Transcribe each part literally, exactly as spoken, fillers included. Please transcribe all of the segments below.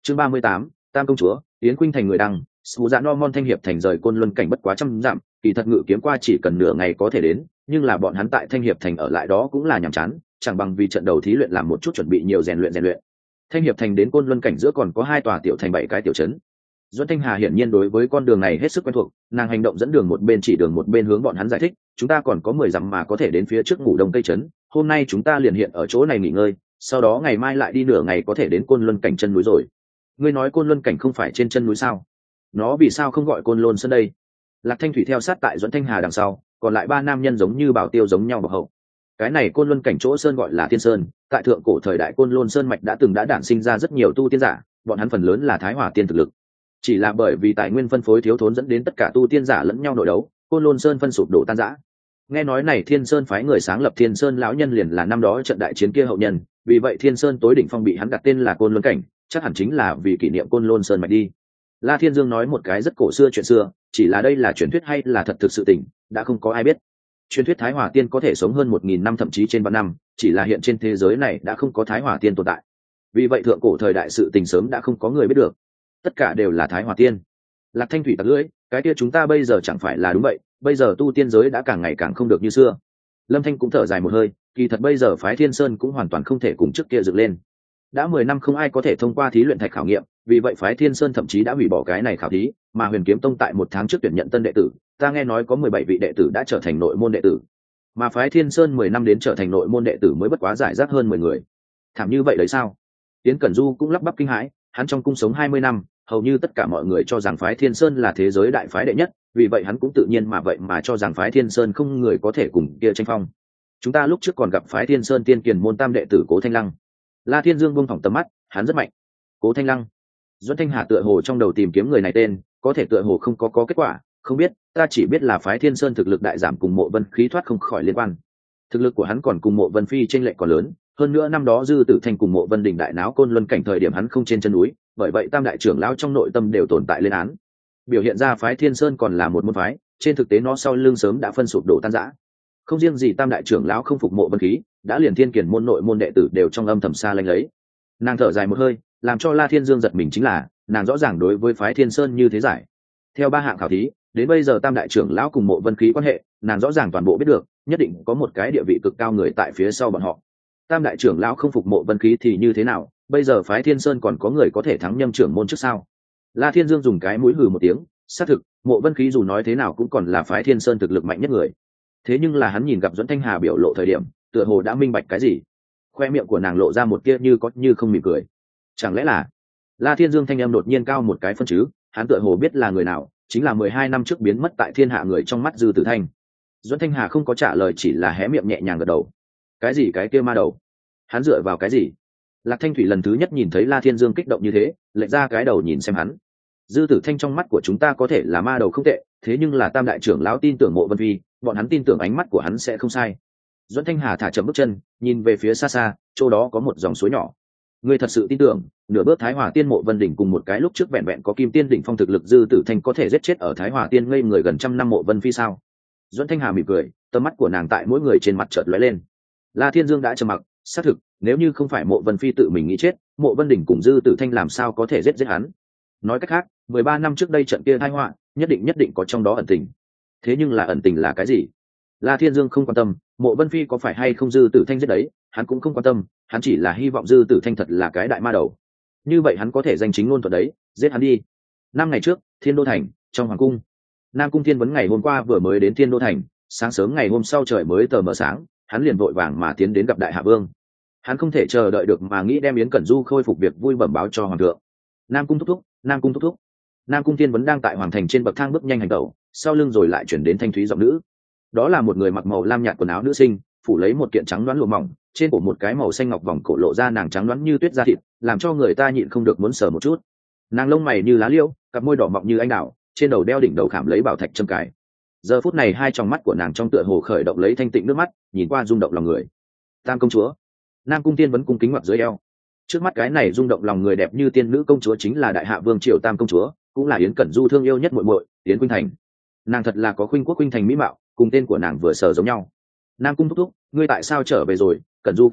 Chương ba mươi tám, Tam công chúa. Yến Khuynh thành người đăng, Sủ Dạ No Mon Thanh Hiệp thành rời Côn Luân cảnh bất quá trăm dặm, kỳ thật ngự kiếm qua chỉ cần nửa ngày có thể đến, nhưng là bọn hắn tại Thanh Hiệp thành ở lại đó cũng là nhàm chán, chẳng bằng vì trận đầu thí luyện làm một chút chuẩn bị nhiều rèn luyện rèn luyện. Thanh Hiệp thành đến Côn Luân cảnh giữa còn có hai tòa tiểu thành bảy cái tiểu trấn. Doãn Thanh Hà hiển nhiên đối với con đường này hết sức quen thuộc, nàng hành động dẫn đường một bên chỉ đường một bên hướng bọn hắn giải thích, chúng ta còn có mười dặm mà có thể đến phía trước ngủ đông tây trấn, hôm nay chúng ta liền hiện ở chỗ này nghỉ ngơi, sau đó ngày mai lại đi nửa ngày có thể đến Côn Luân cảnh chân núi rồi. Ngươi nói Côn Luân cảnh không phải trên chân núi sao? Nó vì sao không gọi Côn Lôn Sơn đây? Lạc Thanh Thủy theo sát tại Doãn Thanh Hà đằng sau, còn lại ba nam nhân giống như bảo tiêu giống nhau bọc hậu. Cái này Côn Luân cảnh chỗ sơn gọi là Thiên Sơn, tại thượng cổ thời đại Côn Lôn Sơn mạch đã từng đã đản sinh ra rất nhiều tu tiên giả, bọn hắn phần lớn là Thái Hỏa tiên thực lực. Chỉ là bởi vì tài nguyên phân phối thiếu thốn dẫn đến tất cả tu tiên giả lẫn nhau nội đấu, Côn Lôn Sơn phân sụp đổ tan rã. Nghe nói này Thiên Sơn phái người sáng lập Thiên Sơn lão nhân liền là năm đó trận đại chiến kia hậu nhân, vì vậy Thiên Sơn tối đỉnh phong bị hắn đặt tên là Côn Luân cảnh, chắc hẳn chính là vì kỷ niệm Côn Lôn Sơn mạch đi. La Thiên Dương nói một cái rất cổ xưa chuyện xưa, chỉ là đây là truyền thuyết hay là thật thực sự tình, đã không có ai biết. Truyền thuyết Thái Hỏa tiên có thể sống hơn một nghìn năm thậm chí trên vạn năm, chỉ là hiện trên thế giới này đã không có Thái Hỏa tiên tồn tại. Vì vậy thượng cổ thời đại sự tình sớm đã không có người biết được. Tất cả đều là Thái Hỏa tiên. Lạc Thanh Thủy tặc lưỡi, cái kia chúng ta bây giờ chẳng phải là đúng vậy, bây giờ tu tiên giới đã càng ngày càng không được như xưa. Lâm Thanh cũng thở dài một hơi, kỳ thật bây giờ phái Thiên Sơn cũng hoàn toàn không thể cùng trước kia dựng lên. Đã mười năm không ai có thể thông qua thí luyện thạch khảo nghiệm, vì vậy phái Thiên Sơn thậm chí đã hủy bỏ cái này khảo thí, mà Huyền Kiếm Tông tại một tháng trước tuyển nhận tân đệ tử, ta nghe nói có mười bảy vị đệ tử đã trở thành nội môn đệ tử. Mà phái Thiên Sơn mười năm đến trở thành nội môn đệ tử mới bất quá giải rác hơn mười người. Thảm như vậy đấy sao? Tiến Cẩn Du cũng lắp bắp kinh hãi, hắn trong cung sống hai mươi năm, hầu như tất cả mọi người cho rằng phái Thiên Sơn là thế giới đại phái đệ nhất, vì vậy hắn cũng tự nhiên mà vậy mà cho rằng phái Thiên Sơn không người có thể cùng kia tranh phong. Chúng ta lúc trước còn gặp phái Thiên Sơn tiên kiền môn tam đệ tử Cố Thanh Lăng. La Thiên Dương buông thỏng tầm mắt, hắn rất mạnh. Cố Thanh Lăng. Doãn Thanh Hà tựa hồ trong đầu tìm kiếm người này tên, có thể tựa hồ không có có kết quả, không biết, ta chỉ biết là phái Thiên Sơn thực lực đại giảm cùng Mộ Vân khí thoát không khỏi liên quan. Thực lực của hắn còn cùng Mộ Vân phi chênh lệch còn lớn, hơn nữa năm đó Dư Tử Thanh cùng Mộ Vân đỉnh đại náo Côn Luân cảnh thời điểm hắn không trên chân núi, bởi vậy tam đại trưởng lão trong nội tâm đều tồn tại lên án. Biểu hiện ra phái Thiên Sơn còn là một môn phái, trên thực tế nó sau lưng sớm đã phân sụp đổ tan rã. Không riêng gì tam đại trưởng lão không phục Mộ Vân khí, đã liền thiên kiền môn nội môn đệ tử đều trong âm thầm xa lánh lấy. Nàng thở dài một hơi, làm cho La Thiên Dương giật mình chính là, nàng rõ ràng đối với phái Thiên Sơn như thế giải. Theo ba hạng khảo thí, đến bây giờ tam đại trưởng lão cùng Mộ Vân khí quan hệ, nàng rõ ràng toàn bộ biết được, nhất định có một cái địa vị cực cao người tại phía sau bọn họ. Tam đại trưởng lão không phục Mộ Vân khí thì như thế nào, bây giờ phái Thiên Sơn còn có người có thể thắng Nhâm trưởng môn trước sao? La Thiên Dương dùng cái mũi hừ một tiếng, xác thực, Mộ Vân khí dù nói thế nào cũng còn là phái Thiên Sơn thực lực mạnh nhất người. Thế nhưng là hắn nhìn gặp Doãn Thanh Hà biểu lộ thời điểm, tựa hồ đã minh bạch cái gì. Khoe miệng của nàng lộ ra một kia như có như không mỉm cười. Chẳng lẽ là? La Thiên Dương thanh âm đột nhiên cao một cái phân chứ, hắn tựa hồ biết là người nào, chính là mười hai năm trước biến mất tại thiên hạ người trong mắt Dư Tử Thanh. Doãn Thanh Hà không có trả lời, chỉ là hé miệng nhẹ nhàng gật đầu. Cái gì cái kia ma đầu? Hắn dựa vào cái gì? Lạc Thanh Thủy lần thứ nhất nhìn thấy La Thiên Dương kích động như thế, lệch ra cái đầu nhìn xem hắn. Dư Tử Thanh trong mắt của chúng ta có thể là ma đầu không tệ, thế nhưng là tam đại trưởng lão tin tưởng Mộ Vân phi, bọn hắn tin tưởng ánh mắt của hắn sẽ không sai. Doãn Thanh Hà thả chậm bước chân, nhìn về phía xa xa, chỗ đó có một dòng suối nhỏ. Ngươi thật sự tin tưởng, nửa bước Thái Hỏa tiên Mộ Vân đỉnh cùng một cái lúc trước vẹn vẹn có Kim Tiên đỉnh phong thực lực Dư Tử Thanh có thể giết chết ở Thái Hỏa tiên ngây người gần trăm năm Mộ Vân phi sao? Doãn Thanh Hà mỉm cười, tầm mắt của nàng tại mỗi người trên mặt chợt lóe lên. La Thiên Dương đã trầm mặc, xác thực, nếu như không phải Mộ Vân phi tự mình nghĩ chết, Mộ Vân đỉnh cùng Dư Tử Thanh làm sao có thể giết giết hắn? Nói cách khác, mười ba năm trước đây trận kia tai họa, nhất định nhất định có trong đó ẩn tình. Thế nhưng là ẩn tình là cái gì? La Thiên Dương không quan tâm, Mộ Vân phi có phải hay không Dư Tử Thanh giết đấy, hắn cũng không quan tâm, hắn chỉ là hy vọng Dư Tử Thanh thật là cái đại ma đầu. Như vậy hắn có thể danh chính ngôn thuận đấy, giết hắn đi. Năm ngày trước, Thiên Đô thành, trong hoàng cung. Nam Cung Thiên Vấn ngày hôm qua vừa mới đến Thiên Đô thành, sáng sớm ngày hôm sau trời mới tờ mờ sáng, hắn liền vội vàng mà tiến đến gặp Đại Hạ Vương. Hắn không thể chờ đợi được mà nghĩ đem Yến Cẩn Du khôi phục việc vui bẩm báo cho hoàng thượng. Nam Cung thúc thúc, Nam Cung thúc thúc. Nam Cung Thiên Vấn đang tại hoàng thành trên bậc thang bước nhanh hành tẩu, sau lưng rồi lại chuyển đến thanh thúy giọng nữ. Đó là một người mặc màu lam nhạt quần áo nữ sinh, phủ lấy một kiện trắng đoán lụa mỏng, trên cổ một cái màu xanh ngọc vòng cổ lộ ra nàng trắng đoán như tuyết da thịt, làm cho người ta nhịn không được muốn sờ một chút. Nàng lông mày như lá liễu, cặp môi đỏ mọng như anh đào, trên đầu đeo đỉnh đầu khảm lấy bảo thạch châm cài. Giờ phút này hai tròng mắt của nàng trong tựa hồ khởi động lấy thanh tịnh nước mắt, nhìn qua rung động lòng người. Tam công chúa. Nam Cung Tiên Vấn cung kính ngoặt dưới eo. Trước mắt cái này rung động lòng người đẹp như tiên nữ công chúa chính là Đại Hạ Vương Triều Tam công chúa, cũng là Yến Cẩn Du thương yêu nhất muội muội, Yến Khuynh Thành. Nàng thật là có khuynh quốc khuynh thành mỹ mạo, cùng tên của nàng vừa sở giống nhau. Nam Cung thúc thúc, ngươi tại sao trở về rồi? Cẩn Du ca ca,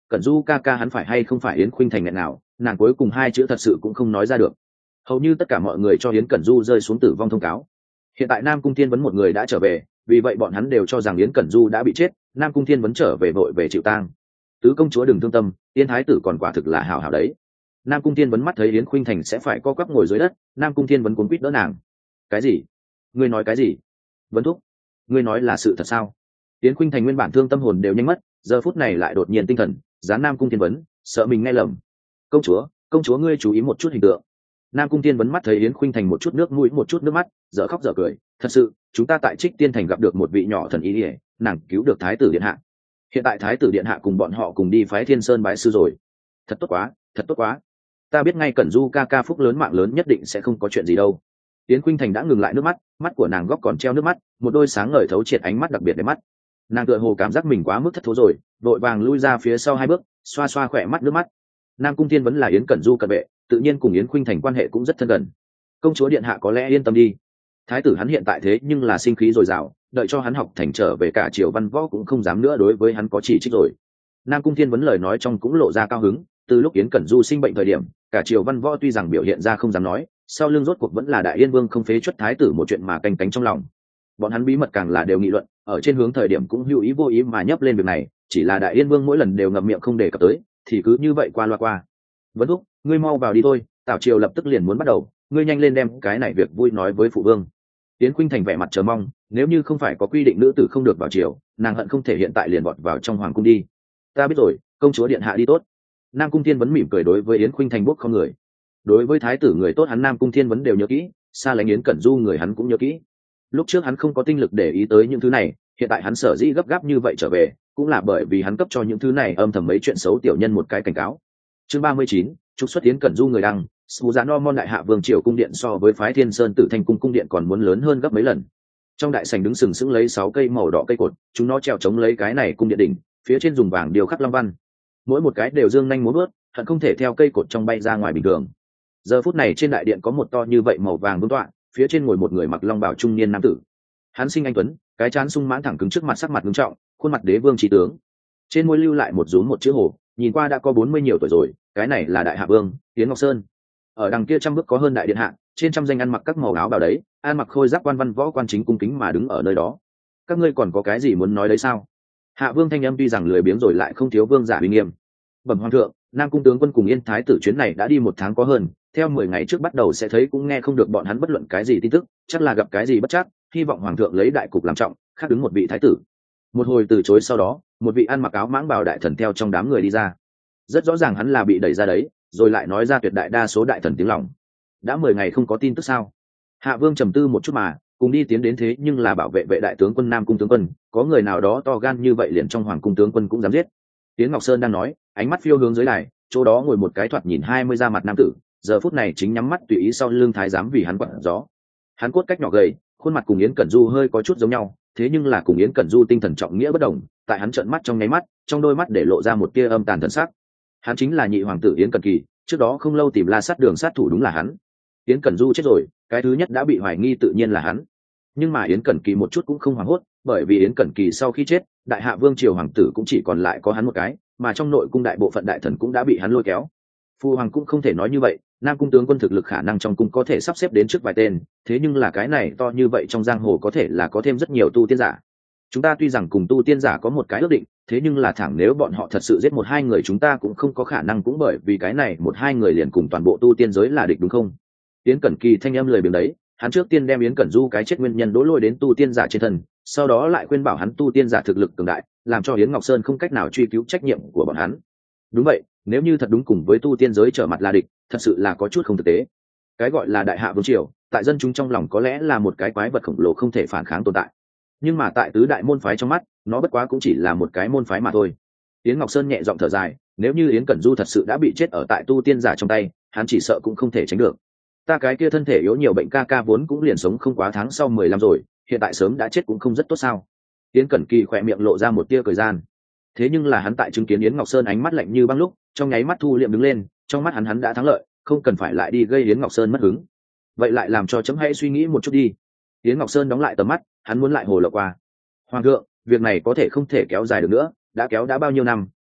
Cẩn Du ca ca hắn phải hay không phải Yến Khuynh Thành nghẹn nào, nàng cuối cùng hai chữ thật sự cũng không nói ra được. Hầu như tất cả mọi người cho Yến Cẩn Du rơi xuống tử vong thông cáo. Hiện tại Nam Cung Thiên Vấn một người đã trở về, vì vậy bọn hắn đều cho rằng Yến Cẩn Du đã bị chết, Nam Cung Thiên Vấn trở về vội về chịu tang. Tứ công chúa đừng thương tâm, Yến thái tử còn quả thực là hảo hảo đấy. Nam Cung Thiên Vấn mắt thấy Yến Khuynh Thành sẽ phải co quắp ngồi dưới đất, Nam Cung Thiên Vấn cuống quýt đỡ nàng. Cái gì? Ngươi nói cái gì? Vấn thúc, ngươi nói là sự thật sao? Yến Khuynh Thành nguyên bản thương tâm hồn đều nhanh mất, giờ phút này lại đột nhiên tinh thần, giáng Nam Cung Thiên Vấn, sợ mình nghe lầm. Công chúa, công chúa ngươi chú ý một chút hình tượng. Nam Cung Thiên Vấn mắt thấy Yến Khuynh Thành một chút nước mũi một chút nước mắt, dở khóc dở cười. Thật sự, chúng ta tại Trích Tiên Thành gặp được một vị nhỏ thần y, nàng cứu được Thái tử điện hạ. Hiện tại Thái tử điện hạ cùng bọn họ cùng đi phái Thiên Sơn bái sư rồi. Thật tốt quá, thật tốt quá. Ta biết ngay Cẩn Du ca ca phúc lớn mạng lớn nhất định sẽ không có chuyện gì đâu. Yến Khuynh Thành đã ngừng lại nước mắt, mắt của nàng góc còn treo nước mắt, một đôi sáng ngời thấu triệt ánh mắt đặc biệt đẹp mắt. Nàng tựa hồ cảm giác mình quá mức thất thố rồi, vội vàng lui ra phía sau hai bước, xoa xoa khỏe mắt nước mắt. Nam Cung Thiên Vấn là Yến Cẩn Du cận vệ, tự nhiên cùng Yến Khuynh Thành quan hệ cũng rất thân gần. Công chúa điện hạ có lẽ yên tâm đi, thái tử hắn hiện tại thế nhưng là sinh khí dồi dào, đợi cho hắn học thành trở về cả triều văn võ cũng không dám nữa đối với hắn có chỉ trích rồi. Nam Cung Thiên Vấn lời nói trong cũng lộ ra cao hứng, từ lúc Yến Cẩn Du sinh bệnh thời điểm, cả triều văn võ tuy rằng biểu hiện ra không dám nói, sau lưng rốt cuộc vẫn là Đại Yên Vương không phế chuất thái tử một chuyện mà canh cánh trong lòng. Bọn hắn bí mật càng là đều nghị luận, ở trên hướng thời điểm cũng hữu ý vô ý mà nhấp lên việc này, chỉ là Đại Yên Vương mỗi lần đều ngậm miệng không đề cập tới, thì cứ như vậy qua loa qua. Vấn thúc, ngươi mau vào đi thôi, tảo triều lập tức liền muốn bắt đầu, ngươi nhanh lên đem cái này việc vui nói với phụ vương. Yến Khuynh Thành vẻ mặt chờ mong, nếu như không phải có quy định nữ tử không được vào triều, nàng hận không thể hiện tại liền vọt vào trong hoàng cung đi. Ta biết rồi, công chúa điện hạ đi tốt. Nam Cung Thiên Vấn mỉm cười đối với Yến Khuynh Thành bốc không người. Đối với thái tử người tốt hắn Nam Cung Thiên Vấn đều nhớ kỹ, xa lánh Yến Cẩn Du người hắn cũng nhớ kỹ. Lúc trước hắn không có tinh lực để ý tới những thứ này, hiện tại hắn sở dĩ gấp gáp như vậy trở về, cũng là bởi vì hắn cấp cho những thứ này âm thầm mấy chuyện xấu tiểu nhân một cái cảnh cáo. Chương ba mươi chín, trục xuất Yến Cẩn Du người đăng, Sù Dạ No Mon đại hạ vương triều cung điện so với phái Thiên Sơn Tử Thanh cung cung điện còn muốn lớn hơn gấp mấy lần. Trong đại sảnh đứng sừng sững lấy sáu cây màu đỏ cây cột, chúng nó treo chống lấy cái này cung điện đỉnh, phía trên dùng vàng điêu khắc long văn. Mỗi một cái đều dương nhanh múa vớt, hận không thể theo cây cột trong bay ra ngoài bình thường. Giờ phút này trên đại điện có một to như vậy màu vàng vương tọa, phía trên ngồi một người mặc long bào trung niên nam tử. Hắn sinh anh tuấn, cái trán sung mãn thẳng cứng trước mặt sắc mặt nghiêm trọng, khuôn mặt đế vương trí tướng. Trên môi lưu lại một rúm một chữ hồ, nhìn qua đã có bốn mươi nhiều tuổi rồi, cái này là đại hạ vương Yến Ngọc Sơn. Ở đằng kia trăm bước có hơn đại điện hạ, trên trăm danh ăn mặc các màu áo bào đấy, ăn mặc khôi giáp quan văn võ quan chính cung kính mà đứng ở nơi đó. Các ngươi còn có cái gì muốn nói đấy sao? Hạ vương thanh âm tuy rằng lười biếng rồi lại không thiếu vương giả uy nghiêm. Bẩm hoàng thượng, Nam cung tướng quân cùng Yên thái tử chuyến này đã đi một tháng có hơn, theo mười ngày trước bắt đầu sẽ thấy cũng nghe không được bọn hắn bất luận cái gì tin tức, chắc là gặp cái gì bất trắc, hy vọng hoàng thượng lấy đại cục làm trọng, khác đứng một vị thái tử. Một hồi từ chối sau đó, một vị ăn mặc áo mãng bào đại thần theo trong đám người đi ra. Rất rõ ràng hắn là bị đẩy ra đấy, rồi lại nói ra tuyệt đại đa số đại thần tiếng lòng. Đã mười ngày không có tin tức sao? Hạ vương trầm tư một chút mà, cùng đi tiến đến thế nhưng là bảo vệ vệ đại tướng quân Nam cung tướng quân, có người nào đó to gan như vậy liền trong hoàng cung tướng quân cũng dám giết. Tiến Ngọc Sơn đang nói, ánh mắt phiêu hướng dưới đài, chỗ đó ngồi một cái thoạt nhìn hai mươi da mặt nam tử, giờ phút này chính nhắm mắt tùy ý sau lưng thái giám vì hắn quặn gió. Hắn cốt cách nhỏ gầy, khuôn mặt cùng Yến Cẩn Du hơi có chút giống nhau, thế nhưng là cùng Yến Cẩn Du tinh thần trọng nghĩa bất đồng, tại hắn trợn mắt trong nháy mắt, trong đôi mắt để lộ ra một tia âm tàn thần sắc. Hắn chính là nhị hoàng tử Yến Cẩn Kỳ, trước đó không lâu tìm La Sát Đường sát thủ đúng là hắn. Yến Cẩn Du chết rồi, cái thứ nhất đã bị hoài nghi tự nhiên là hắn. Nhưng mà Yến Cẩn Kỳ một chút cũng không hoảng hốt, bởi vì Yến Cẩn Kỳ sau khi chết, đại hạ vương triều hoàng tử cũng chỉ còn lại có hắn một cái, mà trong nội cung đại bộ phận đại thần cũng đã bị hắn lôi kéo. Phu hoàng cũng không thể nói như vậy, Nam cung tướng quân thực lực khả năng trong cung có thể sắp xếp đến trước vài tên, thế nhưng là cái này to như vậy trong giang hồ có thể là có thêm rất nhiều tu tiên giả. Chúng ta tuy rằng cùng tu tiên giả có một cái ước định, thế nhưng là thẳng nếu bọn họ thật sự giết một hai người chúng ta cũng không có khả năng, cũng bởi vì cái này một hai người liền cùng toàn bộ tu tiên giới là địch đúng không? Yến Cẩn Kỳ thanh âm lười biếng đấy, hắn trước tiên đem Yến Cẩn Du cái chết nguyên nhân đổ lỗi đến tu tiên giả trên thân, sau đó lại khuyên bảo hắn tu tiên giả thực lực cường đại, làm cho Yến Ngọc Sơn không cách nào truy cứu trách nhiệm của bọn hắn. Đúng vậy, nếu như thật đúng cùng với tu tiên giới trở mặt là địch, thật sự là có chút không thực tế. Cái gọi là đại hạ vương triều, tại dân chúng trong lòng có lẽ là một cái quái vật khổng lồ không thể phản kháng tồn tại, nhưng mà tại tứ đại môn phái trong mắt, nó bất quá cũng chỉ là một cái môn phái mà thôi. Yến Ngọc Sơn nhẹ giọng thở dài, nếu như Yến Cẩn Du thật sự đã bị chết ở tại tu tiên giả trong tay, hắn chỉ sợ cũng không thể tránh được. Ta cái kia thân thể yếu nhiều bệnh ca ca vốn cũng liền sống không quá tháng sau mười lăm rồi, hiện tại sớm đã chết cũng không rất tốt sao? Yến Cẩn Kỳ khỏe miệng lộ ra một tia cười gian. Thế nhưng là hắn tại chứng kiến Yến Ngọc Sơn ánh mắt lạnh như băng lúc, trong nháy mắt thu liệm đứng lên, trong mắt hắn hắn đã thắng lợi, không cần phải lại đi gây Yến Ngọc Sơn mất hứng. Vậy lại làm cho chấm hãy suy nghĩ một chút đi. Yến Ngọc Sơn đóng lại tầm mắt, hắn muốn lại hồ lộ qua. Hoàng thượng, việc này có thể không thể kéo dài được nữa, đã kéo đã bao nhiêu năm,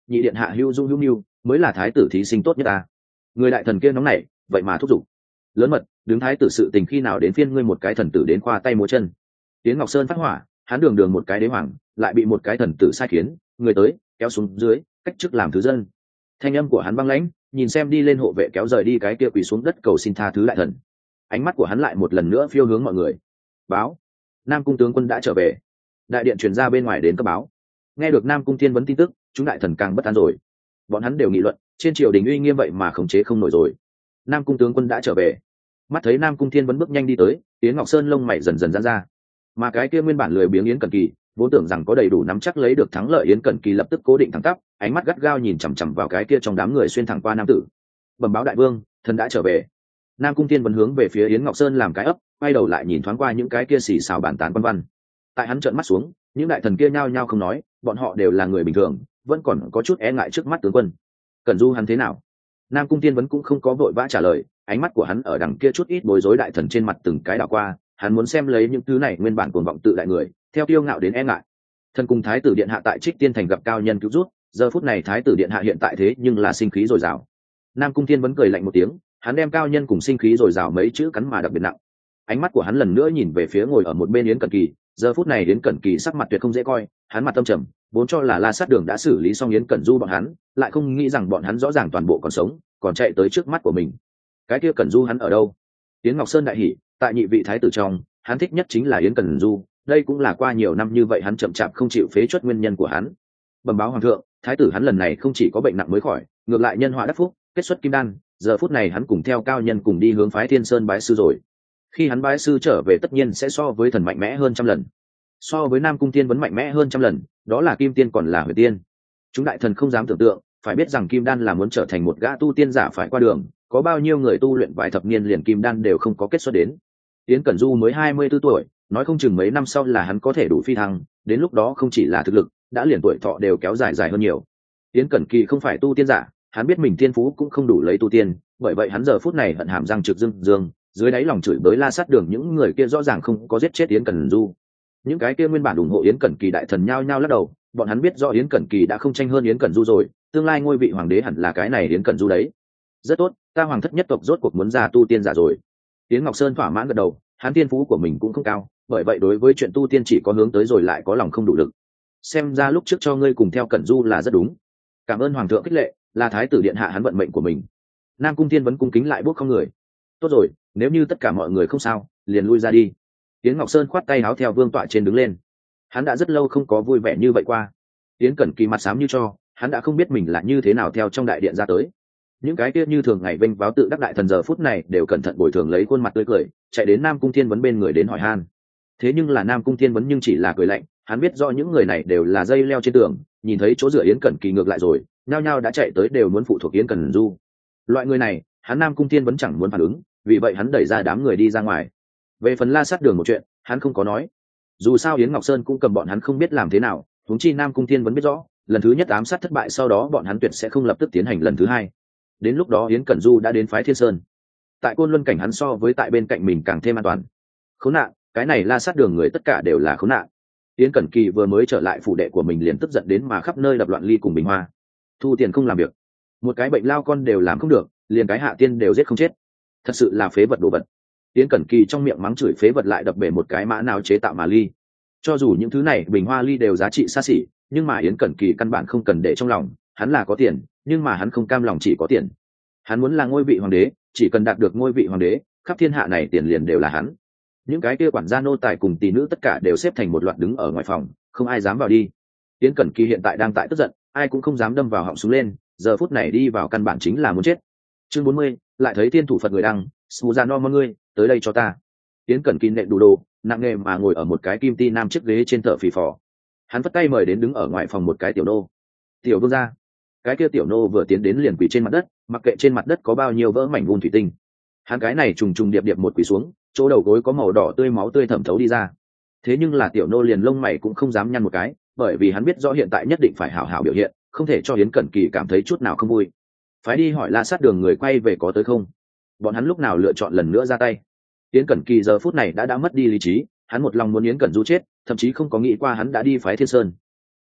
nhị điện hạ hữu dung hữu nhu mới là thái tử thí sinh tốt nhất ta. Người đại thần kia nóng nảy vậy mà thúc giục lớn mật, đứng thái tử sự tình khi nào đến phiên ngươi một cái thần tử đến khoa tay múa chân. Tiến Ngọc Sơn phát hỏa, hắn đường đường một cái đế hoàng lại bị một cái thần tử sai khiến, người tới kéo xuống dưới cách chức làm thứ dân. Thanh âm của hắn băng lãnh, nhìn xem đi lên hộ vệ kéo rời đi cái kia quỳ xuống đất cầu xin tha thứ đại thần. Ánh mắt của hắn lại một lần nữa phiêu hướng mọi người. Báo, Nam cung tướng quân đã trở về. Đại điện truyền ra bên ngoài đến cấp báo. Nghe được Nam cung Thiên Vấn tin tức, chúng đại thần càng bất an rồi. Bọn hắn đều nghị luận, trên triều đình uy nghiêm vậy mà khống chế không nổi rồi. Nam cung tướng quân đã trở về. Mắt thấy Nam cung Thiên Vấn bước nhanh đi tới, Yến Ngọc Sơn lông mày dần dần giãn ra. Mà cái kia nguyên bản lười biếng Yến Cẩn Kỳ, vốn tưởng rằng có đầy đủ nắm chắc lấy được thắng lợi, Yến Cẩn Kỳ lập tức cố định thẳng tắp, ánh mắt gắt gao nhìn chằm chằm vào cái kia trong đám người xuyên thẳng qua nam tử. Bẩm báo đại vương, thần đã trở về. Nam cung Thiên Vấn hướng về phía Yến Ngọc Sơn làm cái ấp, quay đầu lại nhìn thoáng qua những cái kia xì xào bàn tán văn văn. Tại hắn trợn mắt xuống, những đại thần kia nhao nhao không nói, bọn họ đều là người bình thường, vẫn còn có chút e ngại trước mắt tướng quân. Cẩn Du hắn thế nào? Nam cung Thiên Vấn cũng không có vội vã trả lời, ánh mắt của hắn ở đằng kia chút ít bối rối đại thần trên mặt từng cái đảo qua, hắn muốn xem lấy những thứ này nguyên bản cuồng vọng tự đại người, theo kiêu ngạo đến e ngại. Thần cùng thái tử điện hạ tại Trích Tiên thành gặp cao nhân cứu rút, giờ phút này thái tử điện hạ hiện tại thế nhưng là sinh khí dồi dào. Nam cung Thiên Vấn cười lạnh một tiếng, hắn đem cao nhân cùng sinh khí dồi dào mấy chữ cắn mà đặc biệt nặng. Ánh mắt của hắn lần nữa nhìn về phía ngồi ở một bên Yến Cẩn Kỳ, giờ phút này Yến Cẩn Kỳ sắc mặt tuyệt không dễ coi, hắn mặt tâm trầm, vốn cho là La Sát Đường đã xử lý xong Yến Cẩn Du bọn hắn, lại không nghĩ rằng bọn hắn rõ ràng toàn bộ còn sống, còn chạy tới trước mắt của mình. Cái kia Cẩn Du hắn ở đâu? Yến Ngọc Sơn đại hỉ, tại nhị vị thái tử trong, hắn thích nhất chính là Yến Cẩn Du, đây cũng là qua nhiều năm như vậy hắn chậm chạp không chịu phế chuất nguyên nhân của hắn. Bẩm báo hoàng thượng, thái tử hắn lần này không chỉ có bệnh nặng mới khỏi, ngược lại nhân họa đắc phúc, kết xuất kim đan, giờ phút này hắn cùng theo cao nhân cùng đi hướng phái Thiên Sơn bái sư rồi. Khi hắn bái sư trở về tất nhiên sẽ so với thần mạnh mẽ hơn trăm lần, so với Nam cung Thiên Vấn mạnh mẽ hơn trăm lần, đó là kim tiên còn là huyền tiên. Chúng đại thần không dám tưởng tượng, phải biết rằng kim đan là muốn trở thành một gã tu tiên giả phải qua đường, có bao nhiêu người tu luyện vài thập niên liền kim đan đều không có kết xuất đến. Yến Cẩn Du mới hai mươi tư tuổi, nói không chừng mấy năm sau là hắn có thể đủ phi thăng, đến lúc đó không chỉ là thực lực, đã liền tuổi thọ đều kéo dài dài hơn nhiều. Yến Cẩn Kỳ không phải tu tiên giả, hắn biết mình thiên phú cũng không đủ lấy tu tiên, bởi vậy hắn giờ phút này hận hàm răng trực dương dương, dưới đáy lòng chửi bới La Sát Đường những người kia rõ ràng không có giết chết Yến Cẩn Du. Những cái kia nguyên bản ủng hộ Yến Cẩn Kỳ đại thần nhao nhao lắc đầu, bọn hắn biết rõ Yến Cẩn Kỳ đã không tranh hơn Yến Cẩn Du rồi, tương lai ngôi vị hoàng đế hẳn là cái này Yến Cẩn Du đấy. Rất tốt, ta hoàng thất nhất tộc rốt cuộc muốn ra tu tiên giả rồi. Yến Ngọc Sơn thỏa mãn gật đầu, hắn tiên phú của mình cũng không cao, bởi vậy đối với chuyện tu tiên chỉ có hướng tới rồi lại có lòng không đủ lực. Xem ra lúc trước cho ngươi cùng theo Cẩn Du là rất đúng. Cảm ơn hoàng thượng khích lệ, là thái tử điện hạ hắn vận mệnh của mình. Nam cung Thiên Vấn cung kính lại bước không người. Tốt rồi, nếu như tất cả mọi người không sao, liền lui ra đi. Yến Ngọc Sơn khoát tay áo theo vương tọa trên đứng lên. Hắn đã rất lâu không có vui vẻ như vậy qua. Yến Cẩn Kỳ mặt xám như cho, hắn đã không biết mình là như thế nào theo trong đại điện ra tới. Những cái kia như thường ngày vênh váo tự đắc đại thần giờ phút này đều cẩn thận bồi thường lấy khuôn mặt tươi cười, chạy đến Nam cung Thiên Vấn bên người đến hỏi han. Thế nhưng là Nam cung Thiên Vấn nhưng chỉ là cười lạnh, hắn biết rõ những người này đều là dây leo trên tường, nhìn thấy chỗ dựa Yến Cẩn Kỳ ngược lại rồi, nhao nhao đã chạy tới đều muốn phụ thuộc Yến Cẩn Du. Loại người này, hắn Nam cung Thiên Vấn chẳng muốn phản ứng, vì vậy hắn đẩy ra đám người đi ra ngoài. Về phần La Sát Đường một chuyện, hắn không có nói. Dù sao Yến Ngọc Sơn cũng cầm bọn hắn không biết làm thế nào, huống chi Nam cung Thiên Vấn biết rõ, lần thứ nhất ám sát thất bại sau đó bọn hắn tuyệt sẽ không lập tức tiến hành lần thứ hai. Đến lúc đó Yến Cẩn Du đã đến phái Thiên Sơn. Tại Côn Luân cảnh hắn so với tại bên cạnh mình càng thêm an toàn. Khốn nạn, cái này La Sát Đường người tất cả đều là khốn nạn. Yến Cẩn Kỳ vừa mới trở lại phủ đệ của mình liền tức giận đến mà khắp nơi đập loạn ly cùng bình hoa. Thu tiền không làm việc, một cái bệnh lao con đều làm không được, liền cái hạ tiên đều giết không chết. Thật sự là phế vật đồ vật. Yến Cẩn Kỳ trong miệng mắng chửi phế vật lại đập bể một cái mã nào chế tạo mà ly. Cho dù những thứ này bình hoa ly đều giá trị xa xỉ, nhưng mà Yến Cẩn Kỳ căn bản không cần để trong lòng, hắn là có tiền, nhưng mà hắn không cam lòng chỉ có tiền. Hắn muốn là ngôi vị hoàng đế, chỉ cần đạt được ngôi vị hoàng đế, khắp thiên hạ này tiền liền đều là hắn. Những cái kia quản gia nô tài cùng tỷ nữ tất cả đều xếp thành một loạt đứng ở ngoài phòng, không ai dám vào đi. Yến Cẩn Kỳ hiện tại đang tại tức giận, ai cũng không dám đâm vào họng súng lên, giờ phút này đi vào căn bản chính là muốn chết. Chương bốn mươi, lại thấy thiên thủ Phật người đăng, "Sù ra no mọi người, tới đây cho ta." Yến Cẩn Kỳ nện đủ đồ, nặng nề mà ngồi ở một cái kim ti nam chiếc ghế trên thợ phì phò. Hắn vất tay mời đến đứng ở ngoài phòng một cái tiểu nô. "Tiểu vương gia." Cái kia tiểu nô vừa tiến đến liền quỳ trên mặt đất, mặc kệ trên mặt đất có bao nhiêu vỡ mảnh vụn thủy tinh. Hắn cái này trùng trùng điệp điệp một quỳ xuống, chỗ đầu gối có màu đỏ tươi máu tươi thẩm thấu đi ra. Thế nhưng là tiểu nô liền lông mày cũng không dám nhăn một cái, bởi vì hắn biết rõ hiện tại nhất định phải hảo hảo biểu hiện, không thể cho Yến Cẩn Kỳ cảm thấy chút nào không vui. Phái đi hỏi La Sát Đường người quay về có tới không? Bọn hắn lúc nào lựa chọn lần nữa ra tay? Yến Cẩn Kỳ giờ phút này đã đã mất đi lý trí, hắn một lòng muốn Yến Cẩn Du chết, thậm chí không có nghĩ qua hắn đã đi phái Thiên Sơn.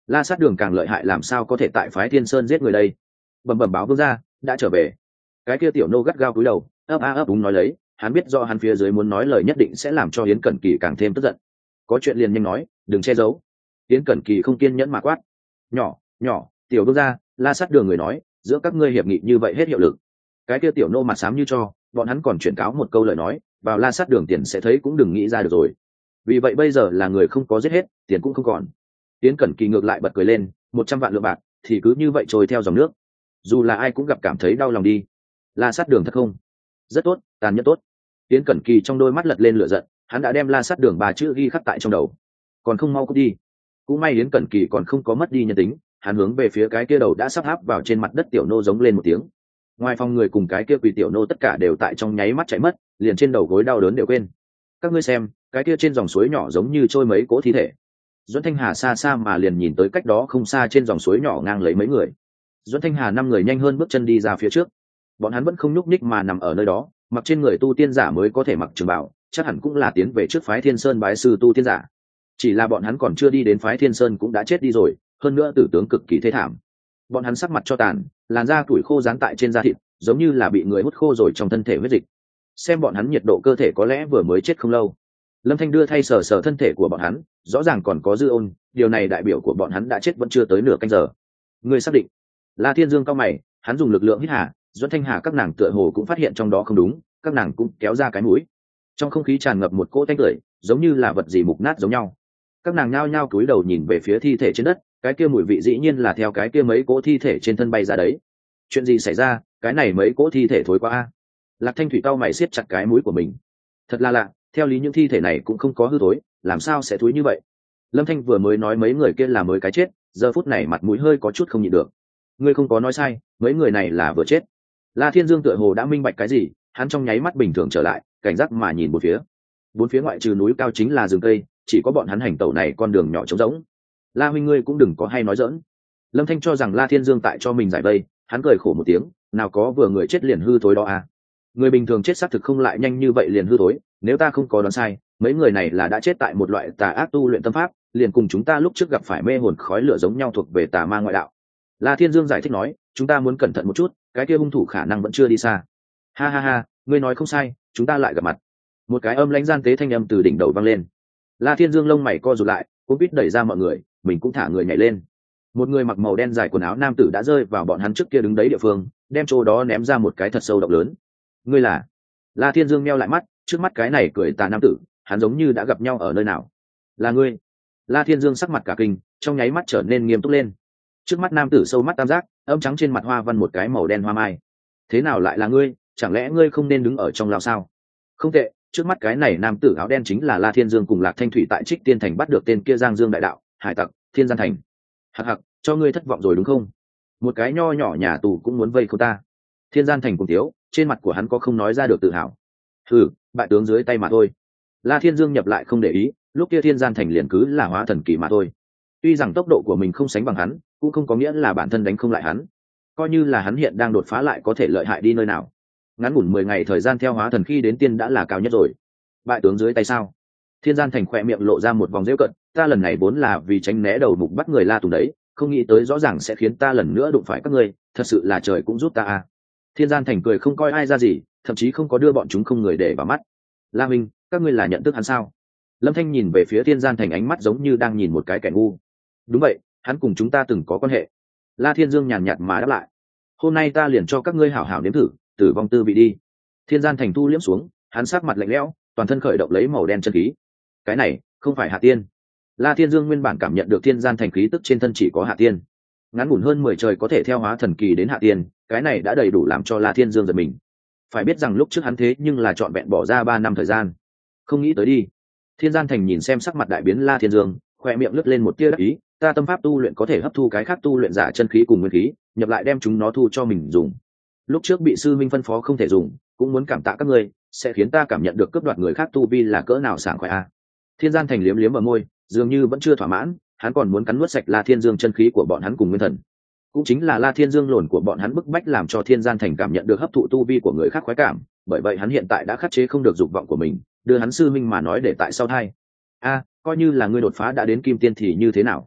La Sát Đường càng lợi hại, làm sao có thể tại phái Thiên Sơn giết người đây? Bẩm bẩm báo vương gia đã trở về. Cái kia tiểu nô gắt gao cúi đầu, ấp a ấp úng nói lấy, hắn biết do hắn phía dưới muốn nói lời nhất định sẽ làm cho Yến Cẩn Kỳ càng thêm tức giận. Có chuyện liền nhanh nói, đừng che giấu. Yến Cẩn Kỳ không kiên nhẫn mà quát. Nhỏ, nhỏ, tiểu vương gia, La Sát Đường người nói, giữa các ngươi hiệp nghị như vậy hết hiệu lực. Cái kia tiểu nô mặt xám như cho, bọn hắn còn chuyển cáo một câu lời nói, vào La Sát Đường tiền sẽ thấy cũng đừng nghĩ ra được rồi. Vì vậy bây giờ là người không có giết hết, tiền cũng không còn. Yến Cẩn Kỳ ngược lại bật cười lên, một trăm vạn lượng bạc thì cứ như vậy trôi theo dòng nước, dù là ai cũng gặp cảm thấy đau lòng đi. La Sát Đường thật không? Rất tốt, tàn nhẫn tốt. Yến Cẩn Kỳ trong đôi mắt lật lên lửa giận, hắn đã đem La Sát Đường ba chữ ghi khắc tại trong đầu, còn không mau cút đi. Cũng may Yến Cẩn Kỳ còn không có mất đi nhân tính, hắn hướng về phía cái kia đầu đã sắp áp vào trên mặt đất tiểu nô giống lên một tiếng. Ngoài phòng người cùng cái kia quỳ tiểu nô tất cả đều tại trong nháy mắt chạy mất, liền trên đầu gối đau đớn đều quên. Các ngươi xem, cái kia trên dòng suối nhỏ giống như trôi mấy cỗ thi thể. Duẫn Thanh Hà xa xa mà liền nhìn tới cách đó không xa trên dòng suối nhỏ ngang lấy mấy người. Duẫn Thanh Hà năm người nhanh hơn bước chân đi ra phía trước. Bọn hắn vẫn không nhúc nhích mà nằm ở nơi đó, mặc trên người tu tiên giả mới có thể mặc trường bào, chắc hẳn cũng là tiến về trước phái Thiên Sơn bái sư tu tiên giả. Chỉ là bọn hắn còn chưa đi đến phái Thiên Sơn cũng đã chết đi rồi, hơn nữa tử tướng cực kỳ thê thảm. Bọn hắn sắc mặt cho tàn, làn da tuổi khô dán tại trên da thịt, giống như là bị người hút khô rồi trong thân thể huyết dịch. Xem bọn hắn nhiệt độ cơ thể có lẽ vừa mới chết không lâu. Lâm Thanh đưa thay sờ sờ thân thể của bọn hắn, rõ ràng còn có dư ôn, điều này đại biểu của bọn hắn đã chết vẫn chưa tới nửa canh giờ. Người xác định? La Thiên Dương cao mày, hắn dùng lực lượng hít hà, Duẫn Thanh Hà các nàng tựa hồ cũng phát hiện trong đó không đúng, các nàng cũng kéo ra cái mũi. Trong không khí tràn ngập một cỗ tanh tưởi, giống như là vật gì mục nát giống nhau. Các nàng nhao nhao cúi đầu nhìn về phía thi thể trên đất, cái kia mùi vị dĩ nhiên là theo cái kia mấy cỗ thi thể trên thân bay ra đấy. Chuyện gì xảy ra? Cái này mấy cỗ thi thể thối quá a. Lạc Thanh Thủy cau mày siết chặt cái mũi của mình. Thật là lạ, theo lý những thi thể này cũng không có hư thối, làm sao sẽ thối như vậy? Lâm Thanh vừa mới nói mấy người kia là mới cái chết, giờ phút này mặt mũi hơi có chút không nhịn được. Ngươi không có nói sai, mấy người này là vừa chết. La Thiên Dương tựa hồ đã minh bạch cái gì, hắn trong nháy mắt bình thường trở lại, cảnh giác mà nhìn bốn phía. Bốn phía ngoại trừ núi cao chính là rừng cây, chỉ có bọn hắn hành tẩu này con đường nhỏ trống rỗng. La huynh ngươi cũng đừng có hay nói dỡn. Lâm Thanh cho rằng La Thiên Dương tại cho mình giải vây, hắn cười khổ một tiếng, nào có vừa người chết liền hư thối đó à? Người bình thường chết xác thực không lại nhanh như vậy liền hư thối, nếu ta không có đoán sai, mấy người này là đã chết tại một loại tà ác tu luyện tâm pháp, liền cùng chúng ta lúc trước gặp phải mê hồn khói lửa giống nhau, thuộc về tà ma ngoại đạo. La Thiên Dương giải thích nói, chúng ta muốn cẩn thận một chút, cái kia hung thủ khả năng vẫn chưa đi xa. Ha ha ha, ngươi nói không sai, chúng ta lại gặp mặt. Một cái âm lãnh gian tế thanh âm từ đỉnh đầu vang lên. La Thiên Dương lông mày co rụt lại, cũng biết đẩy ra mọi người, mình cũng thả người nhảy lên. Một người mặc màu đen dài quần áo nam tử đã rơi vào bọn hắn trước kia đứng đấy địa phương, đem chỗ đó ném ra một cái thật sâu động lớn. Ngươi là? La Thiên Dương meo lại mắt, trước mắt cái này cười tà nam tử, hắn giống như đã gặp nhau ở nơi nào. Là ngươi? La Thiên Dương sắc mặt cả kinh, trong nháy mắt trở nên nghiêm túc lên. Trước mắt nam tử sâu mắt tam giác, âm trắng trên mặt hoa văn một cái màu đen hoa mai. Thế nào lại là ngươi? Chẳng lẽ ngươi không nên đứng ở trong lao sao? Không tệ, trước mắt cái này nam tử áo đen chính là La Thiên Dương cùng Lạc Thanh Thủy tại Trích Tiên Thành bắt được tên kia Giang Dương đại đạo, hải tặc, Thiên Gian Thành. Hặc hặc, cho ngươi thất vọng rồi đúng không? Một cái nho nhỏ nhà tù cũng muốn vây không ta. Thiên Gian Thành cùng thiếu, trên mặt của hắn có không nói ra được tự hào. Hừ, bại tướng dưới tay mà thôi. La Thiên Dương nhập lại không để ý, lúc kia Thiên Gian Thành liền cứ là hóa thần kỳ mà thôi. Tuy rằng tốc độ của mình không sánh bằng hắn, cũng không có nghĩa là bản thân đánh không lại hắn. Coi như là hắn hiện đang đột phá lại có thể lợi hại đi nơi nào. Ngắn ngủn mười ngày thời gian theo hóa thần khi đến tiên đã là cao nhất rồi. Bại tướng dưới tay sao? Thiên Gian Thành khỏe miệng lộ ra một vòng rêu cận, ta lần này vốn là vì tránh né đầu mục bắt người La Tùng đấy, không nghĩ tới rõ ràng sẽ khiến ta lần nữa đụng phải các ngươi, thật sự là trời cũng giúp ta à. Thiên Gian Thành cười không coi ai ra gì, thậm chí không có đưa bọn chúng không người để vào mắt. La Minh, các ngươi là nhận thức hắn sao? Lâm Thanh nhìn về phía Thiên Gian Thành, ánh mắt giống như đang nhìn một cái kẻ ngu. Đúng vậy, hắn cùng chúng ta từng có quan hệ. La Thiên Dương nhàn nhạt mà đáp lại. Hôm nay ta liền cho các ngươi hảo hảo nếm thử, tử vong tư vị đi. Thiên Gian Thành thu liễm xuống, hắn sát mặt lạnh lẽo, toàn thân khởi động lấy màu đen chân khí. Cái này không phải Hạ Tiên. La Thiên Dương nguyên bản cảm nhận được Thiên Gian Thành khí tức trên thân chỉ có Hạ Tiên. Ngắn ngủn hơn mười trời có thể theo hóa thần kỳ đến Hạ Tiên, cái này đã đầy đủ làm cho La Thiên Dương giật mình. Phải biết rằng lúc trước hắn thế nhưng là trọn vẹn bỏ ra ba năm thời gian. Không nghĩ tới đi. Thiên Gian Thành nhìn xem sắc mặt đại biến La Thiên Dương, khoe miệng lướt lên một tia đắc ý, ta tâm pháp tu luyện có thể hấp thu cái khác tu luyện giả chân khí cùng nguyên khí, nhập lại đem chúng nó thu cho mình dùng. Lúc trước bị sư minh phân phó không thể dùng, cũng muốn cảm tạ các ngươi, sẽ khiến ta cảm nhận được cướp đoạt người khác tu vi là cỡ nào sảng khoái a. Thiên Gian Thành liếm liếm ở môi, dường như vẫn chưa thỏa mãn, hắn còn muốn cắn nuốt sạch La Thiên Dương chân khí của bọn hắn cùng nguyên thần. Cũng chính là La Thiên Dương lồn của bọn hắn bức bách làm cho Thiên Gian Thành cảm nhận được hấp thụ tu vi của người khác khoái cảm, bởi vậy hắn hiện tại đã khắc chế không được dục vọng của mình, đưa hắn sư minh mà nói để tại sau thai. A, coi như là ngươi đột phá đã đến kim tiên thì như thế nào?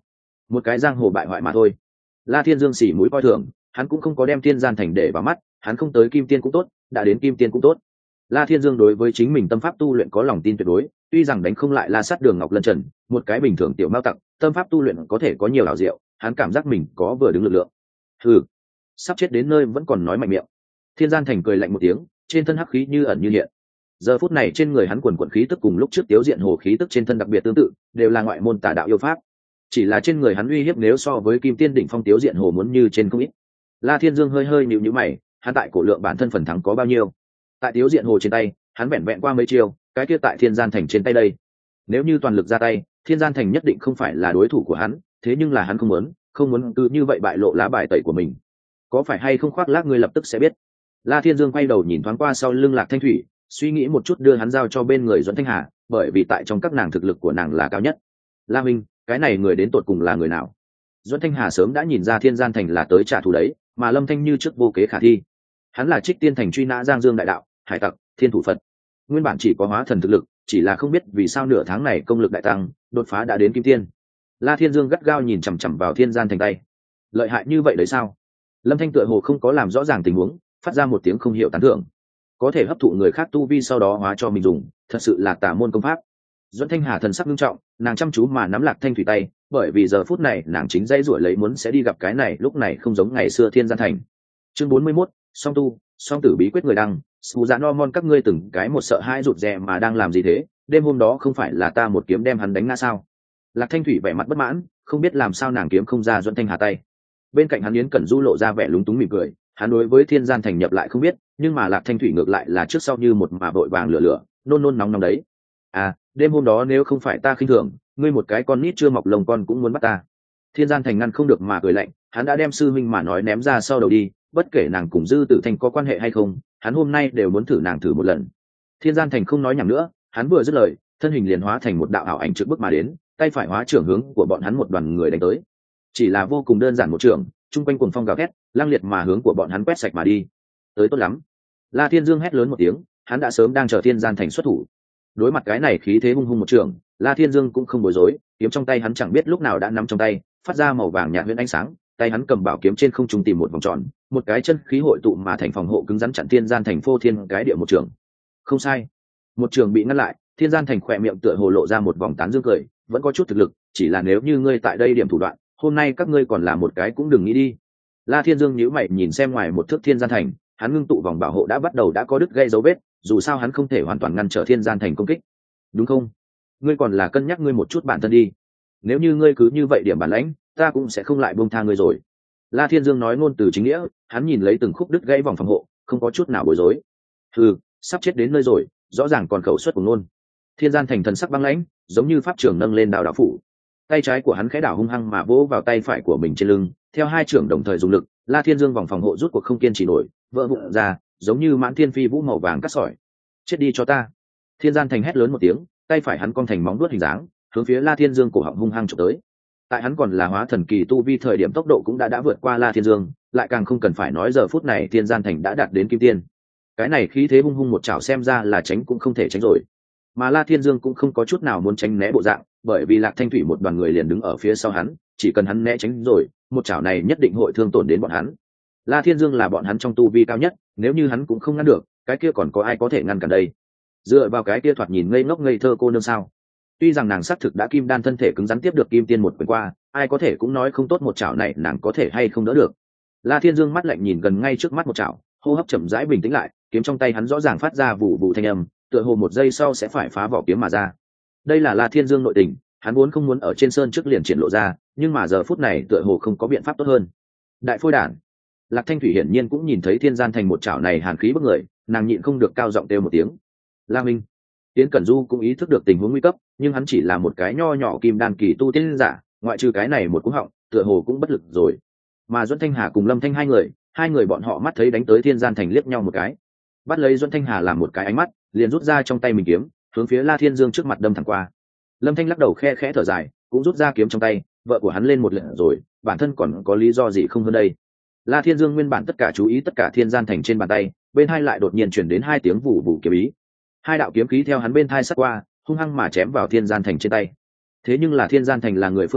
một cái giang hồ bại hoại mà thôi. La Thiên Dương xỉ mũi coi thường, hắn cũng không có đem thiên gian thành để vào mắt, hắn không tới kim tiên cũng tốt, đã đến kim tiên cũng tốt. La Thiên Dương đối với chính mình tâm pháp tu luyện có lòng tin tuyệt đối, tuy rằng đánh không lại La Sát Đường Ngọc Lân Trần, một cái bình thường tiểu mao tặc, tâm pháp tu luyện có thể có nhiều ảo diệu, hắn cảm giác mình có vừa đứng lực lượng. Hừ, sắp chết đến nơi vẫn còn nói mạnh miệng. Thiên Gian Thành cười lạnh một tiếng, trên thân hắc khí như ẩn như hiện. Giờ phút này trên người hắn quần quần khí tức cùng lúc trước Tiếu Diện Hồ khí tức trên thân đặc biệt tương tự, đều là ngoại môn tà đạo yêu pháp. Chỉ là trên người hắn uy hiếp nếu so với Kim Tiên đỉnh phong Tiếu Diện Hồ muốn như trên không ít. La Thiên Dương hơi hơi nhíu nhíu mày, hắn tại cổ lượng bản thân phần thắng có bao nhiêu? Tại Tiếu Diện Hồ trên tay, hắn vẹn vẹn qua mấy chiêu, cái kia tại Thiên Gian Thành trên tay đây. Nếu như toàn lực ra tay, Thiên Gian Thành nhất định không phải là đối thủ của hắn, thế nhưng là hắn không muốn, không muốn cứ như vậy bại lộ lá bài tẩy của mình. Có phải hay không khoác lác ngươi lập tức sẽ biết. La Thiên Dương quay đầu nhìn thoáng qua sau lưng Lạc Thanh Thủy, suy nghĩ một chút đưa hắn giao cho bên người Duẫn Thanh Hà, bởi vì tại trong các nàng thực lực của nàng là cao nhất. La Minh, cái này người đến tột cùng là người nào? Duẫn Thanh Hà sớm đã nhìn ra Thiên Gian Thành là tới trả thù đấy, mà Lâm Thanh như trước vô kế khả thi. Hắn là Trích Tiên Thành truy nã Giang Dương đại đạo, hải tặc, Thiên Thủ Phật. Nguyên bản chỉ có hóa thần thực lực, chỉ là không biết vì sao nửa tháng này công lực đại tăng, đột phá đã đến kim tiên. La Thiên Dương gắt gao nhìn chằm chằm vào Thiên Gian Thành tay. Lợi hại như vậy đấy sao? Lâm Thanh tựa hồ không có làm rõ ràng tình huống, phát ra một tiếng không hiểu tán thưởng. Có thể hấp thụ người khác tu vi sau đó hóa cho mình dùng, thật sự là tà môn công pháp. Duẫn Thanh Hà thần sắc nghiêm trọng, nàng chăm chú mà nắm Lạc Thanh Thủy tay, bởi vì giờ phút này nàng chính dãy rủa lấy muốn sẽ đi gặp cái này, lúc này không giống ngày xưa Thiên Gian Thành. Chương bốn mươi mốt, song tu, song tử bí quyết người đăng, Sù Dạ No Mon các ngươi từng cái một sợ hãi rụt rè mà đang làm gì thế? Đêm hôm đó không phải là ta một kiếm đem hắn đánh ngã sao? Lạc Thanh Thủy vẻ mặt bất mãn, không biết làm sao nàng kiếm không ra Duẫn Thanh Hà tay. Bên cạnh hắn Yến Cẩn Du lộ ra vẻ lúng túng mỉm cười, hắn đối với Thiên Gian Thành nhập lại không biết, nhưng mà Lạc Thanh Thủy ngược lại là trước sau như một mà vội vàng lửa lửa, nôn nôn nóng nóng đấy. À, đêm hôm đó nếu không phải ta khinh thường, ngươi một cái con nít chưa mọc lông con cũng muốn bắt ta. Thiên Gian Thành ngăn không được mà cười lạnh, hắn đã đem sư minh mà nói ném ra sau đầu đi, bất kể nàng cùng Dư Tử Thanh có quan hệ hay không, hắn hôm nay đều muốn thử nàng thử một lần. Thiên Gian Thành không nói nhảm nữa, hắn vừa dứt lời, thân hình liền hóa thành một đạo ảo ảnh trước bước mà đến, tay phải hóa trưởng hướng của bọn hắn một đoàn người đánh tới. Chỉ là vô cùng đơn giản một trường, trung quanh cuồng phong gào thét, lang liệt mà hướng của bọn hắn quét sạch mà đi. Tới tốt lắm. La Thiên Dương hét lớn một tiếng, hắn đã sớm đang chờ Thiên Gian Thành xuất thủ. Đối mặt cái này khí thế hung hung một trường, La Thiên Dương cũng không bối rối, kiếm trong tay hắn chẳng biết lúc nào đã nắm trong tay, phát ra màu vàng nhạt huyễn ánh sáng, tay hắn cầm bảo kiếm trên không trung tìm một vòng tròn, một cái chân khí hội tụ mà thành phòng hộ cứng rắn chặn Thiên Gian Thành phô thiên cái địa một trường. Không sai, một trường bị ngăn lại, Thiên Gian Thành khỏe miệng tựa hồ lộ ra một vòng tán dương cười, vẫn có chút thực lực, chỉ là nếu như ngươi tại đây điểm thủ đoạn, hôm nay các ngươi còn là một cái cũng đừng nghĩ đi. La Thiên Dương nhíu mày nhìn xem ngoài một thước Thiên Gian Thành, hắn ngưng tụ vòng bảo hộ đã bắt đầu đã có đứt gây dấu vết, dù sao hắn không thể hoàn toàn ngăn trở Thiên Gian Thành công kích. Đúng không? Ngươi còn là cân nhắc ngươi một chút bản thân đi. Nếu như ngươi cứ như vậy điểm bản lãnh, ta cũng sẽ không lại buông tha ngươi rồi. La Thiên Dương nói ngôn từ chính nghĩa, hắn nhìn lấy từng khúc đứt gãy vòng phòng hộ, không có chút nào bối rối. Hừ, sắp chết đến nơi rồi, rõ ràng còn khẩu suất của ngôn. Thiên Gian Thành thần sắc băng lãnh, giống như pháp trưởng nâng lên đào đạo phủ. Tay trái của hắn khẽ đảo hung hăng mà vỗ vào tay phải của mình trên lưng, theo hai trưởng đồng thời dùng lực, La Thiên Dương vòng phòng hộ rút cuộc không kiên trì nổi, vỡ vụn ra, giống như mãn thiên phi vũ màu vàng cắt sỏi. Chết đi cho ta! Thiên Gian Thành hét lớn một tiếng, tay phải hắn cong thành móng vuốt hình dáng, hướng phía La Thiên Dương cổ họng hung hăng chụp tới. Tại hắn còn là hóa thần kỳ tu vi thời điểm tốc độ cũng đã đã vượt qua La Thiên Dương, lại càng không cần phải nói giờ phút này Thiên Gian Thành đã đạt đến kim tiên. Cái này khí thế hung hung một chảo xem ra là tránh cũng không thể tránh rồi. Mà La Thiên Dương cũng không có chút nào muốn tránh né bộ dạng, bởi vì Lạc Thanh Thủy một đoàn người liền đứng ở phía sau hắn, chỉ cần hắn né tránh rồi, một chảo này nhất định hội thương tổn đến bọn hắn. La Thiên Dương là bọn hắn trong tu vi cao nhất, nếu như hắn cũng không ngăn được, cái kia còn có ai có thể ngăn cản đây? Dựa vào cái kia thoạt nhìn ngây ngốc ngây thơ cô nương sao? Tuy rằng nàng xác thực đã kim đan thân thể cứng rắn tiếp được kim tiên một quyền qua, ai có thể cũng nói không tốt một chảo này nàng có thể hay không đỡ được. La Thiên Dương mắt lạnh nhìn gần ngay trước mắt một chảo, hô hấp chậm rãi bình tĩnh lại, kiếm trong tay hắn rõ ràng phát ra vụ vụ thanh âm, tựa hồ một giây sau sẽ phải phá vỏ kiếm mà ra. Đây là La Thiên Dương nội tình, hắn vốn không muốn ở trên sơn trước liền triển lộ ra, nhưng mà giờ phút này tựa hồ không có biện pháp tốt hơn. Đại phôi đản. Lạc Thanh Thủy hiển nhiên cũng nhìn thấy Thiên Gian Thành một chảo này hàn khí bức người, nàng nhịn không được cao giọng kêu một tiếng. La Minh. Yến Cẩn Du cũng ý thức được tình huống nguy cấp, nhưng hắn chỉ là một cái nho nhỏ kim đan kỳ tu tiên giả, ngoại trừ cái này một cú họng, tựa hồ cũng bất lực rồi. Mà Duẫn Thanh Hà cùng Lâm Thanh hai người, hai người bọn họ mắt thấy đánh tới Thiên Gian Thành liếc nhau một cái, bắt lấy Duẫn Thanh Hà làm một cái ánh mắt, liền rút ra trong tay mình kiếm, hướng phía La Thiên Dương trước mặt đâm thẳng qua. Lâm Thanh lắc đầu khe khẽ thở dài, cũng rút ra kiếm trong tay, vợ của hắn lên một lần rồi, bản thân còn có lý do gì không hơn đây? La Thiên Dương nguyên bản tất cả chú ý tất cả Thiên Gian Thành trên bàn tay, bên hai lại đột nhiên chuyển đến hai tiếng vụ vụ kiếm ý. Hai đạo kiếm khí theo hắn bên thai sát qua, hung hăng mà chém vào Thiên Gian Thành trên tay. Thế nhưng là Thiên Gian Thành là người phương nào,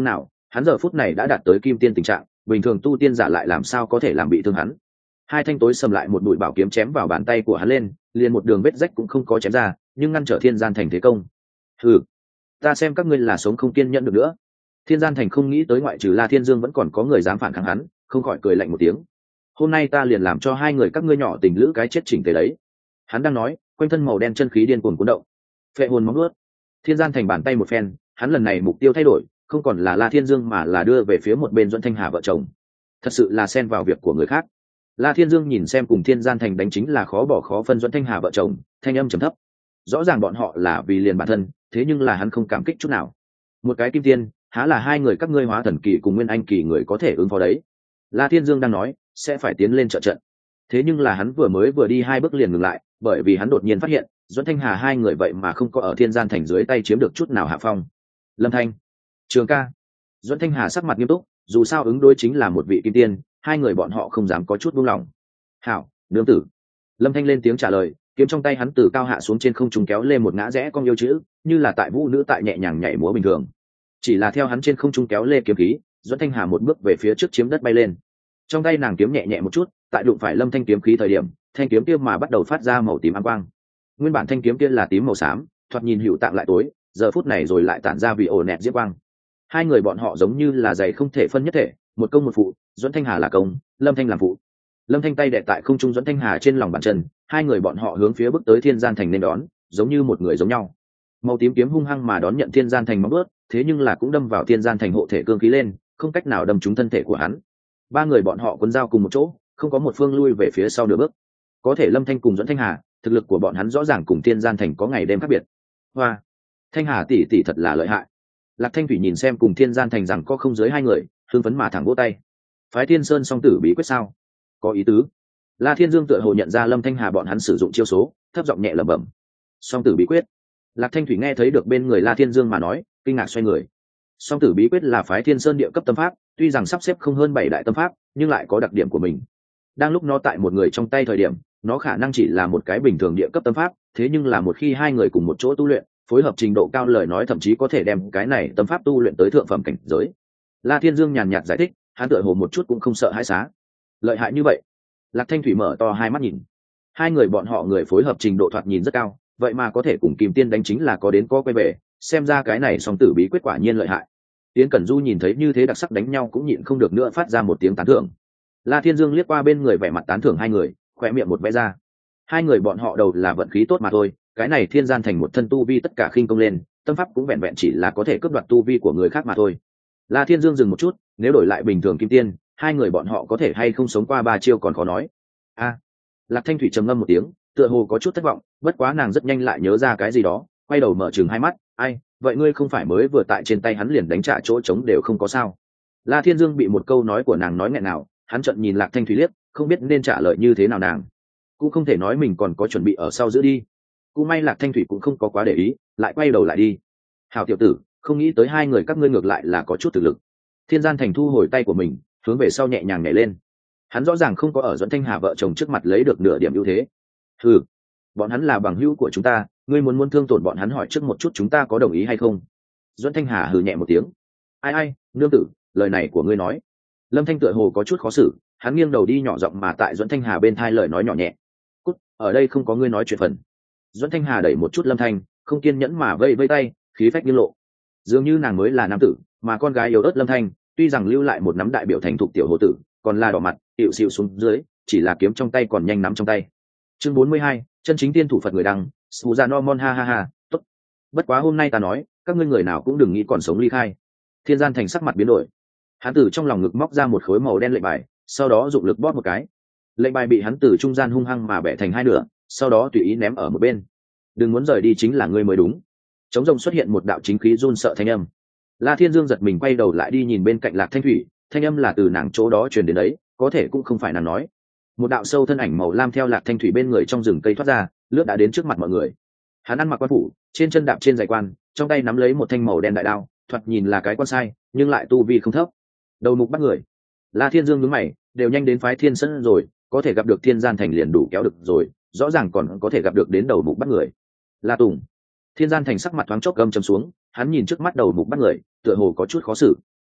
hắn giờ phút này đã đạt tới kim tiên tình trạng, bình thường tu tiên giả lại làm sao có thể làm bị thương hắn. Hai thanh tối sầm lại một bụi bảo kiếm chém vào bàn tay của hắn lên, liền một đường vết rách cũng không có chém ra, nhưng ngăn trở Thiên Gian Thành thế công. Hừ, ta xem các ngươi là sống không kiên nhẫn được nữa. Thiên Gian Thành không nghĩ tới ngoại trừ La Thiên Dương vẫn còn có người dám phản kháng hắn, không khỏi cười lạnh một tiếng. Hôm nay ta liền làm cho hai người các ngươi nhỏ tình lữ cái chết chỉnh tề đấy. Hắn đang nói, quanh thân màu đen chân khí điên cuồng cuốn động. Phệ hồn móng nuốt. Thiên Gian Thành bàn tay một phen, hắn lần này mục tiêu thay đổi, không còn là La Thiên Dương mà là đưa về phía một bên Duẫn Thanh Hà vợ chồng. Thật sự là xen vào việc của người khác. La Thiên Dương nhìn xem cùng Thiên Gian Thành đánh chính là khó bỏ khó phân Duẫn Thanh Hà vợ chồng, thanh âm trầm thấp. Rõ ràng bọn họ là vì liền bản thân, thế nhưng là hắn không cảm kích chút nào. Một cái kim tiên, há là hai người các ngươi hóa thần kỳ cùng nguyên anh kỳ người có thể ứng phó đấy. La Thiên Dương đang nói, sẽ phải tiến lên trợ trận. Thế nhưng là hắn vừa mới vừa đi hai bước liền ngừng lại, bởi vì hắn đột nhiên phát hiện, Duẫn Thanh Hà hai người vậy mà không có ở Thiên Gian Thành dưới tay chiếm được chút nào hạ phong. Lâm Thanh, Trường ca. Duẫn Thanh Hà sắc mặt nghiêm túc, dù sao ứng đối chính là một vị kim tiên, hai người bọn họ không dám có chút buông lỏng. Hảo, nương tử. Lâm Thanh lên tiếng trả lời, kiếm trong tay hắn từ cao hạ xuống trên không trung kéo lên một ngã rẽ cong yêu chữ, như là tại vũ nữ tại nhẹ nhàng nhảy múa bình thường. Chỉ là theo hắn trên không trung kéo lê kiếm khí, Duẫn Thanh Hà một bước về phía trước chiếm đất bay lên. Trong tay nàng kiếm nhẹ nhẹ một chút, tại đụng phải Lâm Thanh kiếm khí thời điểm, thanh kiếm kia mà bắt đầu phát ra màu tím ám quang. Nguyên bản thanh kiếm kia là tím màu xám, thoạt nhìn hữu tạng lại tối, giờ phút này rồi lại tản ra vì ổ nẹt diễm quang. Hai người bọn họ giống như là giày không thể phân nhất thể, một công một phụ, Duẫn Thanh Hà là công, Lâm Thanh làm phụ. Lâm Thanh tay đè tại không trung Duẫn Thanh Hà trên lòng bàn chân, hai người bọn họ hướng phía bước tới Thiên Gian Thành nên đón, giống như một người giống nhau. Màu tím kiếm hung hăng mà đón nhận Thiên Gian Thành móng bước, thế nhưng là cũng đâm vào Thiên Gian Thành hộ thể cương khí lên, không cách nào đâm trúng thân thể của hắn. Ba người bọn họ cuốn dao cùng một chỗ, không có một phương lui về phía sau nửa bước. Có thể Lâm Thanh cùng Duẫn Thanh Hà, thực lực của bọn hắn rõ ràng cùng Thiên Gian Thành có ngày đêm khác biệt. Hoa, Thanh Hà tỷ tỷ thật là lợi hại. Lạc Thanh Thủy nhìn xem cùng Thiên Gian Thành rằng có không dưới hai người, hưng phấn mà thẳng vỗ tay. Phái Thiên Sơn song tử bí quyết sao? Có ý tứ. La Thiên Dương tựa hồ nhận ra Lâm Thanh Hà bọn hắn sử dụng chiêu số, thấp giọng nhẹ lẩm bẩm. Song tử bí quyết. Lạc Thanh Thủy nghe thấy được bên người La Thiên Dương mà nói, kinh ngạc xoay người. Song tử bí quyết là phái Thiên Sơn địa cấp tâm pháp, tuy rằng sắp xếp không hơn bảy đại tâm pháp, nhưng lại có đặc điểm của mình. Đang lúc nó tại một người trong tay thời điểm, nó khả năng chỉ là một cái bình thường địa cấp tâm pháp, thế nhưng là một khi hai người cùng một chỗ tu luyện, phối hợp trình độ cao lời nói thậm chí có thể đem cái này tâm pháp tu luyện tới thượng phẩm cảnh giới. La Thiên Dương nhàn nhạt giải thích, hắn tựa hồ một chút cũng không sợ hãi xá. Lợi hại như vậy? Lạc Thanh Thủy mở to hai mắt nhìn. Hai người bọn họ người phối hợp trình độ thoạt nhìn rất cao, vậy mà có thể cùng Kim Tiên đánh chính là có đến có quay về, xem ra cái này song tử bí quyết quả nhiên lợi hại. Tiến Cẩn Du nhìn thấy như thế đặc sắc đánh nhau cũng nhịn không được nữa phát ra một tiếng tán thưởng. La Thiên Dương liếc qua bên người vẻ mặt tán thưởng hai người, khỏe miệng một vẽ ra. Hai người bọn họ đầu là vận khí tốt mà thôi, cái này Thiên Gian Thành một thân tu vi tất cả khinh công lên, tâm pháp cũng vẹn vẹn chỉ là có thể cướp đoạt tu vi của người khác mà thôi. La Thiên Dương dừng một chút, nếu đổi lại bình thường Kim Tiên, hai người bọn họ có thể hay không sống qua ba chiêu còn khó nói. A, Lạc Thanh Thủy trầm ngâm một tiếng, tựa hồ có chút thất vọng, bất quá nàng rất nhanh lại nhớ ra cái gì đó, quay đầu mở trừng hai mắt. Ai, vậy ngươi không phải mới vừa tại trên tay hắn liền đánh trả chỗ trống đều không có sao? La Thiên Dương bị một câu nói của nàng nói nghẹn nào, hắn trợn nhìn Lạc Thanh Thủy liếc, không biết nên trả lời như thế nào nàng. Cũng không thể nói mình còn có chuẩn bị ở sau giữ đi. Cũng may Lạc Thanh Thủy cũng không có quá để ý, lại quay đầu lại đi. Hảo tiểu tử, không nghĩ tới hai người các ngươi ngược lại là có chút thực lực. Thiên Gian Thành thu hồi tay của mình, hướng về sau nhẹ nhàng nhảy lên. Hắn rõ ràng không có ở Duẫn Thanh Hà vợ chồng trước mặt lấy được nửa điểm ưu thế. Ừ, bọn hắn là bằng hữu của chúng ta, ngươi muốn muốn thương tổn bọn hắn hỏi trước một chút chúng ta có đồng ý hay không? Duẫn Thanh Hà hừ nhẹ một tiếng. Ai ai, nương tử, lời này của ngươi nói. Lâm Thanh tựa hồ có chút khó xử, hắn nghiêng đầu đi nhỏ giọng mà tại Duẫn Thanh Hà bên thai lời nói nhỏ nhẹ. Cút, ở đây không có ngươi nói chuyện phần. Duẫn Thanh Hà đẩy một chút Lâm Thanh, không kiên nhẫn mà vây vây tay, khí phách như lộ. Dường như nàng mới là nam tử, mà con gái yếu ớt Lâm Thanh, tuy rằng lưu lại một nắm đại biểu thành thục tiểu hồ tử, còn là đỏ mặt, hiệu xịu xuống dưới, chỉ là kiếm trong tay còn nhanh nắm trong tay. Chương bốn mươi hai, chân chính tiên thủ Phật người đăng, Suzano Mon ha ha ha, tốt. Bất quá hôm nay ta nói, các ngươi người nào cũng đừng nghĩ còn sống ly khai. Thiên Gian Thành sắc mặt biến đổi. Hắn từ trong lòng ngực móc ra một khối màu đen lệnh bài, sau đó dụng lực bóp một cái. Lệnh bài bị hắn từ trung gian hung hăng mà bẻ thành hai nửa, sau đó tùy ý ném ở một bên. Đừng muốn rời đi chính là ngươi mới đúng. Trống rồng xuất hiện một đạo chính khí run sợ thanh âm. La Thiên Dương giật mình quay đầu lại đi nhìn bên cạnh Lạc Thanh Thủy, thanh âm là từ nàng chỗ đó truyền đến đấy, có thể cũng không phải nàng nói. Một đạo sâu thân ảnh màu lam theo Lạc Thanh Thủy bên người trong rừng cây thoát ra, lướt đã đến trước mặt mọi người. Hắn ăn mặc quan phủ, trên chân đạp trên giày quan, trong tay nắm lấy một thanh màu đen đại đao, thoạt nhìn là cái quan sai, nhưng lại tu vi không thấp. Đầu mục bắt người. La Thiên Dương nhướng mày, đều nhanh đến phái Thiên Sơn rồi, có thể gặp được Thiên Gian Thành liền đủ kéo được rồi, rõ ràng còn có thể gặp được đến đầu mục bắt người. La Tùng. Thiên Gian Thành sắc mặt thoáng chốc gầm trầm xuống, hắn nhìn trước mắt đầu mục bắt người, tựa hồ có chút khó xử.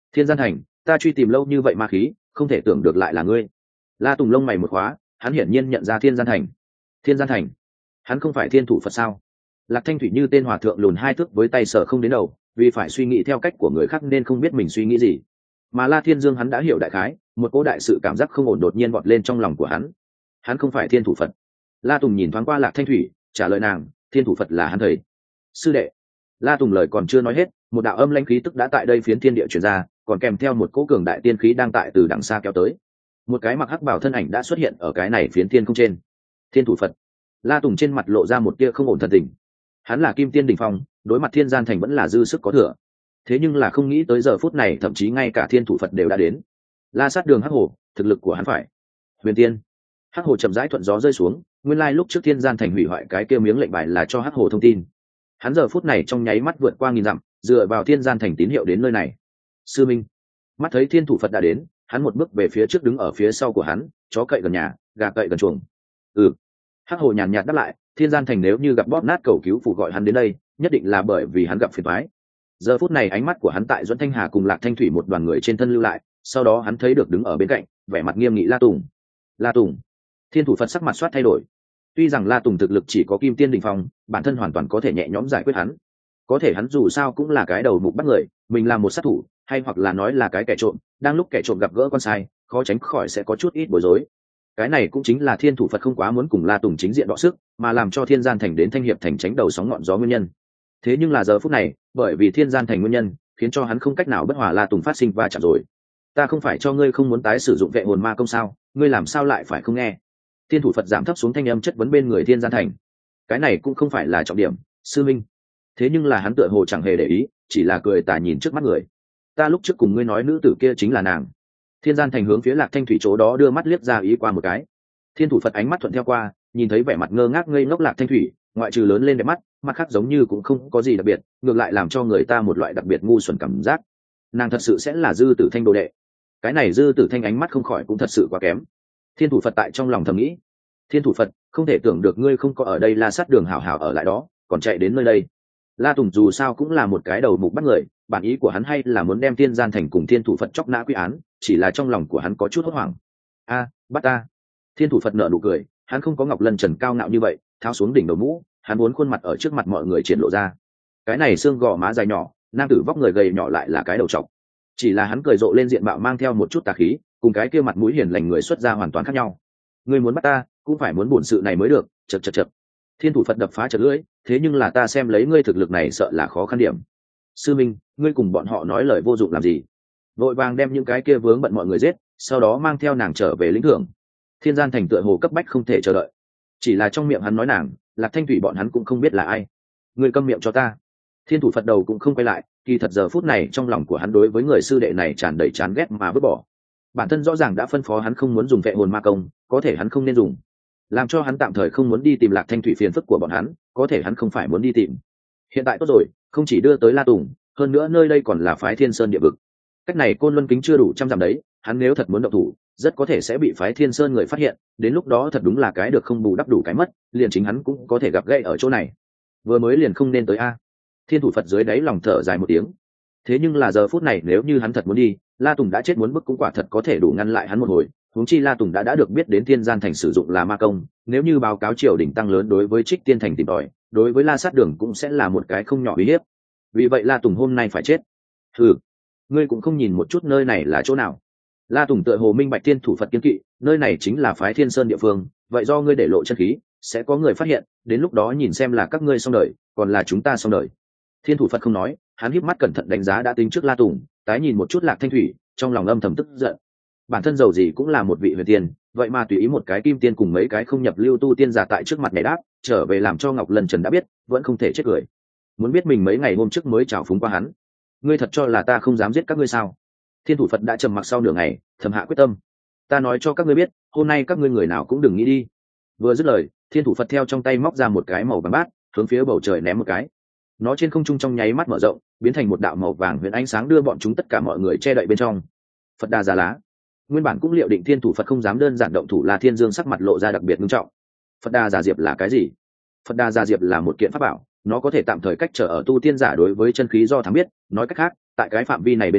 Thiên Gian Thành, ta truy tìm lâu như vậy ma khí, không thể tưởng được lại là ngươi. La Tùng lông mày một khóa, hắn hiển nhiên nhận ra Thiên Gian Thành. Thiên Gian Thành, hắn không phải thiên thủ Phật sao? Lạc Thanh Thủy như tên hòa thượng lùn hai thước với tay sở không đến đầu, vì phải suy nghĩ theo cách của người khác nên không biết mình suy nghĩ gì. Mà La Thiên Dương hắn đã hiểu đại khái, một cỗ đại sự cảm giác không ổn đột nhiên vọt lên trong lòng của hắn. Hắn không phải thiên thủ Phật. La Tùng nhìn thoáng qua Lạc Thanh Thủy, trả lời nàng, thiên thủ Phật là hắn thầy. Sư đệ. La Tùng lời còn chưa nói hết, một đạo âm lãnh khí tức đã tại đây phiến thiên địa truyền ra, còn kèm theo một cỗ cường đại tiên khí đang tại từ đằng xa kéo tới. Một cái mặc hắc bào thân ảnh đã xuất hiện ở cái này phiến thiên không trên. Thiên thủ Phật. La Tùng trên mặt lộ ra một tia không ổn thần tình. Hắn là Kim Tiên đỉnh phong, đối mặt Thiên Gian Thành vẫn là dư sức có thừa. Thế nhưng là không nghĩ tới giờ phút này thậm chí ngay cả thiên thủ Phật đều đã đến. La sát đường hắc hồ, thực lực của hắn phải huyền tiên. Hắc hồ chậm rãi thuận gió rơi xuống, nguyên lai lúc trước Thiên Gian Thành hủy hoại cái kia miếng lệnh bài là cho hắc hồ thông tin. Hắn giờ phút này trong nháy mắt vượt qua nghìn dặm, dựa vào Thiên Gian Thành tín hiệu đến nơi này. Sư minh. Mắt thấy thiên thủ Phật đã đến, hắn một bước về phía trước đứng ở phía sau của hắn, chó cậy gần nhà, gà cậy gần chuồng. Ừ. Hắc hồ nhàn nhạt đáp lại, Thiên Gian Thành nếu như gặp bóp nát cầu cứu phụ gọi hắn đến đây, nhất định là bởi vì hắn gặp phiền toái. Giờ phút này ánh mắt của hắn tại Duẫn Thanh Hà cùng Lạc Thanh Thủy một đoàn người trên thân lưu lại, sau đó hắn thấy được đứng ở bên cạnh, vẻ mặt nghiêm nghị La Tùng. La Tùng. Thiên thủ Phật sắc mặt soát thay đổi. Tuy rằng La Tùng thực lực chỉ có Kim Tiên đỉnh phong, bản thân hoàn toàn có thể nhẹ nhõm giải quyết hắn. Có thể hắn dù sao cũng là cái đầu mục bắt người, mình là một sát thủ, hay hoặc là nói là cái kẻ trộm, đang lúc kẻ trộm gặp gỡ con sai, khó tránh khỏi sẽ có chút ít bối rối. Cái này cũng chính là thiên thủ Phật không quá muốn cùng La Tùng chính diện đọ sức, mà làm cho Thiên Gian Thành đến Thanh Hiệp Thành tránh đầu sóng ngọn gió nguyên nhân. Thế nhưng là giờ phút này, bởi vì Thiên Gian Thành nguyên nhân, khiến cho hắn không cách nào bất hòa La Tùng phát sinh va chạm rồi. Ta không phải cho ngươi không muốn tái sử dụng vệ hồn ma công sao, ngươi làm sao lại phải không nghe? Thiên thủ Phật giảm thấp xuống thanh âm chất vấn bên người Thiên Gian Thành. Cái này cũng không phải là trọng điểm, sư minh. Thế nhưng là hắn tựa hồ chẳng hề để ý, chỉ là cười tà nhìn trước mắt người. Ta lúc trước cùng ngươi nói nữ tử kia chính là nàng. Thiên Gian Thành hướng phía Lạc Thanh Thủy chỗ đó đưa mắt liếc ra ý qua một cái. Thiên thủ Phật ánh mắt thuận theo qua, nhìn thấy vẻ mặt ngơ ngác ngây ngốc Lạc Thanh Thủy, ngoại trừ lớn lên đẹp mắt, mặt khác giống như cũng không có gì đặc biệt, ngược lại làm cho người ta một loại đặc biệt ngu xuẩn cảm giác. Nàng thật sự sẽ là Dư Tử Thanh đồ đệ. Cái này Dư Tử Thanh ánh mắt không khỏi cũng thật sự quá kém. Thiên thủ Phật tại trong lòng thầm nghĩ. Thiên thủ Phật, không thể tưởng được ngươi không có ở đây, La sát đường hảo hảo ở lại đó, còn chạy đến nơi đây. La Tùng dù sao cũng là một cái đầu mục bắt người, bản ý của hắn hay là muốn đem Thiên Gian Thành cùng Thiên thủ Phật chóc nã quy án, chỉ là trong lòng của hắn có chút hốt hoảng. A, bắt ta. Thiên thủ Phật nở nụ cười, hắn không có Ngọc Lân Trần cao ngạo như vậy, tháo xuống đỉnh đầu mũ, hắn muốn khuôn mặt ở trước mặt mọi người triển lộ ra. Cái này xương gò má dài nhỏ, nam tử vóc người gầy nhỏ lại là cái đầu trọc. Chỉ là hắn cười rộ lên diện mạo mang theo một chút tà khí, cùng cái kia mặt mũi hiền lành người xuất ra hoàn toàn khác nhau. Ngươi muốn bắt ta, cũng phải muốn bổn sự này mới được, chậc chậc chậc. Thiên thủ Phật đập phá chật lưỡi, thế nhưng là ta xem lấy ngươi thực lực này sợ là khó khăn điểm. Sư minh, ngươi cùng bọn họ nói lời vô dụng làm gì? Vội vàng đem những cái kia vướng bận mọi người giết, sau đó mang theo nàng trở về lĩnh thưởng. Thiên Gian Thành tựa hồ cấp bách không thể chờ đợi. Chỉ là trong miệng hắn nói nàng, Lạc Thanh Thủy bọn hắn cũng không biết là ai. Ngươi câm miệng cho ta. Thiên thủ Phật đầu cũng không quay lại, kỳ thật giờ phút này trong lòng của hắn đối với người sư đệ này tràn đầy chán ghét mà vứt bỏ. Bản thân rõ ràng đã phân phó hắn không muốn dùng vệ hồn ma công, có thể hắn không nên dùng. Làm cho hắn tạm thời không muốn đi tìm Lạc Thanh Thủy phiền phức của bọn hắn, có thể hắn không phải muốn đi tìm. Hiện tại tốt rồi, không chỉ đưa tới La Tùng, hơn nữa nơi đây còn là phái Thiên Sơn địa vực. Cách này Côn Luân kính chưa đủ trăm dặm đấy, hắn nếu thật muốn động thủ, rất có thể sẽ bị phái Thiên Sơn người phát hiện, đến lúc đó thật đúng là cái được không bù đắp đủ cái mất, liền chính hắn cũng có thể gặp gãy ở chỗ này. Vừa mới liền không nên tới a. Thiên thủ Phật dưới đáy lòng thở dài một tiếng. Thế nhưng là giờ phút này nếu như hắn thật muốn đi, La Tùng đã chết muốn bức cũng quả thật có thể đủ ngăn lại hắn một hồi. Huống chi La Tùng đã đã được biết đến Thiên Gian Thành sử dụng là ma công, nếu như báo cáo triều đình tăng lớn đối với Trích Tiên Thành tìm tòi, đối với La Sát Đường cũng sẽ là một cái không nhỏ uy hiếp. Vì vậy La Tùng hôm nay phải chết. Ừ, ngươi cũng không nhìn một chút nơi này là chỗ nào. La Tùng tựa hồ minh bạch Thiên thủ Phật kiên kỵ, nơi này chính là phái Thiên Sơn địa phương, vậy do ngươi để lộ chân khí, sẽ có người phát hiện, đến lúc đó nhìn xem là các ngươi xong đời, còn là chúng ta xong đời. Thiên thủ Phật không nói, hắn híp mắt cẩn thận đánh giá đã tính trước La Tùng, tái nhìn một chút Lạc Thanh Thủy, trong lòng âm thầm tức giận. Bản thân giàu gì cũng là một vị huyền tiên, vậy mà tùy ý một cái kim tiên cùng mấy cái không nhập lưu tu tiên giả tại trước mặt nhảy đáp, trở về làm cho Ngọc Lân Trần đã biết, vẫn không thể chết cười. Muốn biết mình mấy ngày hôm trước mới trào phúng qua hắn. Ngươi thật cho là ta không dám giết các ngươi sao? Thiên thủ Phật đã trầm mặc sau nửa ngày, thầm hạ quyết tâm. Ta nói cho các ngươi biết, hôm nay các ngươi người nào cũng đừng nghĩ đi. Vừa dứt lời, Thiên thủ Phật theo trong tay móc ra một cái màu vàng bát, hướng phía bầu trời ném một cái. Nó trên không trung trong nháy mắt mở rộng, biến thành một đạo màu vàng huyền ánh sáng đưa bọn chúng tất cả mọi người che đậy bên trong. Phật Đà Già Lá. Nguyên bản cũng liệu định Thiên thủ Phật không dám đơn giản động thủ, là Thiên Dương sắc mặt lộ ra đặc biệt nghiêm trọng. Phật Đà Già Diệp là cái gì? Phật Đà Già Diệp là một kiện pháp bảo, nó có thể tạm thời cách trở ở tu tiên giả đối với chân khí do thám biết, nói cách khác, tại cái phạm vi này bên trong,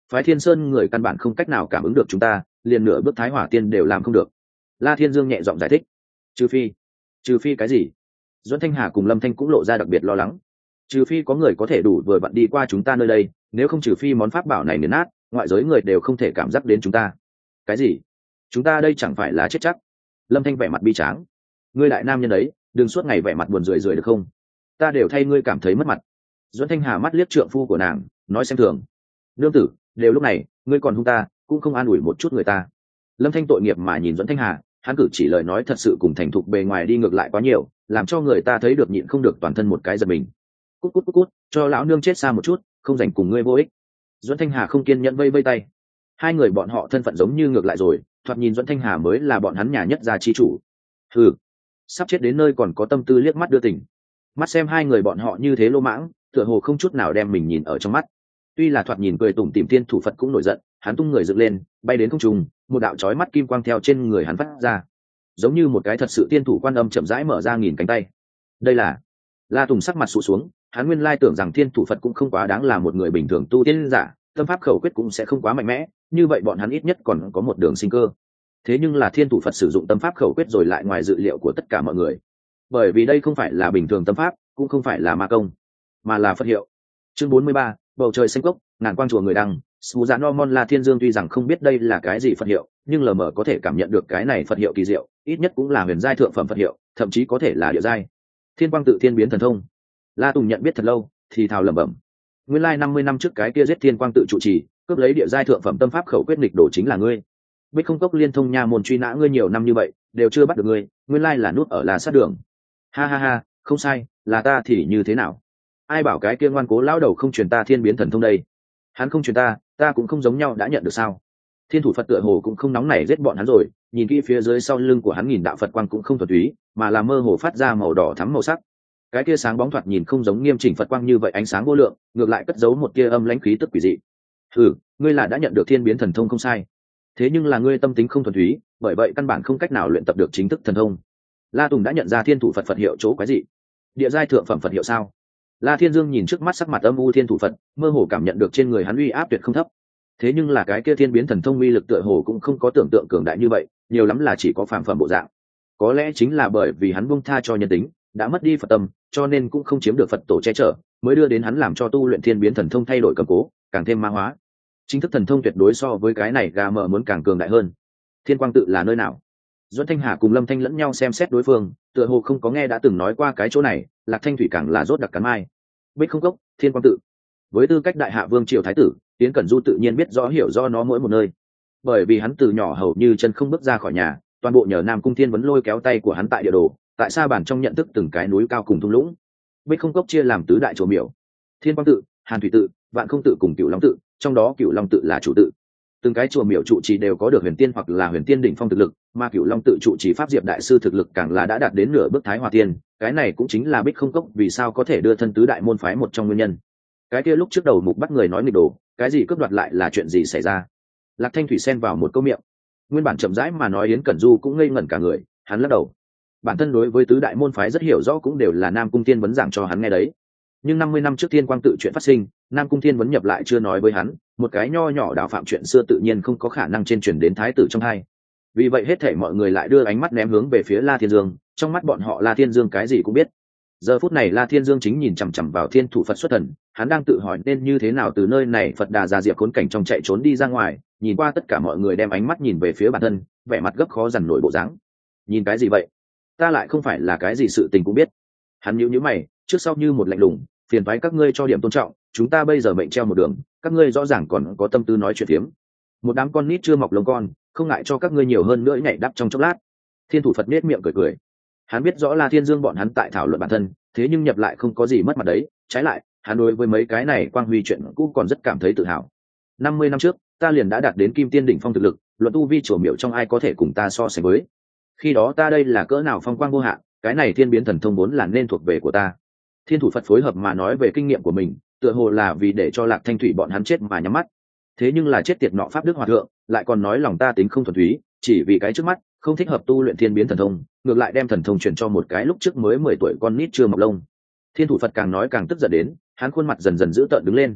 phái Thiên Sơn người căn bản không cách nào cảm ứng được chúng ta, liền nửa bước Thái Hỏa Tiên đều làm không được. La Thiên Dương nhẹ giọng giải thích. Trừ phi, trừ phi cái gì? Duẫn Thanh Hà cùng Lâm Thanh cũng lộ ra đặc biệt lo lắng. Trừ phi có người có thể đủ vừa vặn đi qua chúng ta nơi đây, nếu không trừ phi món pháp bảo này nghiền nát, ngoại giới người đều không thể cảm giác đến chúng ta. Cái gì? Chúng ta đây chẳng phải là chết chắc? Lâm Thanh vẻ mặt bi tráng. Ngươi đại nam nhân đấy, đừng suốt ngày vẻ mặt buồn rười rượi được không? Ta đều thay ngươi cảm thấy mất mặt. Duẫn Thanh Hà mắt liếc trượng phu của nàng, nói xem thường. Nương tử, đều lúc này, ngươi còn hung ta, cũng không an ủi một chút người ta. Lâm Thanh tội nghiệp mà nhìn Duẫn Thanh Hà, hắn cử chỉ lời nói thật sự cùng thành thục bề ngoài đi ngược lại quá nhiều, làm cho người ta thấy được nhịn không được toàn thân một cái giật mình. Cút cút cút cút, cho lão nương chết xa một chút, không dành cùng ngươi vô ích. Duẫn Thanh Hà không kiên nhẫn vây vây tay. Hai người bọn họ thân phận giống như ngược lại rồi, thoạt nhìn Duẫn Thanh Hà mới là bọn hắn nhà nhất gia chi chủ. Hừ, sắp chết đến nơi còn có tâm tư liếc mắt đưa tình. Mắt xem hai người bọn họ như thế lô mãng, tựa hồ không chút nào đem mình nhìn ở trong mắt. Tuy là thoạt nhìn cười tủm tỉm Thiên Thủ Phật cũng nổi giận, hắn tung người dựng lên, bay đến không trung, một đạo chói mắt kim quang theo trên người hắn phát ra, giống như một cái thật sự tiên thủ quan âm chậm rãi mở ra nghìn cánh tay. Đây là La Tùng sắc mặt sụ xuống, hắn nguyên lai tưởng rằng Thiên Thủ Phật cũng không quá đáng là một người bình thường tu tiên giả, tâm pháp khẩu quyết cũng sẽ không quá mạnh mẽ, như vậy bọn hắn ít nhất còn có một đường sinh cơ. Thế nhưng là Thiên Thủ Phật sử dụng tâm pháp khẩu quyết rồi lại ngoài dự liệu của tất cả mọi người, bởi vì đây không phải là bình thường tâm pháp, cũng không phải là ma công, mà là Phật hiệu. Chương bốn mươi ba, bầu trời xanh cốc, ngàn quang chùa người đăng. Sù Dạ No Mon La Thiên Dương tuy rằng không biết đây là cái gì Phật hiệu, nhưng lờ mờ có thể cảm nhận được cái này Phật hiệu kỳ diệu, ít nhất cũng là huyền giai thượng phẩm Phật hiệu, thậm chí có thể là địa giai. Thiên quang tự thiên biến thần thông. La Tùng nhận biết thật lâu, thì thào lẩm bẩm. Nguyên lai năm mươi năm trước cái kia giết thiên quang tự trụ trì, cướp lấy địa giai thượng phẩm tâm pháp khẩu quyết nghịch đổ chính là ngươi. Bích Không Cốc liên thông nha môn truy nã ngươi nhiều năm như vậy, đều chưa bắt được ngươi, nguyên lai là nút ở là sát đường. Ha ha ha, không sai, là ta thì như thế nào? Ai bảo cái kia ngoan cố lão đầu không truyền ta thiên biến thần thông đây? Hắn không truyền ta, ta cũng không giống nhau đã nhận được sao? Thiên Thủ Phật tựa hồ cũng không nóng nảy giết bọn hắn rồi, nhìn kỹ phía dưới sau lưng của hắn nghìn đạo Phật quang cũng không thuần túy, mà là mơ hồ phát ra màu đỏ thắm màu sắc. Cái kia sáng bóng thoạt nhìn không giống nghiêm chỉnh Phật quang như vậy ánh sáng vô lượng, ngược lại cất giấu một tia âm lãnh khí tức quỷ dị. Ừ, ngươi là đã nhận được thiên biến thần thông không sai. Thế nhưng là ngươi tâm tính không thuần túy, bởi vậy căn bản không cách nào luyện tập được chính thức thần thông. La Tùng đã nhận ra Thiên Thủ Phật Phật hiệu chỗ quái dị. Địa giai thượng phẩm Phật hiệu sao? La Thiên Dương nhìn trước mắt sắc mặt âm u Thiên Thủ Phật, mơ hồ cảm nhận được trên người hắn uy áp tuyệt không thấp. Thế nhưng là cái kia thiên biến thần thông uy lực tựa hồ cũng không có tưởng tượng cường đại như vậy, nhiều lắm là chỉ có phàm phẩm bộ dạng. Có lẽ chính là bởi vì hắn buông tha cho nhân tính, đã mất đi Phật tâm, cho nên cũng không chiếm được Phật tổ che chở, mới đưa đến hắn làm cho tu luyện thiên biến thần thông thay đổi cầm cố, càng thêm ma hóa. Chính thức thần thông tuyệt đối so với cái này gà mờ muốn càng cường đại hơn. Thiên quang tự là nơi nào? Duẫn Thanh Hà cùng Lâm Thanh lẫn nhau xem xét đối phương, tựa hồ không có nghe đã từng nói qua cái chỗ này. Lạc Thanh Thủy càng là rốt đặc cắn mai. Bích Không Cốc, Thiên Quang tự. Với tư cách đại hạ vương triều thái tử, Tiến Cẩn Du tự nhiên biết rõ hiểu do nó mỗi một nơi, bởi vì hắn từ nhỏ hầu như chân không bước ra khỏi nhà, toàn bộ nhờ Nam Cung Thiên Vấn lôi kéo tay của hắn tại địa đồ, tại sa bản trong nhận thức từng cái núi cao cùng thung lũng. Bích Không Cốc chia làm tứ đại chùa miểu: Thiên Quang tự, Hàn Thủy tự, Vạn Không tự cùng Cửu Long tự, trong đó Cửu Long tự là chủ tự. Từng cái chùa miểu trụ trì đều có được huyền tiên hoặc là huyền tiên đỉnh phong thực lực, mà Cửu Long tự trụ trì pháp diệp đại sư thực lực càng là đã đạt đến nửa bước thái hòa tiên, cái này cũng chính là Bích Không Cốc vì sao có thể đưa thân tứ đại môn phái một trong nguyên nhân. Cái kia lúc trước đầu mục bắt người nói nghịch đồ, cái gì cướp đoạt lại là chuyện gì xảy ra? Lạc Thanh Thủy xen vào một câu miệng. Nguyên bản chậm rãi mà nói Yến Cẩn Du cũng ngây ngẩn cả người, hắn lắc đầu. Bản thân đối với tứ đại môn phái rất hiểu rõ, cũng đều là Nam Cung Thiên Vấn giảng cho hắn nghe đấy. Nhưng năm mươi năm trước Thiên Quang tự chuyện phát sinh, Nam Cung Thiên Vấn nhập lại chưa nói với hắn, một cái nho nhỏ đạo phạm chuyện xưa tự nhiên không có khả năng trên truyền đến thái tử trong hai. Vì vậy hết thảy mọi người lại đưa ánh mắt ném hướng về phía La Thiên Dương, trong mắt bọn họ La Thiên Dương cái gì cũng biết. Giờ phút này La Thiên Dương chính nhìn chằm chằm vào Thiên Thủ Phật xuất thần, hắn đang tự hỏi nên như thế nào từ nơi này Phật Đà Già Diệp khốn cảnh trong chạy trốn đi ra ngoài. Nhìn qua tất cả mọi người đem ánh mắt nhìn về phía bản thân, vẻ mặt gấp khó dằn nổi bộ dáng. Nhìn cái gì vậy? Ta lại không phải là cái gì sự tình cũng biết. Hắn nhíu nhíu mày, trước sau như một lạnh lùng, phiền toái các ngươi cho điểm tôn trọng, chúng ta bây giờ mệnh treo một đường, các ngươi rõ ràng còn có tâm tư nói chuyện phiếm. Một đám con nít chưa mọc lông con, không ngại cho các ngươi nhiều hơn nữa nhảy đắp trong chốc lát. Thiên Thủ Phật nết miệng cười cười. Hắn biết rõ là Thiên Dương bọn hắn tại thảo luận bản thân, thế nhưng nhập lại không có gì mất mặt đấy, trái lại, hắn đối với mấy cái này quang huy chuyện cũ còn rất cảm thấy tự hào. Năm mươi năm trước, ta liền đã đạt đến kim tiên đỉnh phong thực lực, luận tu vi chùa miểu trong ai có thể cùng ta so sánh với. Khi đó ta đây là cỡ nào phong quang vô hạn, cái này thiên biến thần thông vốn là nên thuộc về của ta. Thiên Thủ Phật phối hợp mà nói về kinh nghiệm của mình, tựa hồ là vì để cho Lạc Thanh Thủy bọn hắn chết mà nhắm mắt. Thế nhưng là chết tiệt nọ pháp đức hòa thượng, lại còn nói lòng ta tính không thuần túy, chỉ vì cái trước mắt không thích hợp tu luyện thiên biến thần thông, ngược lại đem thần thông chuyển cho một cái lúc trước mới mười tuổi con nít chưa mọc lông. Thiên Thủ Phật càng nói càng tức giận đến, hắn khuôn mặt dần dần dữ tợn đứng lên.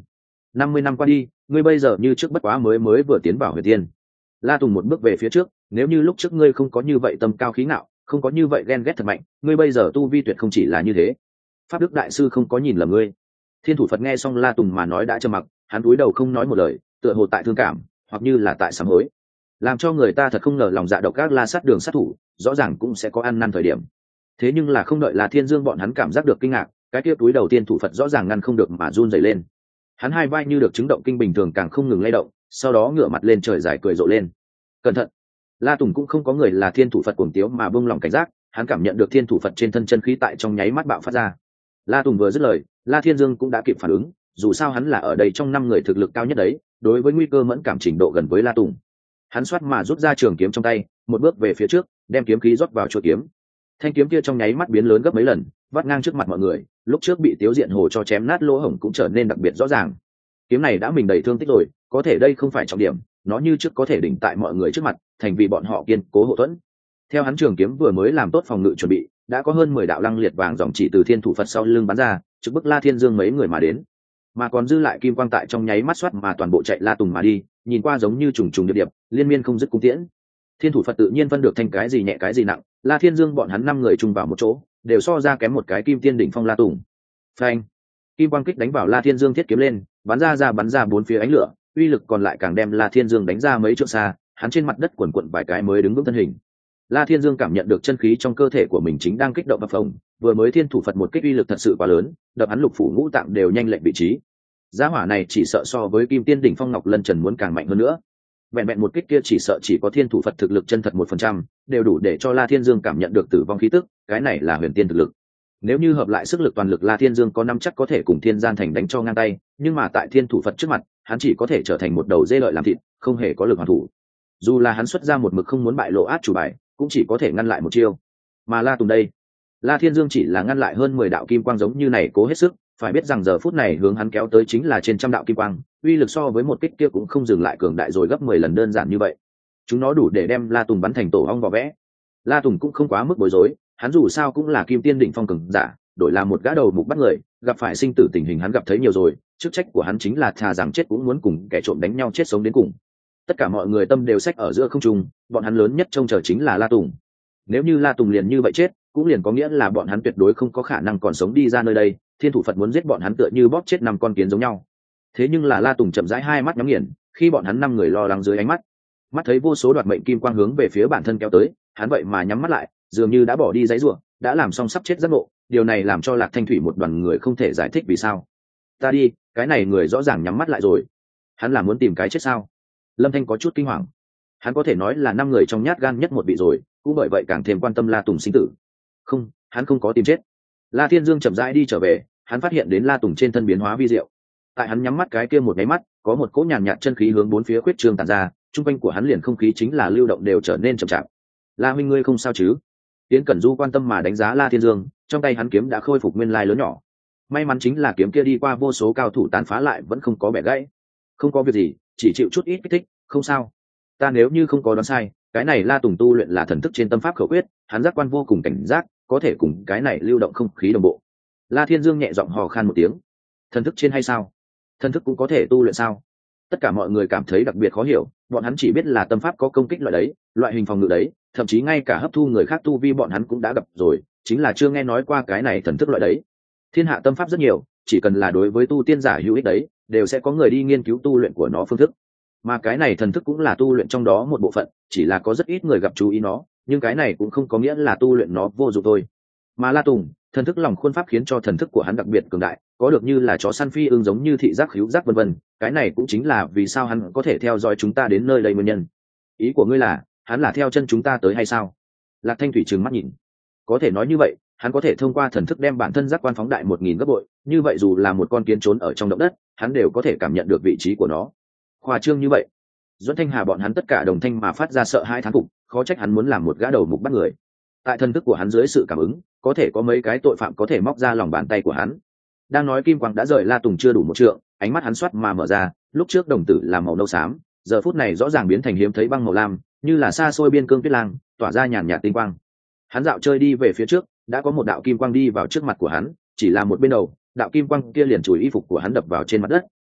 năm mươi năm qua đi, ngươi bây giờ như trước bất quá mới mới vừa tiến vào huyền tiên. La Tùng một bước về phía trước, nếu như lúc trước ngươi không có như vậy tâm cao khí ngạo, không có như vậy ghen ghét thật mạnh, ngươi bây giờ tu vi tuyệt không chỉ là như thế. Pháp Đức đại sư không có nhìn lầm ngươi. Thiên Thủ Phật nghe xong La Tùng mà nói đã trầm mặc, hắn cúi đầu không nói một lời, tựa hồ tại thương cảm, hoặc như là tại sám hối. Làm cho người ta thật không ngờ lòng dạ độc ác La Sát đường sát thủ, rõ ràng cũng sẽ có ăn năn thời điểm. Thế nhưng là không đợi là Thiên Dương bọn hắn cảm giác được kinh ngạc, cái kia túi đầu Thiên Thủ Phật rõ ràng ngăn không được mà run rẩy lên. Hắn hai vai như được chứng động kinh bình thường càng không ngừng lay động, sau đó ngửa mặt lên trời dài cười rộ lên. Cẩn thận! La Tùng cũng không có người là Thiên Thủ Phật cuồng tiếu mà buông lòng cảnh giác, hắn cảm nhận được Thiên Thủ Phật trên thân chân khí tại trong nháy mắt bạo phát ra. La Tùng vừa dứt lời, La Thiên Dương cũng đã kịp phản ứng, dù sao hắn là ở đây trong năm người thực lực cao nhất đấy, đối với nguy cơ mẫn cảm trình độ gần với La Tùng. Hắn xoát mà rút ra trường kiếm trong tay, một bước về phía trước, đem kiếm khí rót vào chuôi kiếm. Thanh kiếm kia trong nháy mắt biến lớn gấp mấy lần, vắt ngang trước mặt mọi người, lúc trước bị Tiếu Diện Hồ cho chém nát lỗ hổng cũng trở nên đặc biệt rõ ràng. Kiếm này đã mình đầy thương tích rồi, có thể đây không phải trọng điểm, nó như trước có thể đỉnh tại mọi người trước mặt, thành vì bọn họ kiên cố hộ thuẫn. Theo hắn trường kiếm vừa mới làm tốt phòng ngự chuẩn bị, đã có hơn mười đạo lăng liệt vàng dòng chỉ từ Thiên Thủ Phật sau lưng bắn ra, trực bức La Thiên Dương mấy người mà đến. Mà còn dư lại kim quang tại trong nháy mắt xoát mà toàn bộ chạy La Tùng mà đi, nhìn qua giống như trùng trùng điệp điệp, liên miên không dứt cung tiễn. Thiên Thủ Phật tự nhiên phân được thành cái gì nhẹ cái gì nặng, La Thiên Dương bọn hắn năm người chung vào một chỗ, đều so ra kém một cái kim tiên đỉnh phong La Tùng. Phanh! Kim quang kích đánh vào La Thiên Dương thiết kiếm lên, bắn ra ra bắn ra bốn phía ánh lửa, uy lực còn lại càng đem La Thiên Dương đánh ra mấy trượng xa, hắn trên mặt đất quần quật vài cái mới đứng vững thân hình. La Thiên Dương cảm nhận được chân khí trong cơ thể của mình chính đang kích động phập phồng, vừa mới Thiên Thủ Phật một kích uy lực thật sự quá lớn, đập hắn lục phủ ngũ tạng đều nhanh lệch vị trí. Giá hỏa này chỉ sợ so với Kim Tiên đỉnh phong Ngọc Lân Trần muốn càng mạnh hơn nữa. Vẹn vẹn một kích kia chỉ sợ chỉ có Thiên Thủ Phật thực lực chân thật một phần trăm, đều đủ để cho La Thiên Dương cảm nhận được tử vong khí tức, cái này là huyền tiên thực lực. Nếu như hợp lại sức lực toàn lực, La Thiên Dương có năm chắc có thể cùng Thiên Gian Thành đánh cho ngang tay, nhưng mà tại Thiên Thủ Phật trước mặt, hắn chỉ có thể trở thành một đầu dê lợi làm thịt, không hề có lực hoàn thủ. Dù là hắn xuất ra một mực không muốn bại lộ át chủ bài, cũng chỉ có thể ngăn lại một chiêu. Mà La Tùng đây, La Thiên Dương chỉ là ngăn lại hơn mười đạo kim quang giống như này cố hết sức, phải biết rằng giờ phút này hướng hắn kéo tới chính là trên trăm đạo kim quang, uy lực so với một kích kia cũng không dừng lại cường đại rồi gấp mười lần đơn giản như vậy. Chúng nó đủ để đem La Tùng bắn thành tổ ong vỏ vẽ. La Tùng cũng không quá mức bối rối, hắn dù sao cũng là Kim Tiên đỉnh phong cường giả, đổi làm một gã đầu mục bắt người, gặp phải sinh tử tình hình hắn gặp thấy nhiều rồi, chức trách của hắn chính là thà rằng chết cũng muốn cùng kẻ trộm đánh nhau chết sống đến cùng. Tất cả mọi người tâm đều xách ở giữa không trung, bọn hắn lớn nhất trông chờ chính là La Tùng. Nếu như La Tùng liền như vậy chết, cũng liền có nghĩa là bọn hắn tuyệt đối không có khả năng còn sống đi ra nơi đây, Thiên Thủ Phật muốn giết bọn hắn tựa như bóp chết năm con kiến giống nhau. Thế nhưng là La Tùng chậm rãi hai mắt nhắm nghiền, khi bọn hắn năm người lo lắng dưới ánh mắt, mắt thấy vô số đoạt mệnh kim quang hướng về phía bản thân kéo tới, hắn vậy mà nhắm mắt lại, dường như đã bỏ đi giấy rủa, đã làm xong sắp chết giấc ngộ. Điều này làm cho Lạc Thanh Thủy một đoàn người không thể giải thích vì sao. Ta đi, cái này người rõ ràng nhắm mắt lại rồi, hắn là muốn tìm cái chết sao? Lâm Thanh có chút kinh hoàng, hắn có thể nói là năm người trong nhát gan nhất một vị rồi, cũng bởi vậy càng thêm quan tâm La Tùng sinh tử. Không, hắn không có tìm chết. La Thiên Dương chậm rãi đi trở về, hắn phát hiện đến La Tùng trên thân biến hóa vi diệu. Tại hắn nhắm mắt cái kia một cái mắt, có một cỗ nhàn nhạt chân khí hướng bốn phía khuyết trương tản ra, trung quanh của hắn liền không khí chính là lưu động đều trở nên chậm chạp. La huynh ngươi không sao chứ? Tiến Cẩn Du quan tâm mà đánh giá La Thiên Dương, trong tay hắn kiếm đã khôi phục nguyên lai lớn nhỏ. May mắn chính là kiếm kia đi qua vô số cao thủ tàn phá lại vẫn không có bẻ gãy. Không có việc gì, chỉ chịu chút ít kích thích, không sao. Ta nếu như không có đoán sai, cái này La Tùng tu luyện là thần thức trên tâm pháp khẩu quyết, hắn giác quan vô cùng cảnh giác, có thể cùng cái này lưu động không khí đồng bộ. La Thiên Dương nhẹ giọng hò khan một tiếng. Thần thức trên hay sao? Thần thức cũng có thể tu luyện sao? Tất cả mọi người cảm thấy đặc biệt khó hiểu, bọn hắn chỉ biết là tâm pháp có công kích loại đấy, loại hình phòng ngự đấy, thậm chí ngay cả hấp thu người khác tu vi bọn hắn cũng đã gặp rồi, chính là chưa nghe nói qua cái này thần thức loại đấy. Thiên hạ tâm pháp rất nhiều, chỉ cần là đối với tu tiên giả hữu ích đấy, đều sẽ có người đi nghiên cứu tu luyện của nó phương thức. Mà cái này thần thức cũng là tu luyện trong đó một bộ phận, chỉ là có rất ít người gặp chú ý nó, nhưng cái này cũng không có nghĩa là tu luyện nó vô dụng thôi. Mà La Tùng, thần thức lòng khuôn pháp khiến cho thần thức của hắn đặc biệt cường đại, có được như là chó săn phi ưng giống như thị giác khứu giác vân vân, cái này cũng chính là vì sao hắn có thể theo dõi chúng ta đến nơi đây nguyên nhân. Ý của ngươi là, hắn là theo chân chúng ta tới hay sao? Lạc Thanh Thủy trừng mắt nhìn. Có thể nói như vậy, hắn có thể thông qua thần thức đem bản thân giác quan phóng đại một nghìn gấp bội, như vậy dù là một con kiến trốn ở trong động đất, hắn đều có thể cảm nhận được vị trí của nó. Khoa trương như vậy, Duẫn Thanh Hà bọn hắn tất cả đồng thanh mà phát ra sợ hãi thán phục, khó trách hắn muốn làm một gã đầu mục bắt người. Tại thần thức của hắn dưới sự cảm ứng, có thể có mấy cái tội phạm có thể móc ra lòng bàn tay của hắn. Đang nói kim quang đã rời La Tùng chưa đủ một trượng, ánh mắt hắn xoát mà mở ra, lúc trước đồng tử là màu nâu xám, giờ phút này rõ ràng biến thành hiếm thấy băng màu lam, như là xa xôi biên cương tuyết lang, tỏa ra nhàn nhạt tinh quang. Hắn dạo chơi đi về phía trước, đã có một đạo kim quang đi vào trước mặt của hắn, chỉ là một bên đầu, đạo kim quang kia liền chùi y phục của hắn đập vào trên mặt đất,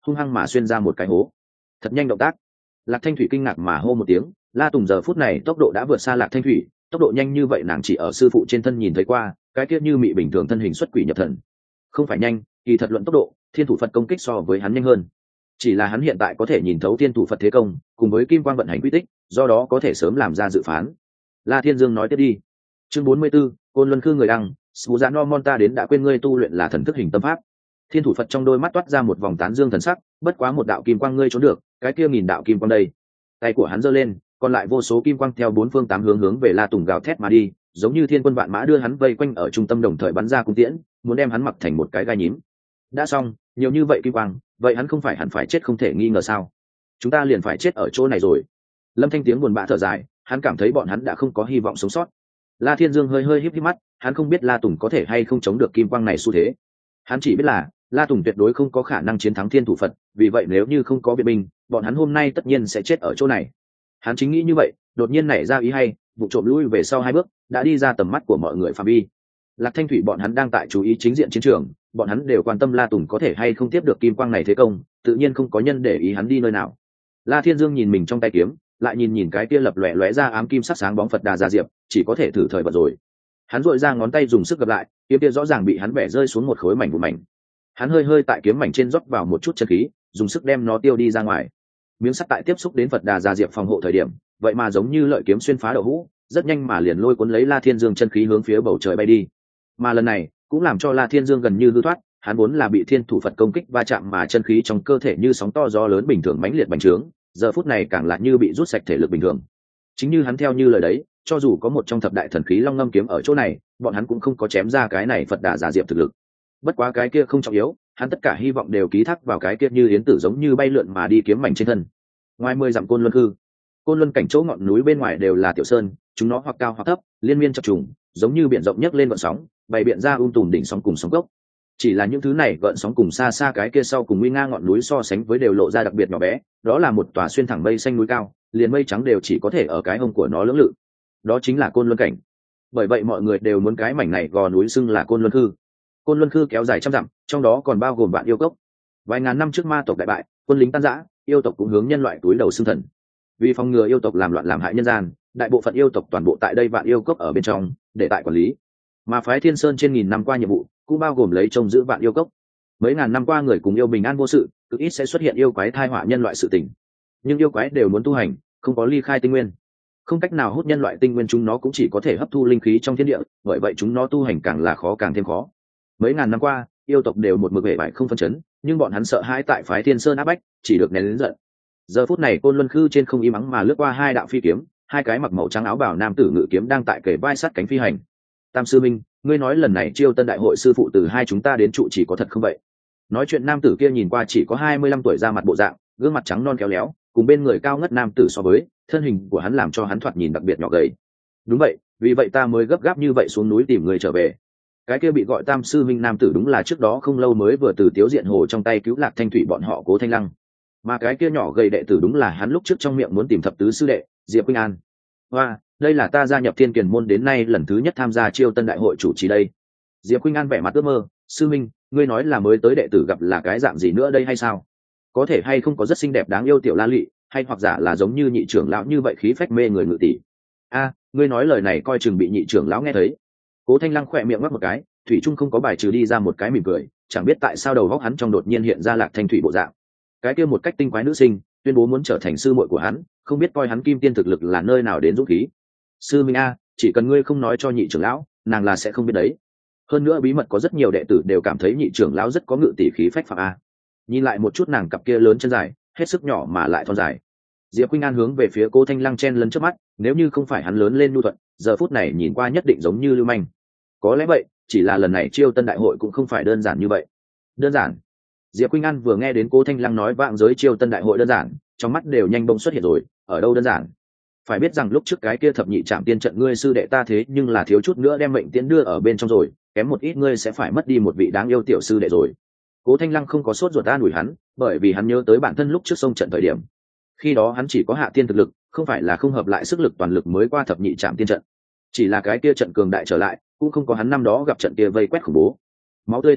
hung hăng mà xuyên ra một cái hố. Thật nhanh động tác. Lạc Thanh Thủy kinh ngạc mà hô một tiếng. La Tùng giờ phút này tốc độ đã vượt xa Lạc Thanh Thủy, tốc độ nhanh như vậy nàng chỉ ở sư phụ trên thân nhìn thấy qua, cái kia như mị bình thường thân hình xuất quỷ nhập thần. Không phải nhanh, kỳ thật luận tốc độ, Thiên Thủ Phật công kích so với hắn nhanh hơn. Chỉ là hắn hiện tại có thể nhìn thấu Thiên Thủ Phật thế công, cùng với kim quang vận hành quy tích, do đó có thể sớm làm ra dự phán. La Thiên Dương nói tiếp đi. Chương bốn mươi 44, Côn Luân Khư người đăng, Sủ Dạ No Monta đến đã quên ngươi tu luyện là thần thức hình tâm pháp. Thiên Thủ Phật trong đôi mắt toát ra một vòng tán dương thần sắc, bất quá một đạo kim quang ngươi trốn được, cái kia nghìn đạo kim quang đây. Tay của hắn giơ lên, còn lại vô số kim quang theo bốn phương tám hướng hướng về La Tùng gào thét mà đi, giống như thiên quân vạn mã đưa hắn vây quanh ở trung tâm đồng thời bắn ra cung tiễn, muốn đem hắn mặc thành một cái gai nhím. Đã xong, nhiều như vậy kim quang, vậy hắn không phải hẳn phải chết không thể nghi ngờ sao? Chúng ta liền phải chết ở chỗ này rồi. Lâm Thanh tiếng buồn bã thở dài, hắn cảm thấy bọn hắn đã không có hy vọng sống sót. La Thiên Dương hơi hơi híp híp mắt, hắn không biết La Tùng có thể hay không chống được kim quang này xu thế. Hắn chỉ biết là La Tùng tuyệt đối không có khả năng chiến thắng Thiên Thủ Phật, vì vậy nếu như không có biện binh, bọn hắn hôm nay tất nhiên sẽ chết ở chỗ này. Hắn chính nghĩ như vậy, đột nhiên nảy ra ý hay, vụ trộm lui về sau hai bước, đã đi ra tầm mắt của mọi người phạm vi. Lạc Thanh Thủy bọn hắn đang tại chú ý chính diện chiến trường, bọn hắn đều quan tâm La Tùng có thể hay không tiếp được kim quang này thế công, tự nhiên không có nhân để ý hắn đi nơi nào. La Thiên Dương nhìn mình trong tay kiếm, lại nhìn nhìn cái kia lập lòe lóe ra ám kim sắc sáng bóng Phật Đà Gia Diệp, chỉ có thể thử thời vận rồi. Hắn duỗi ra ngón tay dùng sức gập lại, kiếm kia rõ ràng bị hắn bẻ rơi xuống một khối mảnh vụn mảnh. Hắn hơi hơi tại kiếm mảnh trên rót vào một chút chân khí, dùng sức đem nó tiêu đi ra ngoài. Miếng sắt tại tiếp xúc đến Phật Đà Gia Diệp phòng hộ thời điểm, vậy mà giống như lợi kiếm xuyên phá đậu hũ, rất nhanh mà liền lôi cuốn lấy La Thiên Dương chân khí hướng phía bầu trời bay đi. Mà lần này cũng làm cho La Thiên Dương gần như hư thoát, hắn vốn là bị Thiên Thủ Phật công kích va chạm mà chân khí trong cơ thể như sóng to gió lớn bình thường mãnh liệt bành trướng, giờ phút này càng lại như bị rút sạch thể lực bình thường. Chính như hắn theo như lời đấy, cho dù có một trong thập đại thần khí Long Ngâm kiếm ở chỗ này, bọn hắn cũng không có chém ra cái này Phật Đà Giả Diệp thực lực. Bất quá cái kia không trọng yếu, hắn tất cả hy vọng đều ký thác vào cái kia như yến tử giống như bay lượn mà đi kiếm mảnh trên thân. Ngoài mười dặm Côn Luân Khư, Côn Luân cảnh chỗ ngọn núi bên ngoài đều là tiểu sơn, chúng nó hoặc cao hoặc thấp, liên miên chập trùng, giống như biển rộng nhấc lên gợn sóng, bày biện ra um tùm đỉnh sóng cùng sóng gốc. Chỉ là những thứ này gợn sóng cùng xa xa cái kia sau cùng nguy nga ngọn núi so sánh với đều lộ ra đặc biệt nhỏ bé, đó là một tòa xuyên thẳng mây xanh núi cao, liền mây trắng đều chỉ có thể ở cái hông của nó lưỡng lự. Đó chính là Côn Luân cảnh. Bởi vậy mọi người đều muốn cái mảnh này gò núi xưng là Côn Luân Khư. Côn Luân Khư kéo dài trăm dặm, trong đó còn bao gồm vạn yêu cốc. Vài ngàn năm trước ma tộc đại bại, quân lính tan rã, yêu tộc cũng hướng nhân loại túi đầu xưng thần. Vì phòng ngừa yêu tộc làm loạn làm hại nhân gian, đại bộ phận yêu tộc toàn bộ tại đây vạn yêu cốc ở bên trong, để tại quản lý. Mà phái Thiên Sơn trên nghìn năm qua nhiệm vụ, cũng bao gồm lấy trông giữ vạn yêu cốc. Mấy ngàn năm qua người cùng yêu bình an vô sự, cực ít sẽ xuất hiện yêu quái thai họa nhân loại sự tình. Nhưng yêu quái đều muốn tu hành, không có ly khai tinh nguyên, không cách nào hút nhân loại tinh nguyên, chúng nó cũng chỉ có thể hấp thu linh khí trong thiên địa, bởi vậy chúng nó tu hành càng là khó càng thêm khó. Mấy ngàn năm qua, yêu tộc đều một mực vẻ vải không phân chấn, nhưng bọn hắn sợ hãi tại phái Thiên Sơn áp bách, chỉ được nén lớn giận. Giờ phút này Côn Luân Khư trên không im ắng mà lướt qua hai đạo phi kiếm, hai cái mặc màu trắng áo bào nam tử ngự kiếm đang tại kề vai sát cánh phi hành. Tam sư minh, ngươi nói lần này chiêu tân đại hội sư phụ từ hai chúng ta đến trụ chỉ có thật không vậy? Nói chuyện nam tử kia nhìn qua chỉ có hai mươi lăm tuổi, ra mặt bộ dạng, gương mặt trắng non khéo léo, cùng bên người cao ngất nam tử so với, thân hình của hắn làm cho hắn thoạt nhìn đặc biệt nhỏ gầy. Đúng vậy, vì vậy ta mới gấp gáp như vậy xuống núi tìm người trở về. Cái kia bị gọi Tam sư minh nam tử đúng là trước đó không lâu mới vừa từ Tiếu Diện Hồ trong tay cứu Lạc Thanh Thủy bọn họ Cố Thanh Lăng. Mà cái kia nhỏ gầy đệ tử đúng là hắn lúc trước trong miệng muốn tìm thập tứ sư đệ Diệp Quynh An. Hoa, đây là ta gia nhập Thiên Kiền môn đến nay lần thứ nhất tham gia chiêu tân đại hội chủ trì đây. Diệp Quynh An vẻ mặt ước mơ, sư minh, ngươi nói là mới tới đệ tử gặp là cái dạng gì nữa đây hay sao? Có thể hay không có rất xinh đẹp đáng yêu tiểu la lị, hay hoặc giả là giống như nhị trưởng lão như vậy khí phách mê người ngự tỷ? A, ngươi nói lời này coi chừng bị nhị trưởng lão nghe thấy. Cố Thanh Lăng khỏe miệng ngoắc một cái, thủy trung không có bài trừ đi ra một cái mỉm cười, chẳng biết tại sao đầu góc hắn trong đột nhiên hiện ra Lạc Thanh Thủy bộ dạng. Cái kia một cách tinh quái nữ sinh, tuyên bố muốn trở thành sư muội của hắn, không biết coi hắn kim tiên thực lực là nơi nào đến dũng khí. Sư minh a, chỉ cần ngươi không nói cho nhị trưởng lão, nàng là sẽ không biết đấy. Hơn nữa bí mật có rất nhiều đệ tử đều cảm thấy nhị trưởng lão rất có ngự tỷ khí phách phạm a. Nhìn lại một chút nàng cặp kia lớn chân dài, hết sức nhỏ mà lại thon dài. Diệp Khuynh An hướng về phía Cố Thanh Lăng chen lấn trước mắt, nếu như không phải hắn lớn lên nhu thuận, giờ phút này nhìn qua nhất định giống như lưu manh. Có lẽ vậy, chỉ là lần này chiêu tân đại hội cũng không phải đơn giản như vậy. Đơn giản? Diệp Khuynh An vừa nghe đến Cố Thanh Lăng nói vạn giới chiêu tân đại hội đơn giản, trong mắt đều nhanh bông xuất hiện rồi, ở đâu đơn giản? Phải biết rằng lúc trước cái kia thập nhị trạm tiên trận ngươi sư đệ ta thế nhưng là thiếu chút nữa đem mệnh tiến đưa ở bên trong rồi, kém một ít ngươi sẽ phải mất đi một vị đáng yêu tiểu sư đệ rồi. Cố Thanh Lăng không có sốt ruột an ủi hắn, bởi vì hắn nhớ tới bản thân lúc trước sông trận thời điểm. Khi đó hắn chỉ có hạ tiên thực lực, không phải là không hợp lại sức lực toàn lực mới qua thập nhị trạm tiên trận. Chỉ là cái kia trận cường đại trở lại, cũng không có hắn năm đó gặp trận kia vây quét khủng bố. Máu tươi tanh hôi,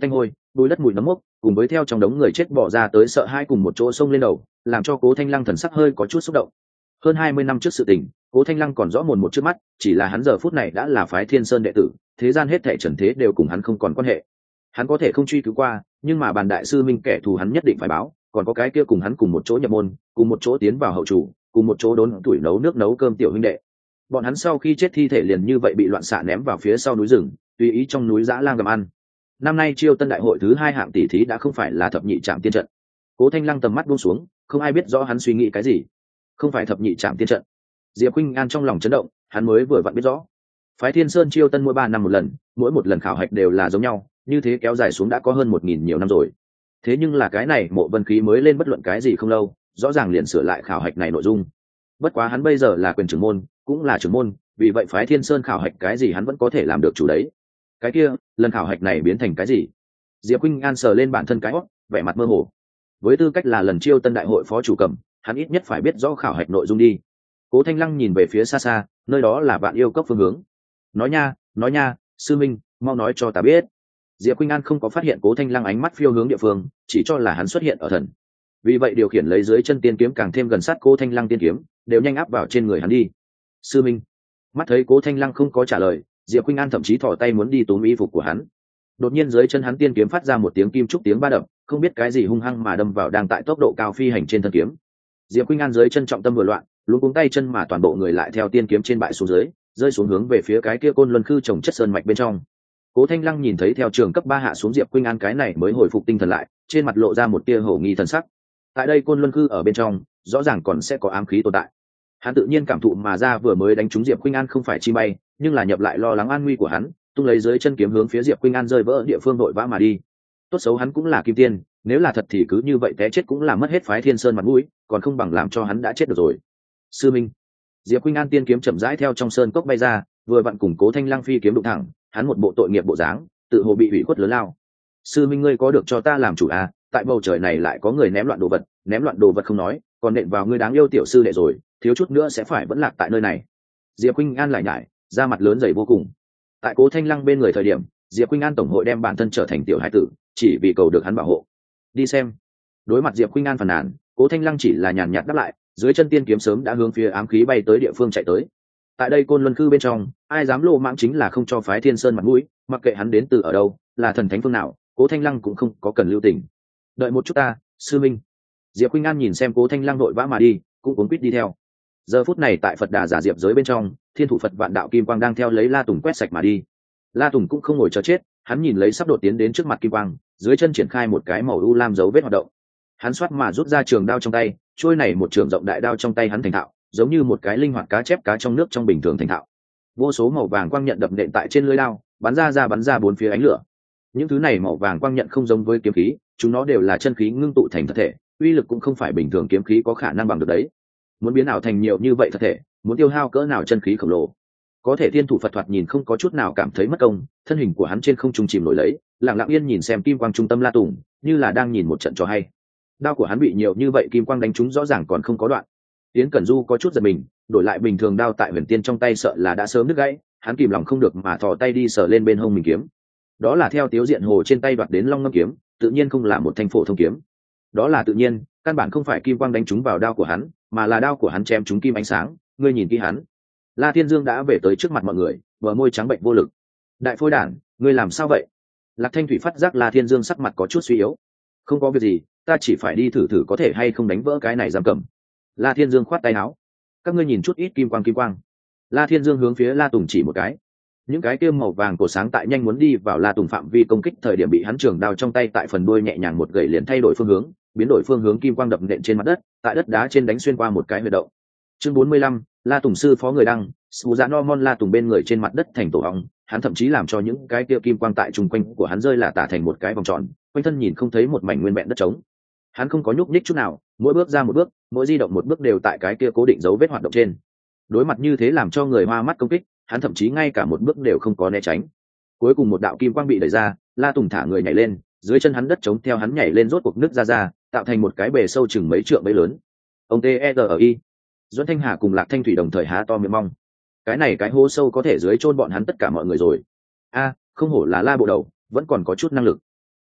bùi đất mùi nấm mốc cùng với theo trong đống người chết bỏ ra tới sợ hai cùng một chỗ xông lên đầu, làm cho Cố Thanh Lăng thần sắc hơi có chút xúc động. Hơn hai mươi năm trước sự tình, Cố Thanh Lăng còn rõ mồn một trước mắt, chỉ là hắn giờ phút này đã là phái Thiên Sơn đệ tử, thế gian hết thảy trần thế đều cùng hắn không còn quan hệ. Hắn có thể không truy cứu qua, nhưng mà bàn đại sư minh kẻ thù hắn nhất định phải báo, còn có cái kia cùng hắn cùng một chỗ nhập môn, cùng một chỗ tiến vào hậu chủ, cùng một chỗ đốn tuổi nấu nước nấu cơm tiểu huynh đệ. Bọn hắn sau khi chết thi thể liền như vậy bị loạn xạ ném vào phía sau núi rừng, tùy ý trong núi dã lang gặm ăn. Năm nay Chiêu Tân đại hội thứ hai hạng tỷ thí đã không phải là thập nhị trạm tiên trận. Cố Thanh Lăng tầm mắt buông xuống, không ai biết rõ hắn suy nghĩ cái gì. Không phải thập nhị trạm tiên trận. Diệp Khuynh An trong lòng chấn động, hắn mới vừa vặn biết rõ. Phái Thiên Sơn Chiêu Tân mỗi ba năm một lần, mỗi một lần khảo hạch đều là giống nhau, như thế kéo dài xuống đã có hơn một nghìn nhiều năm rồi. Thế nhưng là cái này Mộ Vân Khí mới lên bất luận cái gì không lâu, rõ ràng liền sửa lại khảo hạch này nội dung. Bất quá hắn bây giờ là quyền trưởng môn, cũng là trưởng môn, vì vậy phái Thiên Sơn khảo hạch cái gì hắn vẫn có thể làm được chủ đấy. Cái kia, lần khảo hạch này biến thành cái gì? Diệp Khuynh An sờ lên bản thân cái hót, vẻ mặt mơ hồ. Với tư cách là lần Chiêu Tân đại hội phó chủ cầm, hắn ít nhất phải biết rõ khảo hạch nội dung đi. Cố Thanh Lăng nhìn về phía xa xa, nơi đó là Vạn Yêu Cốc phương hướng. Nói nha, nói nha, sư minh, mau nói cho ta biết. Diệp Khuynh An không có phát hiện Cố Thanh Lăng ánh mắt phiêu hướng địa phương, chỉ cho là hắn xuất hiện ở thần. Vì vậy điều khiển lấy dưới chân tiên kiếm càng thêm gần sát Cố Thanh Lăng tiên kiếm, đều nhanh áp vào trên người hắn đi. Sư minh. Mắt thấy Cố Thanh Lăng không có trả lời, Diệp Khuynh An thậm chí thò tay muốn đi túm y phục của hắn. Đột nhiên dưới chân hắn tiên kiếm phát ra một tiếng kim trúc tiếng ba đập, không biết cái gì hung hăng mà đâm vào đang tại tốc độ cao phi hành trên thân kiếm. Diệp Khuynh An dưới chân trọng tâm vừa loạn, luống cuống tay chân mà toàn bộ người lại theo tiên kiếm trên bại xuống dưới, rơi xuống hướng về phía cái kia Côn Luân Khư trồng chất sơn mạch bên trong. Cố Thanh Lăng nhìn thấy theo trường cấp ba hạ xuống Diệp Khuynh An cái này mới hồi phục tinh thần lại, trên mặt lộ ra một tia hổ nghi thần sắc. Tại đây Côn Luân Khư ở bên trong, rõ ràng còn sẽ có ám khí tồn tại. Hắn tự nhiên cảm thụ mà ra vừa mới đánh trúng Diệp Khuynh An không phải chi bay, nhưng là nhập lại lo lắng an nguy của hắn, tung lấy dưới chân kiếm hướng phía Diệp Khuynh An rơi vỡ địa phương đội vã mà đi. Tốt xấu hắn cũng là kim tiên, nếu là thật thì cứ như vậy té chết cũng là mất hết phái Thiên Sơn mặt mũi, còn không bằng làm cho hắn đã chết được rồi. Sư minh. Diệp Khuynh An tiên kiếm chậm rãi theo trong sơn cốc bay ra, vừa vặn cùng Cố Thanh Lăng phi kiếm đụng thẳng, hắn một bộ tội nghiệp bộ dáng, tự hồ bị hủy khuất lớn lao. Sư minh ngươi có được cho ta làm chủ à, tại bầu trời này lại có người ném loạn đồ vật, ném loạn đồ vật không nói, còn nện vào ngươi đáng yêu tiểu sư đệ rồi, thiếu chút nữa sẽ phải vẫn lạc tại nơi này. Diệp Khuynh An lại nhải, da mặt lớn dày vô cùng. Tại Cố Thanh Lăng bên người thời điểm, Diệp Khuynh An tổng hội đem bản thân trở thành tiểu hải tử, chỉ vì cầu được hắn bảo hộ. Đi xem. Đối mặt Diệp Khuynh An phàn nàn, Cố Thanh Lăng chỉ là nhàn nhạt đáp lại, dưới chân tiên kiếm sớm đã hướng phía ám khí bay tới địa phương chạy tới. Tại đây Côn Luân Khư bên trong, ai dám lô mãng chính là không cho phái Thiên Sơn mặt mũi, mặc kệ hắn đến từ ở đâu, là thần thánh phương nào, Cố Thanh Lăng cũng không có cần lưu tình. Đợi một chút ta, sư minh. Diệp Khuynh An nhìn xem Cố Thanh Lăng đội vã mà đi, cũng cuống quýt đi theo. Giờ phút này tại Phật Đà giả diệp giới bên trong, Thiên thủ Phật Vạn Đạo Kim Quang đang theo lấy La Tùng quét sạch mà đi. La Tùng cũng không ngồi chờ chết, hắn nhìn lấy sắp đột tiến đến trước mặt Kim Quang, dưới chân triển khai một cái màu u lam dấu vết hoạt động. Hắn xoát mà rút ra trường đao trong tay, trôi này một trường rộng đại đao trong tay hắn thành thạo, giống như một cái linh hoạt cá chép cá trong nước trong bình thường thành thạo. Vô số màu vàng quang nhận đập nện tại trên lưỡi đao, bắn ra ra bắn ra bốn phía ánh lửa. Những thứ này màu vàng quang nhận không giống với kiếm khí, chúng nó đều là chân khí ngưng tụ thành thật thể, uy lực cũng không phải bình thường kiếm khí có khả năng bằng được đấy. Muốn biến ảo thành nhiều như vậy thật thể, muốn tiêu hao cỡ nào chân khí khổng lồ. Có thể Thiên thủ Phật thoạt nhìn không có chút nào cảm thấy mất công, thân hình của hắn trên không trung chìm nổi lấy, lặng lặng yên nhìn xem kim quang trung tâm La Tùng, như là đang nhìn một trận trò hay. Đao của hắn bị nhiều như vậy kim quang đánh trúng rõ ràng còn không có đoạn. Tiến Cẩn Du có chút giật mình, đổi lại bình thường đao tại Huyền Tiên trong tay sợ là đã sớm đứt gãy, hắn kìm lòng không được mà thò tay đi sờ lên bên hông mình kiếm. Đó là theo Tiếu Diện Hồ trên tay đoạt đến Long Ngâm kiếm, tự nhiên không là một thanh phổ thông kiếm. Đó là tự nhiên, căn bản không phải kim quang đánh trúng vào đao của hắn, mà là đao của hắn chém trúng kim ánh sáng, ngươi nhìn kỹ hắn. La Thiên Dương đã về tới trước mặt mọi người, bờ môi trắng bệnh vô lực. Đại phôi đản, ngươi làm sao vậy? Lạc Thanh Thủy phát giác La Thiên Dương sắc mặt có chút suy yếu. Không có việc gì, ta chỉ phải đi thử thử có thể hay không đánh vỡ cái này giam cầm. La Thiên Dương khoát tay áo. Các ngươi nhìn chút ít kim quang kim quang. La Thiên Dương hướng phía La Tùng chỉ một cái. Những cái kia màu vàng cổ sáng tại nhanh muốn đi vào La Tùng phạm vi công kích thời điểm bị hắn trường đao trong tay tại phần đuôi nhẹ nhàng một gậy liền thay đổi phương hướng, biến đổi phương hướng kim quang đập nện trên mặt đất, tại đất đá trên đánh xuyên qua một cái huyệt động. Chương bốn mươi lăm, La Tùng sư phó người đăng, Sù Dạ No Mon La Tùng bên người trên mặt đất thành tổ ong, hắn thậm chí làm cho những cái kia kim quang tại trung quanh của hắn rơi là tả thành một cái vòng tròn, quanh thân nhìn không thấy một mảnh nguyên vẹn đất trống. Hắn không có nhúc nhích chút nào, mỗi bước ra một bước, mỗi di động một bước đều tại cái kia cố định dấu vết hoạt động trên. Đối mặt như thế làm cho người hoa mắt công kích, hắn thậm chí ngay cả một bước đều không có né tránh. Cuối cùng một đạo kim quang bị đẩy ra, La Tùng thả người nhảy lên, dưới chân hắn đất trống theo hắn nhảy lên rốt cuộc nứt ra ra, tạo thành một cái bề sâu chừng mấy trượng bấy lớn. Ông T E R I Duẫn Thanh Hà cùng Lạc Thanh Thủy đồng thời há to miệng mong. Cái này cái hố sâu có thể dưới chôn bọn hắn tất cả mọi người rồi. A, không hổ là La bộ đầu, vẫn còn có chút năng lực.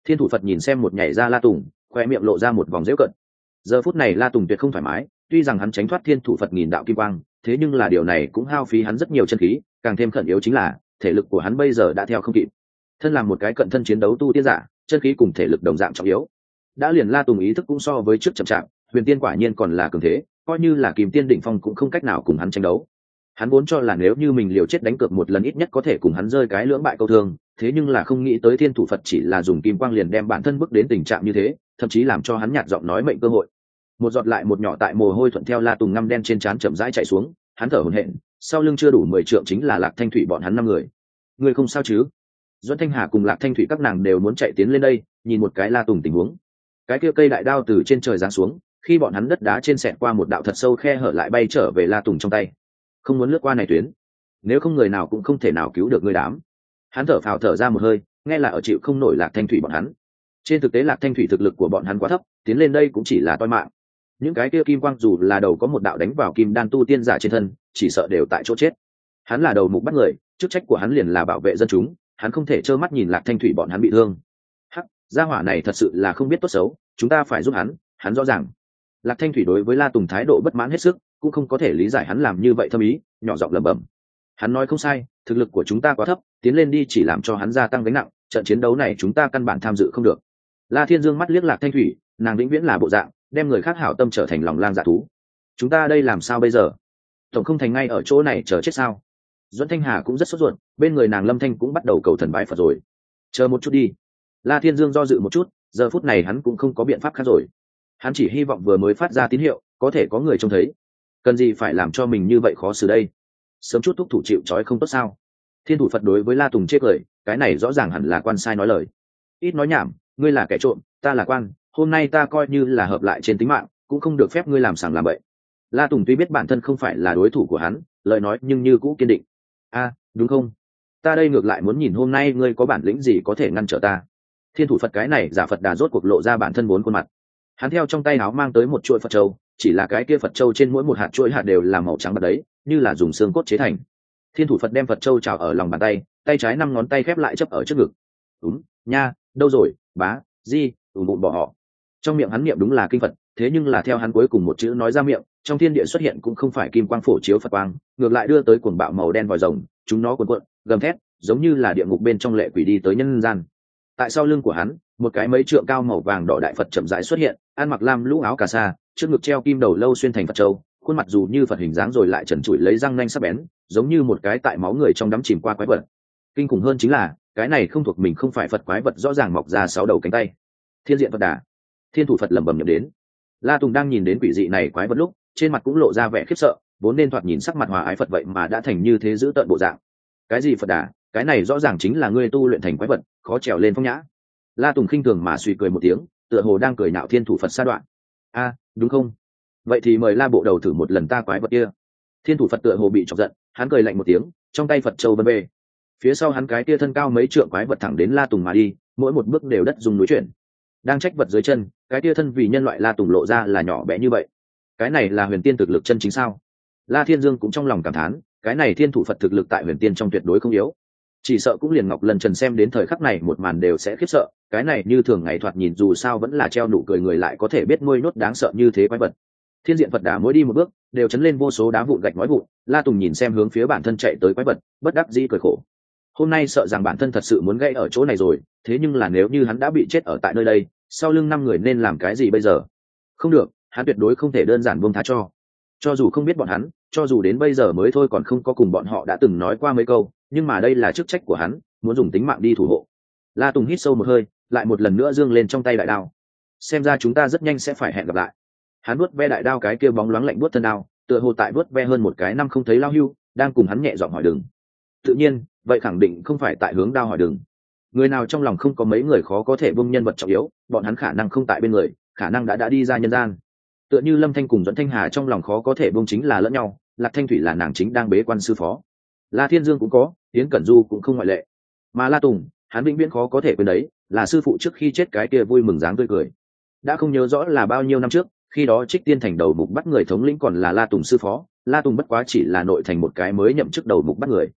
Thiên thủ Phật nhìn xem một nhảy ra La Tùng, khoe miệng lộ ra một vòng dễu cận. Giờ phút này La Tùng tuyệt không thoải mái, tuy rằng hắn tránh thoát thiên thủ Phật nghìn đạo kim quang, thế nhưng là điều này cũng hao phí hắn rất nhiều chân khí, càng thêm khẩn yếu chính là thể lực của hắn bây giờ đã theo không kịp. Thân làm một cái cận thân chiến đấu tu tiên giả, chân khí cùng thể lực đồng dạng trọng yếu. Đã liền La Tùng ý thức cũng so với trước chậm chạp, huyền tiên quả nhiên còn là cường thế, coi như là Kim Tiên đỉnh phong cũng không cách nào cùng hắn tranh đấu. Hắn vốn cho là nếu như mình liều chết đánh cược một lần ít nhất có thể cùng hắn rơi cái lưỡng bại câu thương, thế nhưng là không nghĩ tới thiên thủ Phật chỉ là dùng kim quang liền đem bản thân bước đến tình trạng như thế, thậm chí làm cho hắn nhạt giọng nói mệnh cơ hội. Một giọt lại một nhỏ tại mồ hôi thuận theo La Tùng ngăm đen trên trán chậm rãi chạy xuống, hắn thở hổn hển, sau lưng chưa đủ mười trượng chính là Lạc Thanh Thủy bọn hắn năm người. Người không sao chứ? Doãn Thanh Hà cùng Lạc Thanh Thủy các nàng đều muốn chạy tiến lên đây, nhìn một cái La Tùng tình huống. Cái kia cây đại đao từ trên trời giáng xuống, khi bọn hắn đất đá trên xẹt qua một đạo thật sâu khe hở lại bay trở về La Tùng trong tay. Không muốn lướt qua này tuyến, nếu không người nào cũng không thể nào cứu được người đám. Hắn thở phào thở ra một hơi, nghe là ở chịu không nổi Lạc Thanh Thủy bọn hắn. Trên thực tế Lạc Thanh Thủy thực lực của bọn hắn quá thấp, tiến lên đây cũng chỉ là toi mạng. Những cái kia kim quang dù là đầu có một đạo đánh vào kim đan tu tiên giả trên thân, chỉ sợ đều tại chỗ chết. Hắn là đầu mục bắt người, chức trách của hắn liền là bảo vệ dân chúng, hắn không thể trơ mắt nhìn Lạc Thanh Thủy bọn hắn bị thương. Hắc, gia hỏa này thật sự là không biết tốt xấu, chúng ta phải giúp hắn, hắn rõ ràng. Lạc Thanh Thủy đối với La Tùng thái độ bất mãn hết sức, cũng không có thể lý giải hắn làm như vậy thâm ý, nhỏ giọng lẩm bẩm. Hắn nói không sai, thực lực của chúng ta quá thấp, tiến lên đi chỉ làm cho hắn gia tăng gánh nặng, trận chiến đấu này chúng ta căn bản tham dự không được. La Thiên Dương mắt liếc Lạc Thanh Thủy, nàng vĩnh viễn là bộ dạng, đem người khác hảo tâm trở thành lòng lang dạ thú. Chúng ta đây làm sao bây giờ? Tổng không thành ngay ở chỗ này chờ chết sao? Doãn Thanh Hà cũng rất sốt ruột, bên người nàng Lâm Thanh cũng bắt đầu cầu thần bái Phật rồi. Chờ một chút đi. La Thiên Dương do dự một chút, giờ phút này hắn cũng không có biện pháp khác rồi. Hắn chỉ hy vọng vừa mới phát ra tín hiệu, có thể có người trông thấy. Cần gì phải làm cho mình như vậy khó xử đây? Sớm chút thúc thủ chịu trói không tốt sao? Thiên thủ Phật đối với La Tùng chê cười, cái này rõ ràng hẳn là quan sai nói lời. Ít nói nhảm, ngươi là kẻ trộm, ta là quan, hôm nay ta coi như là hợp lại trên tính mạng, cũng không được phép ngươi làm sàng làm bậy. La Tùng tuy biết bản thân không phải là đối thủ của hắn, lời nói nhưng như cũ kiên định. A, đúng không? Ta đây ngược lại muốn nhìn hôm nay ngươi có bản lĩnh gì có thể ngăn trở ta. Thiên thủ Phật cái này giả Phật Đà rốt cuộc lộ ra bản thân bốn khuôn mặt. Hắn theo trong tay áo mang tới một chuỗi Phật châu, chỉ là cái kia Phật châu trên mỗi một hạt chuỗi hạt đều là màu trắng bạc đấy, như là dùng xương cốt chế thành. Thiên thủ Phật đem Phật châu trào ở lòng bàn tay, tay trái năm ngón tay khép lại chấp ở trước ngực. Đúng, nha, đâu rồi, bá, di, ùm bụng bỏ họ. Trong miệng hắn niệm đúng là kinh Phật, thế nhưng là theo hắn cuối cùng một chữ nói ra miệng, trong thiên địa xuất hiện cũng không phải kim quang phổ chiếu Phật quang, ngược lại đưa tới cuồng bạo màu đen vòi rồng, chúng nó cuồn cuộn, gầm thét, giống như là địa ngục bên trong lệ quỷ đi tới nhân gian. Tại sau lưng của hắn, một cái mấy trượng cao màu vàng đỏ đại Phật chậm rãi xuất hiện, ăn mặc lam lũ áo cà sa, trước ngực treo kim đầu lâu xuyên thành Phật châu, khuôn mặt dù như Phật hình dáng rồi lại trần trụi lấy răng nanh sắc bén, giống như một cái tại máu người trong đắm chìm qua quái vật. Kinh khủng hơn chính là, cái này không thuộc mình không phải Phật quái vật rõ ràng mọc ra sáu đầu cánh tay. Thiên diện Phật Đà. Thiên thủ Phật lẩm bẩm nhầm đến. La Tùng đang nhìn đến quỷ dị này quái vật lúc, trên mặt cũng lộ ra vẻ khiếp sợ, vốn nên thoạt nhìn sắc mặt hòa ái Phật vậy mà đã thành như thế dữ tợn bộ dạng. Cái gì Phật Đà, cái này rõ ràng chính là ngươi tu luyện thành quái vật, khó trèo lên phong nhã. La Tùng khinh thường mà suy cười một tiếng, tựa hồ đang cười nhạo thiên thủ Phật sa đoạn. A, đúng không? Vậy thì mời La bộ đầu thử một lần ta quái vật kia. Thiên thủ Phật tựa hồ bị chọc giận, hắn cười lạnh một tiếng, trong tay Phật châu vân bê. Phía sau hắn cái kia thân cao mấy trượng quái vật thẳng đến La Tùng mà đi, mỗi một bước đều đất dùng núi chuyển. Đang trách vật dưới chân, cái kia thân vì nhân loại La Tùng lộ ra là nhỏ bé như vậy. Cái này là huyền tiên thực lực chân chính sao? La Thiên Dương cũng trong lòng cảm thán, cái này thiên thủ Phật thực lực tại huyền tiên trong tuyệt đối không yếu. Chỉ sợ cũng liền Ngọc Lần Trần xem đến thời khắc này một màn đều sẽ khiếp sợ, cái này như thường ngày thoạt nhìn dù sao vẫn là treo nụ cười người lại có thể biết nuôi nốt đáng sợ như thế quái vật. Thiên diện Phật Đà mỗi đi một bước đều chấn lên vô số đá vụn gạch nói vụn. La Tùng nhìn xem hướng phía bản thân chạy tới quái vật, bất đắc dĩ cười khổ. Hôm nay sợ rằng bản thân thật sự muốn gãy ở chỗ này rồi, thế nhưng là nếu như hắn đã bị chết ở tại nơi đây, sau lưng năm người nên làm cái gì bây giờ? Không được, hắn tuyệt đối không thể đơn giản buông tha cho. Cho dù không biết bọn hắn, cho dù đến bây giờ mới thôi còn không có cùng bọn họ đã từng nói qua mấy câu, nhưng mà đây là chức trách của hắn, muốn dùng tính mạng đi thủ hộ. La Tùng hít sâu một hơi, lại một lần nữa giương lên trong tay đại đao. Xem ra chúng ta rất nhanh sẽ phải hẹn gặp lại. Hắn vuốt ve đại đao cái kia bóng loáng lạnh buốt thân đao, tựa hồ tại vuốt ve hơn một cái năm không thấy lao hưu, đang cùng hắn nhẹ giọng hỏi đừng. Tự nhiên, vậy khẳng định không phải tại hướng đao hỏi đừng. Người nào trong lòng không có mấy người khó có thể buông nhân vật trọng yếu, bọn hắn khả năng không tại bên người, khả năng đã đã đi ra nhân gian. Tựa như Lâm Thanh cùng Doãn Thanh Hà trong lòng khó có thể buông chính là lẫn nhau, Lạc Thanh Thủy là nàng chính đang bế quan sư phó. La Thiên Dương cũng có, Yến Cẩn Du cũng không ngoại lệ. Mà La Tùng, hắn vĩnh viễn khó có thể quên đấy, là sư phụ trước khi chết cái kia vui mừng dáng tươi cười. Đã không nhớ rõ là bao nhiêu năm trước, khi đó Trích Tiên thành đầu mục bắt người thống lĩnh còn là La Tùng sư phó, La Tùng bất quá chỉ là nội thành một cái mới nhậm chức đầu mục bắt người.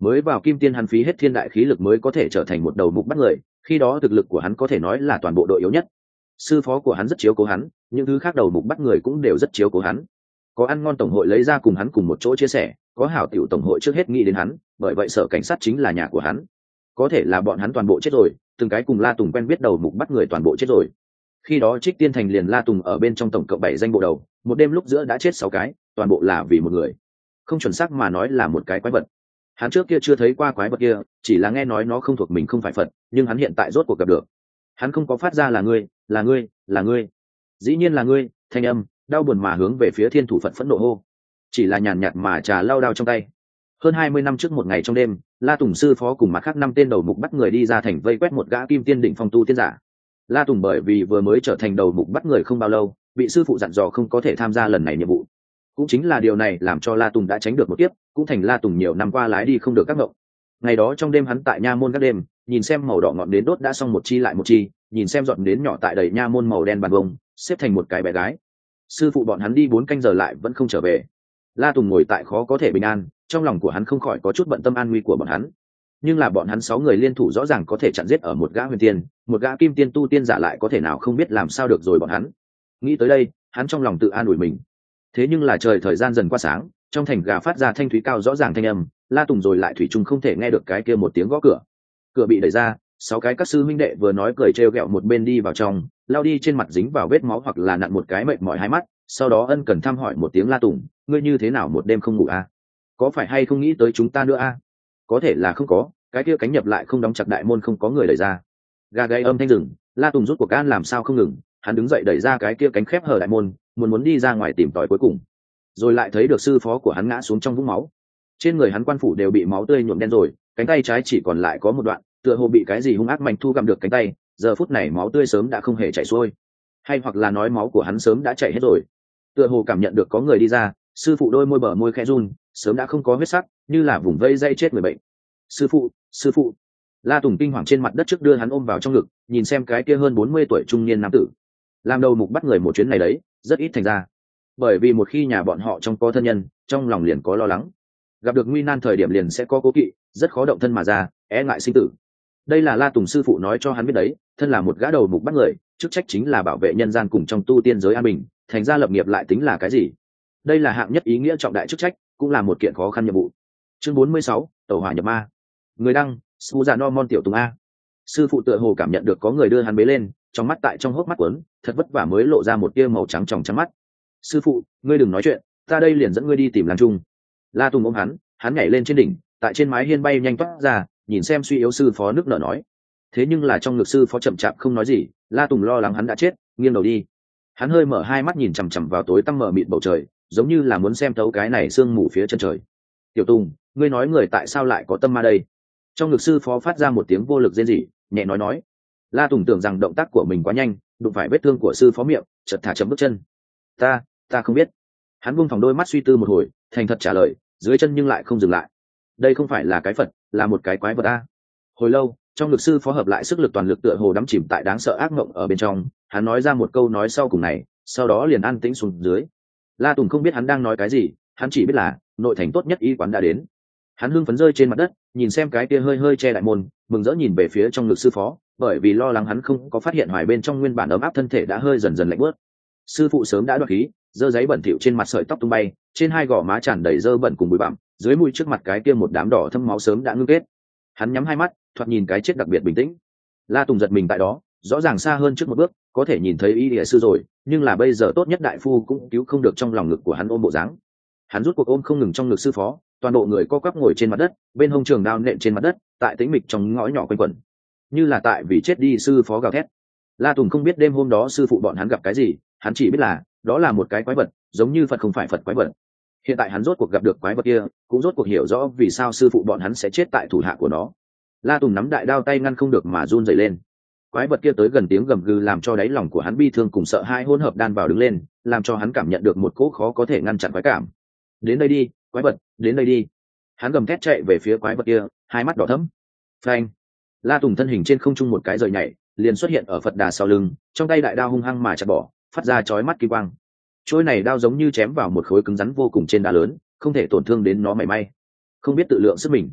mới vào kim tiên hắn phí hết thiên đại khí lực mới có thể trở thành một đầu mục bắt người, khi đó thực lực của hắn có thể nói là toàn bộ đội yếu nhất. Sư phó của hắn rất chiếu cố hắn, những thứ khác đầu mục bắt người cũng đều rất chiếu cố hắn. Có ăn ngon tổng hội lấy ra cùng hắn cùng một chỗ chia sẻ, có hảo tiểu tổng hội trước hết nghĩ đến hắn, bởi vậy sở cảnh sát chính là nhà của hắn. Có thể là bọn hắn toàn bộ chết rồi, từng cái cùng La Tùng quen biết đầu mục bắt người toàn bộ chết rồi. Khi đó Trích Tiên Thành liền La Tùng ở bên trong tổng cộng bảy danh bộ đầu, một đêm lúc giữa đã chết sáu cái, toàn bộ là vì một người. Không chuẩn xác mà nói là một cái quái vật. Hắn trước kia chưa thấy qua quái vật kia, chỉ là nghe nói nó không thuộc mình không phải Phật, nhưng hắn hiện tại rốt cuộc gặp được. Hắn không có phát ra là ngươi, là ngươi, là ngươi. Dĩ nhiên là ngươi, thanh âm đau buồn mà hướng về phía Thiên Thủ Phật phẫn nộ hô. Chỉ là nhàn nhạt mà trà lau đao trong tay. Hơn hai mươi năm trước một ngày trong đêm, La Tùng sư phó cùng mặt khác năm tên đầu mục bắt người đi ra thành vây quét một gã kim tiên đỉnh phong tu tiên giả. La Tùng bởi vì vừa mới trở thành đầu mục bắt người không bao lâu, bị sư phụ dặn dò không có thể tham gia lần này nhiệm vụ. Cũng chính là điều này làm cho La Tùng đã tránh được một kiếp, cũng thành La Tùng nhiều năm qua lái đi không được các ngộng. Ngày đó trong đêm hắn tại nha môn các đêm, nhìn xem màu đỏ ngọn đến đốt đã xong một chi lại một chi, nhìn xem giọt đến nhỏ tại đầy nha môn màu đen bàn bông, xếp thành một cái bé gái. Sư phụ bọn hắn đi bốn canh giờ lại vẫn không trở về. La Tùng ngồi tại khó có thể bình an, trong lòng của hắn không khỏi có chút bận tâm an nguy của bọn hắn. Nhưng là bọn hắn sáu người liên thủ rõ ràng có thể chặn giết ở một gã huyền tiên, một gã kim tiên tu tiên giả lại có thể nào không biết làm sao được rồi bọn hắn. Nghĩ tới đây, hắn trong lòng tự an ủi mình. Thế nhưng là trời thời gian dần qua sáng, trong thành gà phát ra thanh thúy cao rõ ràng thanh âm, La Tùng rồi lại thủy chung không thể nghe được cái kia một tiếng gõ cửa. Cửa bị đẩy ra, sáu cái các sư huynh đệ vừa nói cười trêu ghẹo một bên đi vào trong, lao đi trên mặt dính vào vết máu hoặc là nặn một cái mệt mỏi hai mắt, sau đó ân cần thăm hỏi một tiếng La Tùng, ngươi như thế nào một đêm không ngủ a? Có phải hay không nghĩ tới chúng ta nữa a? Có thể là không có, cái kia cánh nhập lại không đóng chặt đại môn không có người đẩy ra. Gà gáy âm thanh rừng, La Tùng rút cuộc gan làm sao không ngừng, hắn đứng dậy đẩy ra cái kia cánh khép hở đại môn, muốn muốn đi ra ngoài tìm tòi cuối cùng, rồi lại thấy được sư phó của hắn ngã xuống trong vũng máu. Trên người hắn quan phủ đều bị máu tươi nhuộm đen rồi, cánh tay trái chỉ còn lại có một đoạn, tựa hồ bị cái gì hung ác mạnh thu gặm được cánh tay, giờ phút này máu tươi sớm đã không hề chảy xuôi, hay hoặc là nói máu của hắn sớm đã chảy hết rồi. Tựa hồ cảm nhận được có người đi ra, sư phụ đôi môi bờ môi khẽ run, sớm đã không có huyết sắc, như là vùng vây dây chết người bệnh. Sư phụ, sư phụ! La Tùng kinh hoàng trên mặt đất trước đưa hắn ôm vào trong ngực, nhìn xem cái kia hơn bốn mươi tuổi trung niên nam tử. Làm đầu mục bắt người một chuyến này đấy, rất ít thành ra. Bởi vì một khi nhà bọn họ trong có thân nhân, trong lòng liền có lo lắng. Gặp được nguy nan thời điểm liền sẽ có cố kỵ, rất khó động thân mà ra, e ngại sinh tử. Đây là La Tùng sư phụ nói cho hắn biết đấy, thân là một gã đầu mục bắt người, chức trách chính là bảo vệ nhân gian cùng trong tu tiên giới an bình, thành ra lập nghiệp lại tính là cái gì? Đây là hạng nhất ý nghĩa trọng đại chức trách, cũng là một kiện khó khăn nhiệm vụ. Chương bốn mươi sáu, tẩu hỏa nhập ma. Người đăng, Su Già No Mon Tiểu Tùng A. Sư phụ tựa hồ cảm nhận được có người đưa hắn bế lên, trong mắt tại trong hốc mắt quấn, thật vất vả mới lộ ra một tia màu trắng tròng trắng mắt. Sư phụ, ngươi đừng nói chuyện, ta đây liền dẫn ngươi đi tìm Lan Trung. La Tùng ôm hắn, hắn nhảy lên trên đỉnh, tại trên mái hiên bay nhanh toát ra, nhìn xem suy yếu sư phó nước nở nói. Thế nhưng là trong ngực sư phó chậm chạp không nói gì, La Tùng lo lắng hắn đã chết, nghiêng đầu đi. Hắn hơi mở hai mắt nhìn chằm chằm vào tối tăm mờ mịt bầu trời, giống như là muốn xem thấu cái này sương mù phía chân trời. Tiểu Tùng, ngươi nói người tại sao lại có tâm ma đây? Trong ngực sư phó phát ra một tiếng vô lực rên rỉ, nhẹ nói nói. La Tùng tưởng rằng động tác của mình quá nhanh, đụng phải vết thương của sư phó miệng, chợt thả chậm bước chân. Ta, ta không biết. Hắn buông thòng đôi mắt suy tư một hồi, thành thật trả lời, dưới chân nhưng lại không dừng lại. Đây không phải là cái Phật, là một cái quái vật a. Hồi lâu, trong ngực sư phó hợp lại sức lực toàn lực tựa hồ đắm chìm tại đáng sợ ác mộng ở bên trong, hắn nói ra một câu nói sau cùng này, sau đó liền an tĩnh xuống dưới. La Tùng không biết hắn đang nói cái gì, hắn chỉ biết là nội thành tốt nhất y quán đã đến. Hắn hưng phấn rơi trên mặt đất, nhìn xem cái kia hơi hơi che đại môn, mừng rỡ nhìn về phía trong ngực sư phó, bởi vì lo lắng hắn không có phát hiện hoài bên trong nguyên bản ấm áp thân thể đã hơi dần dần lạnh bớt. Sư phụ sớm đã đoạt khí, dơ giấy bẩn thỉu trên mặt sợi tóc tung bay, trên hai gò má tràn đầy dơ bẩn cùng bụi bặm, dưới mũi trước mặt cái kia một đám đỏ thâm máu sớm đã ngưng kết. Hắn nhắm hai mắt, thoạt nhìn cái chết đặc biệt bình tĩnh. La Tùng giật mình tại đó, rõ ràng xa hơn trước một bước, có thể nhìn thấy y địa sư rồi, nhưng là bây giờ tốt nhất đại phu cũng cứu không được trong lòng ngực của hắn ôm bộ dáng. Hắn rút cuộc ôm không ngừng trong ngực sư phó, toàn bộ người co quắp ngồi trên mặt đất, bên hông trường đao nện trên mặt đất, tại tĩnh mịch trong ngõ nhỏ quanh quẩn, như là tại vì chết đi sư phó gào thét. La Tùng không biết đêm hôm đó sư phụ bọn hắn gặp cái gì, hắn chỉ biết là đó là một cái quái vật, giống như Phật không phải Phật quái vật. Hiện tại hắn rốt cuộc gặp được quái vật kia, cũng rốt cuộc hiểu rõ vì sao sư phụ bọn hắn sẽ chết tại thủ hạ của nó. La Tùng nắm đại đao tay ngăn không được mà run rẩy lên. Quái vật kia tới gần tiếng gầm gừ làm cho đáy lòng của hắn bi thương cùng sợ hãi hỗn hợp đan vào đứng lên, làm cho hắn cảm nhận được một cỗ khó có thể ngăn chặn quái cảm. Đến đây đi, quái vật, đến đây đi. Hắn gầm thét chạy về phía quái vật kia, hai mắt đỏ thẫm. Phanh! La Tùng thân hình trên không trung một cái rời nhảy, liền xuất hiện ở Phật đà sau lưng, trong tay đại đao hung hăng mà chặt bỏ, phát ra chói mắt kỳ quang. Trôi này đao giống như chém vào một khối cứng rắn vô cùng trên đá lớn, không thể tổn thương đến nó mảy may. Không biết tự lượng sức mình.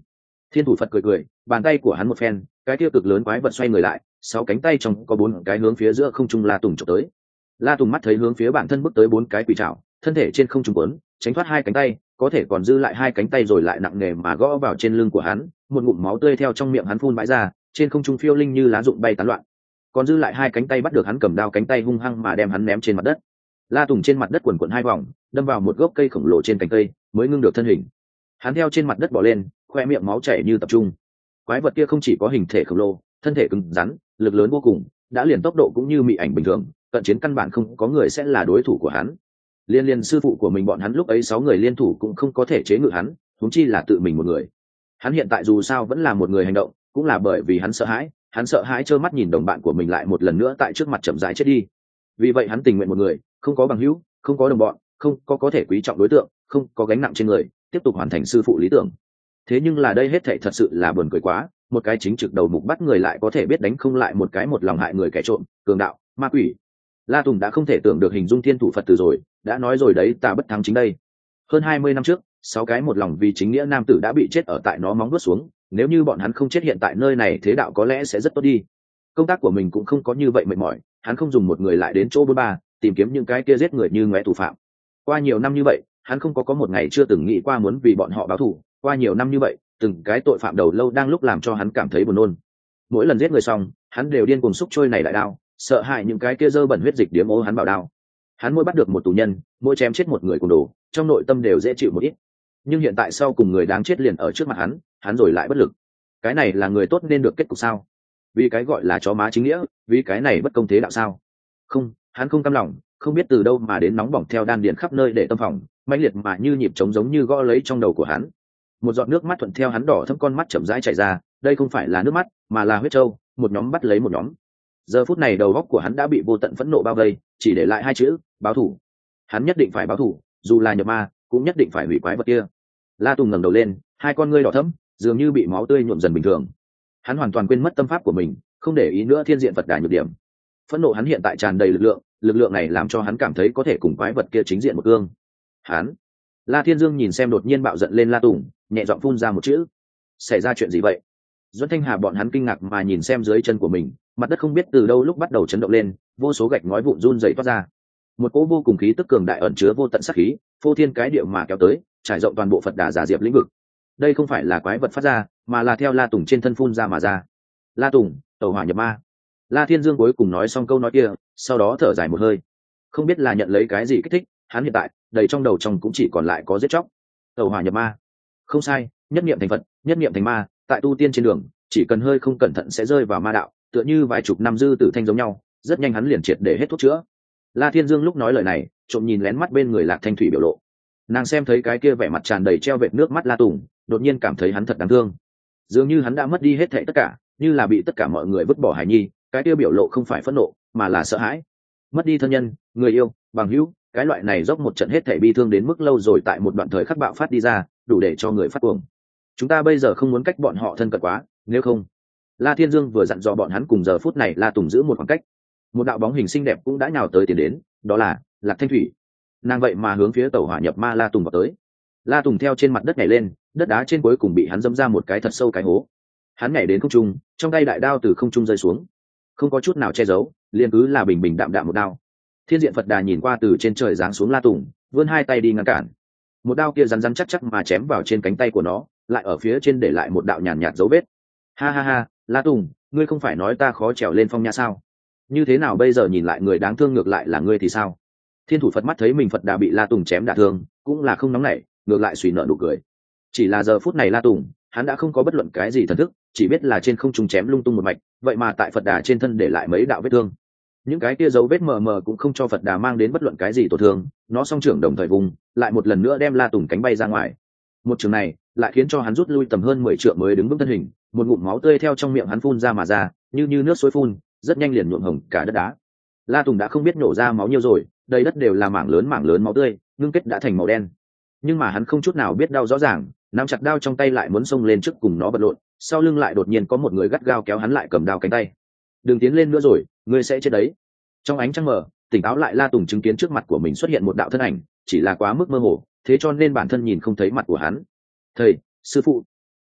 Thiên thủ Phật cười cười, bàn tay của hắn một phen, cái kia cực lớn quái vật xoay người lại, sáu cánh tay trong có bốn cái hướng phía giữa không trung La Tùng chụp tới. La Tùng mắt thấy hướng phía bản thân bước tới bốn cái quỷ trảo, thân thể trên không trung quấn, tránh thoát hai cánh tay, có thể còn dư lại hai cánh tay rồi lại nặng nề mà gõ vào trên lưng của hắn, một ngụm máu tươi theo trong miệng hắn phun bãi ra, trên không trung phiêu linh như lá rụng bay tán loạn. Còn dư lại hai cánh tay bắt được hắn cầm đao cánh tay hung hăng mà đem hắn ném trên mặt đất. La Tùng trên mặt đất quần quần hai vòng, đâm vào một gốc cây khổng lồ trên cành cây, mới ngưng được thân hình. Hắn theo trên mặt đất bò lên, khoe miệng máu chảy như tập trung. Quái vật kia không chỉ có hình thể khổng lồ, thân thể cứng rắn, lực lớn vô cùng, đã liền tốc độ cũng như mị ảnh bình thường, cận chiến căn bản không có người sẽ là đối thủ của hắn. Liên liên sư phụ của mình bọn hắn lúc ấy sáu người liên thủ cũng không có thể chế ngự hắn, huống chi là tự mình một người. Hắn hiện tại dù sao vẫn là một người hành động, cũng là bởi vì hắn sợ hãi, hắn sợ hãi trơ mắt nhìn đồng bạn của mình lại một lần nữa tại trước mặt chậm rãi chết đi. Vì vậy hắn tình nguyện một người, không có bằng hữu, không có đồng bọn, không có có thể quý trọng đối tượng, không có gánh nặng trên người, tiếp tục hoàn thành sư phụ lý tưởng. Thế nhưng là đây hết thảy thật sự là buồn cười quá, một cái chính trực đầu mục bắt người lại có thể biết đánh không lại một cái một lòng hại người kẻ trộm, cường đạo, ma quỷ. La Tùng đã không thể tưởng được hình dung thiên thủ Phật từ rồi, đã nói rồi đấy, ta bất thắng chính đây. Hơn hai mươi năm trước, sáu cái một lòng vì chính nghĩa nam tử đã bị chết ở tại nó móng vuốt xuống, nếu như bọn hắn không chết hiện tại nơi này thế đạo có lẽ sẽ rất tốt đi. Công tác của mình cũng không có như vậy mệt mỏi, hắn không dùng một người lại đến chỗ bốn ba, tìm kiếm những cái kia giết người như ngoé thủ phạm. Qua nhiều năm như vậy, hắn không có có một ngày chưa từng nghĩ qua muốn vì bọn họ báo thù, qua nhiều năm như vậy, từng cái tội phạm đầu lâu đang lúc làm cho hắn cảm thấy buồn nôn. Mỗi lần giết người xong, hắn đều điên cuồng xúc trôi này đại đao, sợ hãi những cái kia dơ bẩn huyết dịch điếm ô hắn bảo đao. Hắn mỗi bắt được một tù nhân, mỗi chém chết một người cùng đồ, trong nội tâm đều dễ chịu một ít. Nhưng hiện tại sau cùng người đáng chết liền ở trước mặt hắn, hắn rồi lại bất lực. Cái này là người tốt nên được kết cục sao? Vì cái gọi là chó má chính nghĩa, vì cái này bất công thế đạo sao? Không, hắn không cam lòng, không biết từ đâu mà đến nóng bỏng theo đan điền khắp nơi để tâm phòng, mãnh liệt mà như nhịp trống giống như gõ lấy trong đầu của hắn. Một giọt nước mắt thuận theo hắn đỏ thâm con mắt chậm rãi chảy ra, đây không phải là nước mắt, mà là huyết trâu, một nhóm bắt lấy một nhóm. Giờ phút này đầu óc của hắn đã bị vô tận phẫn nộ bao vây, chỉ để lại hai chữ, báo thù. Hắn nhất định phải báo thù, dù là nhập ma, cũng nhất định phải hủy quái vật kia. La Tùng ngẩng đầu lên, hai con ngươi đỏ thẫm, dường như bị máu tươi nhuộm dần bình thường. Hắn hoàn toàn quên mất tâm pháp của mình, không để ý nữa thiên diện Phật đà nhược điểm. Phẫn nộ hắn hiện tại tràn đầy lực lượng, lực lượng này làm cho hắn cảm thấy có thể cùng quái vật kia chính diện một cương. Hắn, La Thiên Dương nhìn xem đột nhiên bạo giận lên La Tùng, nhẹ giọng phun ra một chữ: xảy ra chuyện gì vậy? Doãn Thanh Hà bọn hắn kinh ngạc mà nhìn xem dưới chân của mình, mặt đất không biết từ đâu lúc bắt đầu chấn động lên, vô số gạch ngói vụn run rẩy toát ra. Một cỗ vô cùng khí tức cường đại ẩn chứa vô tận sát khí, phô thiên cái địa mà kéo tới, trải rộng toàn bộ Phật Đà Giả Diệp lĩnh vực. Đây không phải là quái vật phát ra, mà là theo La Tùng trên thân phun ra mà ra. La Tùng, tẩu hỏa nhập ma. La Thiên Dương cuối cùng nói xong câu nói kia, sau đó thở dài một hơi. Không biết là nhận lấy cái gì kích thích, hắn hiện tại đầy trong đầu trong cũng chỉ còn lại có giết chóc. Tẩu hỏa nhập ma. Không sai, nhất niệm thành Phật, nhất niệm thành ma, tại tu tiên trên đường, chỉ cần hơi không cẩn thận sẽ rơi vào ma đạo, tựa như vài chục năm dư tử thanh giống nhau, rất nhanh hắn liền triệt để hết thuốc chữa. La Thiên Dương lúc nói lời này, trộm nhìn lén mắt bên người Lạc Thanh Thủy biểu lộ. Nàng xem thấy cái kia vẻ mặt tràn đầy treo vệt nước mắt La Tùng, đột nhiên cảm thấy hắn thật đáng thương. Dường như hắn đã mất đi hết thảy tất cả, như là bị tất cả mọi người vứt bỏ hài nhi, cái kia biểu lộ không phải phẫn nộ, mà là sợ hãi. Mất đi thân nhân, người yêu, bằng hữu, cái loại này dốc một trận hết thảy bi thương đến mức lâu rồi tại một đoạn thời khắc bạo phát đi ra, đủ để cho người phát cuồng. Chúng ta bây giờ không muốn cách bọn họ thân cận quá, nếu không. La Thiên Dương vừa dặn dò bọn hắn cùng giờ phút này La Tùng giữ một khoảng cách. Một đạo bóng hình xinh đẹp cũng đã nhào tới tiến đến, đó là Lạc Thanh Thủy. Nàng vậy mà hướng phía tẩu hỏa nhập ma La Tùng vào tới. La Tùng theo trên mặt đất nhảy lên, đất đá trên cuối cùng bị hắn dẫm ra một cái thật sâu cái hố. Hắn nhảy đến không trung, trong tay đại đao từ không trung rơi xuống, không có chút nào che giấu, liền cứ là bình bình đạm đạm một đao. Thiên diện Phật Đà nhìn qua từ trên trời giáng xuống La Tùng, vươn hai tay đi ngăn cản. Một đao kia rắn rắn chắc chắc mà chém vào trên cánh tay của nó, lại ở phía trên để lại một đạo nhàn nhạt dấu vết. Ha ha ha, La Tùng, ngươi không phải nói ta khó trèo lên phong nha sao? Như thế nào bây giờ nhìn lại người đáng thương ngược lại là ngươi thì sao? Thiên thủ Phật mắt thấy mình Phật Đà bị La Tùng chém đả thương, cũng là không nóng nảy, ngược lại suy nợ nụ cười. Chỉ là giờ phút này La Tùng, hắn đã không có bất luận cái gì thần thức, chỉ biết là trên không trung chém lung tung một mạch, vậy mà tại Phật Đà trên thân để lại mấy đạo vết thương. Những cái kia dấu vết mờ mờ cũng không cho Phật Đà mang đến bất luận cái gì tổn thương, nó song trưởng đồng thời vùng, lại một lần nữa đem La Tùng cánh bay ra ngoài. Một trường này lại khiến cho hắn rút lui tầm hơn mười trượng mới đứng vững thân hình, một ngụm máu tươi theo trong miệng hắn phun ra mà ra, như như nước suối phun, rất nhanh liền nhuộm hồng cả đất đá. La Tùng đã không biết nổ ra máu nhiều rồi, đầy đất đều là mảng lớn mảng lớn máu tươi, ngưng kết đã thành màu đen. Nhưng mà hắn không chút nào biết đau rõ ràng, nắm chặt đao trong tay lại muốn xông lên trước cùng nó vật lộn, sau lưng lại đột nhiên có một người gắt gao kéo hắn lại cầm đao cánh tay. Đừng tiến lên nữa rồi, ngươi sẽ chết đấy. Trong ánh trăng mờ, tỉnh táo lại La Tùng chứng kiến trước mặt của mình xuất hiện một đạo thân ảnh, chỉ là quá mức mơ hồ, thế cho nên bản thân nhìn không thấy mặt của hắn. Thầy, sư phụ.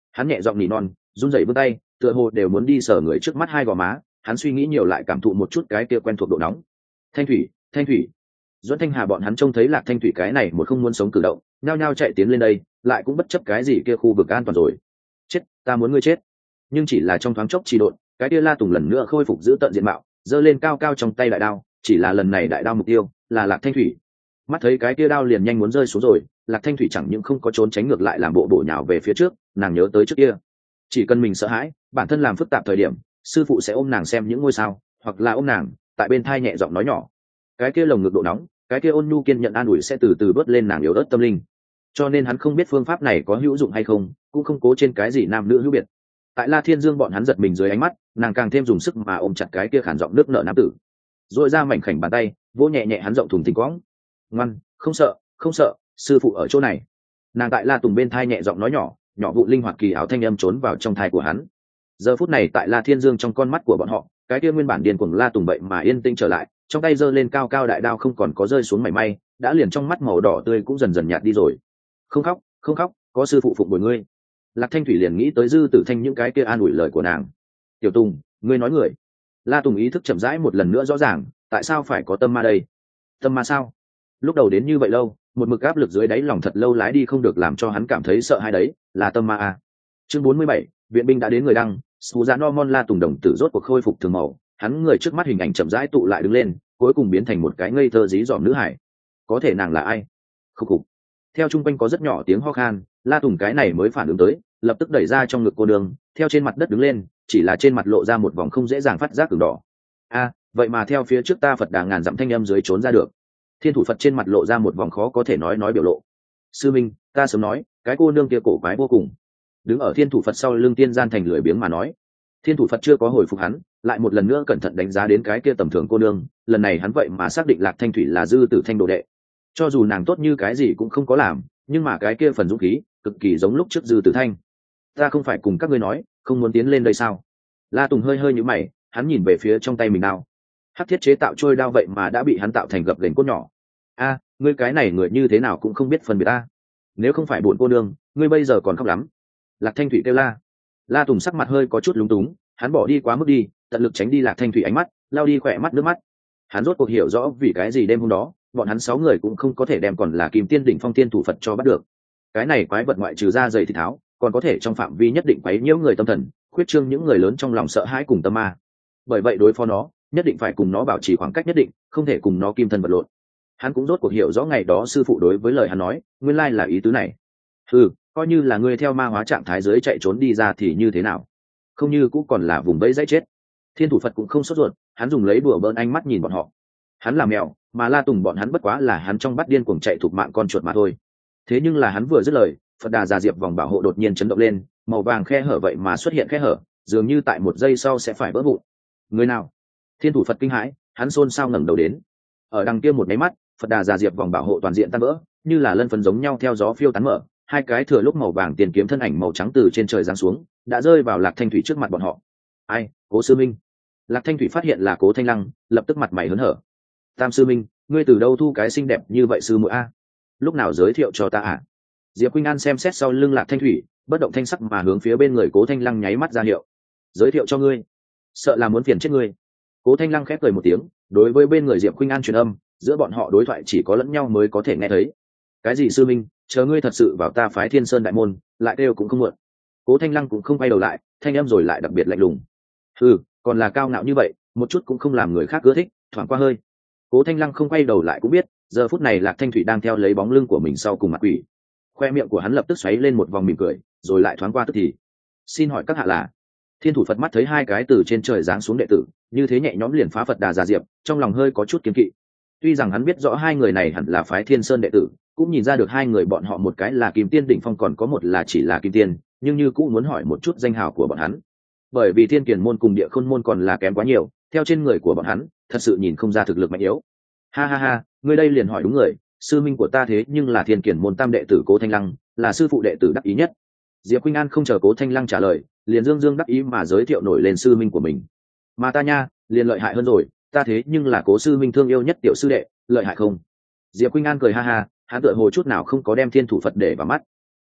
Hắn nhẹ giọng nỉ non, run rẩy vươn tay, tựa hồ đều muốn đi sờ người trước mắt hai gò má. Hắn suy nghĩ nhiều lại cảm thụ một chút cái kia quen thuộc độ nóng. Thanh thủy, thanh thủy. Duẫn Thanh Hà bọn hắn trông thấy Lạc Thanh thủy cái này một không muốn sống cử động, nhao nhao chạy tiến lên đây, lại cũng bất chấp cái gì kia khu vực an toàn rồi. Chết, ta muốn ngươi chết. Nhưng chỉ là trong thoáng chốc trì độn, cái kia La Tùng lần nữa khôi phục giữ tận diện mạo, giơ lên cao cao trong tay đại đao, chỉ là lần này đại đao mục tiêu là Lạc Thanh thủy. Mắt thấy cái kia đao liền nhanh muốn rơi xuống rồi, Lạc Thanh thủy chẳng những không có trốn tránh ngược lại làm bộ bổ nhào về phía trước, nàng nhớ tới trước kia, chỉ cần mình sợ hãi, bản thân làm phức tạp thời điểm, sư phụ sẽ ôm nàng xem những ngôi sao, hoặc là ôm nàng, tại bên thai nhẹ giọng nói nhỏ. Cái kia lồng ngực độ nóng, cái kia ôn nhu kiên nhận an ủi sẽ từ từ bớt lên nàng yếu ớt tâm linh. Cho nên hắn không biết phương pháp này có hữu dụng hay không, cũng không cố trên cái gì nam nữ hữu biệt. Tại La Thiên Dương bọn hắn giật mình dưới ánh mắt, nàng càng thêm dùng sức mà ôm chặt cái kia khản giọng nước nợ nam tử, rồi ra mảnh khảnh bàn tay vỗ nhẹ nhẹ hắn rộng thùng thình quõng. Ngoan, không sợ, không sợ, sư phụ ở chỗ này. Nàng tại La Tùng bên thai nhẹ giọng nói nhỏ, nhỏ vụ linh hoạt kỳ áo thanh âm trốn vào trong thai của hắn. Giờ phút này tại La Thiên Dương trong con mắt của bọn họ, cái kia nguyên bản điên cuồng La Tùng vậy mà yên tĩnh trở lại, trong tay giơ lên cao cao đại đao không còn có rơi xuống mảy may, đã liền trong mắt màu đỏ tươi cũng dần dần nhạt đi rồi. Không khóc, không khóc, có sư phụ phụng bồi ngươi. Lạc Thanh thủy liền nghĩ tới Dư Tử Thanh những cái kia an ủi lời của nàng. Tiểu Tùng, ngươi nói người. La Tùng ý thức chậm rãi một lần nữa rõ ràng, tại sao phải có tâm ma đây? Tâm ma sao? Lúc đầu đến như vậy lâu, một mực áp lực dưới đáy lòng thật lâu lái đi không được làm cho hắn cảm thấy sợ hãi đấy, là tâm ma à? Chương bốn mươi bảy, viện binh đã đến người đăng, Suzano La Tùng đồng tử rốt cuộc khôi phục thường màu, hắn người trước mắt hình ảnh chậm rãi tụ lại đứng lên, cuối cùng biến thành một cái ngây thơ dí dỏm nữ hải. Có thể nàng là ai? Khúc khục. Theo chung quanh có rất nhỏ tiếng ho khan, La Tùng cái này mới phản ứng tới, lập tức đẩy ra trong ngực cô đường, theo trên mặt đất đứng lên, chỉ là trên mặt lộ ra một vòng không dễ dàng phát giác ửng đỏ. A, vậy mà theo phía trước ta Phật Đà ngàn dặm thanh âm dưới trốn ra được. Thiên thủ Phật trên mặt lộ ra một vòng khó có thể nói nói biểu lộ. Sư minh, ta sớm nói, cái cô nương kia cổ quái vô cùng. Đứng ở Thiên thủ Phật sau lưng Tiên Gian Thành lười biếng mà nói. Thiên thủ Phật chưa có hồi phục hắn, lại một lần nữa cẩn thận đánh giá đến cái kia tầm thường cô nương, lần này hắn vậy mà xác định Lạc Thanh thủy là Dư Tử Thanh đồ đệ. Cho dù nàng tốt như cái gì cũng không có làm, nhưng mà cái kia phần dũng khí cực kỳ giống lúc trước Dư Tử Thanh. Ta không phải cùng các ngươi nói không muốn tiến lên đây sao? La Tùng hơi hơi nhíu mày, hắn nhìn về phía trong tay mình đao. Hắc thiết chế tạo trôi đao vậy mà đã bị hắn tạo thành gập ghềnh cốt nhỏ. A, ngươi cái này người như thế nào cũng không biết phân biệt ta. Nếu không phải buồn cô nương, ngươi bây giờ còn khóc lắm. Lạc Thanh thủy kêu la. La Tùng sắc mặt hơi có chút lúng túng, hắn bỏ đi quá mức đi, tận lực tránh đi Lạc Thanh thủy ánh mắt, lao đi khỏe mắt nước mắt. Hắn rốt cuộc hiểu rõ vì cái gì đêm hôm đó, bọn hắn sáu người cũng không có thể đem còn là Kim Tiên đỉnh phong tiên thủ Phật cho bắt được. Cái này quái vật ngoại trừ da dày thịt tháo, còn có thể trong phạm vi nhất định quấy nhiễu người tâm thần, khuyết trương những người lớn trong lòng sợ hãi cùng tâm ma. Bởi vậy đối phó nó, nhất định phải cùng nó bảo trì khoảng cách nhất định, không thể cùng nó kim thân vật lộn. Hắn cũng rốt cuộc hiểu rõ ngày đó sư phụ đối với lời hắn nói, nguyên lai là ý tứ này. Ừ, coi như là ngươi theo ma hóa trạng thái dưới chạy trốn đi ra thì như thế nào? Không như cũng còn là vùng bẫy dãy chết. Thiên thủ Phật cũng không sốt ruột, hắn dùng lấy bùa bỡn ánh mắt nhìn bọn họ. Hắn là mèo, mà La Tùng bọn hắn bất quá là hắn trong bắt điên cuồng chạy thục mạng con chuột mà thôi. Thế nhưng là hắn vừa dứt lời, Phật Đà Già Diệp vòng bảo hộ đột nhiên chấn động lên, màu vàng khe hở vậy mà xuất hiện khe hở, dường như tại một giây sau sẽ phải vỡ vụn. Người nào? Thiên thủ Phật kinh hãi, hắn xôn xao ngẩng đầu đến. Ở đằng kia một máy mắt, Phật Đà Già Diệp vòng bảo hộ toàn diện tan vỡ, như là lân phấn giống nhau theo gió phiêu tán mở, hai cái thừa lúc màu vàng tiền kiếm thân ảnh màu trắng từ trên trời giáng xuống, đã rơi vào Lạc Thanh thủy trước mặt bọn họ. Ai? Cố sư minh. Lạc Thanh thủy phát hiện là Cố Thanh Lăng, lập tức mặt mày hớn hở. Tam sư minh, ngươi từ đâu thu cái xinh đẹp như vậy sư muội a? Lúc nào giới thiệu cho ta à? Diệp Khuynh An xem xét sau lưng Lạc Thanh thủy, bất động thanh sắc mà hướng phía bên người Cố Thanh Lăng nháy mắt ra hiệu. Giới thiệu cho ngươi? Sợ là muốn phiền chết ngươi. Cố Thanh Lăng khép cười một tiếng, đối với bên người Diệp Khuynh An truyền âm, giữa bọn họ đối thoại chỉ có lẫn nhau mới có thể nghe thấy. Cái gì sư minh, chờ ngươi thật sự vào ta phái Thiên Sơn đại môn, lại đều cũng không muộn. Cố Thanh Lăng cũng không quay đầu lại, thanh âm rồi lại đặc biệt lạnh lùng. Ừ, còn là cao ngạo như vậy, một chút cũng không làm người khác ưa thích, thoảng qua hơi. Cố Thanh Lăng không quay đầu lại cũng biết, giờ phút này Lạc Thanh thủy đang theo lấy bóng lưng của mình sau cùng mặt quỷ. Khoe miệng của hắn lập tức xoáy lên một vòng mỉm cười, rồi lại thoáng qua tức thì. Xin hỏi các hạ là? Thiên thủ Phật mắt thấy hai cái từ trên trời giáng xuống đệ tử, như thế nhẹ nhõm liền phá Phật Đà Già Diệp, trong lòng hơi có chút kiêng kỵ. Tuy rằng hắn biết rõ hai người này hẳn là phái Thiên Sơn đệ tử, cũng nhìn ra được hai người bọn họ một cái là Kim Tiên đỉnh phong còn có một là chỉ là Kim Tiên, nhưng như cũng muốn hỏi một chút danh hào của bọn hắn. Bởi vì Thiên Kiền môn cùng Địa Khôn môn còn là kém quá nhiều, theo trên người của bọn hắn, thật sự nhìn không ra thực lực mạnh yếu. Ha ha ha, ngươi đây liền hỏi đúng người, sư minh của ta thế nhưng là Thiên Kiền môn tam đệ tử Cố Thanh Lăng, là sư phụ đệ tử đắc ý nhất. Diệp Khuynh An không chờ Cố Thanh Lăng trả lời, liền dương dương đắc ý mà giới thiệu nổi lên sư minh của mình. Mà ta nha, liền lợi hại hơn rồi, ta thế nhưng là Cố sư minh thương yêu nhất tiểu sư đệ, lợi hại không? Diệp Khuynh An cười ha ha, hắn tựa hồ chút nào không có đem Thiên thủ Phật để vào mắt.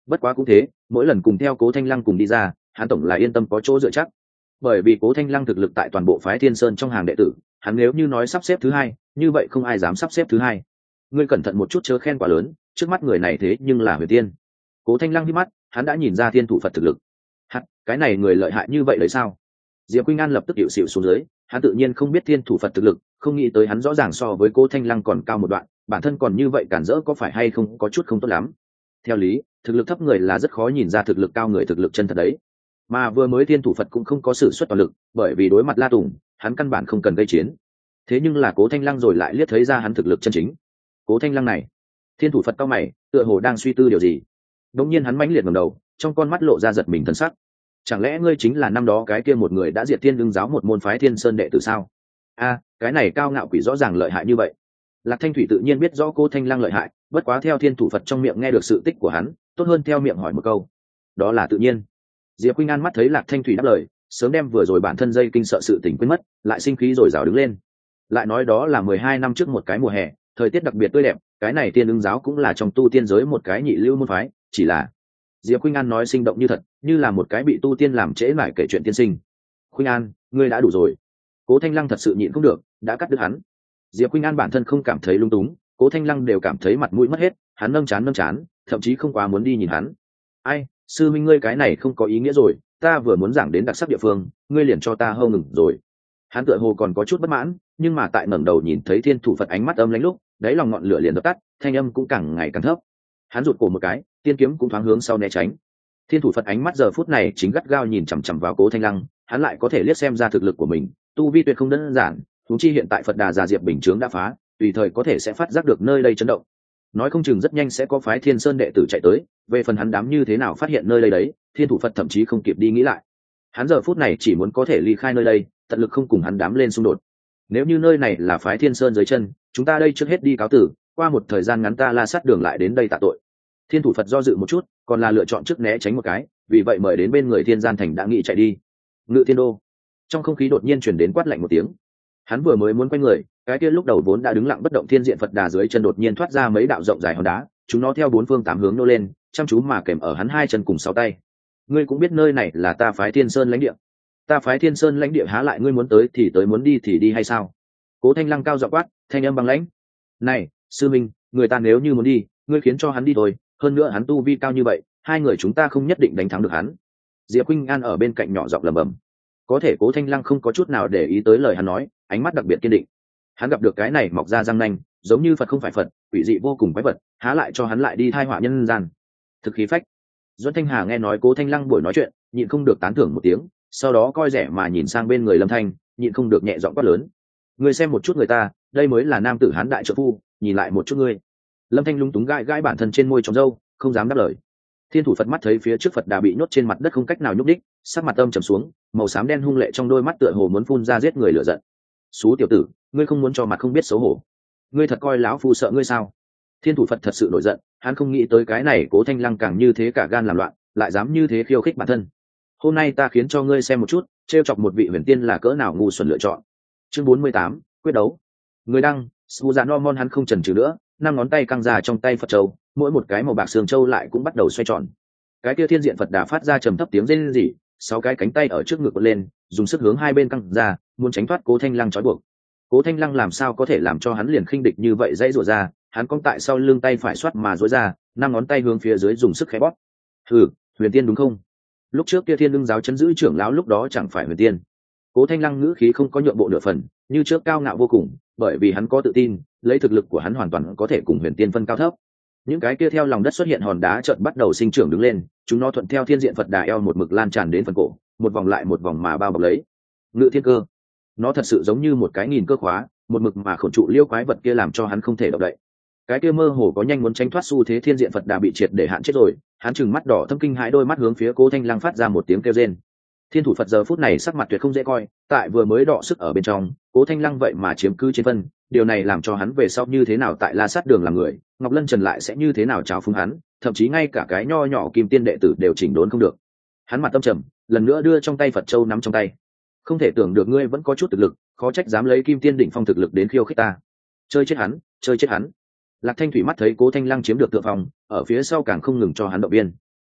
Bất quá cũng thế, mỗi lần cùng theo Cố Thanh Lăng cùng đi ra, hắn tổng là yên tâm có chỗ dựa chắc. Bởi vì Cố Thanh Lăng thực lực tại toàn bộ phái Thiên Sơn trong hàng đệ tử, hắn nếu như nói sắp xếp thứ hai, như vậy không ai dám sắp xếp thứ hai. Ngươi cẩn thận một chút chớ khen quá lớn, trước mắt người này thế nhưng là Huyền Tiên. Cố Thanh Lăng hít mắt, hắn đã nhìn ra Thiên Thủ Phật thực lực. Hạt, cái này người lợi hại như vậy đấy sao? Diệp Khuynh An lập tức hiệu xịu xuống dưới, hắn tự nhiên không biết Thiên Thủ Phật thực lực, không nghĩ tới hắn rõ ràng so với Cố Thanh Lăng còn cao một đoạn, bản thân còn như vậy cản rỡ có phải hay không có chút không tốt lắm. Theo lý, thực lực thấp người là rất khó nhìn ra thực lực cao người thực lực chân thật đấy. Mà vừa mới Thiên Thủ Phật cũng không có sử xuất toàn lực, bởi vì đối mặt La Tùng, hắn căn bản không cần gây chiến. Thế nhưng là Cố Thanh Lăng rồi lại liếc thấy ra hắn thực lực chân chính. Cố Thanh Lăng này, Thiên Thủ Phật cao mày, tựa hồ đang suy tư điều gì. Đột nhiên hắn mãnh liệt ngẩng đầu, trong con mắt lộ ra giật mình thần sắc. Chẳng lẽ ngươi chính là năm đó cái kia một người đã diệt Thiên Đương giáo một môn phái Thiên Sơn đệ tử sao? A, cái này cao ngạo quỷ rõ ràng lợi hại như vậy. Lạc Thanh Thủy tự nhiên biết rõ Cố Thanh Lăng lợi hại, bất quá theo Thiên Thủ Phật trong miệng nghe được sự tích của hắn, tốt hơn theo miệng hỏi một câu. Đó là tự nhiên. Diệp Khuynh An mắt thấy Lạc Thanh Thủy đáp lời, sớm đem vừa rồi bản thân dây kinh sợ sự tình quên mất, lại sinh khí rồi rào đứng lên. Lại nói đó là mười hai năm trước một cái mùa hè, thời tiết đặc biệt tươi đẹp, cái này Tiên Ưng giáo cũng là trong tu tiên giới một cái nhị lưu môn phái, chỉ là Diệp Khuynh An nói sinh động như thật, như là một cái bị tu tiên làm trễ nải kể chuyện tiên sinh. Khuynh An, ngươi đã đủ rồi. Cố Thanh Lăng thật sự nhịn không được, đã cắt đứt hắn. Diệp Khuynh An bản thân không cảm thấy lung túng, Cố Thanh Lăng đều cảm thấy mặt mũi mất hết, hắn nâng chán nâng chán, thậm chí không quá muốn đi nhìn hắn. Ai, sư minh ngươi cái này không có ý nghĩa rồi, ta vừa muốn giảng đến đặc sắc địa phương, ngươi liền cho ta hâu ngừng rồi. Hắn tựa hồ còn có chút bất mãn, nhưng mà tại ngẩng đầu nhìn thấy Thiên Thủ Phật ánh mắt âm lãnh lúc, đáy lòng ngọn lửa liền dập tắt, thanh âm cũng càng ngày càng thấp. Hắn rụt cổ một cái, tiên kiếm cũng thoáng hướng sau né tránh. Thiên Thủ Phật ánh mắt giờ phút này chính gắt gao nhìn chằm chằm vào Cố Thanh Lăng, hắn lại có thể liếc xem ra thực lực của mình, tu vi tuyệt không đơn giản, huống chi hiện tại Phật Đà Già Diệp Bình Chướng đã phá, tùy thời có thể sẽ phát giác được nơi đây chấn động. Nói không chừng rất nhanh sẽ có phái Thiên Sơn đệ tử chạy tới, về phần hắn đám như thế nào phát hiện nơi đây đấy, Thiên Thủ Phật thậm chí không kịp đi nghĩ lại. Hắn giờ phút này chỉ muốn có thể ly khai nơi đây, tận lực không cùng hắn đám lên xung đột. Nếu như nơi này là phái Thiên Sơn dưới chân, chúng ta đây trước hết đi cáo tử, qua một thời gian ngắn ta la sát đường lại đến đây tạ tội. Thiên Thủ Phật do dự một chút, còn là lựa chọn trước né tránh một cái, vì vậy mời đến bên người Thiên Gian Thành đã nghĩ chạy đi. Ngự Thiên Đô. Trong không khí đột nhiên truyền đến quát lạnh một tiếng. Hắn vừa mới muốn quay người, cái kia lúc đầu vốn đã đứng lặng bất động Thiên Diện Phật Đà dưới chân đột nhiên thoát ra mấy đạo rộng dài hòn đá, chúng nó theo bốn phương tám hướng nô lên, chăm chú mà kèm ở hắn hai chân cùng sáu tay. Ngươi cũng biết nơi này là ta phái Thiên Sơn lãnh địa. Ta phái Thiên Sơn lãnh địa há lại ngươi muốn tới thì tới muốn đi thì đi hay sao? Cố Thanh Lăng cao giọng quát, thanh âm băng lãnh. Này, sư minh, người ta nếu như muốn đi, ngươi khiến cho hắn đi thôi, hơn nữa hắn tu vi cao như vậy, hai người chúng ta không nhất định đánh thắng được hắn. Diệp Khuynh An ở bên cạnh nhỏ giọng lẩm bẩm. Có thể Cố Thanh Lăng không có chút nào để ý tới lời hắn nói, ánh mắt đặc biệt kiên định. Hắn gặp được cái này mọc ra răng nanh, giống như Phật không phải Phật, quỷ dị vô cùng quái vật, há lại cho hắn lại đi thai họa nhân gian. Thực khí phách. Duẫn Thanh Hà nghe nói Cố Thanh Lăng buổi nói chuyện, nhịn không được tán thưởng một tiếng, sau đó coi rẻ mà nhìn sang bên người Lâm Thanh, nhịn không được nhẹ giọng quát lớn. Ngươi xem một chút người ta, đây mới là nam tử hán đại trợ phu, nhìn lại một chút ngươi. Lâm Thanh lúng túng gãi gãi bản thân trên môi trồng râu, không dám đáp lời. Thiên Thủ Phật mắt thấy phía trước Phật Đà bị nhốt trên mặt đất không cách nào nhúc đích, sắc mặt âm trầm xuống, màu xám đen hung lệ trong đôi mắt tựa hồ muốn phun ra giết người lửa giận. Xú tiểu tử, ngươi không muốn cho mặt không biết xấu hổ. Ngươi thật coi lão phu sợ ngươi sao? Thiên Thủ Phật thật sự nổi giận, hắn không nghĩ tới cái này Cố Thanh Lăng càng như thế cả gan làm loạn, lại dám như thế khiêu khích bản thân. Hôm nay ta khiến cho ngươi xem một chút, trêu chọc một vị huyền tiên là cỡ nào ngu xuẩn lựa chọn. Chương bốn mươi tám, quyết đấu. Người đăng, Suza Norman hắn không chần chừ nữa, năm ngón tay căng ra trong tay Phật châu, mỗi một cái màu bạc xương châu lại cũng bắt đầu xoay tròn. Cái kia Thiên Diện Phật Đà phát ra trầm thấp tiếng rên rỉ, sáu cái cánh tay ở trước ngực vươn lên, dùng sức hướng hai bên căng ra, muốn tránh thoát Cố Thanh Lăng trói buộc. Cố Thanh Lăng làm sao có thể làm cho hắn liền khinh địch như vậy dãy rủa ra, hắn cong tại sau lưng tay phải xoát mà duỗi ra, năm ngón tay hướng phía dưới dùng sức khẽ bóp. Hừ, huyền tiên đúng không? Lúc trước kia Thiên Lương giáo chấn giữ trưởng lão lúc đó chẳng phải huyền tiên. Cố Thanh Lăng ngữ khí không có nhượng bộ nửa phần, như trước cao ngạo vô cùng, bởi vì hắn có tự tin, lấy thực lực của hắn hoàn toàn có thể cùng huyền tiên phân cao thấp. Những cái kia theo lòng đất xuất hiện hòn đá chợt bắt đầu sinh trưởng đứng lên, chúng nó thuận theo Thiên Diện Phật Đà eo một mực lan tràn đến phần cổ, một vòng lại một vòng mà bao bọc lấy. Ngự thiên cơ, nó thật sự giống như một cái nghìn cơ khóa, một mực mà khổn trụ liêu quái vật kia làm cho hắn không thể động đậy. Cái kia mơ hồ có nhanh muốn tránh thoát xu thế Thiên Diện Phật Đà bị triệt để hạn chết rồi, hắn trừng mắt đỏ thâm kinh hãi đôi mắt hướng phía Cố Thanh Lăng phát ra một tiếng kêu rên. Thiên Thủ Phật giờ phút này sắc mặt tuyệt không dễ coi, tại vừa mới đọ sức ở bên trong, Cố Thanh Lăng vậy mà chiếm cứ trên phân, điều này làm cho hắn về sau như thế nào tại La Sát đường làm người, Ngọc Lân Trần lại sẽ như thế nào trào phúng hắn, thậm chí ngay cả cái nho nhỏ Kim Tiên đệ tử đều chỉnh đốn không được. Hắn mặt tâm trầm, lần nữa đưa trong tay Phật châu nắm trong tay. Không thể tưởng được ngươi vẫn có chút thực lực, khó trách dám lấy Kim Tiên đỉnh phong thực lực đến khiêu khích ta. Chơi chết hắn, chơi chết hắn. Lạc Thanh Thủy mắt thấy Cố Thanh Lăng chiếm được thượng phòng, ở phía sau càng không ngừng cho hắn động viên.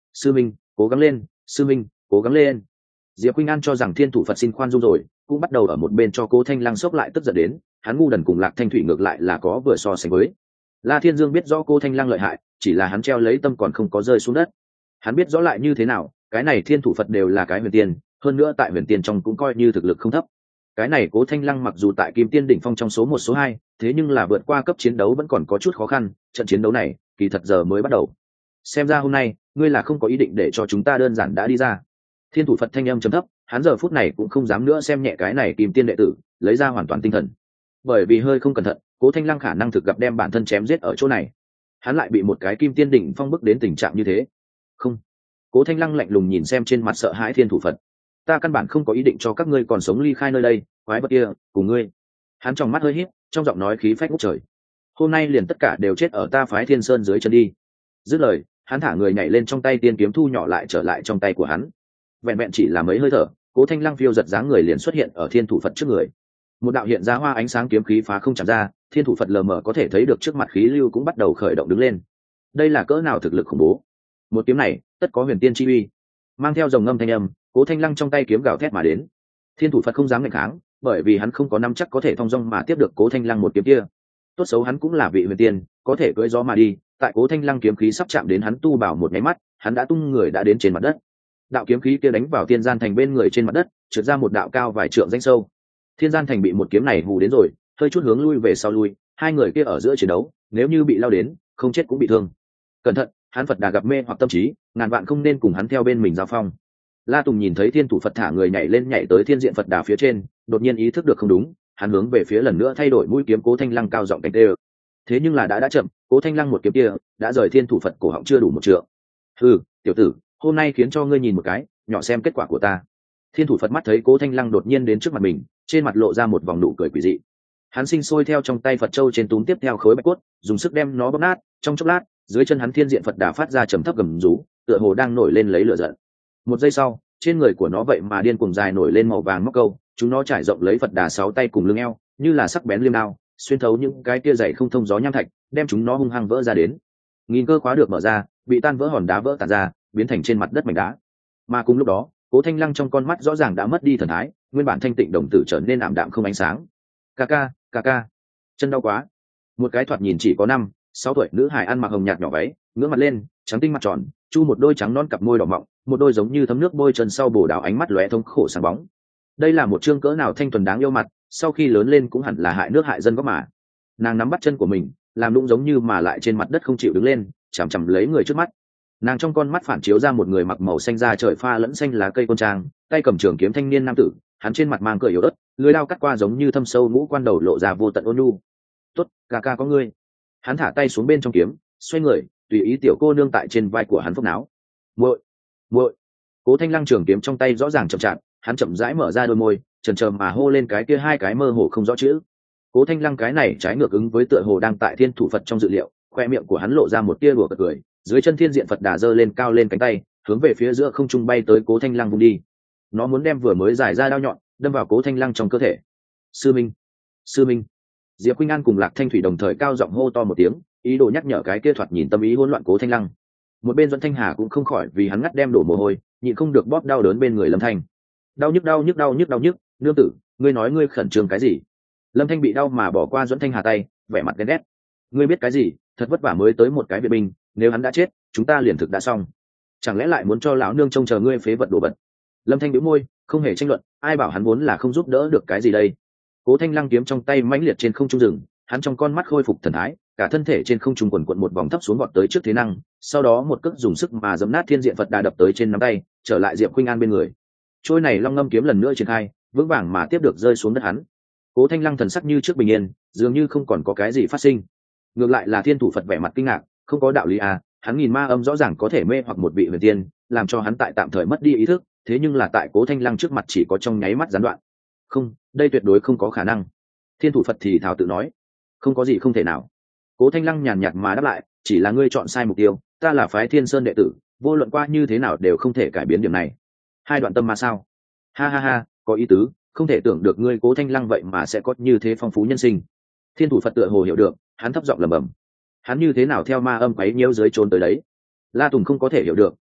sư minh cố gắng lên, sư minh cố gắng lên. Diệp Khuynh An cho rằng thiên thủ Phật xin khoan dung rồi, cũng bắt đầu ở một bên cho Cố Thanh Lăng sốc lại tức giận đến. Hắn ngu đần cùng Lạc Thanh Thủy ngược lại là có vừa so sánh với. La Thiên Dương biết rõ Cố Thanh Lăng lợi hại, chỉ là hắn treo lấy tâm còn không có rơi xuống đất. Hắn biết rõ lại như thế nào, cái này thiên thủ Phật đều là cái huyền tiên, hơn nữa tại huyền tiên trong cũng coi như thực lực không thấp. Cái này Cố Thanh Lăng mặc dù tại Kim Tiên đỉnh phong trong số một số hai, thế nhưng là vượt qua cấp chiến đấu vẫn còn có chút khó khăn. Trận chiến đấu này kỳ thật giờ mới bắt đầu. Xem ra hôm nay ngươi là không có ý định để cho chúng ta đơn giản đã đi ra. Thiên thủ Phật thanh âm trầm thấp, hắn giờ phút này cũng không dám nữa xem nhẹ cái này Kim Tiên đệ tử, lấy ra hoàn toàn tinh thần. Bởi vì hơi không cẩn thận, Cố Thanh Lăng khả năng thực gặp đem bản thân chém giết ở chỗ này. Hắn lại bị một cái Kim Tiên đỉnh phong bức đến tình trạng như thế. Không. Cố Thanh Lăng lạnh lùng nhìn xem trên mặt sợ hãi thiên thủ Phật. Ta căn bản không có ý định cho các ngươi còn sống ly khai nơi đây, quái vật kia, cùng ngươi. Hắn trong mắt hơi híp, trong giọng nói khí phách ngút trời. Hôm nay liền tất cả đều chết ở ta phái Thiên Sơn dưới chân đi. Dứt lời, hắn thả người nhảy lên trong tay tiên kiếm thu nhỏ lại trở lại trong tay của hắn. Vẹn vẹn chỉ là mấy hơi thở, Cố Thanh Lăng phiêu giật dáng người liền xuất hiện ở thiên thủ Phật trước người. Một đạo hiện ra hoa ánh sáng kiếm khí phá không chạm ra, thiên thủ Phật lờ mờ có thể thấy được trước mặt khí lưu cũng bắt đầu khởi động đứng lên. Đây là cỡ nào thực lực khủng bố! Một kiếm này, tất có huyền tiên chi uy. Mang theo dòng ngâm thanh âm, Cố Thanh Lăng trong tay kiếm gào thét mà đến. Thiên thủ Phật không dám nghênh kháng, bởi vì hắn không có nắm chắc có thể thong dong mà tiếp được Cố Thanh Lăng một kiếm kia. Tốt xấu hắn cũng là vị huyền tiên, có thể cưỡi gió mà đi. Tại Cố Thanh Lăng kiếm khí sắp chạm đến hắn tu bảo một nháy mắt, hắn đã tung người đã đến trên mặt đất. Đạo kiếm khí kia đánh vào Thiên Gian Thành bên người trên mặt đất, trượt ra một đạo cao vài trượng rãnh sâu. Thiên Gian Thành bị một kiếm này hù đến rồi, hơi chút hướng lui về sau lui. Hai người kia ở giữa chiến đấu, nếu như bị lao đến, không chết cũng bị thương. Cẩn thận, hắn Phật Đà gặp mê hoặc tâm trí, ngàn vạn không nên cùng hắn theo bên mình giao phong. La Tùng nhìn thấy thiên thủ Phật thả người nhảy lên nhảy tới thiên diện Phật Đà phía trên, đột nhiên ý thức được không đúng, hắn hướng về phía lần nữa thay đổi mũi kiếm Cố Thanh Lăng cao giọng cảnh tê. Thế nhưng là đã đã chậm, Cố Thanh Lăng một kiếm kia đã rời thiên thủ Phật cổ họng chưa đủ một trượng. Hừ, tiểu tử, hôm nay khiến cho ngươi nhìn một cái, nhỏ xem kết quả của ta. Thiên thủ Phật mắt thấy Cố Thanh Lăng đột nhiên đến trước mặt mình, trên mặt lộ ra một vòng nụ cười quỷ dị. Hắn sinh sôi theo trong tay Phật châu trên túm tiếp theo khối bạch cốt, dùng sức đem nó bóp nát, trong chốc lát, dưới chân hắn thiên diện Phật Đà phát ra trầm thấp gầm rú, tựa hồ đang nổi lên lấy lửa giận. Một giây sau, trên người của nó vậy mà điên cuồng dài nổi lên màu vàng móc câu, chúng nó trải rộng lấy Phật Đà sáu tay cùng lưng eo, như là sắc bén liêm đao, xuyên thấu những cái tia dày không thông gió nham thạch, đem chúng nó hung hăng vỡ ra đến. Nghìn cơ khóa được mở ra, bị tan vỡ hòn đá vỡ tản ra, biến thành trên mặt đất mảnh đá. Mà cùng lúc đó, Cố Thanh Lăng trong con mắt rõ ràng đã mất đi thần thái, nguyên bản thanh tịnh đồng tử trở nên ảm đạm không ánh sáng. Ca ca, ca ca, chân đau quá. Một cái thoạt nhìn chỉ có năm, sáu tuổi nữ hài ăn mặc hồng nhạt nhỏ váy, ngửa mặt lên, trắng tinh mặt tròn, chu một đôi trắng non cặp môi đỏ mọng, một đôi giống như thấm nước bôi chân sau bổ đào ánh mắt lóe thông khổ sáng bóng. Đây là một trương cỡ nào thanh thuần đáng yêu mặt, sau khi lớn lên cũng hẳn là hại nước hại dân góc mà. Nàng nắm bắt chân của mình, làm lũng giống như mà lại trên mặt đất không chịu đứng lên, chằm chằm lấy người trước mắt. Nàng trong con mắt phản chiếu ra một người mặc màu xanh da trời pha lẫn xanh lá cây côn trang, tay cầm trường kiếm thanh niên nam tử, hắn trên mặt mang cười yếu ớt, lưỡi dao cắt qua giống như thâm sâu ngũ quan đầu lộ ra vô tận ôn nhu. Tốt, ca ca có ngươi. Hắn thả tay xuống bên trong kiếm, xoay người, tùy ý tiểu cô nương tại trên vai của hắn phúc náo. Muội, muội. Cố Thanh Lăng trường kiếm trong tay rõ ràng chậm chạp, hắn chậm rãi mở ra đôi môi, chần chờ mà hô lên cái kia hai cái mơ hồ không rõ chữ. Cố Thanh Lăng cái này trái ngược ứng với tựa hồ đang tại thiên thủ Phật trong dự liệu, khoe miệng của hắn lộ ra một tia đùa cợt cười, dưới chân thiên diện Phật Đà giơ lên cao lên cánh tay, hướng về phía giữa không trung bay tới Cố Thanh Lăng vung đi. Nó muốn đem vừa mới giải ra đao nhọn đâm vào Cố Thanh Lăng trong cơ thể. Sư minh, sư minh. Diệp Khuynh An cùng Lạc Thanh Thủy đồng thời cao giọng hô to một tiếng, ý đồ nhắc nhở cái kia thoạt nhìn tâm ý hỗn loạn Cố Thanh Lăng. Một bên Duẫn Thanh Hà cũng không khỏi vì hắn ngắt đem đổ mồ hôi, nhịn không được bóp đau đớn bên người Lâm Thanh. Đau nhức đau nhức đau nhức đau nhức, nương tử, ngươi nói ngươi khẩn trương cái gì? Lâm Thanh bị đau mà bỏ qua Duẫn Thanh Hà tay, vẻ mặt ghen ghét. Ngươi biết cái gì? Thật vất vả mới tới một cái viện binh, nếu hắn đã chết, chúng ta liền thực đã xong. Chẳng lẽ lại muốn cho lão nương trông chờ ngươi phế vật đồ vật? Lâm Thanh bĩu môi, không hề tranh luận, ai bảo hắn vốn là không giúp đỡ được cái gì đây. Cố Thanh Lăng kiếm trong tay mãnh liệt trên không trung rừng, hắn trong con mắt khôi phục thần thái, cả thân thể trên không trung quần quận một vòng thấp xuống vọt tới trước thế năng, sau đó một cước dùng sức mà giẫm nát thiên diện Phật Đà đập tới trên nắm tay, trở lại Diệp Khuynh An bên người. Trôi này long ngâm kiếm lần nữa triển khai, vững vàng mà tiếp được rơi xuống đất hắn. Cố Thanh Lăng thần sắc như trước bình yên, dường như không còn có cái gì phát sinh. Ngược lại là thiên thủ Phật vẻ mặt kinh ngạc, không có đạo lý à, hắn nhìn ma âm rõ ràng có thể mê hoặc một vị huyền tiên, làm cho hắn tại tạm thời mất đi ý thức, thế nhưng là tại Cố Thanh Lăng trước mặt chỉ có trong nháy mắt gián đoạn. Không, đây tuyệt đối không có khả năng. Thiên thủ Phật thì thào tự nói, không có gì không thể nào. Cố Thanh Lăng nhàn nhạt mà đáp lại, chỉ là ngươi chọn sai mục tiêu, ta là phái Thiên Sơn đệ tử, vô luận qua như thế nào đều không thể cải biến điểm này. Hai đoạn tâm mà sao? Ha ha ha, có ý tứ, không thể tưởng được ngươi Cố Thanh Lăng vậy mà sẽ có như thế phong phú nhân sinh. Thiên thủ Phật tựa hồ hiểu được, hắn thấp giọng lẩm bẩm, hắn như thế nào theo ma âm quấy nhiễu dưới trốn tới đấy. La Tùng không có thể hiểu được,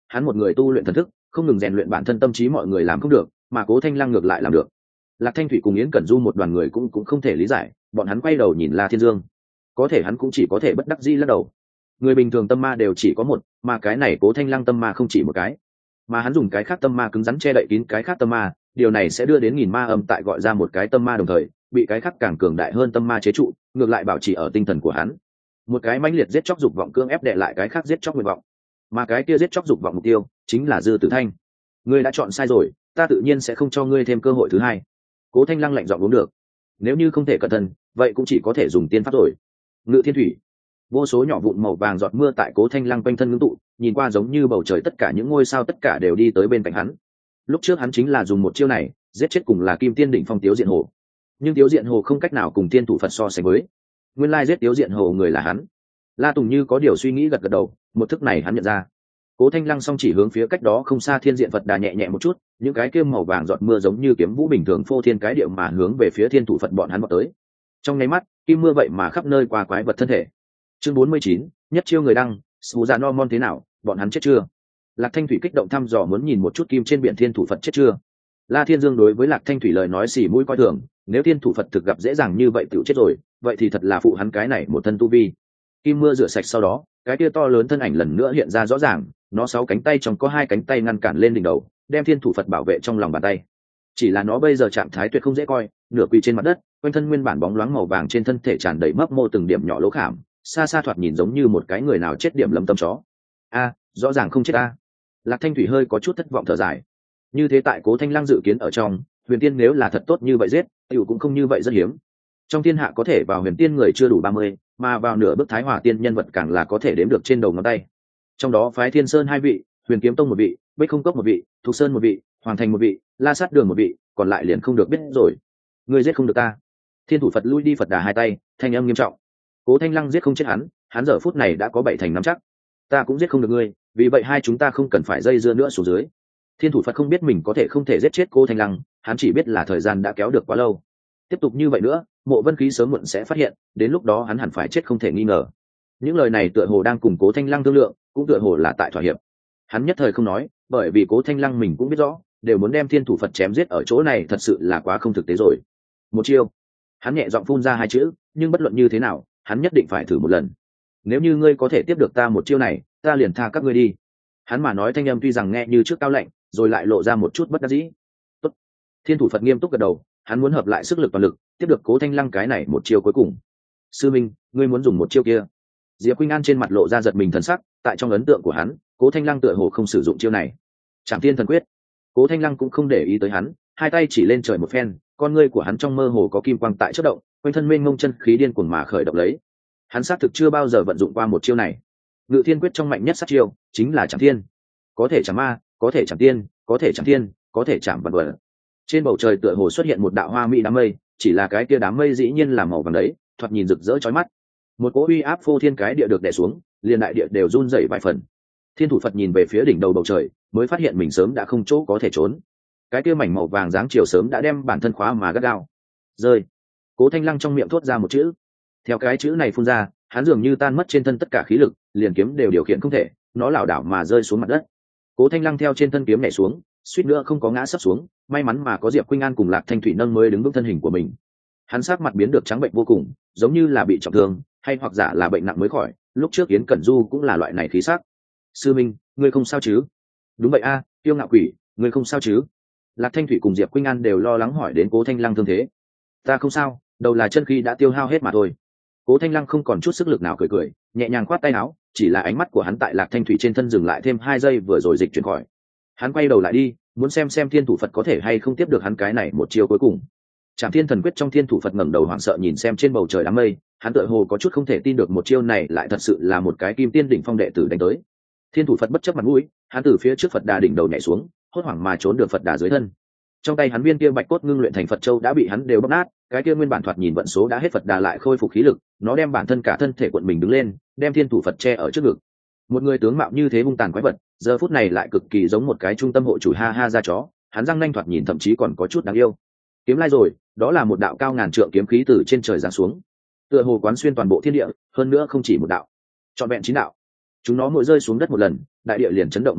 hắn một người tu luyện thần thức, không ngừng rèn luyện bản thân tâm trí mọi người làm không được, mà Cố Thanh Lăng ngược lại làm được. Lạc Thanh Thủy cùng Yến Cẩn Du một đoàn người cũng cũng không thể lý giải, bọn hắn quay đầu nhìn La Thiên Dương, có thể hắn cũng chỉ có thể bất đắc dĩ lắc đầu. Người bình thường tâm ma đều chỉ có một, mà cái này Cố Thanh Lăng tâm ma không chỉ một cái, mà hắn dùng cái khác tâm ma cứng rắn che đậy kín cái khác tâm ma, điều này sẽ đưa đến nghìn ma âm tại gọi ra một cái tâm ma đồng thời bị cái khác càng cường đại hơn tâm ma chế trụ, ngược lại bảo trì ở tinh thần của hắn. Một cái mãnh liệt giết chóc dục vọng cưỡng ép đệ lại cái khác giết chóc nguyện vọng, mà cái kia giết chóc dục vọng mục tiêu chính là Dư Tử Thanh. Ngươi đã chọn sai rồi, ta tự nhiên sẽ không cho ngươi thêm cơ hội thứ hai. Cố Thanh Lăng lạnh giọng uống được. Nếu như không thể cẩn thận, vậy cũng chỉ có thể dùng tiên pháp rồi. Ngự thiên thủy, vô số nhỏ vụn màu vàng giọt mưa tại Cố Thanh Lăng quanh thân ngưng tụ, nhìn qua giống như bầu trời tất cả những ngôi sao tất cả đều đi tới bên cạnh hắn. Lúc trước hắn chính là dùng một chiêu này giết chết cùng là Kim Tiên đỉnh phong Tiếu Diện Hồ, nhưng Tiếu Diện Hồ không cách nào cùng tiên thủ Phật so sánh với. Nguyên lai giết Tiếu Diện Hồ người là hắn. La Tùng như có điều suy nghĩ gật gật đầu, một thức này hắn nhận ra. Cố Thanh Lăng song chỉ hướng phía cách đó không xa Thiên Diện Phật Đà nhẹ nhẹ một chút, những cái kia màu vàng giọt mưa giống như kiếm vũ bình thường phô thiên cái điệu mà hướng về phía thiên thủ Phật bọn hắn vọt tới. Trong nháy mắt, kim mưa vậy mà khắp nơi qua quái vật thân thể. Chương bốn mươi chín, nhất chiêu người đăng, Sù Dạ No Mon thế nào, bọn hắn chết chưa? Lạc Thanh Thủy kích động thăm dò muốn nhìn một chút kim trên biển thiên thủ Phật chết chưa. La Thiên Dương đối với Lạc Thanh Thủy lời nói xì mũi coi thường, nếu thiên thủ Phật thực gặp dễ dàng như vậy tiểu chết rồi, vậy thì thật là phụ hắn cái này một thân tu vi. Kim mưa rửa sạch sau đó, cái kia to lớn thân ảnh lần nữa hiện ra rõ ràng, nó sáu cánh tay trong có hai cánh tay ngăn cản lên đỉnh đầu, đem thiên thủ Phật bảo vệ trong lòng bàn tay. Chỉ là nó bây giờ trạng thái tuyệt không dễ coi, nửa quỳ trên mặt đất, quanh thân nguyên bản bóng loáng màu vàng trên thân thể tràn đầy mấp mô từng điểm nhỏ lỗ khảm, xa xa thoạt nhìn giống như một cái người nào chết điểm lâm tâm chó. A, rõ ràng không chết a. Lạc Thanh Thủy hơi có chút thất vọng thở dài. Như thế tại Cố Thanh Lăng dự kiến ở trong, huyền tiên nếu là thật tốt như vậy giết, tiểu cũng không như vậy rất hiếm. Trong thiên hạ có thể vào huyền tiên người chưa đủ ba mươi, mà vào nửa bước thái hòa tiên nhân vật càng là có thể đếm được trên đầu ngón tay. Trong đó phái Thiên Sơn hai vị, Huyền Kiếm Tông một vị, Bích Không Cốc một vị, Thục Sơn một vị, Hoàng Thành một vị, La Sát Đường một vị, còn lại liền không được biết rồi. Ngươi giết không được ta. Thiên thủ Phật lui đi Phật đà hai tay, thanh âm nghiêm trọng. Cố Thanh Lăng giết không chết hắn, hắn giờ phút này đã có bảy thành nắm chắc. Ta cũng giết không được ngươi, vì vậy hai chúng ta không cần phải dây dưa nữa xuống dưới. Thiên thủ Phật không biết mình có thể không thể giết chết Cố Thanh Lăng, hắn chỉ biết là thời gian đã kéo được quá lâu. Tiếp tục như vậy nữa, Mộ Vân Khí sớm muộn sẽ phát hiện, đến lúc đó hắn hẳn phải chết không thể nghi ngờ. Những lời này tựa hồ đang cùng Cố Thanh Lăng thương lượng, cũng tựa hồ là tại thỏa hiệp. Hắn nhất thời không nói, bởi vì Cố Thanh Lăng mình cũng biết rõ, đều muốn đem thiên thủ Phật chém giết ở chỗ này thật sự là quá không thực tế rồi. Một chiêu, hắn nhẹ giọng phun ra hai chữ, nhưng bất luận như thế nào, hắn nhất định phải thử một lần. Nếu như ngươi có thể tiếp được ta một chiêu này, ta liền tha các ngươi đi. Hắn mà nói thanh âm tuy rằng nghe như trước cao lạnh, rồi lại lộ ra một chút bất đắc dĩ. Tốt. Thiên thủ Phật nghiêm túc gật đầu, hắn muốn hợp lại sức lực toàn lực, tiếp được Cố Thanh Lăng cái này một chiêu cuối cùng. Sư minh, ngươi muốn dùng một chiêu kia? Diệp Khuynh An trên mặt lộ ra giật mình thần sắc, tại trong ấn tượng của hắn, Cố Thanh Lăng tựa hồ không sử dụng chiêu này. Trảm Thiên Thần Quyết. Cố Thanh Lăng cũng không để ý tới hắn, hai tay chỉ lên trời một phen, con ngươi của hắn trong mơ hồ có kim quang tại chớp động, quanh thân mênh mông chân khí điên cuồng mà khởi động lấy. Hắn xác thực chưa bao giờ vận dụng qua một chiêu này. Ngự Thiên Quyết trong mạnh nhất sát chiêu chính là Trảm Thiên. Có thể chảm ma, có thể chảm tiên, có thể chảm thiên, có thể chảm vật vật. Trên bầu trời tựa hồ xuất hiện một đạo hoa mỹ đám mây, chỉ là cái kia đám mây dĩ nhiên là màu vàng đấy, thoạt nhìn rực rỡ chói mắt. Một cỗ uy áp phô thiên cái địa được đè xuống, liền đại địa đều run rẩy vài phần. Thiên thủ Phật nhìn về phía đỉnh đầu bầu trời, mới phát hiện mình sớm đã không chỗ có thể trốn. Cái kia mảnh màu vàng dáng chiều sớm đã đem bản thân khóa mà gắt gao. Rơi. Cố Thanh Lăng trong miệng thốt ra một chữ. Theo cái chữ này phun ra, hắn dường như tan mất trên thân tất cả khí lực, liền kiếm đều điều khiển không thể, nó lảo đảo mà rơi xuống mặt đất. Cố Thanh Lăng theo trên thân kiếm nhảy xuống, suýt nữa không có ngã sấp xuống, may mắn mà có Diệp Khuynh An cùng Lạc Thanh Thủy nâng mới đứng vững thân hình của mình. Hắn sắc mặt biến được trắng bệnh vô cùng, giống như là bị trọng thương, hay hoặc giả là bệnh nặng mới khỏi. Lúc trước Yến Cẩn Du cũng là loại này khí sắc. Sư minh, ngươi không sao chứ? Đúng vậy a, à, Tiêu Ngạo Quỷ, ngươi không sao chứ? Lạc Thanh Thủy cùng Diệp Khuynh An đều lo lắng hỏi đến Cố Thanh Lăng thương thế. Ta không sao, đầu là chân khí đã tiêu hao hết mà thôi. Cố Thanh Lăng không còn chút sức lực nào, cười cười, nhẹ nhàng khoát tay áo, chỉ là ánh mắt của hắn tại Lạc Thanh Thủy trên thân dừng lại thêm hai giây vừa rồi dịch chuyển khỏi. Hắn quay đầu lại đi, muốn xem xem Thiên thủ Phật có thể hay không tiếp được hắn cái này một chiêu cuối cùng. Trảm Thiên Thần Quyết trong Thiên thủ Phật ngẩng đầu hoảng sợ nhìn xem trên bầu trời đám mây, hắn tựa hồ có chút không thể tin được một chiêu này lại thật sự là một cái kim tiên đỉnh phong đệ tử đánh tới. Thiên thủ Phật bất chấp mặt mũi, hắn từ phía trước Phật đà đỉnh đầu nhảy xuống, hốt hoảng mà trốn được Phật đà dưới thân. Trong tay hắn viên kia bạch cốt ngưng luyện thành Phật châu đã bị hắn đều bóp nát, cái kia nguyên bản thoạt nhìn vận số đã hết Phật đà lại khôi phục khí lực, nó đem bản thân cả thân thể cuộn mình đứng lên, đem Thiên thủ Phật che ở trước ngực. Một người tướng mạo như thế hung tàn quái vật, giờ phút này lại cực kỳ giống một cái trung tâm hộ chủ ha ha ra chó, hắn răng nanh thoạt nhìn thậm chí còn có chút đáng yêu. Kiếm lai rồi, đó là một đạo cao ngàn trượng kiếm khí từ trên trời giáng xuống, tựa hồ quán xuyên toàn bộ thiên địa, hơn nữa không chỉ một đạo, trọn vẹn chín đạo. Chúng nó mỗi rơi xuống đất một lần, đại địa liền chấn động một lần,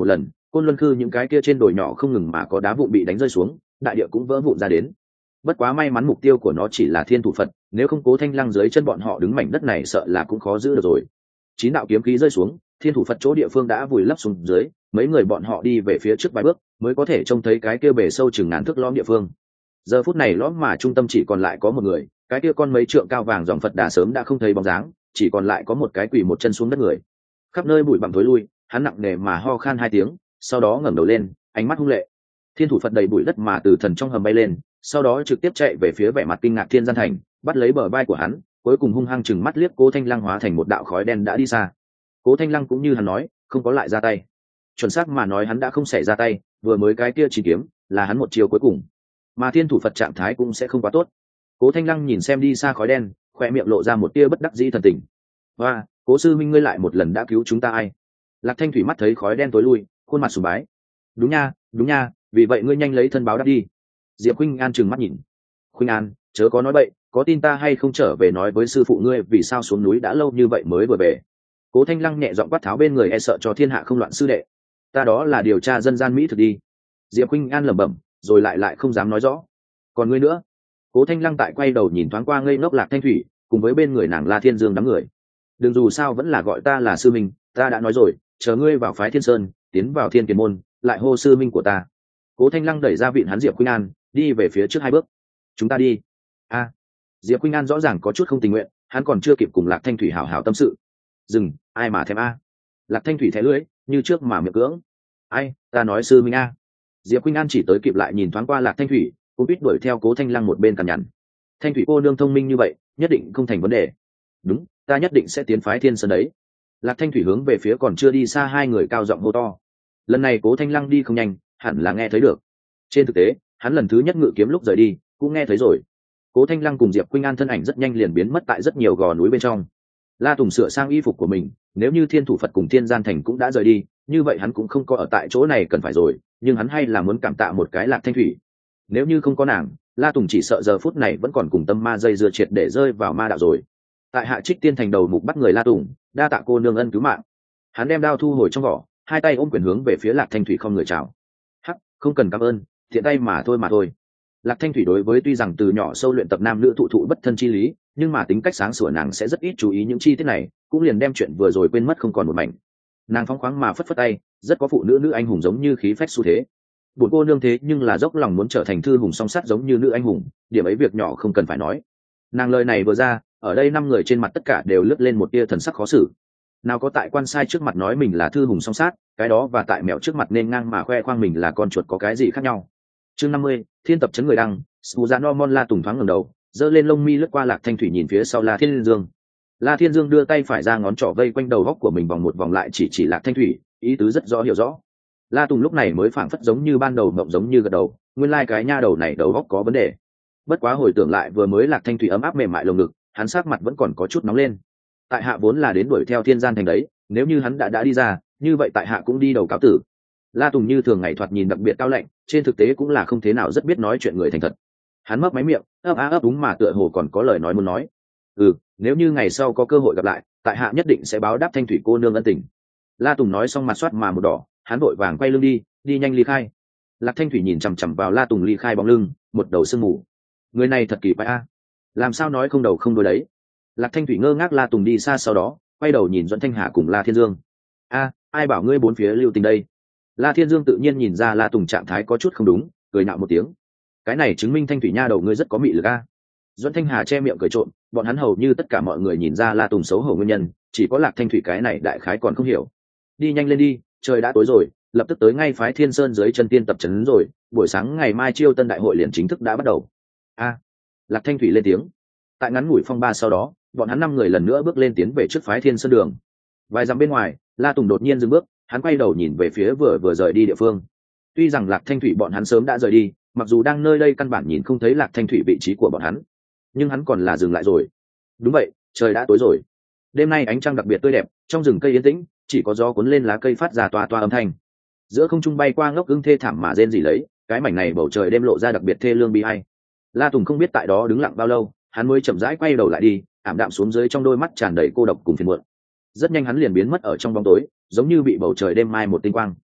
Côn Luân Khư những cái kia trên đồi nhỏ không ngừng mà có đá vụn bị đánh rơi xuống, đại địa cũng vỡ vụn ra đến. Bất quá may mắn mục tiêu của nó chỉ là Thiên Thủ Phật, nếu không Cố Thanh Lăng dưới chân bọn họ đứng mảnh đất này sợ là cũng khó giữ được rồi. Chín đạo kiếm khí rơi xuống, Thiên Thủ Phật chỗ địa phương đã vùi lấp xuống dưới, mấy người bọn họ đi về phía trước vài bước mới có thể trông thấy cái kia bề sâu chừng ngàn thước lõm địa phương. Giờ phút này lõm mà trung tâm chỉ còn lại có một người, cái kia con mấy trượng cao vàng dòng Phật Đà sớm đã không thấy bóng dáng, chỉ còn lại có một cái quỳ một chân xuống đất người. Khắp nơi bụi bặm thối lui, hắn nặng nề mà ho khan hai tiếng, sau đó ngẩng đầu lên, ánh mắt hung lệ. Thiên Thủ Phật đầy bụi đất mà từ thần trong hầm bay lên, sau đó trực tiếp chạy về phía vẻ mặt kinh ngạc Thiên Gian Thành, bắt lấy bờ vai của hắn, cuối cùng hung hăng chừng mắt liếc Cố Thanh Lăng hóa thành một đạo khói đen đã đi xa. Cố Thanh Lăng cũng như hắn nói, không có lại ra tay. Chuẩn xác mà nói hắn đã không xảy ra tay, vừa mới cái kia chỉ kiếm là hắn một chiều cuối cùng, mà Thiên Thủ Phật trạng thái cũng sẽ không quá tốt. Cố Thanh Lăng nhìn xem đi xa khói đen, khoe miệng lộ ra một tia bất đắc dĩ thần tình. Và Cố sư minh ngươi lại một lần đã cứu chúng ta ai? Lạc Thanh Thủy mắt thấy khói đen tối lui, khuôn mặt sùng bái. Đúng nha, đúng nha, vì vậy ngươi nhanh lấy thân báo đáp đi. Diệp Khuynh An trừng mắt nhìn. Khuynh An, chớ có nói bậy, có tin ta hay không trở về nói với sư phụ ngươi vì sao xuống núi đã lâu như vậy mới vừa về. Cố Thanh Lăng nhẹ giọng quát tháo bên người e sợ cho thiên hạ không loạn sư đệ. Ta đó là điều tra dân gian mỹ thực đi. Diệp Khuynh An lẩm bẩm, rồi lại lại không dám nói rõ. Còn ngươi nữa? Cố Thanh Lăng tại quay đầu nhìn thoáng qua ngây ngốc Lạc Thanh Thủy, cùng với bên người nàng La Thiên Dương đám người. Đừng dù sao vẫn là gọi ta là sư minh, ta đã nói rồi, chờ ngươi vào phái Thiên Sơn, tiến vào Thiên Kiền môn, lại hô sư minh của ta. Cố Thanh Lăng đẩy ra vịn hắn Diệp Khuynh An, đi về phía trước hai bước. Chúng ta đi. A. Diệp Khuynh An rõ ràng có chút không tình nguyện, hắn còn chưa kịp cùng Lạc Thanh Thủy hảo hảo tâm sự. Dừng, ai mà thèm a? Lạc Thanh Thủy thé lưỡi, như trước mà miệng cưỡng. Ai, ta nói sư minh a. Diệp Khuynh An chỉ tới kịp lại nhìn thoáng qua Lạc Thanh Thủy, cũng biết đuổi theo Cố Thanh Lăng một bên cằn nhằn. Thanh Thủy cô nương thông minh như vậy, nhất định không thành vấn đề. Đúng, ta nhất định sẽ tiến phái Thiên Sơn đấy. Lạc Thanh Thủy hướng về phía còn chưa đi xa hai người cao giọng hô to. Lần này Cố Thanh Lăng đi không nhanh, hẳn là nghe thấy được. Trên thực tế, hắn lần thứ nhất ngự kiếm lúc rời đi, cũng nghe thấy rồi. Cố Thanh Lăng cùng Diệp Khuynh An thân ảnh rất nhanh liền biến mất tại rất nhiều gò núi bên trong. La Tùng sửa sang y phục của mình, nếu như Thiên Thủ Phật cùng Thiên Gian Thành cũng đã rời đi, như vậy hắn cũng không có ở tại chỗ này cần phải rồi, nhưng hắn hay là muốn cảm tạ một cái Lạc Thanh Thủy. Nếu như không có nàng, La Tùng chỉ sợ giờ phút này vẫn còn cùng tâm ma dây dưa triệt để rơi vào ma đạo rồi. Tại Hạ Trích Tiên thành đầu mục bắt người La Tùng, đa tạ cô nương ân cứu mạng. Hắn đem đao thu hồi trong vỏ, hai tay ôm quyền hướng về phía Lạc Thanh Thủy không người chào. Hắc, không cần cảm ơn, thiện tay mà thôi mà thôi. Lạc Thanh Thủy đối với tuy rằng từ nhỏ sâu luyện tập nam nữ thụ thụ bất thân chi lý, nhưng mà tính cách sáng sủa nàng sẽ rất ít chú ý những chi tiết này, cũng liền đem chuyện vừa rồi quên mất không còn một mảnh. Nàng phóng khoáng mà phất phất tay, rất có phụ nữ nữ anh hùng giống như khí phách xu thế. Bổn cô nương thế nhưng là dốc lòng muốn trở thành thư hùng song sắt giống như nữ anh hùng, điểm ấy việc nhỏ không cần phải nói. Nàng lời này vừa ra, ở đây năm người trên mặt tất cả đều lướt lên một tia thần sắc khó xử. Nào có tại quan sai trước mặt nói mình là thư hùng song sát, cái đó và tại mèo trước mặt nên ngang mà khoe khoang mình là con chuột có cái gì khác nhau. Chương năm mươi, Thiên tập chấn người đăng. Suzano Mon La Tùng thoáng ngẩng đầu, giơ lên lông mi lướt qua Lạc Thanh Thủy nhìn phía sau La Thiên Dương. La Thiên Dương đưa tay phải ra ngón trỏ vây quanh đầu góc của mình vòng một vòng lại chỉ chỉ Lạc Thanh Thủy, ý tứ rất rõ hiểu rõ. La Tùng lúc này mới phảng phất giống như ban đầu mộng giống như gật đầu, nguyên lai like cái nha đầu này đầu góc có vấn đề. Bất quá hồi tưởng lại vừa mới Lạc Thanh Thủy ấm áp mềm mại lồng ngực, hắn sắc mặt vẫn còn có chút nóng lên. Tại hạ vốn là đến đuổi theo Thiên Gian Thành đấy, nếu như hắn đã đã đi ra, như vậy tại hạ cũng đi đầu cáo tử. La Tùng như thường ngày thoạt nhìn đặc biệt cao lạnh, trên thực tế cũng là không thế nào rất biết nói chuyện người thành thật. Hắn mấp máy miệng, ấp á ấp đúng mà tựa hồ còn có lời nói muốn nói. Ừ, nếu như ngày sau có cơ hội gặp lại, tại hạ nhất định sẽ báo đáp Thanh Thủy cô nương ân tình. La Tùng nói xong mặt soát mà một đỏ, hắn vội vàng quay lưng đi, đi nhanh ly khai. Lạc Thanh Thủy nhìn chằm chằm vào La Tùng ly khai bóng lưng, một đầu sương mù. Người này thật kỳ quái a, làm sao nói không đầu không đuôi đấy. Lạc Thanh Thủy ngơ ngác La Tùng đi xa sau đó, quay đầu nhìn Doãn Thanh Hà cùng La Thiên Dương. A, ai bảo ngươi bốn phía lưu tình đây? La Thiên Dương tự nhiên nhìn ra La Tùng trạng thái có chút không đúng, cười nhạo một tiếng. Cái này chứng minh Thanh Thủy nha đầu ngươi rất có mị lực a. Doãn Thanh Hà che miệng cười trộm, bọn hắn hầu như tất cả mọi người nhìn ra La Tùng xấu hổ nguyên nhân, chỉ có Lạc Thanh Thủy cái này đại khái còn không hiểu. Đi nhanh lên đi, trời đã tối rồi, lập tức tới ngay phái Thiên Sơn dưới chân tiên tập trấn rồi, buổi sáng ngày mai chiêu tân đại hội liền chính thức đã bắt đầu. A. Lạc Thanh Thủy lên tiếng. Tại ngắn ngủi phong ba sau đó, bọn hắn năm người lần nữa bước lên tiến về trước phái Thiên Sơn đường. Vài dặm bên ngoài, La Tùng đột nhiên dừng bước, hắn quay đầu nhìn về phía vừa vừa rời đi địa phương. Tuy rằng Lạc Thanh Thủy bọn hắn sớm đã rời đi, mặc dù đang nơi đây căn bản nhìn không thấy Lạc Thanh Thủy vị trí của bọn hắn, nhưng hắn còn là dừng lại rồi. Đúng vậy, trời đã tối rồi. Đêm nay ánh trăng đặc biệt tươi đẹp, trong rừng cây yên tĩnh, chỉ có gió cuốn lên lá cây phát ra toa toa âm thanh. Giữa không trung bay qua ngốc ưng thê thảm mà rên rỉ lấy, cái mảnh này bầu trời đêm lộ ra đặc biệt thê lương bi ai. La Tùng không biết tại đó đứng lặng bao lâu, hắn mới chậm rãi quay đầu lại đi, ảm đạm xuống dưới trong đôi mắt tràn đầy cô độc cùng phiền muộn. Rất nhanh hắn liền biến mất ở trong bóng tối, giống như bị bầu trời đêm mai một tinh quang.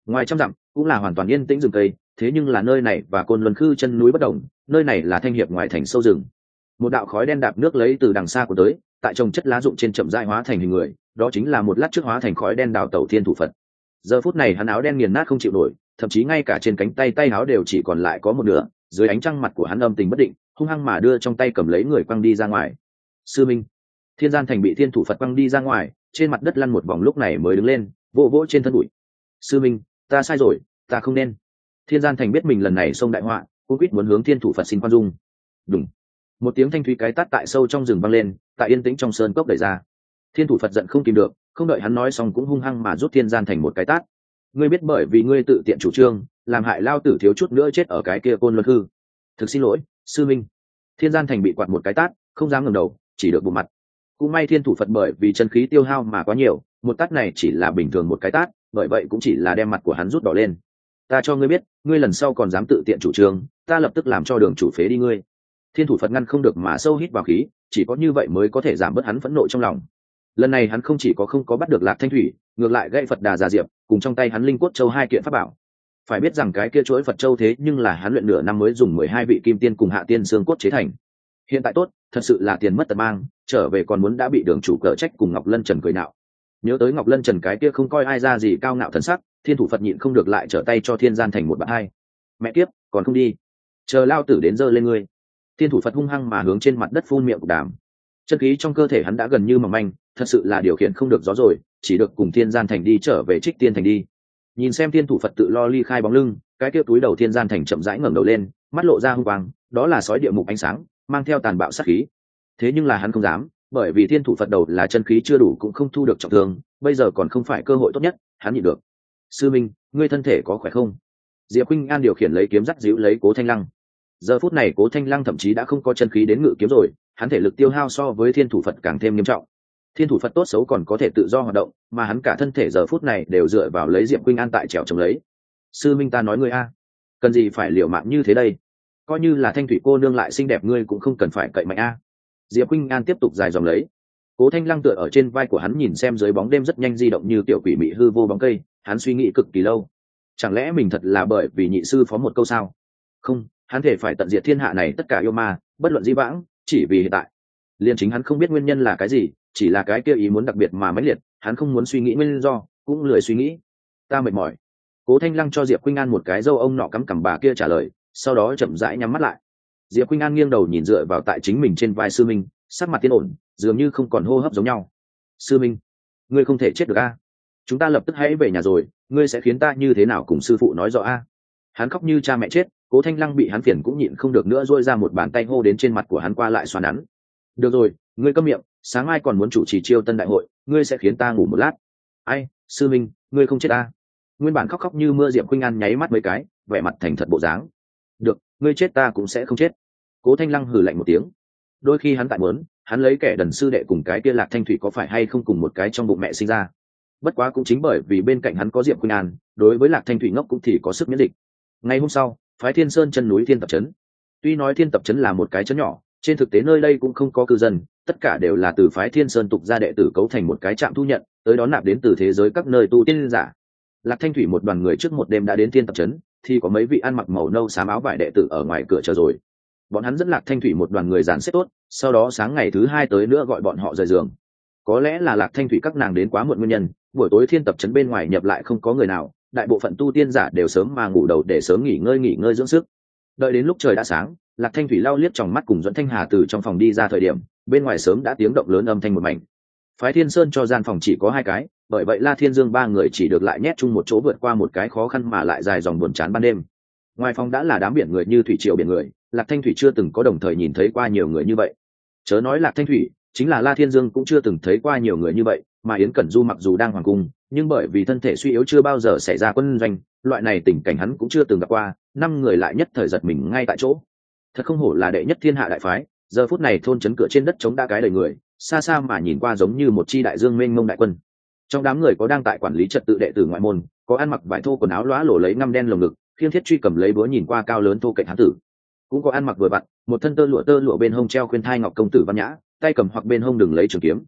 ngoài trăm dặm cũng là hoàn toàn yên tĩnh rừng cây, thế nhưng là nơi này và côn luân khư chân núi bất đồng, nơi này là thanh hiệp ngoài thành sâu rừng. Một đạo khói đen đạp nước lấy từ đằng xa của tới, tại trồng chất lá rụng trên chậm rãi hóa thành hình người, đó chính là một lát trước hóa thành khói đen đào tẩu thiên thủ Phật. Giờ phút này hắn áo đen nghiền nát không chịu nổi, thậm chí ngay cả trên cánh tay tay áo đều chỉ còn lại có một nửa, dưới ánh trăng mặt của hắn âm tình bất định, hung hăng mà đưa trong tay cầm lấy người quăng đi ra ngoài. Sư minh. Thiên Gian Thành bị thiên thủ Phật quăng đi ra ngoài, trên mặt đất lăn một vòng lúc này mới đứng lên, vỗ vỗ trên thân bụi. Sư minh, ta sai rồi, ta không nên. Thiên Gian Thành biết mình lần này xông đại họa, cô quýt muốn hướng thiên thủ Phật xin khoan dung. Đúng. Một tiếng thanh thúy cái tát tại sâu trong rừng vang lên, tại yên tĩnh trong sơn cốc đẩy ra. Thiên thủ Phật giận không kìm được, không đợi hắn nói xong cũng hung hăng mà rút Thiên Gian Thành một cái tát. Ngươi biết bởi vì ngươi tự tiện chủ trương, làm hại lao tử thiếu chút nữa chết ở cái kia côn luân hư. Thực xin lỗi, sư minh. Thiên Gian Thành bị quạt một cái tát, không dám ngẩng đầu, chỉ được bụng mặt. Cũng may thiên thủ Phật bởi vì chân khí tiêu hao mà quá nhiều, một tát này chỉ là bình thường một cái tát, bởi vậy cũng chỉ là đem mặt của hắn rút đỏ lên. Ta cho ngươi biết, ngươi lần sau còn dám tự tiện chủ trương, ta lập tức làm cho đường chủ phế đi ngươi. Thiên thủ Phật ngăn không được mà sâu hít vào khí, chỉ có như vậy mới có thể giảm bớt hắn phẫn nộ trong lòng. Lần này hắn không chỉ có không có bắt được Lạc Thanh Thủy, ngược lại gãy Phật Đà Già Diệp, cùng trong tay hắn linh cốt châu hai kiện pháp bảo. Phải biết rằng cái kia chuỗi Phật châu thế nhưng là hắn luyện nửa năm mới dùng mười hai vị kim tiên cùng hạ tiên xương cốt chế thành. Hiện tại tốt, thật sự là tiền mất tật mang, trở về còn muốn đã bị đường chủ cở trách cùng Ngọc Lân Trần cười nạo. Nhớ tới Ngọc Lân Trần cái kia không coi ai ra gì cao ngạo thần sắc, thiên thủ Phật nhịn không được lại trở tay cho Thiên Gian Thành một bạt hai. Mẹ kiếp, còn không đi, chờ lao tử đến giơ lên ngươi. Thiên thủ Phật hung hăng mà hướng trên mặt đất phun miệng đàm. Chân khí trong cơ thể hắn đã gần như mỏng manh, thật sự là điều khiển không được gió rồi, chỉ được cùng Thiên Gian Thành đi trở về Trích Tiên Thành đi. Nhìn xem thiên thủ Phật tự lo ly khai bóng lưng, cái kia túi đầu Thiên Gian Thành chậm rãi ngẩng đầu lên, mắt lộ ra hung quang, đó là sói địa mục ánh sáng, mang theo tàn bạo sát khí. Thế nhưng là hắn không dám, bởi vì thiên thủ Phật đầu là chân khí chưa đủ cũng không thu được trọng thương, bây giờ còn không phải cơ hội tốt nhất, hắn nhịn được. Sư minh, ngươi thân thể có khỏe không? Diệp Khuynh An điều khiển lấy kiếm dắt díu lấy Cố Thanh Lăng. Giờ phút này Cố Thanh Lăng thậm chí đã không có chân khí đến ngự kiếm rồi, hắn thể lực tiêu hao so với thiên thủ Phật càng thêm nghiêm trọng. Thiên thủ Phật tốt xấu còn có thể tự do hoạt động, mà hắn cả thân thể giờ phút này đều dựa vào lấy Diệp Khuynh An tại trèo chống lấy. Sư minh, ta nói ngươi a, cần gì phải liều mạng như thế đây? Coi như là Thanh Thủy cô nương lại xinh đẹp ngươi cũng không cần phải cậy mạnh a. Diệp Khuynh An tiếp tục dài dòng lấy. Cố Thanh Lăng tựa ở trên vai của hắn nhìn xem dưới bóng đêm rất nhanh di động như tiểu quỷ mị hư vô bóng cây, hắn suy nghĩ cực kỳ lâu. Chẳng lẽ mình thật là bởi vì nhị sư phó một câu sao? Không, hắn thể phải tận diệt thiên hạ này tất cả yêu ma, bất luận di vãng, chỉ vì hiện tại. Liên chính hắn không biết nguyên nhân là cái gì, chỉ là cái kia ý muốn đặc biệt mà mãnh liệt, hắn không muốn suy nghĩ nguyên do, cũng lười suy nghĩ. Ta mệt mỏi. Cố Thanh Lăng cho Diệp Khuynh An một cái dâu ông nọ cắm cằm bà kia trả lời, sau đó chậm rãi nhắm mắt lại. Diệp Khuynh An nghiêng đầu nhìn dựa vào tại chính mình trên vai sư minh, sắc mặt tiến ổn, dường như không còn hô hấp giống nhau. Sư minh, ngươi không thể chết được a. Chúng ta lập tức hãy về nhà rồi, ngươi sẽ khiến ta như thế nào cùng sư phụ nói rõ a. Hắn khóc như cha mẹ chết, Cố Thanh Lăng bị hắn phiền cũng nhịn không được nữa, duỗi ra một bàn tay hô đến trên mặt của hắn qua lại xoa nắn. Được rồi, ngươi câm miệng, sáng mai còn muốn chủ trì chiêu tân đại hội, ngươi sẽ khiến ta ngủ một lát. Ai, sư minh, ngươi không chết a. Nguyên bản khóc khóc như mưa Diệp Khuynh An nháy mắt mấy cái, vẻ mặt thành thật bộ dáng. Được, ngươi chết ta cũng sẽ không chết. Cố Thanh Lăng hừ lạnh một tiếng. Đôi khi hắn tại muốn, hắn lấy kẻ đần sư đệ cùng cái kia Lạc Thanh Thủy có phải hay không cùng một cái trong bụng mẹ sinh ra. Bất quá cũng chính bởi vì bên cạnh hắn có Diệp Khuynh An, đối với Lạc Thanh Thủy ngốc cũng thì có sức miễn dịch. Ngày hôm sau, phái Thiên Sơn chân núi Thiên Tập trấn. Tuy nói Thiên Tập trấn là một cái trấn nhỏ, trên thực tế nơi đây cũng không có cư dân, tất cả đều là từ phái Thiên Sơn tục gia đệ tử cấu thành một cái trạm thu nhận, tới đón nạp đến từ thế giới các nơi tu tiên giả. Lạc Thanh Thủy một đoàn người trước một đêm đã đến Thiên Tập trấn, thì có mấy vị ăn mặc màu nâu xám áo vải đệ tử ở ngoài cửa chờ rồi. Bọn hắn dẫn Lạc Thanh Thủy một đoàn người dàn xếp tốt, sau đó sáng ngày thứ hai tới nữa gọi bọn họ rời giường. Có lẽ là Lạc Thanh Thủy các nàng đến quá muộn nguyên nhân, buổi tối Thiên Tập trấn bên ngoài nhập lại không có người nào, đại bộ phận tu tiên giả đều sớm mà ngủ đầu để sớm nghỉ ngơi nghỉ ngơi dưỡng sức. Đợi đến lúc trời đã sáng, Lạc Thanh Thủy lau liếc tròng mắt cùng Duẫn Thanh Hà từ trong phòng đi ra thời điểm, bên ngoài sớm đã tiếng động lớn âm thanh một mảnh. Phái Thiên Sơn cho gian phòng chỉ có hai cái, bởi vậy La Thiên Dương ba người chỉ được lại nhét chung một chỗ vượt qua một cái khó khăn mà lại dài dòng buồn chán ban đêm. Ngoài phòng đã là đám biển người như thủy triều biển người, Lạc Thanh Thủy chưa từng có đồng thời nhìn thấy qua nhiều người như vậy. Chớ nói Lạc Thanh Thủy, chính là La Thiên Dương cũng chưa từng thấy qua nhiều người như vậy, mà Yến Cẩn Du mặc dù đang hoàng cung, nhưng bởi vì thân thể suy yếu chưa bao giờ xảy ra quân doanh, loại này tình cảnh hắn cũng chưa từng gặp qua, năm người lại nhất thời giật mình ngay tại chỗ. Thật không hổ là đệ nhất thiên hạ đại phái, giờ phút này thôn trấn cửa trên đất chống đa cái đầy người, xa xa mà nhìn qua giống như một chi đại dương mênh mông đại quân. Trong đám người có đang tại quản lý trật tự đệ tử ngoại môn, có ăn mặc vải thô quần áo lóa lổ lấy ngăm đen lồng ngực, khiêng thiết truy cầm lấy búa nhìn qua cao lớn thô kệch hán tử. Cũng có ăn mặc vừa vặn, một thân tơ lụa tơ lụa bên hông treo khuyên thai ngọc công tử văn nhã, tay cầm hoặc bên hông đừng lấy trường kiếm.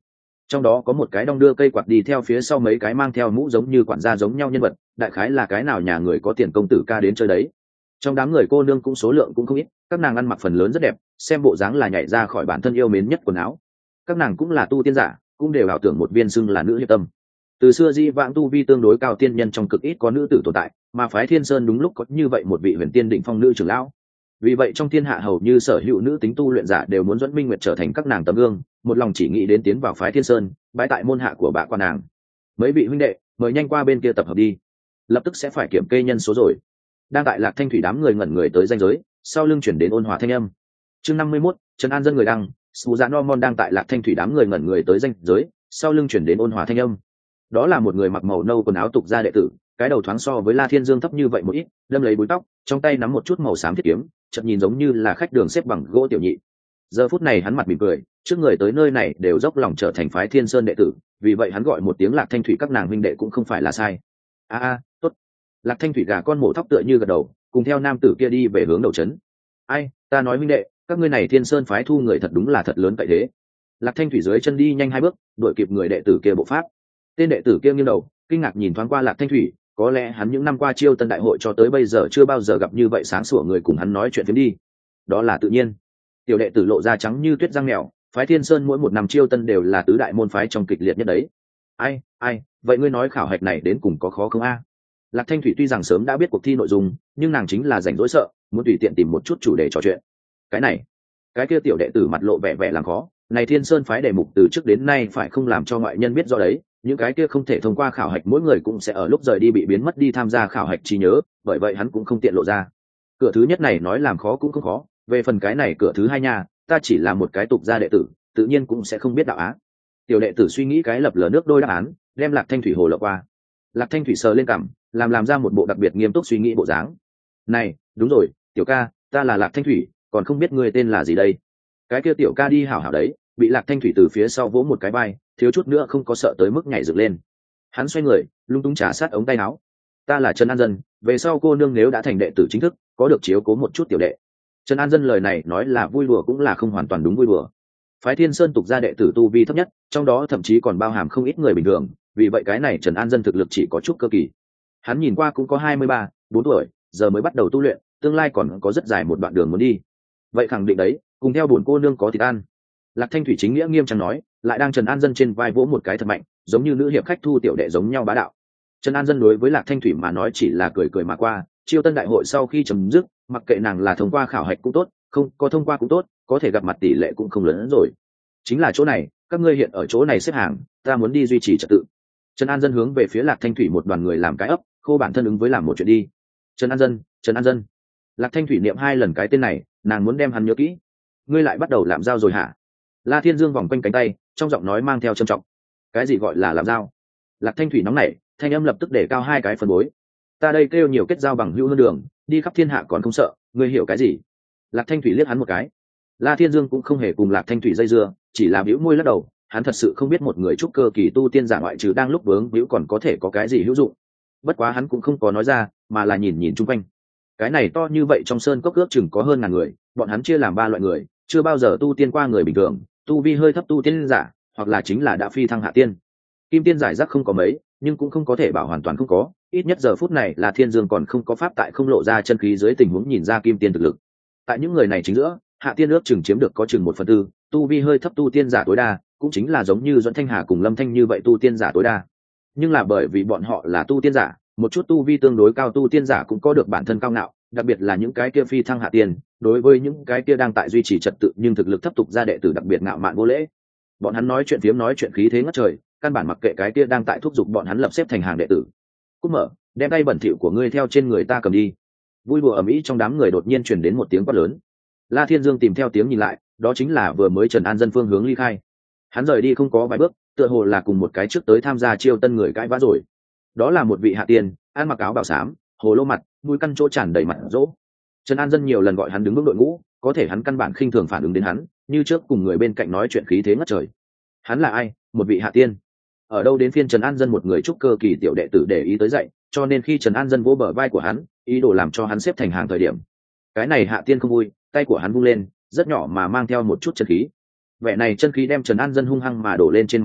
trong đó có một cái đong đưa cây quạt đi theo phía sau mấy cái mang theo mũ giống như quản gia giống nhau nhân vật, đại khái là cái nào nhà người có tiền công tử ca đến chơi đấy. Trong đám người cô nương cũng số lượng cũng không ít, các nàng ăn mặc phần lớn rất đẹp, xem bộ dáng là nhảy ra khỏi bản thân yêu mến nhất quần áo. Các nàng cũng là tu tiên giả, cũng đều ảo tưởng một viên xưng là nữ hiệp tâm. Từ xưa di vãng tu vi tương đối cao tiên nhân trong cực ít có nữ tử tồn tại, mà phái Thiên Sơn đúng lúc có như vậy một vị huyền tiên đỉnh phong nữ trưởng lão. Vì vậy trong thiên hạ hầu như sở hữu nữ tính tu luyện giả đều muốn dẫn Minh Nguyệt trở thành các nàng tấm gương, một lòng chỉ nghĩ đến tiến vào phái Thiên Sơn, bái tại môn hạ của bạ quan nàng. Mấy vị huynh đệ, mời nhanh qua bên kia tập hợp đi, lập tức sẽ phải kiểm kê nhân số rồi. Đang tại Lạc Thanh Thủy đám người ngẩn người tới ranh giới, sau lưng chuyển đến ôn hòa thanh âm. Chương năm mươi mốt, Trần An dân người đăng, Sú Dạ Norman đang tại Lạc Thanh Thủy đám người ngẩn người tới ranh giới, sau lưng chuyển đến ôn hòa thanh âm. Đó là một người mặc màu nâu quần áo tục gia đệ tử, cái đầu thoáng so với La Thiên Dương thấp như vậy một ít, đâm lấy búi tóc, trong tay nắm một chút màu xám thiết kiếm, chợt nhìn giống như là khách đường xếp bằng gỗ tiểu nhị. Giờ phút này hắn mặt mỉm cười, trước người tới nơi này đều dốc lòng trở thành phái Thiên Sơn đệ tử, vì vậy hắn gọi một tiếng Lạc Thanh Thủy các nàng huynh đệ cũng không phải là sai. A a, tốt. Lạc Thanh Thủy gà con mổ thóc tựa như gật đầu, cùng theo nam tử kia đi về hướng đầu trấn. Ai, ta nói huynh đệ, các ngươi này Thiên Sơn phái thu người thật đúng là thật lớn vậy thế. Lạc Thanh Thủy dưới chân đi nhanh hai bước, đuổi kịp người đệ tử kia bộ pháp. Tên đệ tử kia nghiêng đầu, kinh ngạc nhìn thoáng qua Lạc Thanh Thủy, có lẽ hắn những năm qua chiêu tân đại hội cho tới bây giờ chưa bao giờ gặp như vậy sáng sủa người cùng hắn nói chuyện phiếm đi. Đó là tự nhiên. Tiểu đệ tử lộ ra trắng như tuyết răng mèo, phái Thiên Sơn mỗi một năm chiêu tân đều là tứ đại môn phái trong kịch liệt nhất đấy. Ai, ai, vậy ngươi nói khảo hạch này đến cùng có khó không a? Lạc Thanh Thủy tuy rằng sớm đã biết cuộc thi nội dung, nhưng nàng chính là rảnh rỗi sợ, muốn tùy tiện tìm một chút chủ đề trò chuyện. Cái này, cái kia tiểu đệ tử mặt lộ vẻ vẻ làm khó, này Thiên Sơn phái đề mục từ trước đến nay phải không làm cho ngoại nhân biết rõ đấy, những cái kia không thể thông qua khảo hạch mỗi người cũng sẽ ở lúc rời đi bị biến mất đi tham gia khảo hạch trí nhớ, bởi vậy hắn cũng không tiện lộ ra. Cửa thứ nhất này nói làm khó cũng không khó, về phần cái này cửa thứ hai nha, ta chỉ là một cái tục gia đệ tử, tự nhiên cũng sẽ không biết đạo á. Tiểu đệ tử suy nghĩ cái lập lờ nước đôi đáp án, đem Lạc Thanh Thủy hồ lộ qua. Lạc Thanh Thủy sờ lên cằm, làm làm ra một bộ đặc biệt nghiêm túc suy nghĩ bộ dáng. Này, đúng rồi, tiểu ca, ta là Lạc Thanh Thủy, còn không biết ngươi tên là gì đây? Cái kia tiểu ca đi hảo hảo đấy, bị Lạc Thanh Thủy từ phía sau vỗ một cái vai, thiếu chút nữa không có sợ tới mức nhảy dựng lên. Hắn xoay người, lung tung trả sát ống tay áo. Ta là Trần An Dân, về sau cô nương nếu đã thành đệ tử chính thức, có được chiếu cố một chút tiểu đệ. Trần An Dân lời này nói là vui đùa cũng là không hoàn toàn đúng vui đùa. Phái Thiên Sơn tục gia đệ tử tu vi thấp nhất, trong đó thậm chí còn bao hàm không ít người bình thường, vì vậy cái này Trần An Dân thực lực chỉ có chút cơ kỳ. Hắn nhìn qua cũng có hai mươi ba, bốn tuổi, giờ mới bắt đầu tu luyện, tương lai còn có rất dài một đoạn đường muốn đi. Vậy khẳng định đấy, cùng theo buồn cô nương có thịt ăn. Lạc Thanh Thủy chính nghĩa nghiêm trang nói, lại đang Trần An Dân trên vai vỗ một cái thật mạnh, giống như nữ hiệp khách thu tiểu đệ giống nhau bá đạo. Trần An Dân đối với Lạc Thanh Thủy mà nói chỉ là cười cười mà qua, chiêu tân đại hội sau khi chấm dứt, mặc kệ nàng là thông qua khảo hạch cũng tốt, không có thông qua cũng tốt, có thể gặp mặt tỷ lệ cũng không lớn hơn rồi. Chính là chỗ này, các ngươi hiện ở chỗ này xếp hàng, ta muốn đi duy trì trật tự. Trần An Dân hướng về phía Lạc Thanh Thủy một đoàn người làm cái ấp, khô bản thân ứng với làm một chuyện đi. Trần An Dân, Trần An Dân. Lạc Thanh Thủy niệm hai lần cái tên này, nàng muốn đem hắn nhớ kỹ. Ngươi lại bắt đầu làm giao rồi hả? La Thiên Dương vòng quanh cánh tay, trong giọng nói mang theo trầm trọng. Cái gì gọi là làm giao? Lạc Thanh Thủy nóng nảy, thanh âm lập tức để cao hai cái phần bối. Ta đây kêu nhiều kết giao bằng hữu hơn đường, đi khắp thiên hạ còn không sợ, ngươi hiểu cái gì? Lạc Thanh Thủy liếc hắn một cái. La Thiên Dương cũng không hề cùng Lạc Thanh Thủy dây dưa, chỉ là bĩu môi lắc đầu, hắn thật sự không biết một người trúc cơ kỳ tu tiên giả ngoại trừ đang lúc vướng bĩu còn có thể có cái gì hữu dụng. Bất quá hắn cũng không có nói ra, mà là nhìn nhìn chung quanh. Cái này to như vậy trong sơn cốc ước chừng có hơn ngàn người, bọn hắn chia làm ba loại người, chưa bao giờ tu tiên qua người bình thường, tu vi hơi thấp tu tiên giả, hoặc là chính là đã phi thăng hạ tiên. Kim tiên giải rác không có mấy, nhưng cũng không có thể bảo hoàn toàn không có, ít nhất giờ phút này là Thiên Dương còn không có pháp tại không lộ ra chân khí dưới tình huống nhìn ra kim tiên thực lực. Tại những người này chính giữa, hạ tiên ước chừng chiếm được có chừng một phần tư, tu vi hơi thấp tu tiên giả tối đa, cũng chính là giống như Doãn Thanh Hà cùng Lâm Thanh như vậy tu tiên giả tối đa. Nhưng là bởi vì bọn họ là tu tiên giả, một chút tu vi tương đối cao tu tiên giả cũng có được bản thân cao ngạo, đặc biệt là những cái kia phi thăng hạ tiên, đối với những cái kia đang tại duy trì trật tự nhưng thực lực thấp tục gia đệ tử đặc biệt ngạo mạn vô lễ. Bọn hắn nói chuyện phiếm nói chuyện khí thế ngất trời, căn bản mặc kệ cái kia đang tại thúc giục bọn hắn lập xếp thành hàng đệ tử. Cút mở, đem tay bẩn thỉu của ngươi theo trên người ta cầm đi. Vui đùa ầm ĩ trong đám người đột nhiên truyền đến một tiếng quát lớn. La Thiên Dương tìm theo tiếng nhìn lại, đó chính là vừa mới Trần An Dân phương hướng ly khai. Hắn rời đi không có vài bước, tựa hồ là cùng một cái trước tới tham gia chiêu tân người cãi vã rồi. Đó là một vị hạ tiên, ăn mặc áo bào xám, hồ lô mặt, mũi căn chỗ tràn đầy mặt rỗ. Trần An Dân nhiều lần gọi hắn đứng bước đội ngũ, có thể hắn căn bản khinh thường phản ứng đến hắn, như trước cùng người bên cạnh nói chuyện khí thế ngất trời. Hắn là ai? Một vị hạ tiên. Ở đâu đến phiên Trần An Dân một người trúc cơ kỳ tiểu đệ tử để ý tới dậy, cho nên khi Trần An Dân vỗ bờ vai của hắn, ý đồ làm cho hắn xếp thành hàng thời điểm. Cái này hạ tiên không vui, tay của hắn vung lên, rất nhỏ mà mang theo một chút chân khí. Vẻ này chân khí đem Trần An Dân hung hăng mà đổ lên trên mặt đất,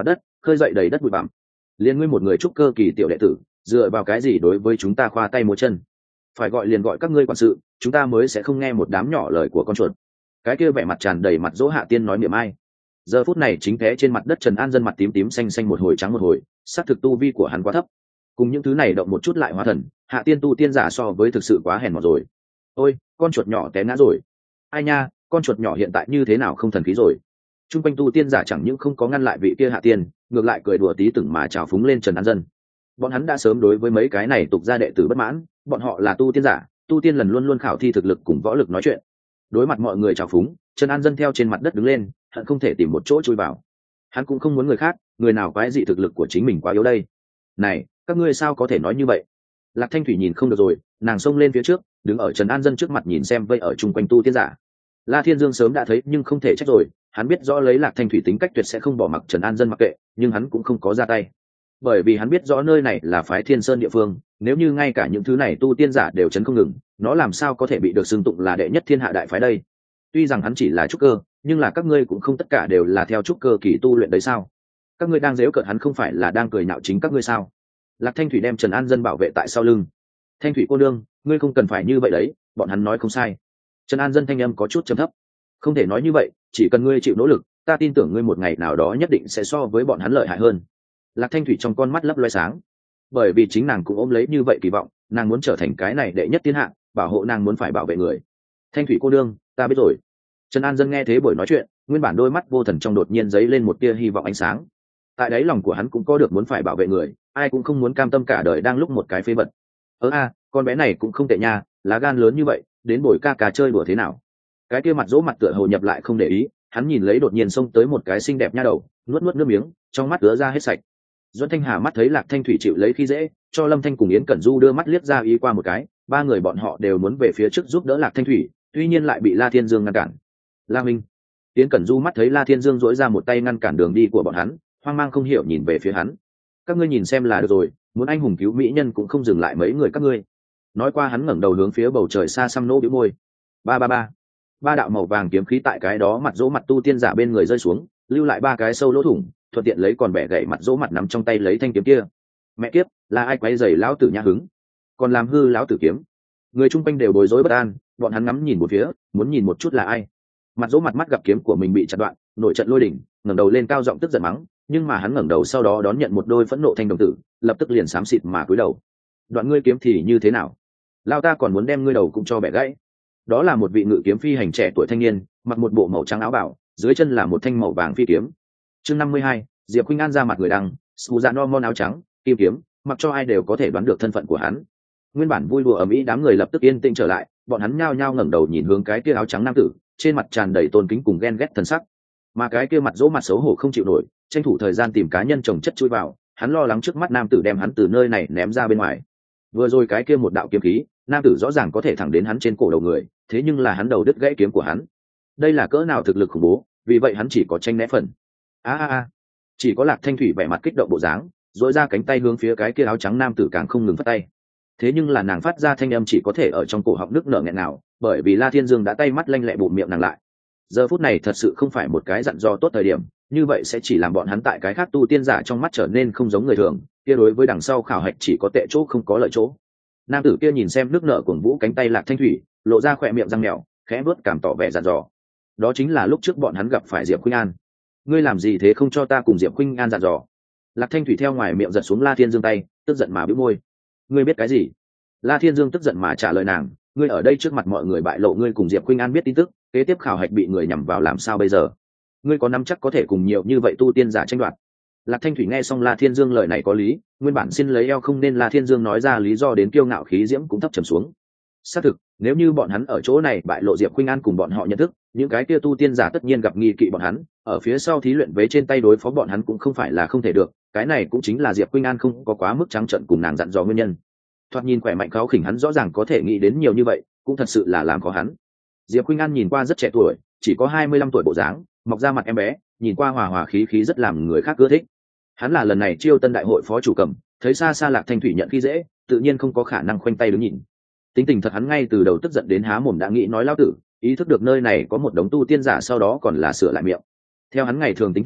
khơi dậy đầy đất bụi bặm. Liên ngươi một người trúc cơ kỳ tiểu đệ tử, dựa vào cái gì đối với chúng ta khoa tay múa chân? Phải gọi liền gọi các ngươi quản sự, chúng ta mới sẽ không nghe một đám nhỏ lời của con chuột. Cái kia vẻ mặt tràn đầy mặt dỗ Hạ Tiên nói miệng ai. Giờ phút này chính thế trên mặt đất Trần An Dân mặt tím tím xanh xanh một hồi trắng một hồi, sát thực tu vi của hắn quá thấp. Cùng những thứ này động một chút lại hóa thần, Hạ Tiên tu tiên giả so với thực sự quá hèn mọt rồi. Ôi, con chuột nhỏ té ngã rồi. Ai nha, con chuột nhỏ hiện tại như thế nào không thần khí rồi. Trung quanh tu tiên giả chẳng những không có ngăn lại vị kia Hạ Tiên, ngược lại cười đùa tí từng mà trào phúng lên Trần An Dân. Bọn hắn đã sớm đối với mấy cái này tục gia đệ tử bất mãn, bọn họ là tu tiên giả, tu tiên lần luôn luôn khảo thi thực lực cùng võ lực nói chuyện. Đối mặt mọi người trào phúng, Trần An Dân theo trên mặt đất đứng lên, hận không thể tìm một chỗ chui vào. Hắn cũng không muốn người khác, người nào quái dị thực lực của chính mình quá yếu đây. Này, các ngươi sao có thể nói như vậy? Lạc Thanh Thủy nhìn không được rồi, nàng xông lên phía trước, đứng ở Trần An Dân trước mặt nhìn xem vây ở chung quanh tu tiên giả. La Thiên Dương sớm đã thấy nhưng không thể trách rồi, hắn biết rõ lấy Lạc Thanh Thủy tính cách tuyệt sẽ không bỏ mặc Trần An Dân mặc kệ, nhưng hắn cũng không có ra tay. Bởi vì hắn biết rõ nơi này là phái Thiên Sơn địa phương, nếu như ngay cả những thứ này tu tiên giả đều chấn không ngừng, nó làm sao có thể bị được xưng tụng là đệ nhất thiên hạ đại phái đây? Tuy rằng hắn chỉ là trúc cơ, nhưng là các ngươi cũng không tất cả đều là theo trúc cơ kỳ tu luyện đấy sao? Các ngươi đang giễu cợt hắn không phải là đang cười nhạo chính các ngươi sao? Lạc Thanh Thủy đem Trần An Dân bảo vệ tại sau lưng. Thanh Thủy cô nương, ngươi không cần phải như vậy đấy, bọn hắn nói không sai. Trần An Dân thanh âm có chút trầm thấp. Không thể nói như vậy, chỉ cần ngươi chịu nỗ lực, ta tin tưởng ngươi một ngày nào đó nhất định sẽ so với bọn hắn lợi hại hơn. Lạc Thanh Thủy trong con mắt lấp loe sáng, bởi vì chính nàng cũng ôm lấy như vậy kỳ vọng, nàng muốn trở thành cái này đệ nhất thiên hạ, bảo hộ nàng muốn phải bảo vệ người. Thanh Thủy cô nương, ta biết rồi. Trần An Dân nghe thế buổi nói chuyện, nguyên bản đôi mắt vô thần trong đột nhiên giấy lên một tia hy vọng ánh sáng. Tại đáy lòng của hắn cũng có được muốn phải bảo vệ người, ai cũng không muốn cam tâm cả đời đang lúc một cái phế vật. Ơ a, con bé này cũng không tệ nha, lá gan lớn như vậy, đến buổi ca ca chơi đùa thế nào? Cái kia mặt dỗ mặt tựa hồ nhập lại không để ý, hắn nhìn lấy đột nhiên xông tới một cái xinh đẹp nha đầu, nuốt nuốt nước miếng, trong mắt ứa ra hết sạch. Doãn Thanh Hà mắt thấy Lạc Thanh Thủy chịu lấy khi dễ, cho Lâm Thanh cùng Yến Cẩn Du đưa mắt liếc ra ý qua một cái, ba người bọn họ đều muốn về phía trước giúp đỡ Lạc Thanh Thủy, tuy nhiên lại bị La Thiên Dương ngăn cản. La Minh, Yến Cẩn Du mắt thấy La Thiên Dương dỗi ra một tay ngăn cản đường đi của bọn hắn, hoang mang không hiểu nhìn về phía hắn. Các ngươi nhìn xem là được rồi, muốn anh hùng cứu mỹ nhân cũng không dừng lại mấy người các ngươi. Nói qua hắn ngẩng đầu hướng phía bầu trời xa xăm nỗ bĩu môi. Ba ba ba. Ba đạo màu vàng kiếm khí tại cái đó mặt dỗ mặt tu tiên giả bên người rơi xuống, lưu lại ba cái sâu lỗ thủng, thuận tiện lấy còn bẻ gãy mặt dỗ mặt nắm trong tay lấy thanh kiếm kia. Mẹ kiếp, là ai quấy rầy lão tử nhã hứng, còn làm hư lão tử kiếm? Người chung quanh đều bối rối bất an, bọn hắn ngắm nhìn một phía, muốn nhìn một chút là ai. Mặt dỗ mặt mắt gặp kiếm của mình bị chặt đoạn, nổi trận lôi đỉnh, ngẩng đầu lên cao giọng tức giận mắng, nhưng mà hắn ngẩng đầu sau đó đón nhận một đôi phẫn nộ thanh đồng tử, lập tức liền xám xịt mà cúi đầu. Đoạn ngươi kiếm thì như thế nào? Lão ta còn muốn đem ngươi đầu cũng cho bẻ gãy. Đó là một vị ngự kiếm phi hành trẻ tuổi thanh niên, mặc một bộ màu trắng áo bảo, dưới chân là một thanh màu vàng phi kiếm. Chương năm mươi hai, Diệp Khuynh An ra mặt người đăng, sù dạ no mon áo trắng, kim kiếm, mặc cho ai đều có thể đoán được thân phận của hắn. Nguyên bản vui đùa ầm ĩ đám người lập tức yên tĩnh trở lại, bọn hắn nhao nhao ngẩng đầu nhìn hướng cái kia áo trắng nam tử, trên mặt tràn đầy tôn kính cùng ghen ghét thần sắc. Mà cái kia mặt dỗ mặt xấu hổ không chịu nổi, tranh thủ thời gian tìm cá nhân chồng chất chui vào, hắn lo lắng trước mắt nam tử đem hắn từ nơi này ném ra bên ngoài. Vừa rồi cái kia một đạo kiếm khí, nam tử rõ ràng có thể thẳng đến hắn trên cổ đầu người, thế nhưng là hắn đầu đứt gãy kiếm của hắn. Đây là cỡ nào thực lực khủng bố, vì vậy hắn chỉ có tranh né phần. A a a. Chỉ có Lạc Thanh Thủy vẻ mặt kích động bộ dáng, dội ra cánh tay hướng phía cái kia áo trắng nam tử càng không ngừng phát tay. Thế nhưng là nàng phát ra thanh âm chỉ có thể ở trong cổ họng nức nở nghẹn nào, bởi vì La Thiên Dương đã tay mắt lanh lẹ bụm miệng nàng lại. Giờ phút này thật sự không phải một cái dặn dò tốt thời điểm, như vậy sẽ chỉ làm bọn hắn tại cái khác tu tiên giả trong mắt trở nên không giống người thường, kia đối với đằng sau khảo hạch chỉ có tệ chỗ không có lợi chỗ. Nam tử kia nhìn xem nước nợ cuồng vũ cánh tay Lạc Thanh Thủy, lộ ra khỏe miệng răng mèo, khẽ bước cảm tỏ vẻ dặn dò. Đó chính là lúc trước bọn hắn gặp phải Diệp Khuynh An. Ngươi làm gì thế, không cho ta cùng Diệp Khuynh An dặn dò? Lạc Thanh Thủy theo ngoài miệng giật xuống La Thiên Dương tay, tức giận mà bĩu môi. Ngươi biết cái gì? La Thiên Dương tức giận mà trả lời nàng, ngươi ở đây trước mặt mọi người bại lộ ngươi cùng Diệp Khuynh An biết tin tức, kế tiếp khảo hạch bị người nhằm vào làm sao bây giờ? Ngươi có nắm chắc có thể cùng nhiều như vậy tu tiên giả tranh đoạt? Lạc Thanh Thủy nghe xong La Thiên Dương lời này có lý, nguyên bản xin lấy eo không nên La Thiên Dương nói ra lý do đến kiêu ngạo khí diễm cũng thấp trầm xuống. Xác thực, nếu như bọn hắn ở chỗ này bại lộ Diệp Khuynh An cùng bọn họ nhận thức, những cái kia tu tiên giả tất nhiên gặp nghi kỵ bọn hắn, ở phía sau thí luyện vế trên tay đối phó bọn hắn cũng không phải là không thể được, cái này cũng chính là Diệp Khuynh An không có quá mức trắng trợn cùng nàng dặn dò nguyên nhân. Thoạt nhìn khỏe mạnh kháo khỉnh hắn rõ ràng có thể nghĩ đến nhiều như vậy, cũng thật sự là làm khó hắn. Diệp Khuynh An nhìn qua rất trẻ tuổi, chỉ có hai mươi lăm tuổi bộ dáng, mọc ra mặt em bé, nhìn qua hòa hòa khí khí rất làm người khác ưa thích. Hắn là lần này chiêu tân đại hội phó chủ cầm, thấy xa xa Lạc Thanh Thủy nhận khi dễ, tự nhiên không có khả năng khoanh tay đứng nhìn. Tính tình thật hắn ngay từ đầu tức giận đến há mồm đã nghĩ nói lao tử, ý thức được nơi này có một đống tu tiên giả sau đó còn là sửa lại miệng. Theo hắn ngày thường tính tình,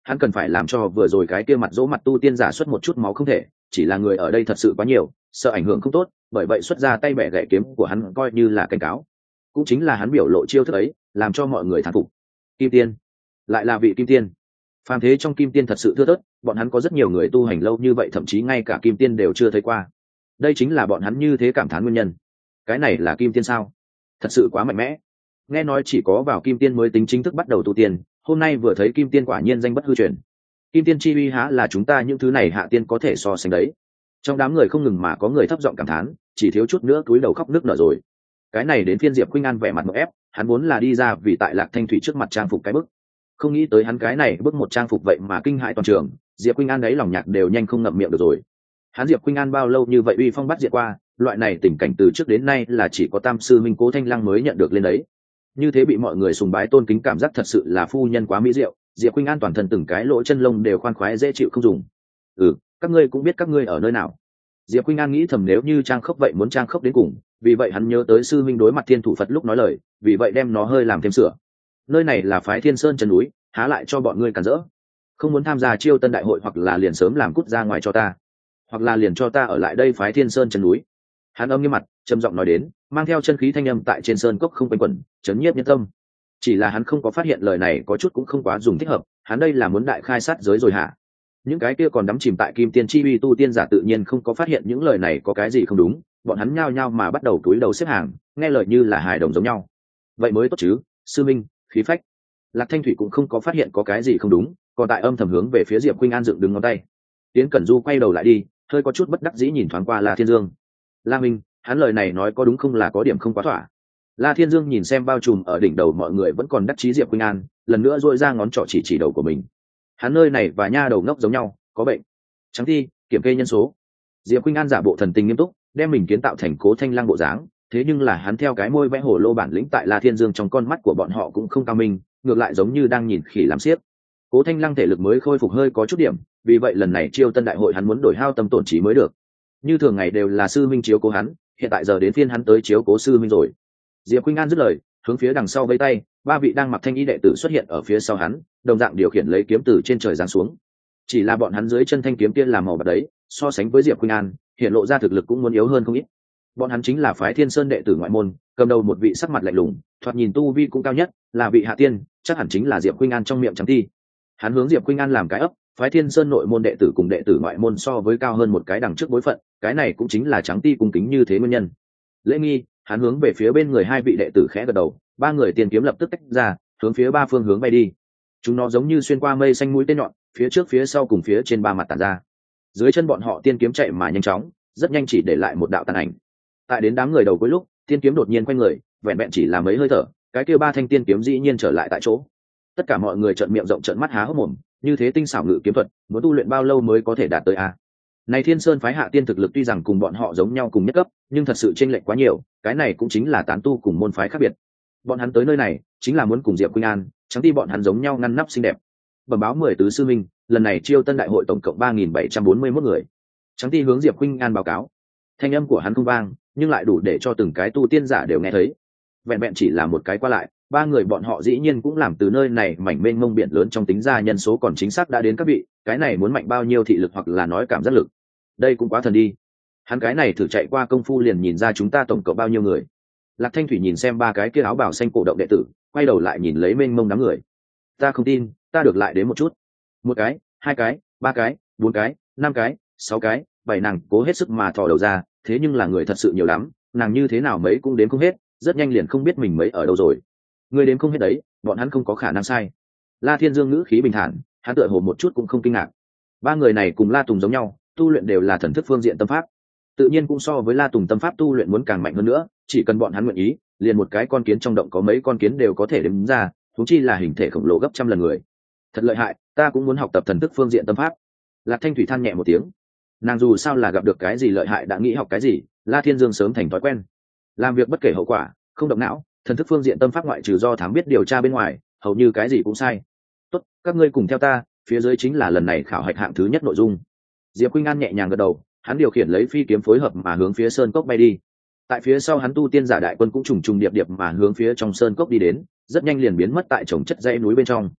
hắn cần phải làm cho vừa rồi cái kia mặt dỗ mặt tu tiên giả xuất một chút máu không thể, chỉ là người ở đây thật sự quá nhiều, sợ ảnh hưởng không tốt, bởi vậy xuất ra tay bẻ gãy kiếm của hắn coi như là cảnh cáo. Cũng chính là hắn biểu lộ chiêu thức ấy, làm cho mọi người thán phục. Kim tiên, lại là vị kim tiên. Phàm thế trong kim tiên thật sự thưa thớt, bọn hắn có rất nhiều người tu hành lâu như vậy thậm chí ngay cả kim tiên đều chưa thấy qua. Đây chính là bọn hắn như thế cảm thán nguyên nhân. Cái này là kim tiên sao? Thật sự quá mạnh mẽ. Nghe nói chỉ có vào kim tiên mới tính chính thức bắt đầu tu tiên, hôm nay vừa thấy kim tiên quả nhiên danh bất hư truyền. Kim tiên chi uy há là chúng ta những thứ này hạ tiên có thể so sánh đấy. Trong đám người không ngừng mà có người thấp giọng cảm thán, chỉ thiếu chút nữa cúi đầu khóc nức nở rồi. Cái này đến phiên Diệp Khuynh An vẻ mặt ngộp ép, hắn vốn là đi ra vì tại Lạc Thanh Thủy trước mặt trang phục cái bức, không nghĩ tới hắn cái này bức một trang phục vậy mà kinh hại toàn trường. Diệp Khuynh An đấy lòng nhạc đều nhanh không ngậm miệng được rồi. Hắn Diệp Khuynh An bao lâu như vậy uy phong bắt diệt qua, loại này tình cảnh từ trước đến nay là chỉ có tam sư minh Cố Thanh Lăng mới nhận được lên đấy. Như thế bị mọi người sùng bái tôn kính cảm giác thật sự là phu nhân quá mỹ diệu. Diệp Khuynh An toàn thân từng cái lỗ chân lông đều khoan khoái dễ chịu không dùng. Ừ, các ngươi cũng biết các ngươi ở nơi nào. Diệp Khuynh An nghĩ thầm nếu như trang khốc vậy muốn trang khốc đến cùng, vì vậy hắn nhớ tới sư minh đối mặt Thiên Thủ Phật lúc nói lời, vì vậy đem nó hơi làm thêm sửa. Nơi này là phái Thiên Sơn chân núi, há lại cho bọn ngươi cản rỡ. Không muốn tham gia chiêu tân đại hội hoặc là liền sớm làm cút ra ngoài cho ta, hoặc là liền cho ta ở lại đây phái Thiên Sơn chân núi. Hắn âm nghiêm mặt, trầm giọng nói đến, mang theo chân khí thanh âm tại trên sơn cốc không quanh quẩn, chấn nhiếp nhân tâm. Chỉ là hắn không có phát hiện lời này có chút cũng không quá dùng thích hợp, hắn đây là muốn đại khai sát giới rồi hả? Những cái kia còn đắm chìm tại kim tiên chi uy tu tiên giả tự nhiên không có phát hiện những lời này có cái gì không đúng, bọn hắn nhao nhao mà bắt đầu túi đầu xếp hàng, nghe lời như là hài đồng giống nhau. Vậy mới tốt chứ, sư minh, khí phách. Lạc Thanh Thủy cũng không có phát hiện có cái gì không đúng, còn tại âm thầm hướng về phía Diệp Khuynh An dựng đứng ngón tay. Tiến Cẩn Du quay đầu lại đi, hơi có chút bất đắc dĩ nhìn thoáng qua La Thiên Dương. La Minh, hắn lời này nói có đúng không là có điểm không quá thỏa. La Thiên Dương nhìn xem bao trùm ở đỉnh đầu mọi người vẫn còn đắc chí Diệp Khuynh An, lần nữa duỗi ra ngón trỏ chỉ chỉ đầu của mình. Hắn nơi này và nha đầu ngốc giống nhau, có bệnh. Trắng thi, kiểm kê nhân số. Diệp Khuynh An giả bộ thần tình nghiêm túc, đem mình kiến tạo thành Cố Thanh Lăng bộ dáng, thế nhưng là hắn theo cái môi vẽ hổ lô bản lĩnh tại La Thiên Dương trong con mắt của bọn họ cũng không cao minh, ngược lại giống như đang nhìn khỉ làm xiếc. Cố Thanh Lăng thể lực mới khôi phục hơi có chút điểm, vì vậy lần này chiêu tân đại hội hắn muốn đổi hao tâm tổn trí mới được. Như thường ngày đều là sư minh chiếu cố hắn, hiện tại giờ đến phiên hắn tới chiếu cố sư minh rồi. Diệp Khuynh An dứt lời, hướng phía đằng sau vẫy tay, ba vị đang mặc thanh y đệ tử xuất hiện ở phía sau hắn, đồng dạng điều khiển lấy kiếm từ trên trời giáng xuống. Chỉ là bọn hắn dưới chân thanh kiếm kia là màu bạc đấy, so sánh với Diệp Khuynh An, hiện lộ ra thực lực cũng muốn yếu hơn không ít. Bọn hắn chính là phái Thiên Sơn đệ tử ngoại môn, cầm đầu một vị sắc mặt lạnh lùng, thoạt nhìn tu vi cũng cao nhất, là vị hạ tiên, chắc hẳn chính là Diệp Khuynh An trong miệng trắng thi. Hắn hướng Diệp Khuynh An làm cái ấp, phái Thiên Sơn nội môn đệ tử cùng đệ tử ngoại môn so với cao hơn một cái đằng trước bối phận, cái này cũng chính là trắng ti cung kính như thế nguyên nhân. Lễ nghi, hắn hướng về phía bên người hai vị đệ tử khẽ gật đầu, ba người tiền kiếm lập tức tách ra, hướng phía ba phương hướng bay đi. Chúng nó giống như xuyên qua mây xanh mũi tên nhọn, phía trước phía sau cùng phía trên ba mặt tản ra. Dưới chân bọn họ tiên kiếm chạy mà nhanh chóng, rất nhanh chỉ để lại một đạo tàn ảnh. Tại đến đám người đầu cuối lúc, tiên kiếm đột nhiên quay người, vẹn vẹn chỉ là mấy hơi thở, cái kia ba thanh tiên kiếm dĩ nhiên trở lại tại chỗ. Tất cả mọi người trợn miệng rộng trợn mắt há hốc mồm, như thế tinh xảo ngự kiếm thuật, muốn tu luyện bao lâu mới có thể đạt tới a? Này Thiên Sơn phái hạ tiên thực lực tuy rằng cùng bọn họ giống nhau cùng nhất cấp, nhưng thật sự chênh lệch quá nhiều, cái này cũng chính là tán tu cùng môn phái khác biệt. Bọn hắn tới nơi này, chính là muốn cùng Diệp Khuynh An, chẳng đi bọn hắn giống nhau ngăn nắp xinh đẹp. Bẩm báo mười tứ sư minh, lần này chiêu tân đại hội tổng cộng ba nghìn bảy trăm bốn mươi mốt người. Trắng Ti hướng Diệp Khuynh An báo cáo. Thanh âm của hắn không vang, nhưng lại đủ để cho từng cái tu tiên giả đều nghe thấy. Vẹn vẹn chỉ là một cái qua lại, ba người bọn họ dĩ nhiên cũng làm từ nơi này mảnh mênh mông biển lớn trong tính ra nhân số còn chính xác đã đến các vị, cái này muốn mạnh bao nhiêu thị lực hoặc là nói cảm giác lực. Đây cũng quá thần đi. Hắn cái này thử chạy qua công phu liền nhìn ra chúng ta tổng cộng bao nhiêu người. Lạc Thanh Thủy nhìn xem ba cái kia áo bào xanh cổ động đệ tử, quay đầu lại nhìn lấy mênh mông đám người. Ta không tin, ta được lại đến một chút. Một cái, hai cái, ba cái, bốn cái, năm cái, sáu cái, bảy nàng cố hết sức mà thò đầu ra, thế nhưng là người thật sự nhiều lắm, nàng như thế nào mấy cũng đếm không hết, rất nhanh liền không biết mình mấy ở đâu rồi. Người đếm không hết đấy, bọn hắn không có khả năng sai. La Thiên Dương ngữ khí bình thản, hắn tựa hồ một chút cũng không kinh ngạc. Ba người này cùng La Tùng giống nhau, tu luyện đều là thần thức phương diện tâm pháp, tự nhiên cũng so với La Tùng tâm pháp tu luyện muốn càng mạnh hơn nữa, chỉ cần bọn hắn nguyện ý, liền một cái con kiến trong động có mấy con kiến đều có thể đếm ra, huống chi là hình thể khổng lồ gấp trăm lần người. Thật lợi hại, ta cũng muốn học tập thần thức phương diện tâm pháp. Lạc Thanh Thủy than nhẹ một tiếng, nàng dù sao là gặp được cái gì lợi hại đã nghĩ học cái gì. La Thiên Dương sớm thành thói quen, làm việc bất kể hậu quả, không động não, thần thức phương diện tâm pháp ngoại trừ do thám biết điều tra bên ngoài, hầu như cái gì cũng sai. Tốt, các ngươi cùng theo ta, phía dưới chính là lần này khảo hạch hạng thứ nhất nội dung. Diệp Khuynh An nhẹ nhàng gật đầu, hắn điều khiển lấy phi kiếm phối hợp mà hướng phía sơn cốc bay đi. Tại phía sau hắn tu tiên giả đại quân cũng trùng trùng điệp điệp mà hướng phía trong sơn cốc đi đến, rất nhanh liền biến mất tại chồng chất dãy núi bên trong.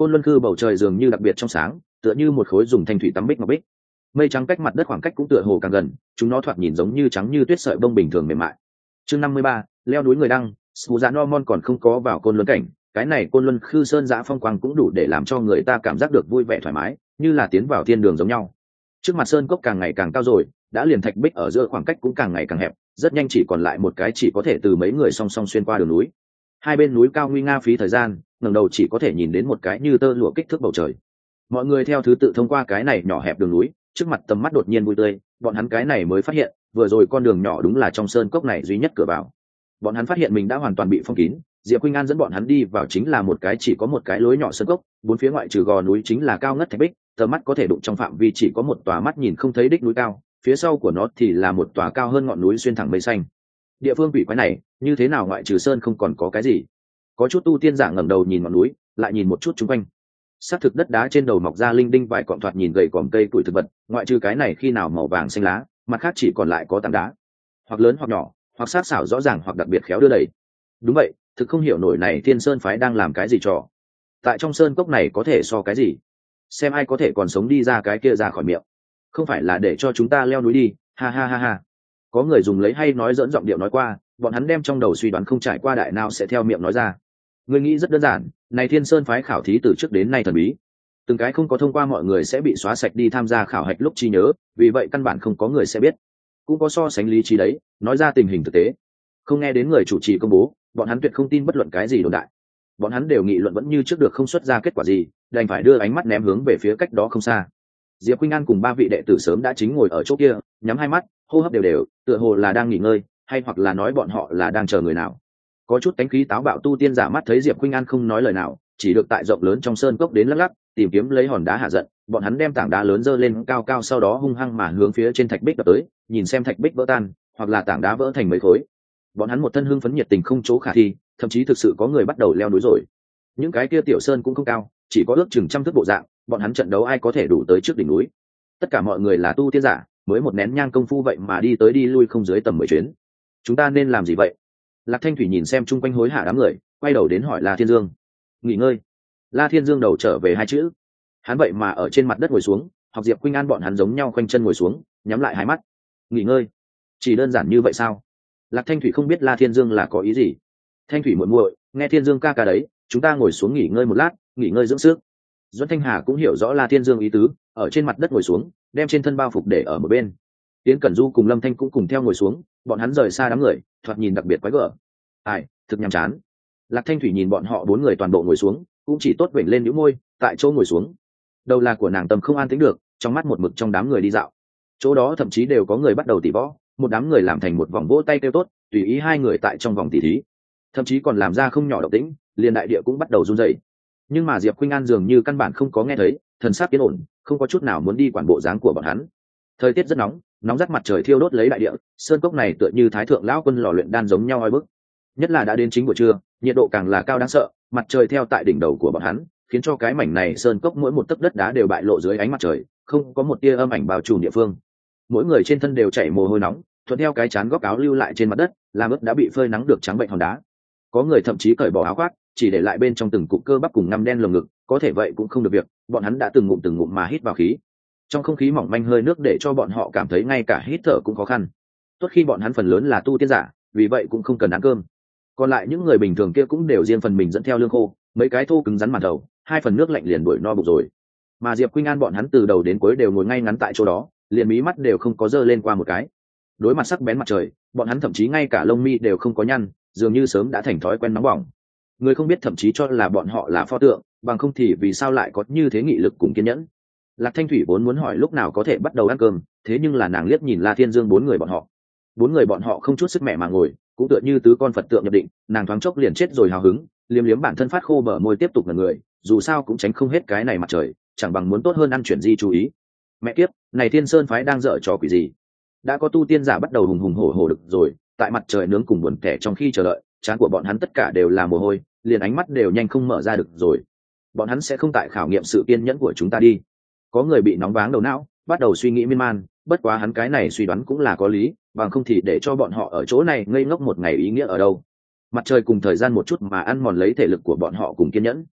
Côn Luân Khư bầu trời dường như đặc biệt trong sáng, tựa như một khối dùng thanh thủy tắm bích ngọc bích. Mây trắng cách mặt đất khoảng cách cũng tựa hồ càng gần, chúng nó thoạt nhìn giống như trắng như tuyết sợi bông bình thường mềm mại. Chương năm mươi ba, leo núi người đăng, Sù Dạ Norman còn không có vào Côn Luân cảnh, cái này Côn Luân Khư sơn dã phong quang cũng đủ để làm cho người ta cảm giác được vui vẻ thoải mái, như là tiến vào thiên đường giống nhau. Trước mặt sơn cốc càng ngày càng cao rồi, đã liền thạch bích ở giữa khoảng cách cũng càng ngày càng hẹp, rất nhanh chỉ còn lại một cái chỉ có thể từ mấy người song song xuyên qua đường núi. Hai bên núi cao nguy nga phí thời gian, ngẩng đầu chỉ có thể nhìn đến một cái như tơ lụa kích thước bầu trời. Mọi người theo thứ tự thông qua cái này nhỏ hẹp đường núi, trước mặt tầm mắt đột nhiên vui tươi, bọn hắn cái này mới phát hiện, vừa rồi con đường nhỏ đúng là trong sơn cốc này duy nhất cửa vào. Bọn hắn phát hiện mình đã hoàn toàn bị phong kín, Diệp Khuynh An dẫn bọn hắn đi vào chính là một cái chỉ có một cái lối nhỏ sơn cốc, bốn phía ngoại trừ gò núi chính là cao ngất thạch bích, tầm mắt có thể đụng trong phạm vi chỉ có một tòa mắt nhìn không thấy đích núi cao, phía sau của nó thì là một tòa cao hơn ngọn núi xuyên thẳng mây xanh. Địa phương quỷ quái này, như thế nào ngoại trừ sơn không còn có cái gì? Có chút tu tiên giả ngẩng đầu nhìn ngọn núi, lại nhìn một chút xung quanh. Xác thực đất đá trên đầu mọc ra linh đinh vài cọng thoạt nhìn gầy còm cây tuổi thực vật, ngoại trừ cái này khi nào màu vàng xanh lá, mặt khác chỉ còn lại có tảng đá, hoặc lớn hoặc nhỏ, hoặc sát xảo rõ ràng hoặc đặc biệt khéo đưa đẩy. Đúng vậy, thực không hiểu nổi này Thiên Sơn phái đang làm cái gì trò. Tại trong sơn cốc này có thể so cái gì? Xem ai có thể còn sống đi ra cái kia ra khỏi miệng. Không phải là để cho chúng ta leo núi đi, ha ha ha ha. Có người dùng lấy hay nói dẫn giọng điệu nói qua, bọn hắn đem trong đầu suy đoán không trải qua đại nào sẽ theo miệng nói ra. Người nghĩ rất đơn giản, này Thiên Sơn phái khảo thí từ trước đến nay thần bí, từng cái không có thông qua mọi người sẽ bị xóa sạch đi tham gia khảo hạch lúc trí nhớ, vì vậy căn bản không có người sẽ biết. Cũng có so sánh lý trí đấy, nói ra tình hình thực tế. Không nghe đến người chủ trì công bố, bọn hắn tuyệt không tin bất luận cái gì đồn đại. Bọn hắn đều nghị luận vẫn như trước được không xuất ra kết quả gì, đành phải đưa ánh mắt ném hướng về phía cách đó không xa. Diệp Khuynh An cùng ba vị đệ tử sớm đã chính ngồi ở chỗ kia, nhắm hai mắt, hô hấp đều đều, tựa hồ là đang nghỉ ngơi, hay hoặc là nói bọn họ là đang chờ người nào. Có chút cánh khí táo bạo tu tiên giả mắt thấy Diệp Khuynh An không nói lời nào, chỉ được tại rộng lớn trong sơn cốc đến lắc lắc, tìm kiếm lấy hòn đá hạ giận. Bọn hắn đem tảng đá lớn dơ lên cao cao, sau đó hung hăng mà hướng phía trên thạch bích đập tới, nhìn xem thạch bích vỡ tan, hoặc là tảng đá vỡ thành mấy khối. Bọn hắn một thân hưng phấn nhiệt tình không chỗ khả thi, thậm chí thực sự có người bắt đầu leo núi rồi. Những cái kia tiểu sơn cũng không cao, chỉ có ước chừng trăm thước bộ dạng, bọn hắn trận đấu ai có thể đủ tới trước đỉnh núi. Tất cả mọi người là tu tiên giả, mới một nén nhang công phu vậy mà đi tới đi lui không dưới tầm mười chuyến. Chúng ta nên làm gì vậy? Lạc Thanh Thủy nhìn xem chung quanh hối hả đám người, quay đầu đến hỏi La Thiên Dương. Nghỉ ngơi. La Thiên Dương đầu trở về hai chữ. Hắn vậy mà ở trên mặt đất ngồi xuống, học Diệp Khuynh An bọn hắn giống nhau khoanh chân ngồi xuống, nhắm lại hai mắt. Nghỉ ngơi. Chỉ đơn giản như vậy sao? Lạc Thanh Thủy không biết La Thiên Dương là có ý gì. Thanh Thủy muội muội, nghe Thiên Dương ca ca đấy, chúng ta ngồi xuống nghỉ ngơi một lát, nghỉ ngơi dưỡng sức. Doãn Thanh Hà cũng hiểu rõ La Thiên Dương ý tứ, ở trên mặt đất ngồi xuống, đem trên thân bao phục để ở một bên. Tiến Cẩn Du cùng Lâm Thanh cũng cùng theo ngồi xuống, bọn hắn rời xa đám người, thoạt nhìn đặc biệt quái gở. Ai, thực nhàm chán. Lạc Thanh Thủy nhìn bọn họ bốn người toàn bộ ngồi xuống, cũng chỉ tốt vểnh lên nhíu môi, tại chỗ ngồi xuống. Đầu là của nàng tâm không an tĩnh được, trong mắt một mực trong đám người đi dạo. Chỗ đó thậm chí đều có người bắt đầu tỉ võ, một đám người làm thành một vòng vỗ tay kêu tốt, tùy ý hai người tại trong vòng tỉ thí, thậm chí còn làm ra không nhỏ động tĩnh, liền đại địa cũng bắt đầu run rẩy. Nhưng mà Diệp Khuynh An dường như căn bản không có nghe thấy, thần sắc yên ổn, không có chút nào muốn đi quản bộ dáng của bọn hắn. Thời tiết rất nóng, nóng rát mặt trời thiêu đốt lấy đại địa, sơn cốc này tựa như thái thượng lão quân lò luyện đan giống nhau oi bức. Nhất là đã đến chính buổi trưa, nhiệt độ càng là cao đáng sợ, mặt trời theo tại đỉnh đầu của bọn hắn, khiến cho cái mảnh này sơn cốc mỗi một tấc đất đá đều bại lộ dưới ánh mặt trời, không có một tia âm ảnh bao trùm địa phương. Mỗi người trên thân đều chảy mồ hôi nóng, thuận theo cái chán góc áo lưu lại trên mặt đất, làm ướt đã bị phơi nắng được trắng bệnh hòn đá. Có người thậm chí cởi bỏ áo khoác, chỉ để lại bên trong từng cục cơ bắp cùng ngăm đen lồng ngực, có thể vậy cũng không được việc, bọn hắn đã từng ngụm từng ngụm mà hít vào khí. Trong không khí mỏng manh hơi nước để cho bọn họ cảm thấy ngay cả hít thở cũng khó khăn. Tốt khi bọn hắn phần lớn là tu tiên giả, vì vậy cũng không cần ăn cơm. Còn lại những người bình thường kia cũng đều riêng phần mình dẫn theo lương khô, mấy cái thô cứng rắn màn đầu, hai phần nước lạnh liền đuổi no bụng rồi. Mà Diệp Khuynh An bọn hắn từ đầu đến cuối đều ngồi ngay ngắn tại chỗ đó, liền mí mắt đều không có dơ lên qua một cái. Đối mặt sắc bén mặt trời, bọn hắn thậm chí ngay cả lông mi đều không có nhăn, dường như sớm đã thành thói quen nóng bỏng. Người không biết thậm chí cho là bọn họ là pho tượng, bằng không thì vì sao lại có như thế nghị lực cùng kiên nhẫn. Lạc Thanh Thủy vốn muốn hỏi lúc nào có thể bắt đầu ăn cơm, thế nhưng là nàng liếc nhìn La Thiên Dương bốn người bọn họ. Bốn người bọn họ không chút sức mẹ mà ngồi, cũng tựa như tứ con Phật tượng nhập định, nàng thoáng chốc liền chết rồi hào hứng, liếm liếm bản thân phát khô bờ môi tiếp tục là người, dù sao cũng tránh không hết cái này mặt trời, chẳng bằng muốn tốt hơn ăn chuyển di chú ý. Mẹ kiếp, này Thiên Sơn phái đang dở trò quỷ gì? Đã có tu tiên giả bắt đầu hùng hùng hổ hổ được rồi, tại mặt trời nướng cùng buồn tẻ trong khi chờ đợi, trán của bọn hắn tất cả đều là mồ hôi, liền ánh mắt đều nhanh không mở ra được rồi. Bọn hắn sẽ không tại khảo nghiệm sự kiên nhẫn của chúng ta đi. Có người bị nóng váng đầu não, bắt đầu suy nghĩ miên man, bất quá hắn cái này suy đoán cũng là có lý, bằng không thì để cho bọn họ ở chỗ này ngây ngốc một ngày ý nghĩa ở đâu. Mặt trời cùng thời gian một chút mà ăn mòn lấy thể lực của bọn họ cùng kiên nhẫn.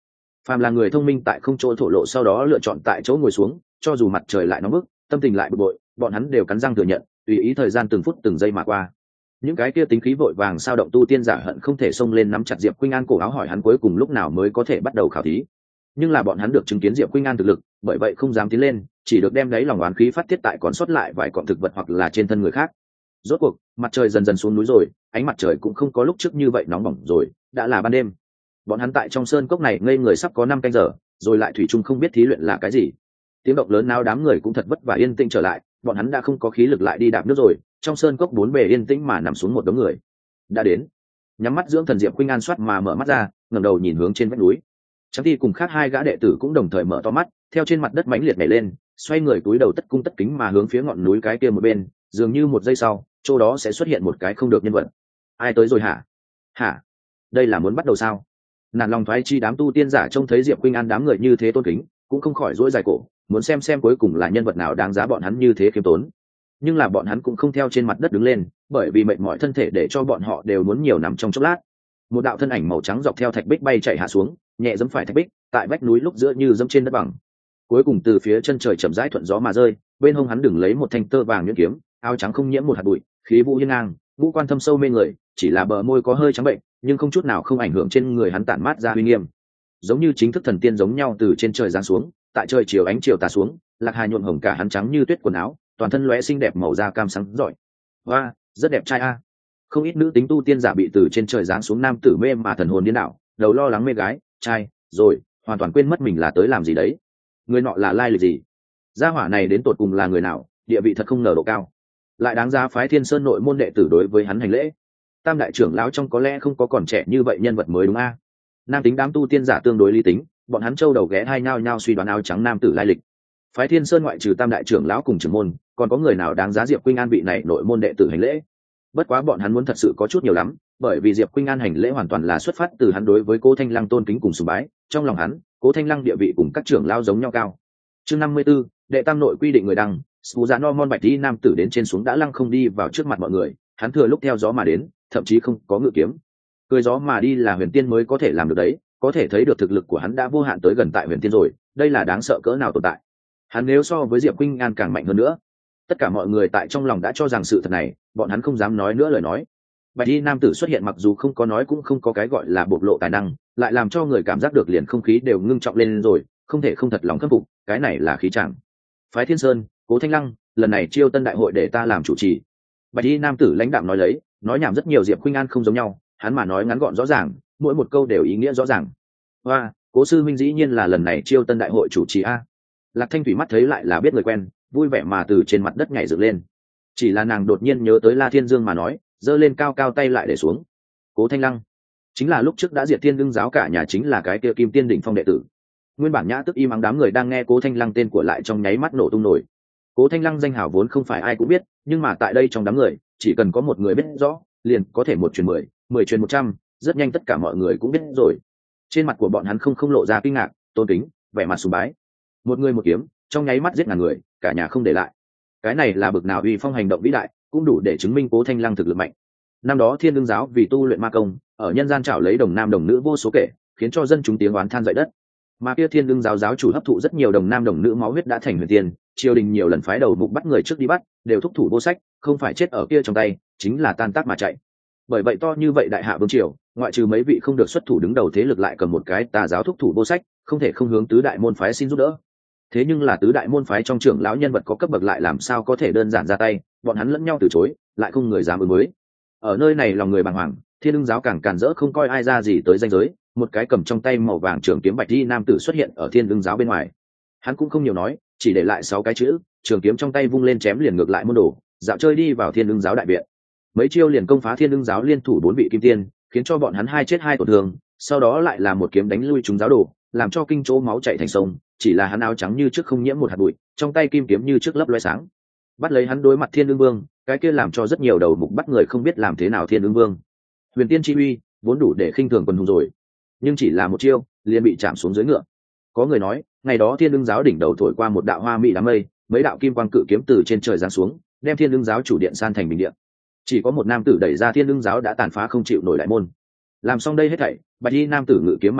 Phàm là người thông minh tại không chỗ thổ lộ sau đó lựa chọn tại chỗ ngồi xuống, cho dù mặt trời lại nóng bức, tâm tình lại bực bội, bọn hắn đều cắn răng thừa nhận, tùy ý thời gian từng phút từng giây mà qua. Những cái kia tính khí vội vàng sao động tu tiên giả hận không thể xông lên nắm chặt Diệp Khuynh An cổ áo hỏi hắn cuối cùng lúc nào mới có thể bắt đầu khảo thí. Nhưng là bọn hắn được chứng kiến Diệp Khuynh An thực lực, bởi vậy không dám tiến lên, chỉ được đem đáy lòng oán khí phát tiết tại còn sót lại vài cọng thực vật hoặc là trên thân người khác. Rốt cuộc, mặt trời dần dần xuống núi rồi, ánh mặt trời cũng không có lúc trước như vậy nóng bỏng rồi, đã là ban đêm. Bọn hắn tại trong sơn cốc này ngây người sắp có năm canh giờ, rồi lại thủy chung không biết thí luyện là cái gì. Tiếng động lớn náo đám người cũng thật vất vả yên tĩnh trở lại, bọn hắn đã không có khí lực lại đi đạp nước rồi, trong sơn cốc bốn bề yên tĩnh mà nằm xuống một đống người. Đã đến. Nhắm mắt dưỡng thần Diệp Khuynh An soát mà mở mắt ra, ngẩng đầu nhìn hướng trên vách núi. Tráng Ti cùng khác hai gã đệ tử cũng đồng thời mở to mắt, theo trên mặt đất mãnh liệt nhảy lên, xoay người cúi đầu tất cung tất kính mà hướng phía ngọn núi cái kia một bên, dường như một giây sau, chỗ đó sẽ xuất hiện một cái không được nhân vật. Ai tới rồi hả? Hả? Đây là muốn bắt đầu sao? Nản lòng thoái chi đám tu tiên giả trông thấy Diệp Khuynh An đám người như thế tôn kính, cũng không khỏi duỗi dài cổ, muốn xem xem cuối cùng là nhân vật nào đáng giá bọn hắn như thế khiêm tốn. Nhưng là bọn hắn cũng không theo trên mặt đất đứng lên, bởi vì mệt mỏi thân thể để cho bọn họ đều muốn nhiều nằm trong chốc lát. Một đạo thân ảnh màu trắng dọc theo thạch bích bay chạy hạ xuống, nhẹ giẫm phải thạch bích, tại vách núi lúc giữa như giẫm trên đất bằng. Cuối cùng từ phía chân trời chậm rãi thuận gió mà rơi, bên hông hắn đừng lấy một thanh tơ vàng nhuyễn kiếm, áo trắng không nhiễm một hạt bụi, khí vũ hiên ngang, ngũ quan thâm sâu mê người, chỉ là bờ môi có hơi trắng bệnh, nhưng không chút nào không ảnh hưởng trên người hắn tản mát ra uy nghiêm. Giống như chính thức thần tiên giống nhau từ trên trời giáng xuống, tại trời chiều ánh chiều tà xuống, Lạc Hà nhuộm hồng cả hắn trắng như tuyết quần áo, toàn thân lóe xinh đẹp màu da cam sáng rọi. Oa, rất đẹp trai a. Không ít nữ tính tu tiên giả bị từ trên trời giáng xuống nam tử mê mà thần hồn điên đảo, đầu lo lắng mê gái, trai, rồi, hoàn toàn quên mất mình là tới làm gì đấy. Người nọ là lai lịch gì? Gia hỏa này đến tột cùng là người nào, địa vị thật không ngờ độ cao. Lại đáng giá phái Thiên Sơn nội môn đệ tử đối với hắn hành lễ. Tam đại trưởng lão trong có lẽ không có còn trẻ như vậy nhân vật mới đúng a. Nam tính đám tu tiên giả tương đối lý tính, bọn hắn châu đầu ghé hai nhao nhao suy đoán áo trắng nam tử lai lịch. Phái Thiên Sơn ngoại trừ tam đại trưởng lão cùng trưởng môn, còn có người nào đáng giá Diệp Khuynh An vị này nội môn đệ tử hành lễ? Bất quá bọn hắn muốn thật sự có chút nhiều lắm, bởi vì Diệp Khuynh An hành lễ hoàn toàn là xuất phát từ hắn đối với Cố Thanh Lăng tôn kính cùng sùng bái, trong lòng hắn, Cố Thanh Lăng địa vị cùng các trưởng lão giống nhau cao. Chương năm mươi 54, đệ tam nội quy định người đăng, Sủ Dạ No Môn bạch y nam tử đến trên xuống đã lăng không đi vào trước mặt mọi người, hắn thừa lúc theo gió mà đến, thậm chí không có ngự kiếm. Cười gió mà đi là huyền tiên mới có thể làm được đấy, có thể thấy được thực lực của hắn đã vô hạn tới gần tại huyền tiên rồi, đây là đáng sợ cỡ nào tồn tại. Hắn nếu so với Diệp Khuynh An càng mạnh hơn nữa. Tất cả mọi người tại trong lòng đã cho rằng sự thật này, bọn hắn không dám nói nữa lời nói. Bạch y nam tử xuất hiện mặc dù không có nói cũng không có cái gọi là bộc lộ tài năng, lại làm cho người cảm giác được liền không khí đều ngưng trọng lên rồi, không thể không thật lòng khâm phục, cái này là khí chẳng. Phái Thiên Sơn, Cố Thanh Lăng, lần này chiêu tân đại hội để ta làm chủ trì. Bạch y nam tử lãnh đạm nói lấy, nói nhảm rất nhiều Diệp Khuynh An không giống nhau, hắn mà nói ngắn gọn rõ ràng, mỗi một câu đều ý nghĩa rõ ràng. Hoa, Cố sư minh dĩ nhiên là lần này chiêu tân đại hội chủ trì a. Lạc Thanh Thủy mắt thấy lại là biết người quen, vui vẻ mà từ trên mặt đất nhảy dựng lên. Chỉ là nàng đột nhiên nhớ tới La Thiên Dương mà nói, giơ lên cao cao tay lại để xuống. Cố Thanh Lăng, chính là lúc trước đã diệt Thiên Đương giáo cả nhà, chính là cái kia Kim Tiên đỉnh phong đệ tử. Nguyên bản nhã tức im ắng đám người đang nghe Cố Thanh Lăng tên của lại trong nháy mắt nổ tung nổi. Cố Thanh Lăng danh hào vốn không phải ai cũng biết, nhưng mà tại đây trong đám người, chỉ cần có một người biết rõ, liền có thể một truyền mười, mười truyền một trăm, rất nhanh tất cả mọi người cũng biết rồi. Trên mặt của bọn hắn không không lộ ra kinh ngạc, tôn kính, vẻ mặt sùng bái. Một người một kiếm, trong nháy mắt giết ngàn người, cả nhà không để lại. Cái này là bực nào uy phong hành động vĩ đại, cũng đủ để chứng minh Cố Thanh Lăng thực lực mạnh. Năm đó Thiên Đương giáo vì tu luyện ma công, ở nhân gian trảo lấy đồng nam đồng nữ vô số kể, khiến cho dân chúng tiếng oán than dậy đất. Mà kia Thiên Đương giáo giáo chủ hấp thụ rất nhiều đồng nam đồng nữ máu huyết đã thành huyền tiên, triều đình nhiều lần phái đầu mục bắt người trước đi bắt, đều thúc thủ vô sách, không phải chết ở kia trong tay, chính là tan tác mà chạy. Bởi vậy to như vậy đại hạ vương triều, ngoại trừ mấy vị không được xuất thủ đứng đầu thế lực lại cầm một cái tà giáo thúc thủ vô sách, không thể không hướng tứ đại môn phái xin giúp đỡ. Thế nhưng là tứ đại môn phái trong trưởng lão nhân vật có cấp bậc lại làm sao có thể đơn giản ra tay, bọn hắn lẫn nhau từ chối, lại không người dám ứng mới. Ở nơi này lòng người bàng hoàng, Thiên Đương giáo càng càn rỡ không coi ai ra gì tới danh giới, một cái cầm trong tay màu vàng trường kiếm bạch y nam tử xuất hiện ở Thiên Đương giáo bên ngoài. Hắn cũng không nhiều nói, chỉ để lại sáu cái chữ, trường kiếm trong tay vung lên chém liền ngược lại môn đồ, dạo chơi đi vào Thiên Đương giáo đại viện. Mấy chiêu liền công phá Thiên Đương giáo liên thủ bốn vị kim tiên, khiến cho bọn hắn hai chết hai tổn thương, sau đó lại là một kiếm đánh lui chúng giáo đồ, làm cho kinh chỗ máu chảy thành sông, chỉ là hắn áo trắng như trước không nhiễm một hạt bụi, trong tay kim kiếm như trước lấp loé sáng. Bắt lấy hắn đối mặt Thiên Ưng Vương, cái kia làm cho rất nhiều đầu mục bắt người không biết làm thế nào Thiên Ưng Vương. Huyền tiên chi uy, vốn đủ để khinh thường quần hùng rồi, nhưng chỉ là một chiêu, liền bị chạm xuống dưới ngựa. Có người nói, ngày đó Thiên Ưng giáo đỉnh đầu thổi qua một đạo hoa mỹ đám mây, mấy đạo kim quang cự kiếm từ trên trời giáng xuống, đem Thiên Ưng giáo chủ điện san thành bình điện. Chỉ có một nam tử đẩy ra Thiên Ưng giáo đã tàn phá không chịu nổi đại môn. Làm xong đây hết thảy, bạch y nam tử ngự kiếm mà đi,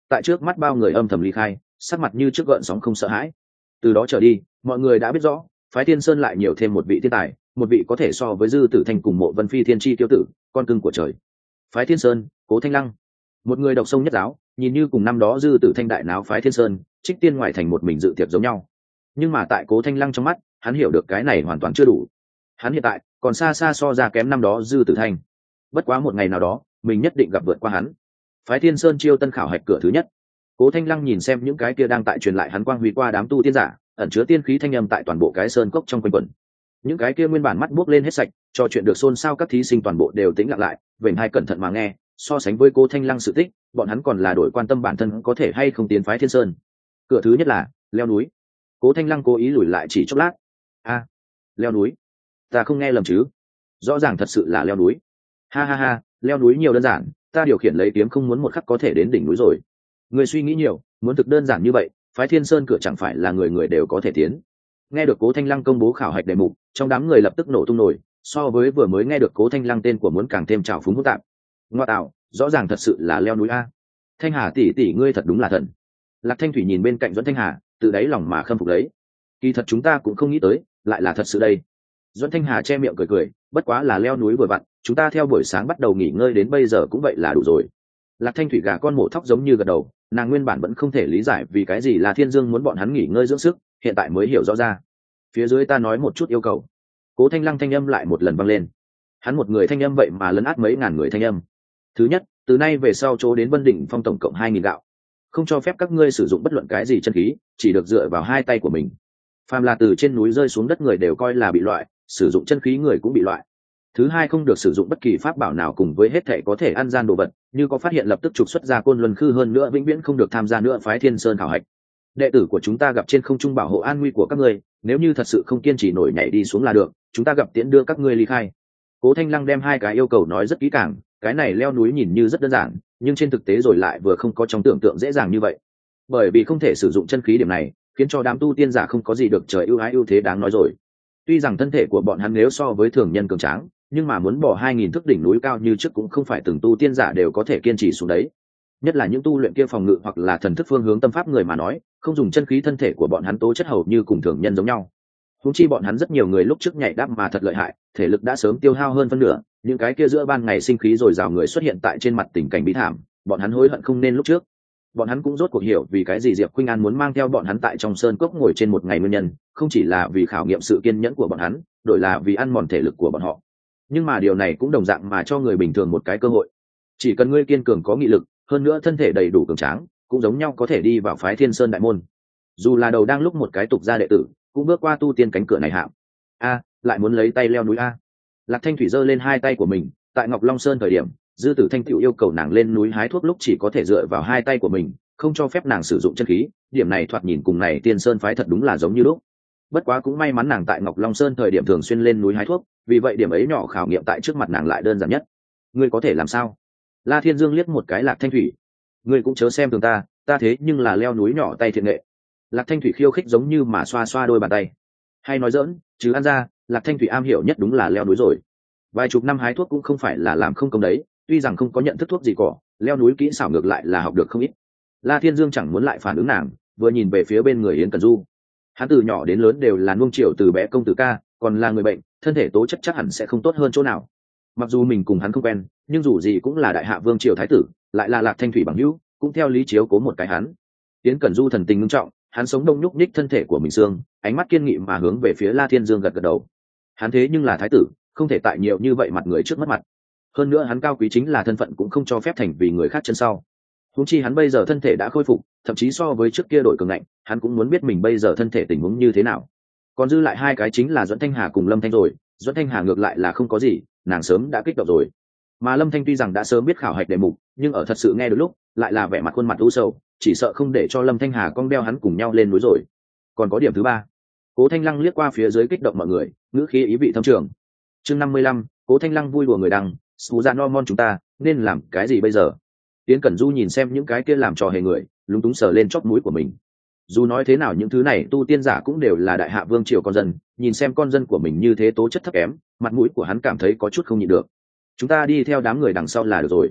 tại trước mắt bao người âm thầm ly khai, sắc mặt như trước gợn sóng không sợ hãi. Từ đó trở đi, mọi người đã biết rõ phái Thiên Sơn lại nhiều thêm một vị thiên tài, một vị có thể so với Dư Tử Thanh cùng Mộ Vân Phi thiên chi tiêu tử, con cưng của trời. Phái Thiên Sơn, Cố Thanh Lăng, một người độc sông nhất giáo, nhìn như cùng năm đó Dư Tử Thanh đại náo phái Thiên Sơn, trích tiên ngoại thành một mình dự tiệc giống nhau. Nhưng mà tại Cố Thanh Lăng trong mắt, hắn hiểu được cái này hoàn toàn chưa đủ. Hắn hiện tại còn xa xa so ra kém năm đó Dư Tử Thanh. Bất quá một ngày nào đó, mình nhất định gặp vượt qua hắn. Phái Thiên Sơn chiêu tân khảo hạch cửa thứ nhất. Cố Thanh Lăng nhìn xem những cái kia đang tại truyền lại hắn quang huy qua đám tu tiên giả, ẩn chứa tiên khí thanh âm tại toàn bộ cái sơn cốc trong quanh quẩn. Những cái kia nguyên bản mắt buốc lên hết sạch, trò chuyện được xôn xao các thí sinh toàn bộ đều tĩnh lặng lại, vểnh hai cẩn thận mà nghe. So sánh với Cố Thanh Lăng sự tích, bọn hắn còn là đổi quan tâm bản thân có thể hay không tiến phái Thiên Sơn. Cửa thứ nhất là leo núi. Cố Thanh Lăng cố ý lùi lại chỉ chốc lát. A, leo núi? Ta không nghe lầm chứ? Rõ ràng thật sự là leo núi. Ha ha ha, leo núi nhiều đơn giản, ta điều khiển lấy kiếm không muốn một khắc có thể đến đỉnh núi rồi. Người suy nghĩ nhiều, muốn thực đơn giản như vậy, phái Thiên Sơn cửa chẳng phải là người người đều có thể tiến. Nghe được Cố Thanh Lăng công bố khảo hạch đề mục, trong đám người lập tức nổ tung nổi, so với vừa mới nghe được Cố Thanh Lăng tên của muốn càng thêm trào phúng hỗn tạp. Ngoa tạo, rõ ràng thật sự là leo núi a. Thanh Hà tỷ tỷ ngươi thật đúng là thần. Lạc Thanh Thủy nhìn bên cạnh Doãn Thanh Hà, tự đáy lòng mà khâm phục lấy. Kỳ thật chúng ta cũng không nghĩ tới, lại là thật sự đây. Doãn Thanh Hà che miệng cười cười, bất quá là leo núi vừa vặn, chúng ta theo buổi sáng bắt đầu nghỉ ngơi đến bây giờ cũng vậy là đủ rồi. Lạc Thanh Thủy gà con mổ thóc giống như gật đầu, nàng nguyên bản vẫn không thể lý giải vì cái gì là Thiên Dương muốn bọn hắn nghỉ ngơi dưỡng sức, hiện tại mới hiểu rõ ra. Phía dưới ta nói một chút yêu cầu. Cố Thanh Lăng thanh âm lại một lần vang lên. Hắn một người thanh âm vậy mà lấn át mấy ngàn người thanh âm. Thứ nhất, từ nay về sau chỗ đến Vân Đỉnh Phong tổng cộng hai nghìn gạo, không cho phép các ngươi sử dụng bất luận cái gì chân khí, chỉ được dựa vào hai tay của mình. Phàm là từ trên núi rơi xuống đất người đều coi là bị loại, sử dụng chân khí người cũng bị loại. Thứ hai, không được sử dụng bất kỳ pháp bảo nào cùng với hết thể có thể ăn gian đồ vật, như có phát hiện lập tức trục xuất ra Côn Luân Khư, hơn nữa vĩnh viễn không được tham gia nữa phái Thiên Sơn khảo hạch. Đệ tử của chúng ta gặp trên không trung bảo hộ an nguy của các ngươi, nếu như thật sự không kiên trì nổi nhảy đi xuống là được, chúng ta gặp tiễn đưa các ngươi ly khai. Cố Thanh Lăng đem hai cái yêu cầu nói rất kỹ càng, cái này leo núi nhìn như rất đơn giản, nhưng trên thực tế rồi lại vừa không có trong tưởng tượng dễ dàng như vậy. Bởi vì không thể sử dụng chân khí điểm này, khiến cho đám tu tiên giả không có gì được trời ưu ái ưu thế đáng nói rồi. Tuy rằng thân thể của bọn hắn nếu so với thường nhân cường tráng, nhưng mà muốn bỏ hai nghìn thước đỉnh núi cao như trước cũng không phải từng tu tiên giả đều có thể kiên trì xuống đấy. Nhất là những tu luyện kia phòng ngự hoặc là thần thức phương hướng tâm pháp người mà nói, không dùng chân khí thân thể của bọn hắn tố chất hầu như cùng thường nhân giống nhau. Huống chi bọn hắn rất nhiều người lúc trước nhảy đáp mà thật lợi hại, thể lực đã sớm tiêu hao hơn phân nửa, những cái kia giữa ban ngày sinh khí rồi rào người xuất hiện tại trên mặt tình cảnh bi thảm, bọn hắn hối hận không nên lúc trước. Bọn hắn cũng rốt cuộc hiểu vì cái gì Diệp Khuynh An muốn mang theo bọn hắn tại trong sơn cốc ngồi trên một ngày nguyên nhân, không chỉ là vì khảo nghiệm sự kiên nhẫn của bọn hắn, đổi là vì ăn mòn thể lực của bọn họ. Nhưng mà điều này cũng đồng dạng mà cho người bình thường một cái cơ hội. Chỉ cần ngươi kiên cường có nghị lực, hơn nữa thân thể đầy đủ cường tráng, cũng giống nhau có thể đi vào phái Thiên Sơn đại môn. Dù là đầu đang lúc một cái tục gia đệ tử, cũng bước qua tu tiên cánh cửa này hạm. A, lại muốn lấy tay leo núi a. Lạc Thanh Thủy giơ lên hai tay của mình, tại Ngọc Long Sơn thời điểm, Dư Tử Thanh tiểu yêu cầu nàng lên núi hái thuốc lúc chỉ có thể dựa vào hai tay của mình, không cho phép nàng sử dụng chân khí, điểm này thoạt nhìn cùng này Tiên Sơn phái thật đúng là giống như lúc. Bất quá cũng may mắn nàng tại Ngọc Long Sơn thời điểm thường xuyên lên núi hái thuốc, vì vậy điểm ấy nhỏ khảo nghiệm tại trước mặt nàng lại đơn giản nhất. Ngươi có thể làm sao? La Thiên Dương liếc một cái Lạc Thanh Thủy. Ngươi cũng chớ xem thường ta, ta thế nhưng là leo núi nhỏ tay thiện nghệ. Lạc Thanh Thủy khiêu khích giống như mà xoa xoa đôi bàn tay. Hay nói dỡn, chứ ăn ra, Lạc Thanh Thủy am hiểu nhất đúng là leo núi rồi. Vài chục năm hái thuốc cũng không phải là làm không công đấy, tuy rằng không có nhận thức thuốc gì cỏ, leo núi kỹ xảo ngược lại là học được không ít. La Thiên Dương chẳng muốn lại phản ứng nàng, vừa nhìn về phía bên người Yến Cẩn Du. Hắn từ nhỏ đến lớn đều là nuông chiều từ bé công tử ca, còn là người bệnh, thân thể tố chất chắc hẳn sẽ không tốt hơn chỗ nào. Mặc dù mình cùng hắn không quen, nhưng dù gì cũng là đại hạ vương triều thái tử, lại là Lạc Thanh Thủy bằng hữu, cũng theo lý chiếu cố một cái hắn. Yến Cẩn Du thần tình nghiêm trọng, hắn sống đông nhúc nhích thân thể của mình xương, ánh mắt kiên nghị mà hướng về phía La Thiên Dương gật gật đầu. Hắn thế nhưng là thái tử, không thể tại nhiều như vậy mặt người trước mất mặt. Hơn nữa hắn cao quý chính là thân phận cũng không cho phép thành vì người khác chân sau. Huống chi hắn bây giờ thân thể đã khôi phục, thậm chí so với trước kia đổi cường ngạnh, hắn cũng muốn biết mình bây giờ thân thể tình huống như thế nào. Còn dư lại hai cái chính là Doãn Thanh Hà cùng Lâm Thanh rồi, Doãn Thanh Hà ngược lại là không có gì, nàng sớm đã kích động rồi. Mà Lâm Thanh tuy rằng đã sớm biết khảo hạch đề mục, nhưng ở thật sự nghe được lúc, lại là vẻ mặt khuôn mặt u sầu, chỉ sợ không để cho Lâm Thanh Hà cong đeo hắn cùng nhau lên núi rồi. Còn có điểm thứ ba. Cố Thanh Lăng liếc qua phía dưới kích động mọi người, ngữ khí ý vị thâm trường. Chương năm mươi lăm, Cố Thanh Lăng vui đùa người đăng, "Sủ Dạ Norman chúng ta nên làm cái gì bây giờ?" Tiến Cẩn Du nhìn xem những cái kia làm trò hề người, lúng túng sờ lên chóp mũi của mình. Dù nói thế nào những thứ này tu tiên giả cũng đều là đại hạ vương triều con dân, nhìn xem con dân của mình như thế tố chất thấp kém, mặt mũi của hắn cảm thấy có chút không nhịn được. Chúng ta đi theo đám người đằng sau là được rồi.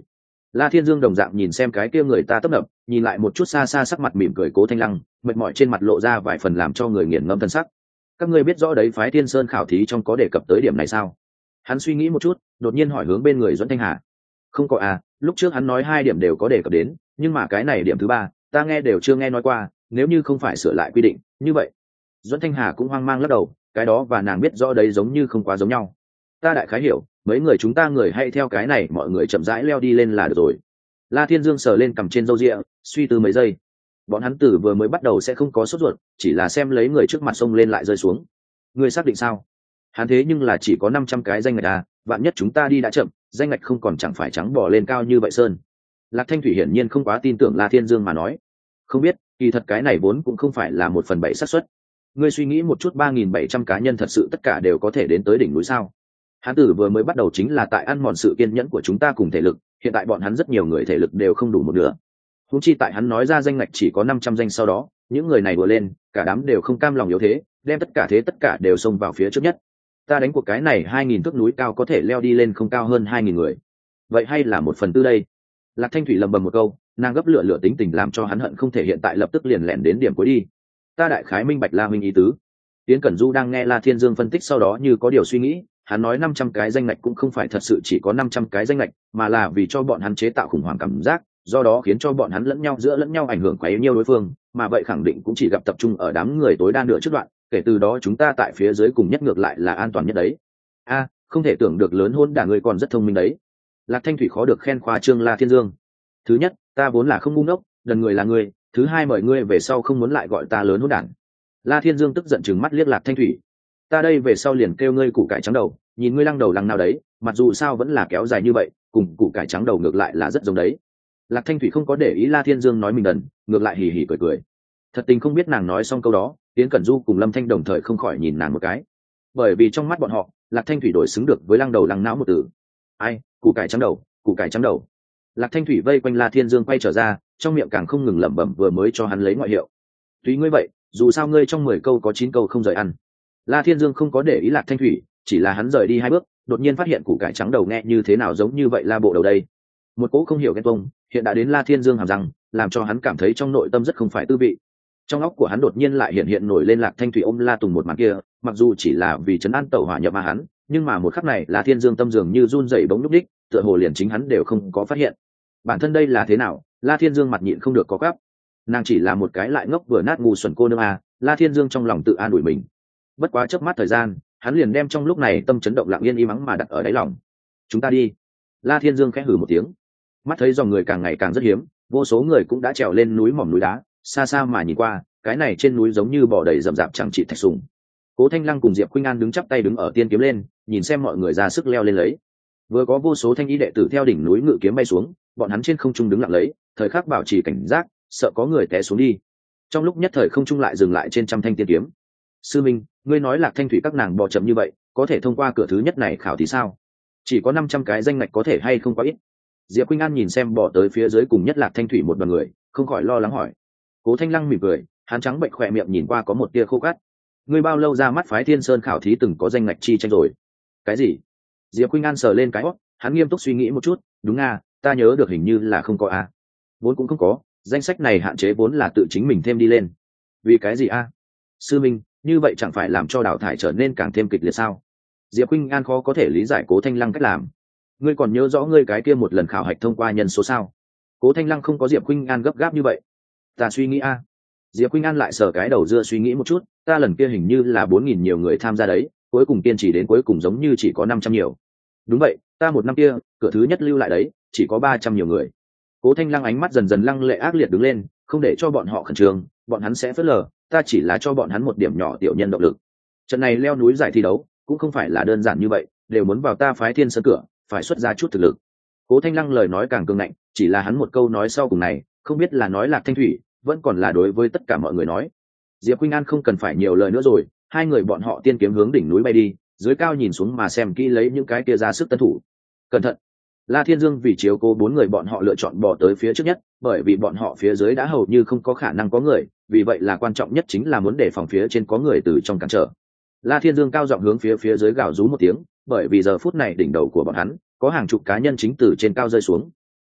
La Thiên Dương đồng dạng nhìn xem cái kia người ta tấp nập, nhìn lại một chút xa xa sắc mặt mỉm cười Cố Thanh Lăng, mệt mỏi trên mặt lộ ra vài phần làm cho người nghiền ngẫm thân sắc. Các ngươi biết rõ đấy, phái Thiên Sơn khảo thí trong có đề cập tới điểm này sao? Hắn suy nghĩ một chút, đột nhiên hỏi hướng bên người Doãn Thanh Hà. Không có à, lúc trước hắn nói hai điểm đều có đề cập đến, nhưng mà cái này điểm thứ ba, ta nghe đều chưa nghe nói qua, nếu như không phải sửa lại quy định, như vậy. Doãn Thanh Hà cũng hoang mang lắc đầu, cái đó và nàng biết rõ đấy giống như không quá giống nhau. Ta đại khái hiểu, mấy người chúng ta người hay theo cái này, mọi người chậm rãi leo đi lên là được rồi. La Thiên Dương sờ lên cầm trên râu ria, suy tư mấy giây. Bọn hắn tử vừa mới bắt đầu sẽ không có sốt ruột, chỉ là xem lấy người trước mặt sông lên lại rơi xuống. Ngươi xác định sao? Hắn thế nhưng là chỉ có năm trăm cái danh ngạch à, vạn nhất chúng ta đi đã chậm, danh ngạch không còn chẳng phải trắng bỏ lên cao như vậy sơn. Lạc Thanh Thủy hiển nhiên không quá tin tưởng La Thiên Dương mà nói. Không biết, kỳ thật cái này vốn cũng không phải là một phần bảy xác suất. Ngươi suy nghĩ một chút, ba nghìn bảy trăm cá nhân thật sự tất cả đều có thể đến tới đỉnh núi sao? Hắn tử vừa mới bắt đầu chính là tại ăn mòn sự kiên nhẫn của chúng ta cùng thể lực, hiện tại bọn hắn rất nhiều người thể lực đều không đủ một nửa. Huống chi tại hắn nói ra danh ngạch chỉ có năm trăm danh sau đó, những người này vừa lên, cả đám đều không cam lòng yếu thế, đem tất cả thế tất cả đều xông vào phía trước nhất. Ta đánh cuộc cái này hai nghìn thước núi cao có thể leo đi lên không cao hơn hai nghìn người. Vậy hay là một phần tư đây? Lạc Thanh Thủy lầm bầm một câu, nàng gấp lửa lửa tính tình làm cho hắn hận không thể hiện tại lập tức liền lẻn đến điểm cuối đi. Ta đại khái minh bạch La huynh ý tứ. Tiến Cẩn Du đang nghe La Thiên Dương phân tích sau đó như có điều suy nghĩ, hắn nói năm trăm cái danh ngạch cũng không phải thật sự chỉ có năm trăm cái danh ngạch, mà là vì cho bọn hắn chế tạo khủng hoảng cảm giác, do đó khiến cho bọn hắn lẫn nhau giữa lẫn nhau ảnh hưởng quá nhiều đối phương, mà vậy khẳng định cũng chỉ gặp tập trung ở đám người tối đa nửa trước đoạn, kể từ đó chúng ta tại phía dưới cùng nhất ngược lại là an toàn nhất đấy. A, không thể tưởng được lớn hôn đả người còn rất thông minh đấy. Lạc Thanh Thủy khó được khen khoa trương La Thiên Dương. Thứ nhất, ta vốn là không ngu ngốc, đần người là người, thứ hai mời ngươi về sau không muốn lại gọi ta lớn hôn đản. La Thiên Dương tức giận trừng mắt liếc Lạc Thanh Thủy. Ta đây về sau liền kêu ngươi củ cải trắng đầu, nhìn ngươi lăng đầu lăng nào đấy, mặc dù sao vẫn là kéo dài như vậy, cùng củ cải trắng đầu ngược lại là rất giống đấy. Lạc Thanh Thủy không có để ý La Thiên Dương nói mình đần, ngược lại hì hì cười cười. Thật tình không biết nàng nói xong câu đó, Tiến Cẩn Du cùng Lâm Thanh đồng thời không khỏi nhìn nàng một cái, bởi vì trong mắt bọn họ, Lạc Thanh Thủy đổi xứng được với lăng đầu lăng não một từ. Ai, củ cải trắng đầu, củ cải trắng đầu. Lạc Thanh Thủy vây quanh La Thiên Dương quay trở ra, trong miệng càng không ngừng lẩm bẩm vừa mới cho hắn lấy ngoại hiệu. Tùy ngươi vậy, dù sao ngươi trong mười câu có chín câu không rời ăn. La Thiên Dương không có để ý Lạc Thanh Thủy, chỉ là hắn rời đi hai bước, đột nhiên phát hiện củ cải trắng đầu nghe như thế nào giống như vậy La bộ đầu đây. Một cỗ không hiểu ghen tuông hiện đã đến La Thiên Dương hàm răng, làm cho hắn cảm thấy trong nội tâm rất không phải tư vị. Trong óc của hắn đột nhiên lại hiện hiện nổi lên Lạc Thanh Thủy ôm La Tùng một màn kia, mặc dù chỉ là vì trấn an tẩu hỏa nhập mà hắn, nhưng mà một khắc này La Thiên Dương tâm dường như run rẩy bỗng nhúc đích, tựa hồ liền chính hắn đều không có phát hiện. Bản thân đây là thế nào? La Thiên Dương mặt nhịn không được có gắp. Nàng chỉ là một cái lại ngốc vừa nát ngu xuẩn cô nương à, La Thiên Dương trong lòng tự an ủi mình. Bất quá chớp mắt thời gian, hắn liền đem trong lúc này tâm chấn động lặng yên im ắng mà đặt ở đáy lòng. Chúng ta đi. La Thiên Dương khẽ hừ một tiếng. Mắt thấy dòng người càng ngày càng rất hiếm, vô số người cũng đã trèo lên núi mỏm núi đá, xa xa mà nhìn qua, cái này trên núi giống như bò đầy rậm rạp chẳng trị thạch sùng. Cố Thanh Lăng cùng Diệp Khuynh An đứng chắp tay đứng ở tiên kiếm lên, nhìn xem mọi người ra sức leo lên lấy. Vừa có vô số thanh y đệ tử theo đỉnh núi ngự kiếm bay xuống, bọn hắn trên không trung đứng lặng lấy, thời khắc bảo trì cảnh giác, sợ có người té xuống đi. Trong lúc nhất thời không trung lại dừng lại trên trăm thanh tiên kiếm. Sư Minh, ngươi nói Lạc Thanh Thủy các nàng bò chậm như vậy, có thể thông qua cửa thứ nhất này khảo thì sao? Chỉ có năm trăm cái danh ngạch có thể hay không quá ít? Diệp Khuynh An nhìn xem bò tới phía dưới cùng nhất Lạc Thanh Thủy một đoàn người, không khỏi lo lắng hỏi. Cố Thanh Lăng mỉm cười, hắn trắng bệnh khỏe miệng nhìn qua có một tia khô cát. Ngươi bao lâu ra mắt phái Thiên Sơn khảo thí từng có danh ngạch chi tranh rồi? Cái gì? Diệp Khuynh An sờ lên cái hót, hắn nghiêm túc suy nghĩ một chút, đúng à, ta nhớ được hình như là không có a. À. Vốn cũng không có, danh sách này hạn chế vốn là tự chính mình thêm đi lên. Vì cái gì a? À? Sư Minh, như vậy chẳng phải làm cho đào thải trở nên càng thêm kịch liệt sao? Diệp Khuynh An khó có thể lý giải Cố Thanh Lăng cách làm. Ngươi còn nhớ rõ ngươi cái kia một lần khảo hạch thông qua nhân số sao? Cố Thanh Lăng không có Diệp Khuynh An gấp gáp như vậy. Ta suy nghĩ a. À. Diệp Khuynh An lại sờ cái đầu dưa suy nghĩ một chút, ta lần kia hình như là bốn nghìn nhiều người tham gia đấy, cuối cùng kiên trì đến cuối cùng giống như chỉ có năm trăm nhiều. Đúng vậy, ta một năm kia, cửa thứ nhất lưu lại đấy, chỉ có ba trăm nhiều người. Cố Thanh Lăng ánh mắt dần dần lăng lệ ác liệt đứng lên, không để cho bọn họ khẩn trương, bọn hắn sẽ phớt lờ, ta chỉ là cho bọn hắn một điểm nhỏ tiểu nhân động lực. Trận này leo núi giải thi đấu, cũng không phải là đơn giản như vậy, đều muốn vào ta phái Thiên Sơn cửa, phải xuất ra chút thực lực. Cố Thanh Lăng lời nói càng cứng ngạnh, chỉ là hắn một câu nói sau cùng này, không biết là nói Lạc Thanh Thủy, vẫn còn là đối với tất cả mọi người nói. Diệp Khuynh An không cần phải nhiều lời nữa rồi, hai người bọn họ tiên kiếm hướng đỉnh núi bay đi, dưới cao nhìn xuống mà xem kỹ lấy những cái kia ra sức tân thủ. Cẩn thận. La Thiên Dương vì chiếu cố bốn người bọn họ lựa chọn bò tới phía trước nhất, bởi vì bọn họ phía dưới đã hầu như không có khả năng có người, vì vậy là quan trọng nhất chính là muốn đề phòng phía trên có người từ trong cản trở. La Thiên Dương cao giọng hướng phía phía dưới gào rú một tiếng, bởi vì giờ phút này đỉnh đầu của bọn hắn có hàng chục cá nhân chính từ trên cao rơi xuống.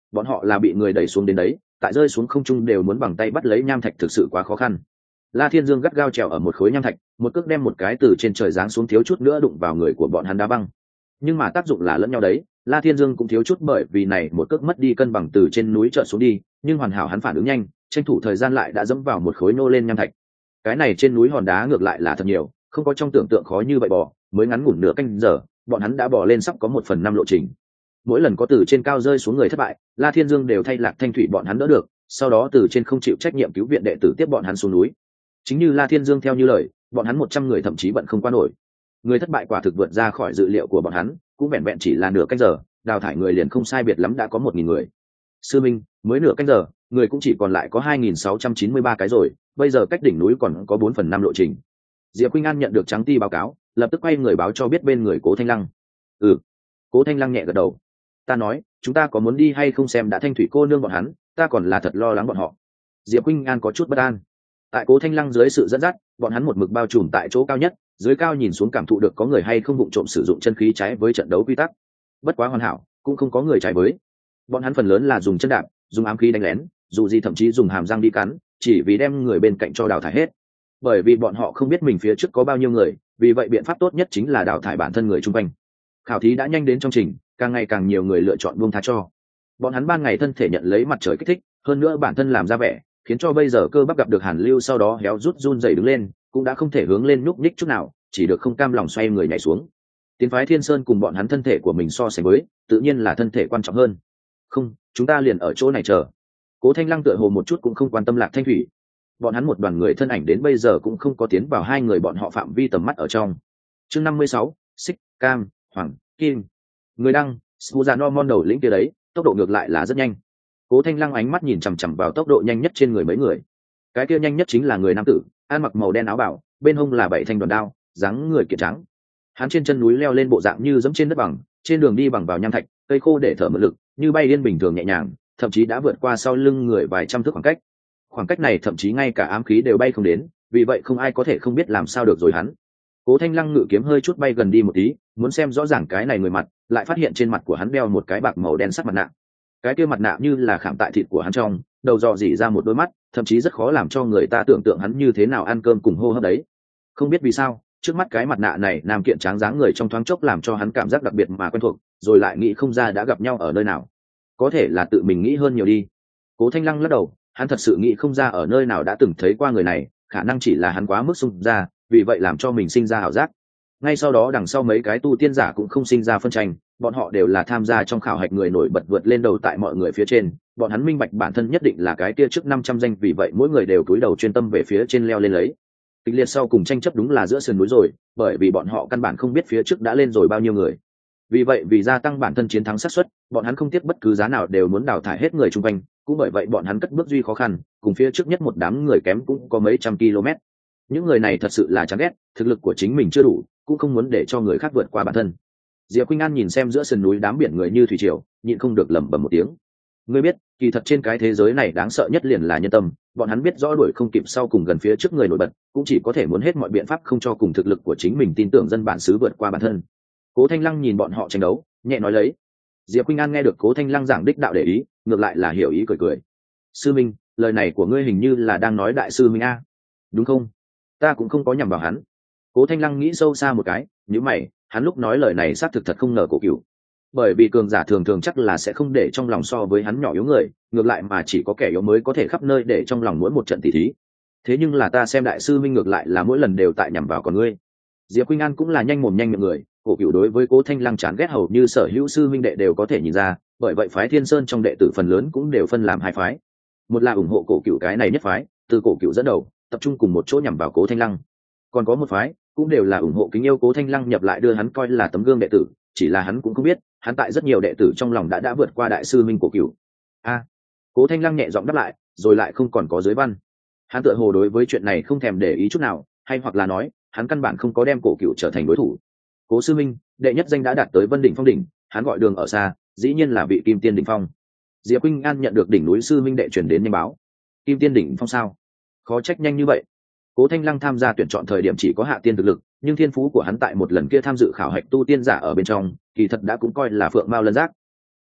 bọn họ là bị người đẩy xuống đến đấy, tại rơi xuống không trung đều muốn bằng tay bắt lấy nham thạch thực sự quá khó khăn. La Thiên Dương gắt gao trèo ở một khối nham thạch, một cước đem một cái từ trên trời giáng xuống thiếu chút nữa đụng vào người của bọn hắn đá băng. Nhưng mà tác dụng là lẫn nhau đấy, La Thiên Dương cũng thiếu chút bởi vì này một cước mất đi cân bằng từ trên núi trợn xuống đi, nhưng hoàn hảo hắn phản ứng nhanh, tranh thủ thời gian lại đã dẫm vào một khối nô lên nham thạch. Cái này trên núi hòn đá ngược lại là thật nhiều, không có trong tưởng tượng khó như vậy bò, mới ngắn ngủn nửa canh giờ, bọn hắn đã bò lên sắp có một phần năm lộ trình. Mỗi lần có từ trên cao rơi xuống người thất bại, La Thiên Dương đều thay Lạc Thanh Thủy bọn hắn đỡ được, sau đó từ trên không chịu trách nhiệm cứu viện đệ tử tiếp bọn hắn xuống núi. Chính như La Thiên Dương theo như lời, bọn hắn một trăm người thậm chí bận không qua nổi. Người thất bại quả thực vượt ra khỏi dự liệu của bọn hắn, cũng vẹn vẹn chỉ là nửa canh giờ, đào thải người liền không sai biệt lắm đã có một nghìn người. Sư Minh, mới nửa canh giờ, người cũng chỉ còn lại có hai nghìn sáu trăm chín mươi ba cái rồi, bây giờ cách đỉnh núi còn có bốn phần năm lộ trình. Diệp Khuynh An nhận được Trắng Ti báo cáo, lập tức quay người báo cho biết bên người Cố Thanh Lăng. Ừ. Cố Thanh Lăng nhẹ gật đầu. Ta nói, chúng ta có muốn đi hay không xem đã Thanh Thủy cô nương bọn hắn, ta còn là thật lo lắng bọn họ. Diệp Khuynh An có chút bất an. Tại Cố Thanh Lăng dưới sự dẫn dắt, bọn hắn một mực bao trùm tại chỗ cao nhất, dưới cao nhìn xuống cảm thụ được có người hay không vụng trộm sử dụng chân khí trái với trận đấu quy tắc. Bất quá hoàn hảo, cũng không có người trái với. Bọn hắn phần lớn là dùng chân đạp, dùng ám khí đánh lén, dù gì thậm chí dùng hàm răng đi cắn, chỉ vì đem người bên cạnh cho đào thải hết. Bởi vì bọn họ không biết mình phía trước có bao nhiêu người, vì vậy biện pháp tốt nhất chính là đào thải bản thân người chung quanh. Khảo thí đã nhanh đến trong trình, càng ngày càng nhiều người lựa chọn buông tha cho. Bọn hắn ban ngày thân thể nhận lấy mặt trời kích thích, hơn nữa bản thân làm ra vẻ, khiến cho bây giờ cơ bắp gặp được hàn lưu sau đó héo rút run rẩy đứng lên, cũng đã không thể hướng lên nhúc nhích chút nào, chỉ được không cam lòng xoay người nhảy xuống. Tiến phái Thiên Sơn cùng bọn hắn thân thể của mình so sánh với, tự nhiên là thân thể quan trọng hơn. Không, chúng ta liền ở chỗ này chờ. Cố Thanh Lăng tựa hồ một chút cũng không quan tâm Lạc Thanh Thủy. Bọn hắn một đoàn người thân ảnh đến bây giờ cũng không có tiến vào hai người bọn họ phạm vi tầm mắt ở trong. Chương năm mươi sáu, Xích, Cam, Hoàng, Kim. Người đăng, Suzano Mon đầu lĩnh kia đấy, tốc độ ngược lại là rất nhanh. Cố Thanh Lăng ánh mắt nhìn chằm chằm vào tốc độ nhanh nhất trên người mấy người. Cái kia nhanh nhất chính là người nam tử, ăn mặc màu đen áo bảo, bên hông là bảy thanh đoàn đao, dáng người kiệt trắng. Hắn trên chân núi leo lên bộ dạng như dẫm trên đất bằng, trên đường đi bằng vào nham thạch, cây khô để thở mượn lực, như bay điên bình thường nhẹ nhàng, thậm chí đã vượt qua sau lưng người vài trăm thước khoảng cách. Khoảng cách này thậm chí ngay cả ám khí đều bay không đến, vì vậy không ai có thể không biết làm sao được rồi hắn. Cố Thanh Lăng ngự kiếm hơi chút bay gần đi một tí, muốn xem rõ ràng cái này người mặt, lại phát hiện trên mặt của hắn đeo một cái bạc màu đen sắc mặt nạ. Cái kia mặt nạ như là khảm tại thịt của hắn trong, đầu dò dỉ ra một đôi mắt, thậm chí rất khó làm cho người ta tưởng tượng hắn như thế nào ăn cơm cùng hô hấp đấy. Không biết vì sao, trước mắt cái mặt nạ này nam kiện tráng dáng người trong thoáng chốc làm cho hắn cảm giác đặc biệt mà quen thuộc, rồi lại nghĩ không ra đã gặp nhau ở nơi nào. Có thể là tự mình nghĩ hơn nhiều đi. Cố Thanh Lăng lắc đầu, hắn thật sự nghĩ không ra ở nơi nào đã từng thấy qua người này, khả năng chỉ là hắn quá mức xung ra, vì vậy làm cho mình sinh ra ảo giác. Ngay sau đó đằng sau mấy cái tu tiên giả cũng không sinh ra phân tranh, bọn họ đều là tham gia trong khảo hạch người nổi bật vượt lên đầu tại mọi người phía trên, bọn hắn minh bạch bản thân nhất định là cái kia trước năm trăm danh, vì vậy mỗi người đều cúi đầu chuyên tâm về phía trên leo lên lấy. Kịch liệt sau cùng tranh chấp đúng là giữa sườn núi rồi, bởi vì bọn họ căn bản không biết phía trước đã lên rồi bao nhiêu người. Vì vậy vì gia tăng bản thân chiến thắng xác suất, bọn hắn không tiếc bất cứ giá nào đều muốn đào thải hết người chung quanh, cũng bởi vậy bọn hắn cất bước duy khó khăn, cùng phía trước nhất một đám người kém cũng có mấy trăm km. Những người này thật sự là chán ghét, thực lực của chính mình chưa đủ, cũng không muốn để cho người khác vượt qua bản thân. Diệp Khuynh An nhìn xem giữa sườn núi đám biển người như thủy triều, nhịn không được lẩm bẩm một tiếng. Ngươi biết, kỳ thật trên cái thế giới này đáng sợ nhất liền là nhân tâm, bọn hắn biết rõ đuổi không kịp sau cùng gần phía trước người nổi bật, cũng chỉ có thể muốn hết mọi biện pháp không cho cùng thực lực của chính mình tin tưởng dân bản xứ vượt qua bản thân. Cố Thanh Lăng nhìn bọn họ tranh đấu, nhẹ nói lấy. Diệp Khuynh An nghe được Cố Thanh Lăng giảng đích đạo để ý, ngược lại là hiểu ý cười cười. Sư Minh, lời này của ngươi hình như là đang nói đại sư Minh a, đúng không? Ta cũng không có nhằm vào hắn. Cố Thanh Lăng nghĩ sâu xa một cái, nhíu mày, hắn lúc nói lời này xác thực thật không ngờ Cổ Cửu. Bởi vì cường giả thường thường chắc là sẽ không để trong lòng so với hắn nhỏ yếu người, ngược lại mà chỉ có kẻ yếu mới có thể khắp nơi để trong lòng mỗi một trận tỷ thí. Thế nhưng là ta xem đại sư Minh ngược lại là mỗi lần đều tại nhằm vào còn ngươi. Diệp Khuynh An cũng là nhanh mồm nhanh miệng người, Cổ Cửu đối với Cố Thanh Lăng chán ghét hầu như sở hữu sư minh đệ đều có thể nhìn ra, bởi vậy phái Thiên Sơn trong đệ tử phần lớn cũng đều phân làm hai phái. Một là ủng hộ Cổ Cửu cái này nhất phái, từ Cổ Cửu dẫn đầu, tập trung cùng một chỗ nhằm vào Cố Thanh Lăng. Còn có một phái, cũng đều là ủng hộ kính yêu Cố Thanh Lăng nhập lại đưa hắn coi là tấm gương đệ tử, chỉ là hắn cũng không biết, hắn tại rất nhiều đệ tử trong lòng đã đã vượt qua đại sư minh Cổ Cửu. A, Cố Thanh Lăng nhẹ giọng đáp lại, rồi lại không còn có dưới văn. Hắn tựa hồ đối với chuyện này không thèm để ý chút nào, hay hoặc là nói, hắn căn bản không có đem Cổ Cửu trở thành đối thủ. Cố sư minh, đệ nhất danh đã đạt tới Vân đỉnh Phong đỉnh, hắn gọi đường ở xa, dĩ nhiên là vị Kim Tiên đỉnh phong. Diệp Khuynh An nhận được đỉnh núi sư minh đệ truyền đến nhanh báo. Kim Tiên đỉnh phong sao? Khó trách nhanh như vậy. Cố Thanh Lăng tham gia tuyển chọn thời điểm chỉ có hạ tiên thực lực, nhưng thiên phú của hắn tại một lần kia tham dự khảo hạch tu tiên giả ở bên trong, kỳ thật đã cũng coi là phượng mao lân giác.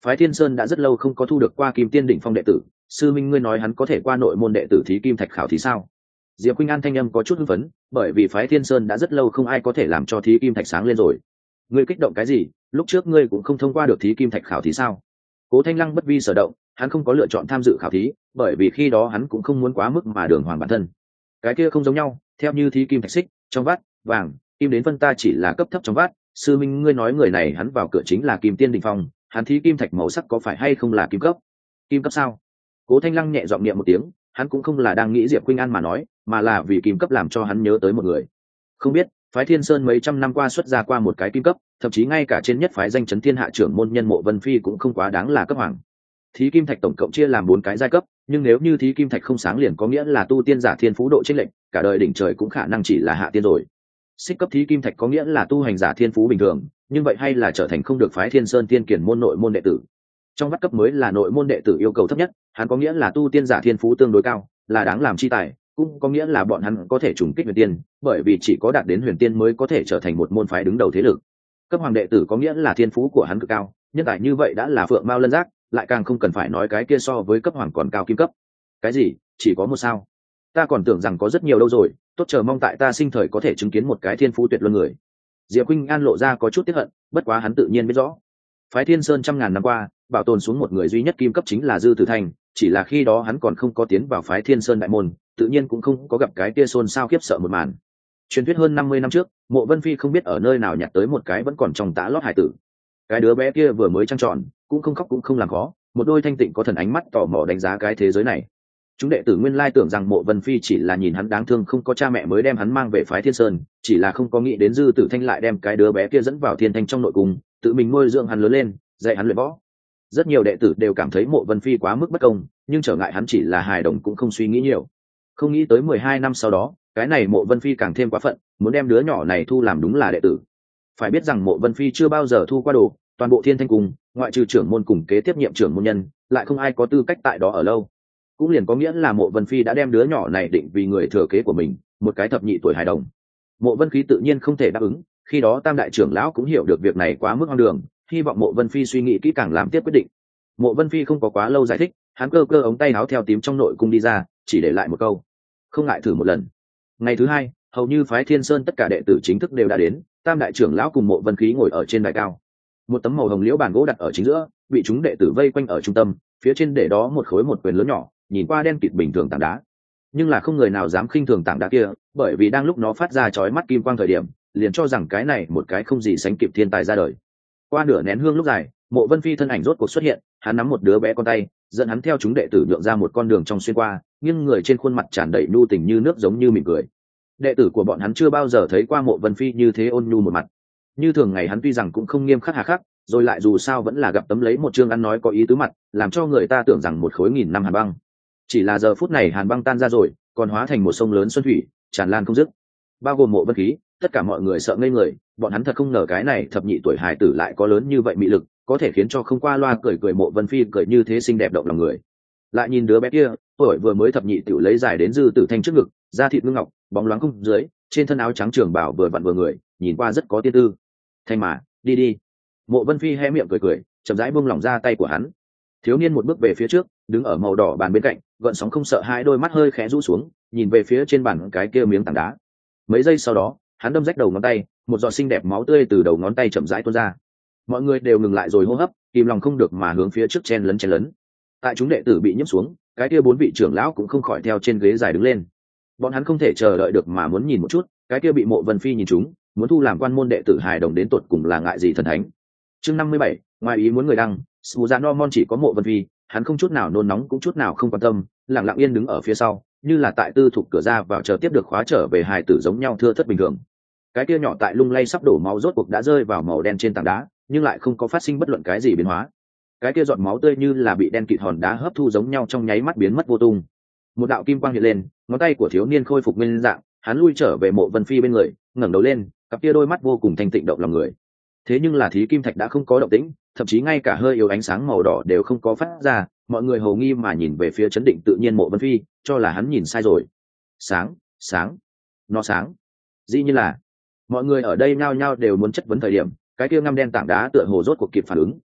Phái Thiên Sơn đã rất lâu không có thu được qua kim tiên đỉnh phong đệ tử, sư minh ngươi nói hắn có thể qua nội môn đệ tử thí kim thạch khảo thí sao? Diệp Khuynh An thanh âm có chút hưng phấn, bởi vì phái Thiên Sơn đã rất lâu không ai có thể làm cho thí kim thạch sáng lên rồi. Ngươi kích động cái gì? Lúc trước ngươi cũng không thông qua được thí kim thạch khảo thí sao? Cố Thanh Lăng bất vi sở động, hắn không có lựa chọn tham dự khảo thí, bởi vì khi đó hắn cũng không muốn quá mức mà đường hoàng bản thân. Cái kia không giống nhau, theo như thí kim thạch xích, trong vát, vàng, kim đến phân ta chỉ là cấp thấp trong vát, sư minh ngươi nói người này hắn vào cửa chính là kim tiên đỉnh phong, hắn thí kim thạch màu sắc có phải hay không là kim cấp? Kim cấp sao? Cố Thanh Lăng nhẹ giọng niệm một tiếng, hắn cũng không là đang nghĩ Diệp Khuynh An mà nói, mà là vì kim cấp làm cho hắn nhớ tới một người. Không biết, phái Thiên Sơn mấy trăm năm qua xuất ra qua một cái kim cấp, thậm chí ngay cả trên nhất phái danh chấn thiên hạ trưởng môn nhân Mộ Vân Phi cũng không quá đáng là cấp hoàng. Thí kim thạch tổng cộng chia làm bốn cái giai cấp, nhưng nếu như thí kim thạch không sáng liền có nghĩa là tu tiên giả thiên phú độ chênh lệch, cả đời đỉnh trời cũng khả năng chỉ là hạ tiên rồi. Xích cấp thí kim thạch có nghĩa là tu hành giả thiên phú bình thường, nhưng vậy hay là trở thành không được phái Thiên Sơn tiên kiển môn nội môn đệ tử. Trong vắt cấp mới là nội môn đệ tử yêu cầu thấp nhất, hắn có nghĩa là tu tiên giả thiên phú tương đối cao, là đáng làm chi tài, cũng có nghĩa là bọn hắn có thể trùng kích huyền tiên, bởi vì chỉ có đạt đến huyền tiên mới có thể trở thành một môn phái đứng đầu thế lực. Cấp hoàng đệ tử có nghĩa là thiên phú của hắn cực cao, nhân tài như vậy đã là phượng mao lân giác, lại càng không cần phải nói cái kia so với cấp hoàng còn cao kim cấp. Cái gì? Chỉ có một sao? Ta còn tưởng rằng có rất nhiều đâu rồi, tốt chờ mong tại ta sinh thời có thể chứng kiến một cái thiên phú tuyệt luân người. Diệp Khuynh An lộ ra có chút tiếc hận, bất quá hắn tự nhiên biết rõ, phái Thiên Sơn trăm ngàn năm qua, bảo tồn xuống một người duy nhất kim cấp chính là Dư Tử Thành, chỉ là khi đó hắn còn không có tiến vào phái Thiên Sơn đại môn, tự nhiên cũng không có gặp cái kia xôn xao khiếp sợ một màn. Truyền thuyết hơn năm mươi năm trước, Mộ Vân Phi không biết ở nơi nào nhặt tới một cái vẫn còn trong tã lót hải tử. Cái đứa bé kia vừa mới trăng tròn, cũng không khóc cũng không làm khó, một đôi thanh tịnh có thần ánh mắt tò mò đánh giá cái thế giới này. Chúng đệ tử nguyên lai tưởng rằng Mộ Vân Phi chỉ là nhìn hắn đáng thương không có cha mẹ mới đem hắn mang về phái Thiên Sơn, chỉ là không có nghĩ đến Dư Tử Thanh lại đem cái đứa bé kia dẫn vào Thiên Thanh trong nội cung, tự mình nuôi dưỡng hắn lớn lên, dạy hắn luyện võ. Rất nhiều đệ tử đều cảm thấy Mộ Vân Phi quá mức bất công, nhưng trở ngại hắn chỉ là hài đồng cũng không suy nghĩ nhiều. Không nghĩ tới mười hai năm sau đó, cái này Mộ Vân Phi càng thêm quá phận, muốn đem đứa nhỏ này thu làm đúng là đệ tử. Phải biết rằng Mộ Vân Phi chưa bao giờ thu qua đồ, toàn bộ Thiên Thanh cung, ngoại trừ trưởng môn cùng kế tiếp nhiệm trưởng môn nhân, lại không ai có tư cách tại đó ở lâu. Cũng liền có nghĩa là Mộ Vân Phi đã đem đứa nhỏ này định vì người thừa kế của mình, một cái thập nhị tuổi hài đồng. Mộ Vân Khí tự nhiên không thể đáp ứng, khi đó Tam đại trưởng lão cũng hiểu được việc này quá mức hoang đường, hy vọng Mộ Vân Phi suy nghĩ kỹ càng làm tiếp quyết định. Mộ Vân Phi không có quá lâu giải thích, hắn cơ cơ ống tay áo theo tím trong nội cung đi ra, chỉ để lại một câu: không ngại thử một lần. Ngày thứ hai, hầu như phái Thiên Sơn tất cả đệ tử chính thức đều đã đến, Tam đại trưởng lão cùng Mộ Vân Khí ngồi ở trên đài cao. Một tấm màu hồng liễu bàn gỗ đặt ở chính giữa, bị chúng đệ tử vây quanh ở trung tâm, phía trên để đó một khối một quyền lớn nhỏ, nhìn qua đen kịt bình thường tảng đá, nhưng là không người nào dám khinh thường tảng đá kia, bởi vì đang lúc nó phát ra chói mắt kim quang thời điểm, liền cho rằng cái này một cái không gì sánh kịp thiên tài ra đời. Qua nửa nén hương lúc dài, Mộ Vân Phi thân ảnh rốt cuộc xuất hiện, hắn nắm một đứa bé con tay, dẫn hắn theo chúng đệ tử nhượng ra một con đường trong xuyên qua, nhưng người trên khuôn mặt tràn đầy nhu tình như nước giống như mỉm cười. Đệ tử của bọn hắn chưa bao giờ thấy qua Mộ Vân Phi như thế ôn nhu một mặt. Như thường ngày hắn tuy rằng cũng không nghiêm khắc hà khắc, rồi lại dù sao vẫn là gặp tấm lấy một chương ăn nói có ý tứ mặt, làm cho người ta tưởng rằng một khối nghìn năm hàn băng. Chỉ là giờ phút này hàn băng tan ra rồi, còn hóa thành một sông lớn xuân thủy, tràn lan không dứt. Bao gồm Mộ Vân Khí, tất cả mọi người sợ ngây người, bọn hắn thật không ngờ cái này thập nhị tuổi hài tử lại có lớn như vậy mị lực, có thể khiến cho không qua loa cười cười Mộ Vân Phi cười như thế xinh đẹp động lòng người. Lại nhìn đứa bé kia, tuổi vừa mới thập nhị tiểu lấy dài đến Dư Tử Thanh trước ngực, da thịt ngưng ngọc, bóng loáng không dưới, trên thân áo trắng trường bảo vừa vặn vừa người, nhìn qua rất có tiên tư. Thanh mà, đi đi. Mộ Vân Phi hé miệng cười cười, chậm rãi buông lỏng ra tay của hắn. Thiếu niên một bước về phía trước, đứng ở màu đỏ bàn bên cạnh, gợn sóng không sợ, hai đôi mắt hơi khẽ rũ xuống, nhìn về phía trên bàn cái kia miếng tảng đá. Mấy giây sau đó, hắn đâm rách đầu ngón tay, một giọt xinh đẹp máu tươi từ đầu ngón tay chậm rãi tuôn ra. Mọi người đều ngừng lại rồi hô hấp, kìm lòng không được mà hướng phía trước chen lấn chen lấn. Tại chúng đệ tử bị nhiễm xuống, cái kia bốn vị trưởng lão cũng không khỏi theo trên ghế dài đứng lên. Bọn hắn không thể chờ đợi được mà muốn nhìn một chút, cái kia bị Mộ Vân Phi nhìn chúng, muốn thu làm quan môn đệ tử hài đồng đến tột cùng là ngại gì thần thánh. Chương năm mươi bảy, ngoài ý muốn người đăng, Suzanomon chỉ có Mộ Vân Phi, hắn không chút nào nôn nóng cũng chút nào không quan tâm, lặng lặng yên đứng ở phía sau, như là tại tư thục cửa ra vào chờ tiếp được khóa trở về hài tử giống nhau thưa thất bình thường. Cái kia nhỏ tại lung lay sắp đổ máu rốt cuộc đã rơi vào màu đen trên tảng đá, nhưng lại không có phát sinh bất luận cái gì biến hóa. Cái kia giọt máu tươi như là bị đen kịt hòn đá hấp thu giống nhau trong nháy mắt biến mất vô tung. Một đạo kim quang hiện lên, ngón tay của thiếu niên khôi phục nguyên dạng, hắn lui trở về Mộ Vân Phi bên người, ngẩng đầu lên, cặp kia đôi mắt vô cùng thanh tịnh động lòng người. Thế nhưng là thí kim thạch đã không có động tĩnh, thậm chí ngay cả hơi yếu ánh sáng màu đỏ đều không có phát ra, mọi người hầu nghi mà nhìn về phía chấn định tự nhiên Mộ Vân Phi, cho là hắn nhìn sai rồi. Sáng, sáng, nó sáng. Dĩ như là mọi người ở đây nhao nhao đều muốn chất vấn thời điểm, cái kia ngăm đen tảng đá tựa hồ rốt cuộc kịp phản ứng,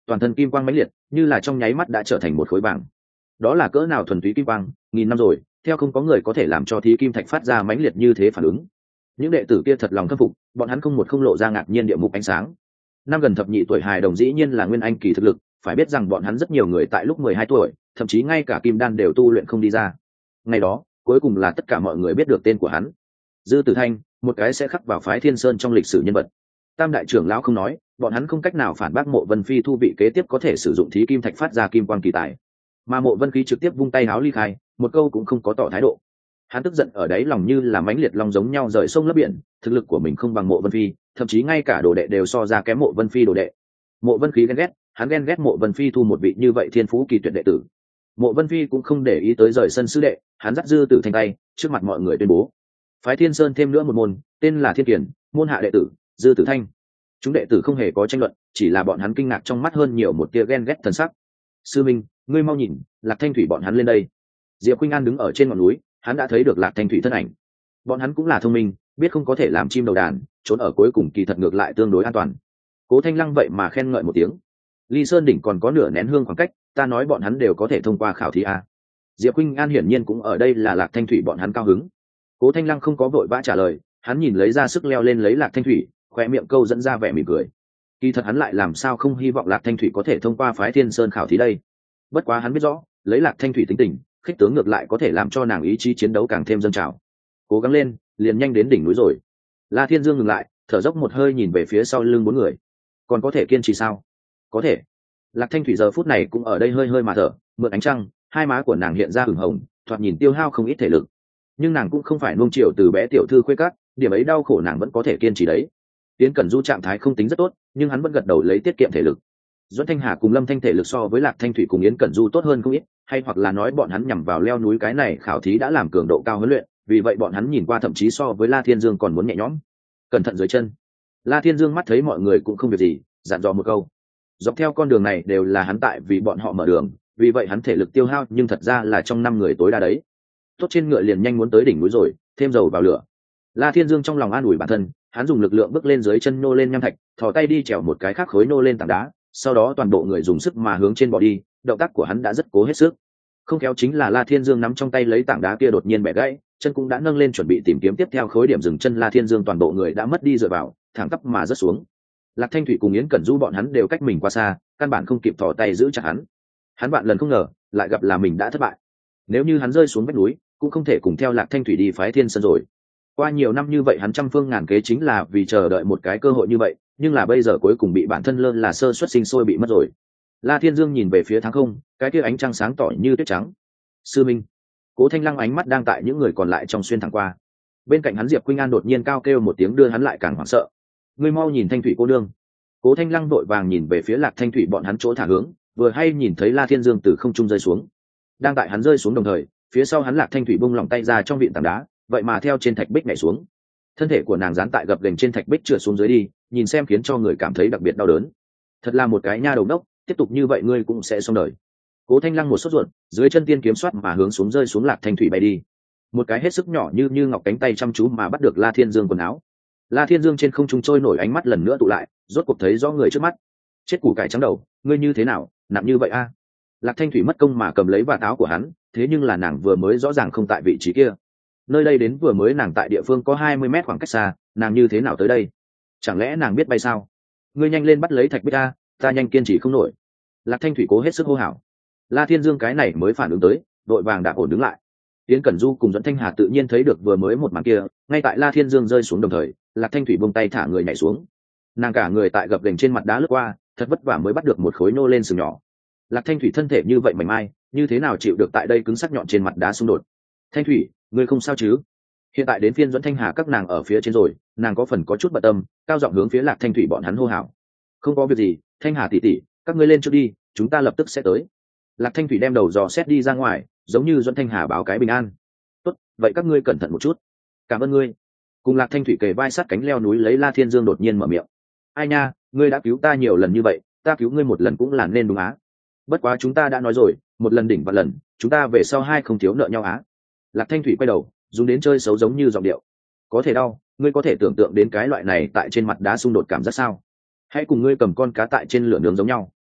toàn thân kim quang mãnh liệt, như là trong nháy mắt đã trở thành một khối vàng. Đó là cỡ nào thuần túy kim quang, nghìn năm rồi, theo không có người có thể làm cho thí kim thạch phát ra mãnh liệt như thế phản ứng. Những đệ tử kia thật lòng khâm phục, bọn hắn không một không lộ ra ngạc nhiên địa mục ánh sáng. Năm gần thập nhị tuổi hài đồng dĩ nhiên là nguyên anh kỳ thực lực, phải biết rằng bọn hắn rất nhiều người tại lúc mười hai tuổi, thậm chí ngay cả kim đan đều tu luyện không đi ra. Ngày đó, cuối cùng là tất cả mọi người biết được tên của hắn. Dư Tử Thanh, một cái sẽ khắc vào phái Thiên Sơn trong lịch sử nhân vật. Tam đại trưởng lão không nói, bọn hắn không cách nào phản bác Mộ Vân Phi thu vị kế tiếp có thể sử dụng thí kim thạch phát ra kim quang kỳ tài. Mà Mộ Vân Khí trực tiếp vung tay háo ly khai, một câu cũng không có tỏ thái độ. Hắn tức giận ở đấy lòng như là mãnh liệt long giống nhau rời sông lấp biển, thực lực của mình không bằng Mộ Vân Phi, thậm chí ngay cả đồ đệ đều so ra kém Mộ Vân Phi đồ đệ. Mộ Vân Khí ghen ghét, hắn ghen ghét Mộ Vân Phi thu một vị như vậy thiên phú kỳ tuyệt đệ tử. Mộ Vân Phi cũng không để ý tới rời sân sư đệ, hắn dắt Dư Tử Thanh tay, trước mặt mọi người tuyên bố: phái Thiên Sơn thêm nữa một môn, tên là Thiên Kiền, môn hạ đệ tử Dư Tử Thanh. Chúng đệ tử không hề có tranh luận, chỉ là bọn hắn kinh ngạc trong mắt hơn nhiều một tia ghen ghét thần sắc. Sư minh, ngươi mau nhìn, Lạc Thanh Thủy bọn hắn lên đây. Diệp Khuynh An đứng ở trên ngọn núi, hắn đã thấy được Lạc Thanh Thủy thân ảnh. Bọn hắn cũng là thông minh, biết không có thể làm chim đầu đàn, trốn ở cuối cùng kỳ thật ngược lại tương đối an toàn. Cố Thanh Lăng vậy mà khen ngợi một tiếng. Ly Sơn đỉnh còn có nửa nén hương khoảng cách, ta nói bọn hắn đều có thể thông qua khảo thí a. Diệp Khuynh An hiển nhiên cũng ở đây là Lạc Thanh Thủy bọn hắn cao hứng. Cố Thanh Lăng không có vội vã trả lời, hắn nhìn lấy ra sức leo lên lấy Lạc Thanh Thủy, khóe miệng câu dẫn ra vẻ mỉm cười. Kỳ thật hắn lại làm sao không hy vọng Lạc Thanh Thủy có thể thông qua phái Thiên Sơn khảo thí đây. Bất quá hắn biết rõ, lấy Lạc Thanh Thủy tính tình, khích tướng ngược lại có thể làm cho nàng ý chí chiến đấu càng thêm dâng trào. Cố gắng lên, liền nhanh đến đỉnh núi rồi. La Thiên Dương ngừng lại, thở dốc một hơi nhìn về phía sau lưng bốn người. Còn có thể kiên trì sao? Có thể. Lạc Thanh Thủy giờ phút này cũng ở đây hơi hơi mà thở, mượn ánh trăng, hai má của nàng hiện ra hửng hồng, thoạt nhìn tiêu hao không ít thể lực. Nhưng nàng cũng không phải nuông chiều từ bé tiểu thư khuê các, điểm ấy đau khổ nàng vẫn có thể kiên trì đấy. Tiến Cẩn Du trạng thái không tính rất tốt, nhưng hắn vẫn gật đầu lấy tiết kiệm thể lực. Doãn Thanh Hà cùng Lâm Thanh thể lực so với Lạc Thanh Thủy cùng Yến Cẩn Du tốt hơn không ít, hay hoặc là nói bọn hắn nhằm vào leo núi cái này khảo thí đã làm cường độ cao huấn luyện, vì vậy bọn hắn nhìn qua thậm chí so với La Thiên Dương còn muốn nhẹ nhõm. Cẩn thận dưới chân. La Thiên Dương mắt thấy mọi người cũng không việc gì, dặn dò một câu. Dọc theo con đường này đều là hắn tại vì bọn họ mở đường, vì vậy hắn thể lực tiêu hao nhưng thật ra là trong năm người tối đa đấy. Tốt trên ngựa liền nhanh muốn tới đỉnh núi rồi, thêm dầu vào lửa. La Thiên Dương trong lòng an ủi bản thân, hắn dùng lực lượng bước lên dưới chân nô lên nham thạch, thò tay đi trèo một cái khác khối nô lên tảng đá, sau đó toàn bộ người dùng sức mà hướng trên bỏ đi, động tác của hắn đã rất cố hết sức. Không khéo chính là La Thiên Dương nắm trong tay lấy tảng đá kia đột nhiên bẻ gãy, chân cũng đã nâng lên chuẩn bị tìm kiếm tiếp theo khối điểm dừng chân. La Thiên Dương toàn bộ người đã mất đi dựa vào, thẳng tắp mà rớt xuống. Lạc Thanh Thủy cùng Yến Cẩn Du bọn hắn đều cách mình qua xa, căn bản không kịp thò tay giữ chặt hắn. Hắn vạn lần không ngờ, lại gặp là mình đã thất bại. Nếu như hắn rơi xuống vách núi, cũng không thể cùng theo Lạc Thanh Thủy đi phái Thiên Sơn rồi. Qua nhiều năm như vậy hắn trăm phương ngàn kế chính là vì chờ đợi một cái cơ hội như vậy, nhưng là bây giờ cuối cùng bị bản thân lơ là sơ suất sinh sôi bị mất rồi. La Thiên Dương nhìn về phía tháng không, cái kia ánh trăng sáng tỏ như tuyết trắng. Sư minh. Cố Thanh Lăng ánh mắt đang tại những người còn lại trong xuyên thẳng qua. Bên cạnh hắn Diệp Khuynh An đột nhiên cao kêu một tiếng đưa hắn lại càng hoảng sợ. Ngươi mau nhìn Thanh Thủy cô nương. Cố Thanh Lăng vội vàng nhìn về phía Lạc Thanh Thủy bọn hắn chỗ thả hướng, vừa hay nhìn thấy La Thiên Dương từ không trung rơi xuống. Đang tại hắn rơi xuống đồng thời, phía sau hắn Lạc Thanh Thủy bung lỏng tay ra trong vịn tảng đá, vậy mà theo trên thạch bích nhảy xuống. Thân thể của nàng dán tại gập ghềnh trên thạch bích trượt xuống dưới đi, nhìn xem khiến cho người cảm thấy đặc biệt đau đớn. Thật là một cái nha đầu đốc, tiếp tục như vậy ngươi cũng sẽ xong đời. Cố Thanh Lăng một sốt ruột, dưới chân tiên kiếm xoát mà hướng xuống rơi xuống Lạc Thanh Thủy bay đi. Một cái hết sức nhỏ như như ngọc cánh tay chăm chú mà bắt được La Thiên Dương quần áo. La Thiên Dương trên không trung trôi nổi ánh mắt lần nữa tụ lại, rốt cuộc thấy rõ người trước mắt. Chết củ cải trắng đầu, ngươi như thế nào, nặng như vậy a? Lạc Thanh Thủy mất công mà cầm lấy vạt áo của hắn, thế nhưng là nàng vừa mới rõ ràng không tại vị trí kia. Nơi đây đến vừa mới nàng tại địa phương có hai mươi mét khoảng cách xa, nàng như thế nào tới đây? Chẳng lẽ nàng biết bay sao? Ngươi nhanh lên bắt lấy thạch bích a, ta nhanh kiên trì không nổi. Lạc Thanh Thủy cố hết sức hô hào. La Thiên Dương cái này mới phản ứng tới, đội vàng đạp ổn đứng lại. Yến Cẩn Du cùng Doãn Thanh Hà tự nhiên thấy được vừa mới một màn kia, ngay tại La Thiên Dương rơi xuống đồng thời, Lạc Thanh Thủy buông tay thả người nhảy xuống. Nàng cả người tại gập ghềnh trên mặt đá lướt qua, thật vất vả mới bắt được một khối nô lên sừng nhỏ. Lạc Thanh Thủy thân thể như vậy mảnh mai, như thế nào chịu được tại đây cứng sắc nhọn trên mặt đá xung đột? Thanh Thủy, ngươi không sao chứ? Hiện tại đến phiên Doãn Thanh Hà các nàng ở phía trên rồi, nàng có phần có chút bận tâm, cao giọng hướng phía Lạc Thanh Thủy bọn hắn hô hào. Không có việc gì, Thanh Hà tỷ tỷ, các ngươi lên trước đi, chúng ta lập tức sẽ tới. Lạc Thanh Thủy đem đầu dò xét đi ra ngoài, giống như Doãn Thanh Hà báo cái bình an. Tốt, vậy các ngươi cẩn thận một chút. Cảm ơn ngươi. Cùng Lạc Thanh Thủy kề vai sát cánh leo núi lấy La Thiên Dương đột nhiên mở miệng. Ai nha, ngươi đã cứu ta nhiều lần như vậy, ta cứu ngươi một lần cũng là nên đúng á. Bất quá chúng ta đã nói rồi, một lần đỉnh vạn lần, chúng ta về sau hai không thiếu nợ nhau á. Lạc Thanh Thủy quay đầu, dùng đến chơi xấu giống như giọng điệu. Có thể đau, ngươi có thể tưởng tượng đến cái loại này tại trên mặt đá xung đột cảm giác sao? Hãy cùng ngươi cầm con cá tại trên lửa nướng giống nhau.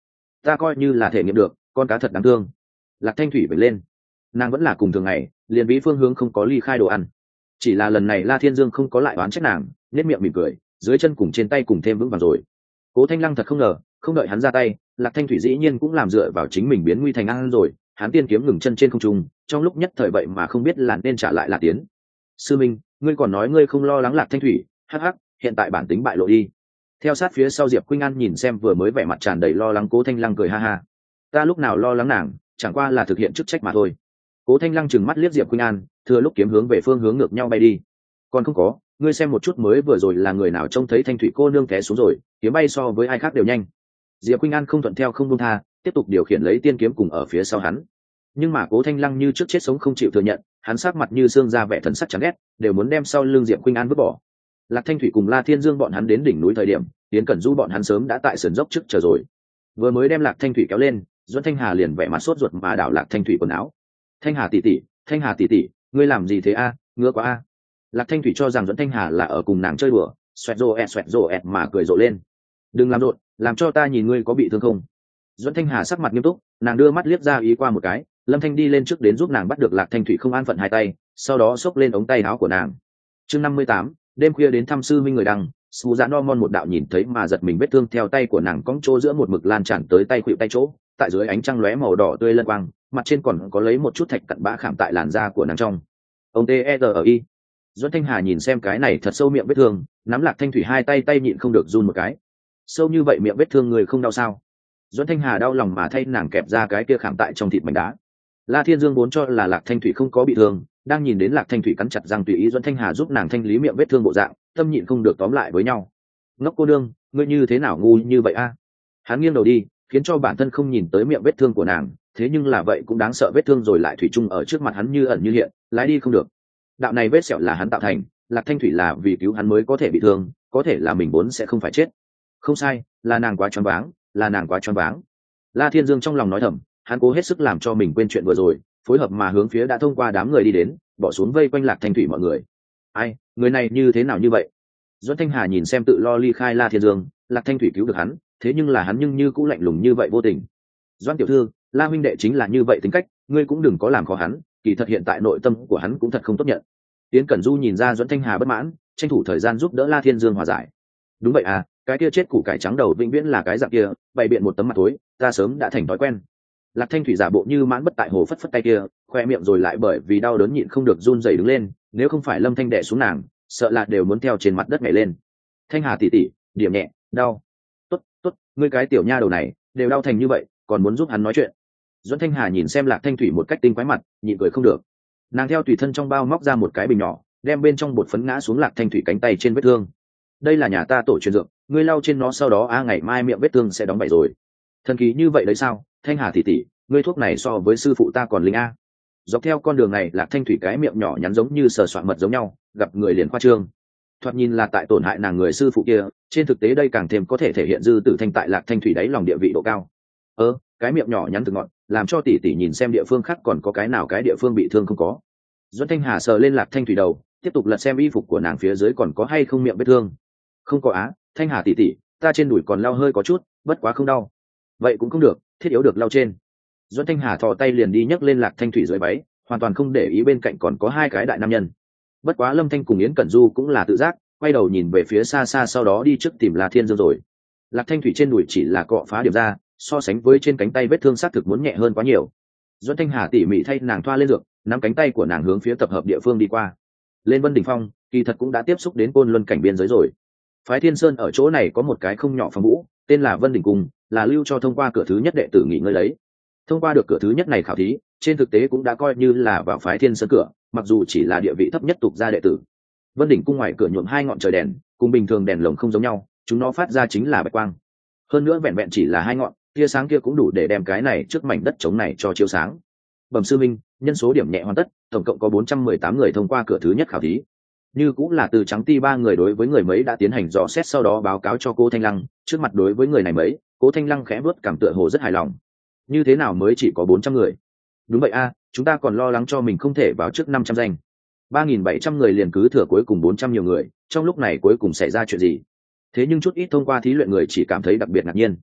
ta coi như là thể nghiệm được, con cá thật đáng thương. Lạc Thanh Thủy vẩy lên, nàng vẫn là cùng thường ngày, liền ví phương hướng không có ly khai đồ ăn. Chỉ là lần này La Thiên Dương không có lại oán trách nàng, nét miệng mỉm cười, dưới chân cùng trên tay cùng thêm vững vàng rồi. Cố Thanh Lăng thật không ngờ, không đợi hắn ra tay, Lạc Thanh Thủy dĩ nhiên cũng làm dựa vào chính mình biến nguy thành an rồi. Hắn tiên kiếm ngừng chân trên không trung, trong lúc nhất thời vậy mà không biết là nên trả lại là tiến. Sư Minh, ngươi còn nói ngươi không lo lắng Lạc Thanh Thủy, hắc hắc, hiện tại bản tính bại lộ đi. Theo sát phía sau Diệp Khuynh An nhìn xem vừa mới vẻ mặt tràn đầy lo lắng Cố Thanh Lăng cười ha ha. Ta lúc nào lo lắng nàng, chẳng qua là thực hiện chức trách mà thôi. Cố Thanh Lăng trừng mắt liếc Diệp Khuynh An, thừa lúc kiếm hướng về phương hướng ngược nhau bay đi. Còn không có, ngươi xem một chút mới vừa rồi là người nào trông thấy Thanh Thủy cô nương té xuống rồi, kiếm bay so với ai khác đều nhanh. Diệp Khuynh An không thuận theo không buông tha, tiếp tục điều khiển lấy tiên kiếm cùng ở phía sau hắn. Nhưng mà Cố Thanh Lăng như trước chết sống không chịu thừa nhận, hắn sắc mặt như xương ra vẻ thần sắc chán ghét, đều muốn đem sau lưng Diệp Khuynh An vứt bỏ. Lạc Thanh Thủy cùng La Thiên Dương bọn hắn đến đỉnh núi thời điểm, Tiến Cẩn Du bọn hắn sớm đã tại sườn dốc trước chờ rồi. Vừa mới đem Lạc Thanh Thủy kéo lên, Doãn Thanh Hà liền vẻ mặt sốt ruột mà đảo Lạc Thanh Thủy quần áo. Thanh Hà tỷ tỷ, Thanh Hà tỷ tỷ, ngươi làm gì thế a? Ngứa quá a. Lạc Thanh Thủy cho rằng Doãn Thanh Hà là ở cùng nàng chơi đùa, xoẹt rồ ẹt xoẹt rồ ẹt mà cười rộ lên. Đừng làm rộn, làm cho ta nhìn ngươi có bị thương không? Doãn Thanh Hà sắc mặt nghiêm túc, nàng đưa mắt liếc ra ý qua một cái, Lâm Thanh đi lên trước đến giúp nàng bắt được Lạc Thanh Thủy không an phận hai tay, sau đó xốc lên ống tay áo của nàng. Chương năm mươi tám, đêm khuya đến thăm sư minh người đăng, Sù Dạ No Mon một đạo nhìn thấy mà giật mình vết thương theo tay của nàng cong chỗ giữa một mực lan tràn tới tay khuỷu tay chỗ, tại dưới ánh trăng lóe màu đỏ tươi lân quang, mặt trên còn có lấy một chút thạch cặn bã khảm tại làn da của nàng trong. Ông T E R I. Doãn Thanh Hà nhìn xem cái này thật sâu miệng vết thương, nắm Lạc Thanh Thủy hai tay tay nhịn không được run một cái. Sâu như vậy miệng vết thương người không đau sao? Doãn Thanh Hà đau lòng mà thay nàng kẹp ra cái kia khảm tại trong thịt mảnh đá. La Thiên Dương vốn cho là Lạc Thanh Thủy không có bị thương, đang nhìn đến Lạc Thanh Thủy cắn chặt răng tùy ý Doãn Thanh Hà giúp nàng thanh lý miệng vết thương bộ dạng, tâm nhịn không được tóm lại với nhau. Ngốc cô nương, ngươi như thế nào ngu như vậy a? Hắn nghiêng đầu đi, khiến cho bản thân không nhìn tới miệng vết thương của nàng, thế nhưng là vậy cũng đáng sợ, vết thương rồi lại thủy chung ở trước mặt hắn như ẩn như hiện, lái đi không được. Đạo này vết sẹo là hắn tạo thành, Lạc Thanh Thủy là vì cứu hắn mới có thể bị thương, có thể là mình vốn sẽ không phải chết. Không sai, là nàng quá choáng váng, là nàng quá choáng váng. La Thiên Dương trong lòng nói thầm, hắn cố hết sức làm cho mình quên chuyện vừa rồi, phối hợp mà hướng phía đã thông qua đám người đi đến, bỏ xuống vây quanh Lạc Thanh Thủy mọi người. Ai, người này như thế nào như vậy? Doãn Thanh Hà nhìn xem tự lo ly khai La Thiên Dương, Lạc Thanh Thủy cứu được hắn, thế nhưng là hắn nhưng như cũng lạnh lùng như vậy vô tình. Doãn tiểu thư, La huynh đệ chính là như vậy tính cách, ngươi cũng đừng có làm khó hắn, kỳ thật hiện tại nội tâm của hắn cũng thật không tốt nhận. Tiến Cẩn Du nhìn ra Doãn Thanh Hà bất mãn, tranh thủ thời gian giúp đỡ La Thiên Dương hòa giải. Đúng vậy à, cái kia chết củ cải trắng đầu vĩnh viễn là cái dạng kia, bày biện một tấm mặt tối, ta sớm đã thành thói quen. Lạc Thanh Thủy giả bộ như mãn bất tại hồ phất phất tay kia, khoe miệng rồi lại bởi vì đau đớn nhịn không được run rẩy đứng lên, nếu không phải Lâm Thanh đè xuống nàng, sợ là đều muốn theo trên mặt đất nhảy lên. Thanh Hà tỷ tỷ, điểm nhẹ, đau. Tốt, tốt, ngươi cái tiểu nha đầu này, đều đau thành như vậy, còn muốn giúp hắn nói chuyện. Doãn Thanh Hà nhìn xem Lạc Thanh Thủy một cách tinh quái mặt, nhịn cười không được. Nàng theo tùy thân trong bao móc ra một cái bình nhỏ, đem bên trong bột phấn ngã xuống Lạc Thanh Thủy cánh tay trên vết thương. Đây là nhà ta tổ truyền dược, ngươi lau trên nó sau đó a ngày mai miệng vết thương sẽ đóng bẩy rồi. Thần kỳ như vậy đấy sao? Thanh Hà tỷ tỷ, ngươi thuốc này so với sư phụ ta còn linh a. Dọc theo con đường này Lạc Thanh Thủy cái miệng nhỏ nhắn giống như sờ soạn mật giống nhau, gặp người liền khoa trương. Thoạt nhìn là tại tổn hại nàng người sư phụ kia, trên thực tế đây càng thêm có thể thể hiện dư tử thanh tại Lạc Thanh Thủy đáy lòng địa vị độ cao. Ơ, cái miệng nhỏ nhắn thực ngọn, làm cho tỷ tỷ nhìn xem địa phương khác còn có cái nào cái địa phương bị thương không có. Doãn Thanh Hà sờ lên Lạc Thanh Thủy đầu, tiếp tục lật xem y phục của nàng phía dưới còn có hay không miệng vết thương. Không có á, Thanh Hà tỷ tỷ, ta trên đùi còn lao hơi có chút, bất quá không đau. Vậy cũng không được, thiết yếu được lao trên. Doãn Thanh Hà thò tay liền đi nhấc lên Lạc Thanh Thủy dưới váy, hoàn toàn không để ý bên cạnh còn có hai cái đại nam nhân. Bất quá Lâm Thanh cùng Yến Cẩn Du cũng là tự giác, quay đầu nhìn về phía xa xa sau đó đi trước tìm La Thiên Dương rồi. Lạc Thanh Thủy trên đùi chỉ là cọ phá điểm ra, so sánh với trên cánh tay vết thương xác thực muốn nhẹ hơn quá nhiều. Doãn Thanh Hà tỉ mỉ thay nàng thoa lên dược, nắm cánh tay của nàng hướng phía tập hợp địa phương đi qua. Lên Vân Đỉnh Phong, kỳ thật cũng đã tiếp xúc đến Côn Luân cảnh biên giới rồi. Phái Thiên Sơn ở chỗ này có một cái không nhỏ phòng vũ, tên là Vân Đỉnh Cung, là lưu cho thông qua cửa thứ nhất đệ tử nghỉ ngơi lấy. Thông qua được cửa thứ nhất này khảo thí, trên thực tế cũng đã coi như là vào Phái Thiên Sơn cửa, mặc dù chỉ là địa vị thấp nhất tục gia đệ tử. Vân Đỉnh Cung ngoài cửa nhuộm hai ngọn trời đèn, cùng bình thường đèn lồng không giống nhau, chúng nó phát ra chính là bạch quang. Hơn nữa vẹn vẹn chỉ là hai ngọn, tia sáng kia cũng đủ để đem cái này trước mảnh đất trống này cho chiếu sáng. Bẩm sư minh, nhân số điểm nhẹ hoàn tất, tổng cộng có bốn trăm mười tám người thông qua cửa thứ nhất khảo thí. Như cũng là từ trắng ti ba người đối với người mấy đã tiến hành dò xét sau đó báo cáo cho cô Thanh Lăng, trước mặt đối với người này mấy, cô Thanh Lăng khẽ bước cảm tựa hồ rất hài lòng. Như thế nào mới chỉ có bốn trăm người? Đúng vậy a, chúng ta còn lo lắng cho mình không thể vào trước năm trăm danh. ba nghìn bảy trăm người liền cứ thừa cuối cùng bốn trăm nhiều người, trong lúc này cuối cùng xảy ra chuyện gì? Thế nhưng chút ít thông qua thí luyện người chỉ cảm thấy đặc biệt ngạc nhiên.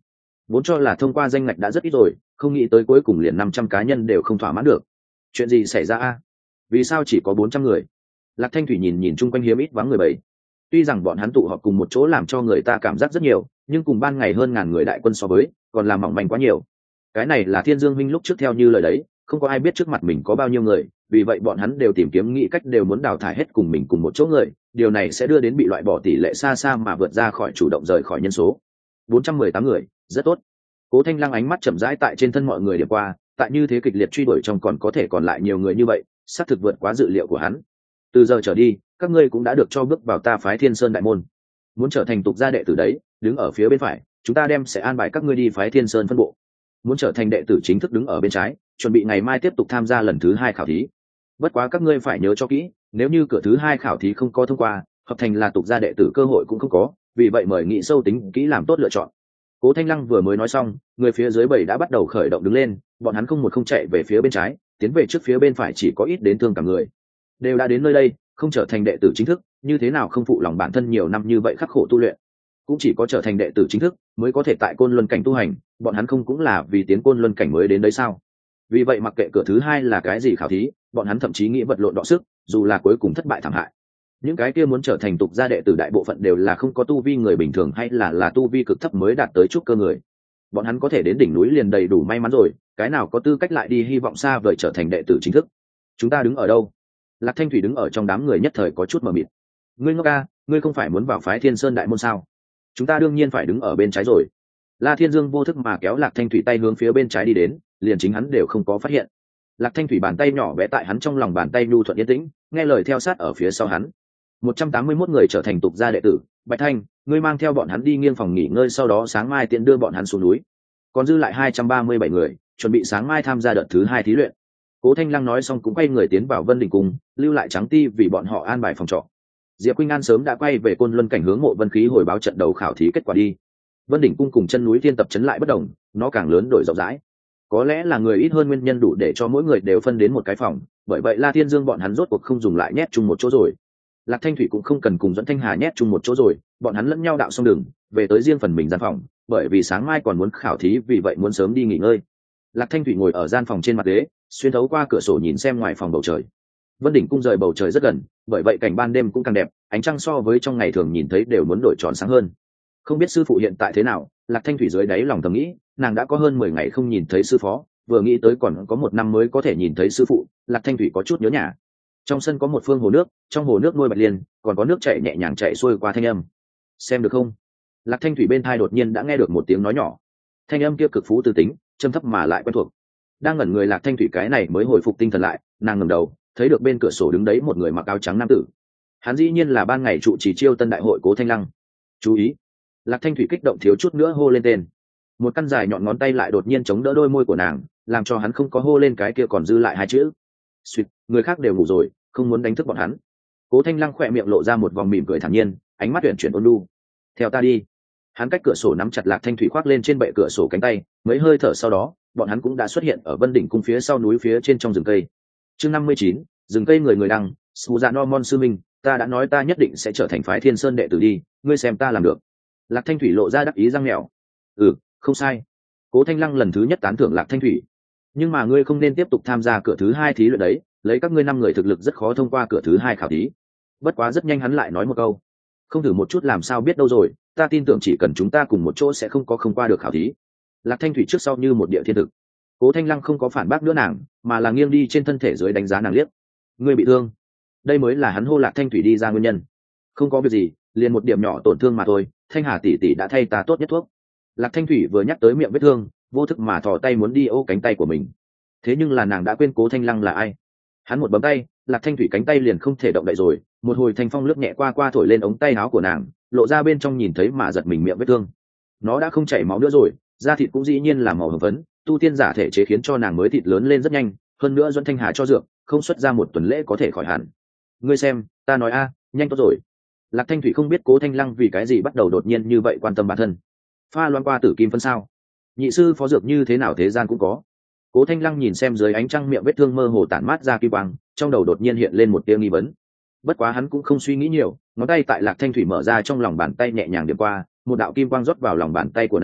vốn cho là thông qua danh ngạch đã rất ít rồi, không nghĩ tới cuối cùng liền năm trăm cá nhân đều không thỏa mãn được. Chuyện gì xảy ra a? Vì sao chỉ có bốn trăm người? Lạc Thanh Thủy nhìn nhìn chung quanh hiếm ít vắng người bảy. Tuy rằng bọn hắn tụ họp cùng một chỗ làm cho người ta cảm giác rất nhiều, nhưng cùng ban ngày hơn ngàn người đại quân so với, còn làm mỏng manh quá nhiều. Cái này là Thiên Dương huynh lúc trước theo như lời đấy, không có ai biết trước mặt mình có bao nhiêu người, vì vậy bọn hắn đều tìm kiếm nghĩ cách đều muốn đào thải hết cùng mình cùng một chỗ người, điều này sẽ đưa đến bị loại bỏ tỷ lệ xa xa mà vượt ra khỏi chủ động rời khỏi nhân số. bốn trăm mười tám người, rất tốt. Cố Thanh Lăng ánh mắt chậm rãi tại trên thân mọi người điểm qua, tại như thế kịch liệt truy đuổi trong còn có thể còn lại nhiều người như vậy, xác thực vượt quá dự liệu của hắn. Từ giờ trở đi, các ngươi cũng đã được cho bước vào ta phái Thiên Sơn đại môn. Muốn trở thành tục gia đệ tử đấy, đứng ở phía bên phải, chúng ta đem sẽ an bài các ngươi đi phái Thiên Sơn phân bộ. Muốn trở thành đệ tử chính thức đứng ở bên trái, chuẩn bị ngày mai tiếp tục tham gia lần thứ hai khảo thí. Bất quá các ngươi phải nhớ cho kỹ, nếu như cửa thứ hai khảo thí không có thông qua, hợp thành là tục gia đệ tử cơ hội cũng không có, vì vậy mời nghĩ sâu tính kỹ làm tốt lựa chọn. Cố Thanh Lăng vừa mới nói xong, người phía dưới bảy đã bắt đầu khởi động đứng lên, bọn hắn không một không chạy về phía bên trái, tiến về trước phía bên phải chỉ có ít đến thương cả người. Đều đã đến nơi đây, không trở thành đệ tử chính thức, như thế nào không phụ lòng bản thân nhiều năm như vậy khắc khổ tu luyện. Cũng chỉ có trở thành đệ tử chính thức mới có thể tại Côn Luân cảnh tu hành, bọn hắn không cũng là vì tiến Côn Luân cảnh mới đến đấy sao? Vì vậy mặc kệ cửa thứ hai là cái gì khảo thí, bọn hắn thậm chí nghĩ vật lộn đọ sức, dù là cuối cùng thất bại thảm hại. Những cái kia muốn trở thành tục gia đệ tử đại bộ phận đều là không có tu vi người bình thường hay là là tu vi cực thấp mới đạt tới trúc cơ người. Bọn hắn có thể đến đỉnh núi liền đầy đủ may mắn rồi, cái nào có tư cách lại đi hy vọng xa vời trở thành đệ tử chính thức. Chúng ta đứng ở đâu? Lạc Thanh Thủy đứng ở trong đám người nhất thời có chút mờ mịt. Ngươi ngốc ca, ngươi không phải muốn vào phái Thiên Sơn đại môn sao? Chúng ta đương nhiên phải đứng ở bên trái rồi. La Thiên Dương vô thức mà kéo Lạc Thanh Thủy tay hướng phía bên trái đi đến, liền chính hắn đều không có phát hiện. Lạc Thanh Thủy bàn tay nhỏ bé tại hắn trong lòng bàn tay nhu thuận yên tĩnh, nghe lời theo sát ở phía sau hắn. một trăm tám mươi mốt người trở thành tục gia đệ tử, Bạch Thanh, ngươi mang theo bọn hắn đi nghiêng phòng nghỉ ngơi, sau đó sáng mai tiện đưa bọn hắn xuống núi. Còn dư lại hai trăm ba mươi bảy người, chuẩn bị sáng mai tham gia đợt thứ hai thí luyện. Cố Thanh Lăng nói xong cũng quay người tiến vào Vân Đình Cung, lưu lại Trắng Ti vì bọn họ an bài phòng trọ. Diệp Khuynh An sớm đã quay về Côn Luân cảnh hướng Mộ Vân Khí hồi báo trận đấu khảo thí kết quả đi. Vân Đỉnh Cung cùng chân núi Thiên Tập trấn lại bất đồng, nó càng lớn đổi rộng rãi. Có lẽ là người ít hơn nguyên nhân đủ để cho mỗi người đều phân đến một cái phòng, bởi vậy La Thiên Dương bọn hắn rốt cuộc không dùng lại nhét chung một chỗ rồi. Lạc Thanh Thủy cũng không cần cùng Dẫn Thanh Hà nhét chung một chỗ rồi, bọn hắn lẫn nhau đạo xong đường, về tới riêng phần mình gian phòng, bởi vì sáng mai còn muốn khảo thí, vì vậy muốn sớm đi nghỉ ngơi. Lạc Thanh Thủy ngồi ở gian phòng trên mặt ghế, xuyên thấu qua cửa sổ nhìn xem ngoài phòng bầu trời. Vân Đỉnh Cung rời bầu trời rất gần, bởi vậy cảnh ban đêm cũng càng đẹp, ánh trăng so với trong ngày thường nhìn thấy đều muốn đổi tròn sáng hơn. Không biết sư phụ hiện tại thế nào, Lạc Thanh Thủy dưới đáy lòng thầm nghĩ, nàng đã có hơn mười ngày không nhìn thấy sư phó, vừa nghĩ tới còn có một năm mới có thể nhìn thấy sư phụ, Lạc Thanh Thủy có chút nhớ nhà. Trong sân có một phương hồ nước, trong hồ nước nuôi bạch liên, còn có nước chảy nhẹ nhàng chảy xuôi qua thanh âm. Xem được không? Lạc Thanh Thủy bên tai đột nhiên đã nghe được một tiếng nói nhỏ. Thanh âm kia cực phú từ tính, trầm thấp mà lại quen thuộc. Đang ngẩn người Lạc Thanh Thủy cái này mới hồi phục tinh thần lại, nàng ngẩng đầu, thấy được bên cửa sổ đứng đấy một người mặc áo trắng nam tử. Hắn dĩ nhiên là ban ngày trụ trì chiêu tân đại hội Cố Thanh Lăng. Chú ý! Lạc Thanh Thủy kích động thiếu chút nữa hô lên tên. Một căn dài nhọn ngón tay lại đột nhiên chống đỡ đôi môi của nàng, làm cho hắn không có hô lên cái kia còn dư lại hai chữ. Xuyệt, người khác đều ngủ rồi, không muốn đánh thức bọn hắn. Cố Thanh Lăng khỏe miệng lộ ra một vòng mỉm cười thản nhiên, ánh mắt tuyển chuyển ôn nhu. Theo ta đi. Hắn cách cửa sổ nắm chặt Lạc Thanh Thủy khoác lên trên bệ cửa sổ cánh tay, mấy hơi thở sau đó, bọn hắn cũng đã xuất hiện ở Vân Đỉnh Cung phía sau núi phía trên trong rừng cây. Chương năm mươi chín, rừng cây người người đăng, Sù Dạ No Mon sư minh, ta đã nói ta nhất định sẽ trở thành phái Thiên Sơn đệ tử đi, ngươi xem ta làm được. Lạc Thanh Thủy lộ ra đắc ý răng mèo. Ừ, không sai. Cố Thanh Lăng lần thứ nhất tán thưởng Lạc Thanh Thủy. Nhưng mà ngươi không nên tiếp tục tham gia cửa thứ hai thí luyện đấy, lấy các ngươi năm người thực lực rất khó thông qua cửa thứ hai khảo thí. Bất quá rất nhanh hắn lại nói một câu, không thử một chút làm sao biết đâu rồi, ta tin tưởng chỉ cần chúng ta cùng một chỗ sẽ không có không qua được khảo thí. Lạc Thanh Thủy trước sau như một địa thiên thực. Cố Thanh Lăng không có phản bác nữa nàng, mà là nghiêng đi trên thân thể dưới đánh giá nàng liếc. Ngươi bị thương? Đây mới là hắn hô Lạc Thanh Thủy đi ra nguyên nhân. Không có việc gì, liền một điểm nhỏ tổn thương mà thôi, Thanh Hà tỷ tỷ đã thay ta tốt nhất thuốc. Lạc Thanh Thủy vừa nhắc tới miệng vết thương, vô thức mà thò tay muốn đi ô cánh tay của mình. Thế nhưng là nàng đã quên Cố Thanh Lăng là ai. Hắn một bấm tay, Lạc Thanh Thủy cánh tay liền không thể động đậy rồi, một hồi thanh phong lướt nhẹ qua qua thổi lên ống tay áo của nàng, lộ ra bên trong nhìn thấy mà giật mình miệng vết thương. Nó đã không chảy máu nữa rồi, da thịt cũng dĩ nhiên là màu hồng phấn, tu tiên giả thể chế khiến cho nàng mới thịt lớn lên rất nhanh, hơn nữa Duẫn Thanh Hà cho dược, không xuất ra một tuần lễ có thể khỏi hẳn. Ngươi xem, ta nói a, nhanh tốt rồi. Lạc Thanh Thủy không biết Cố Thanh Lăng vì cái gì bắt đầu đột nhiên như vậy quan tâm bản thân. Pha loan qua tử kim phân sao? Nhị sư phó dược như thế nào thế gian cũng có. Cố Thanh Lăng nhìn xem dưới ánh trăng miệng vết thương mơ hồ tản mát ra kim quang, trong đầu đột nhiên hiện lên một tia nghi vấn. Bất quá hắn cũng không suy nghĩ nhiều, ngón tay tại Lạc Thanh Thủy mở ra trong lòng bàn tay nhẹ nhàng điểm qua, một đạo kim quang rót vào lòng bàn tay của nàng,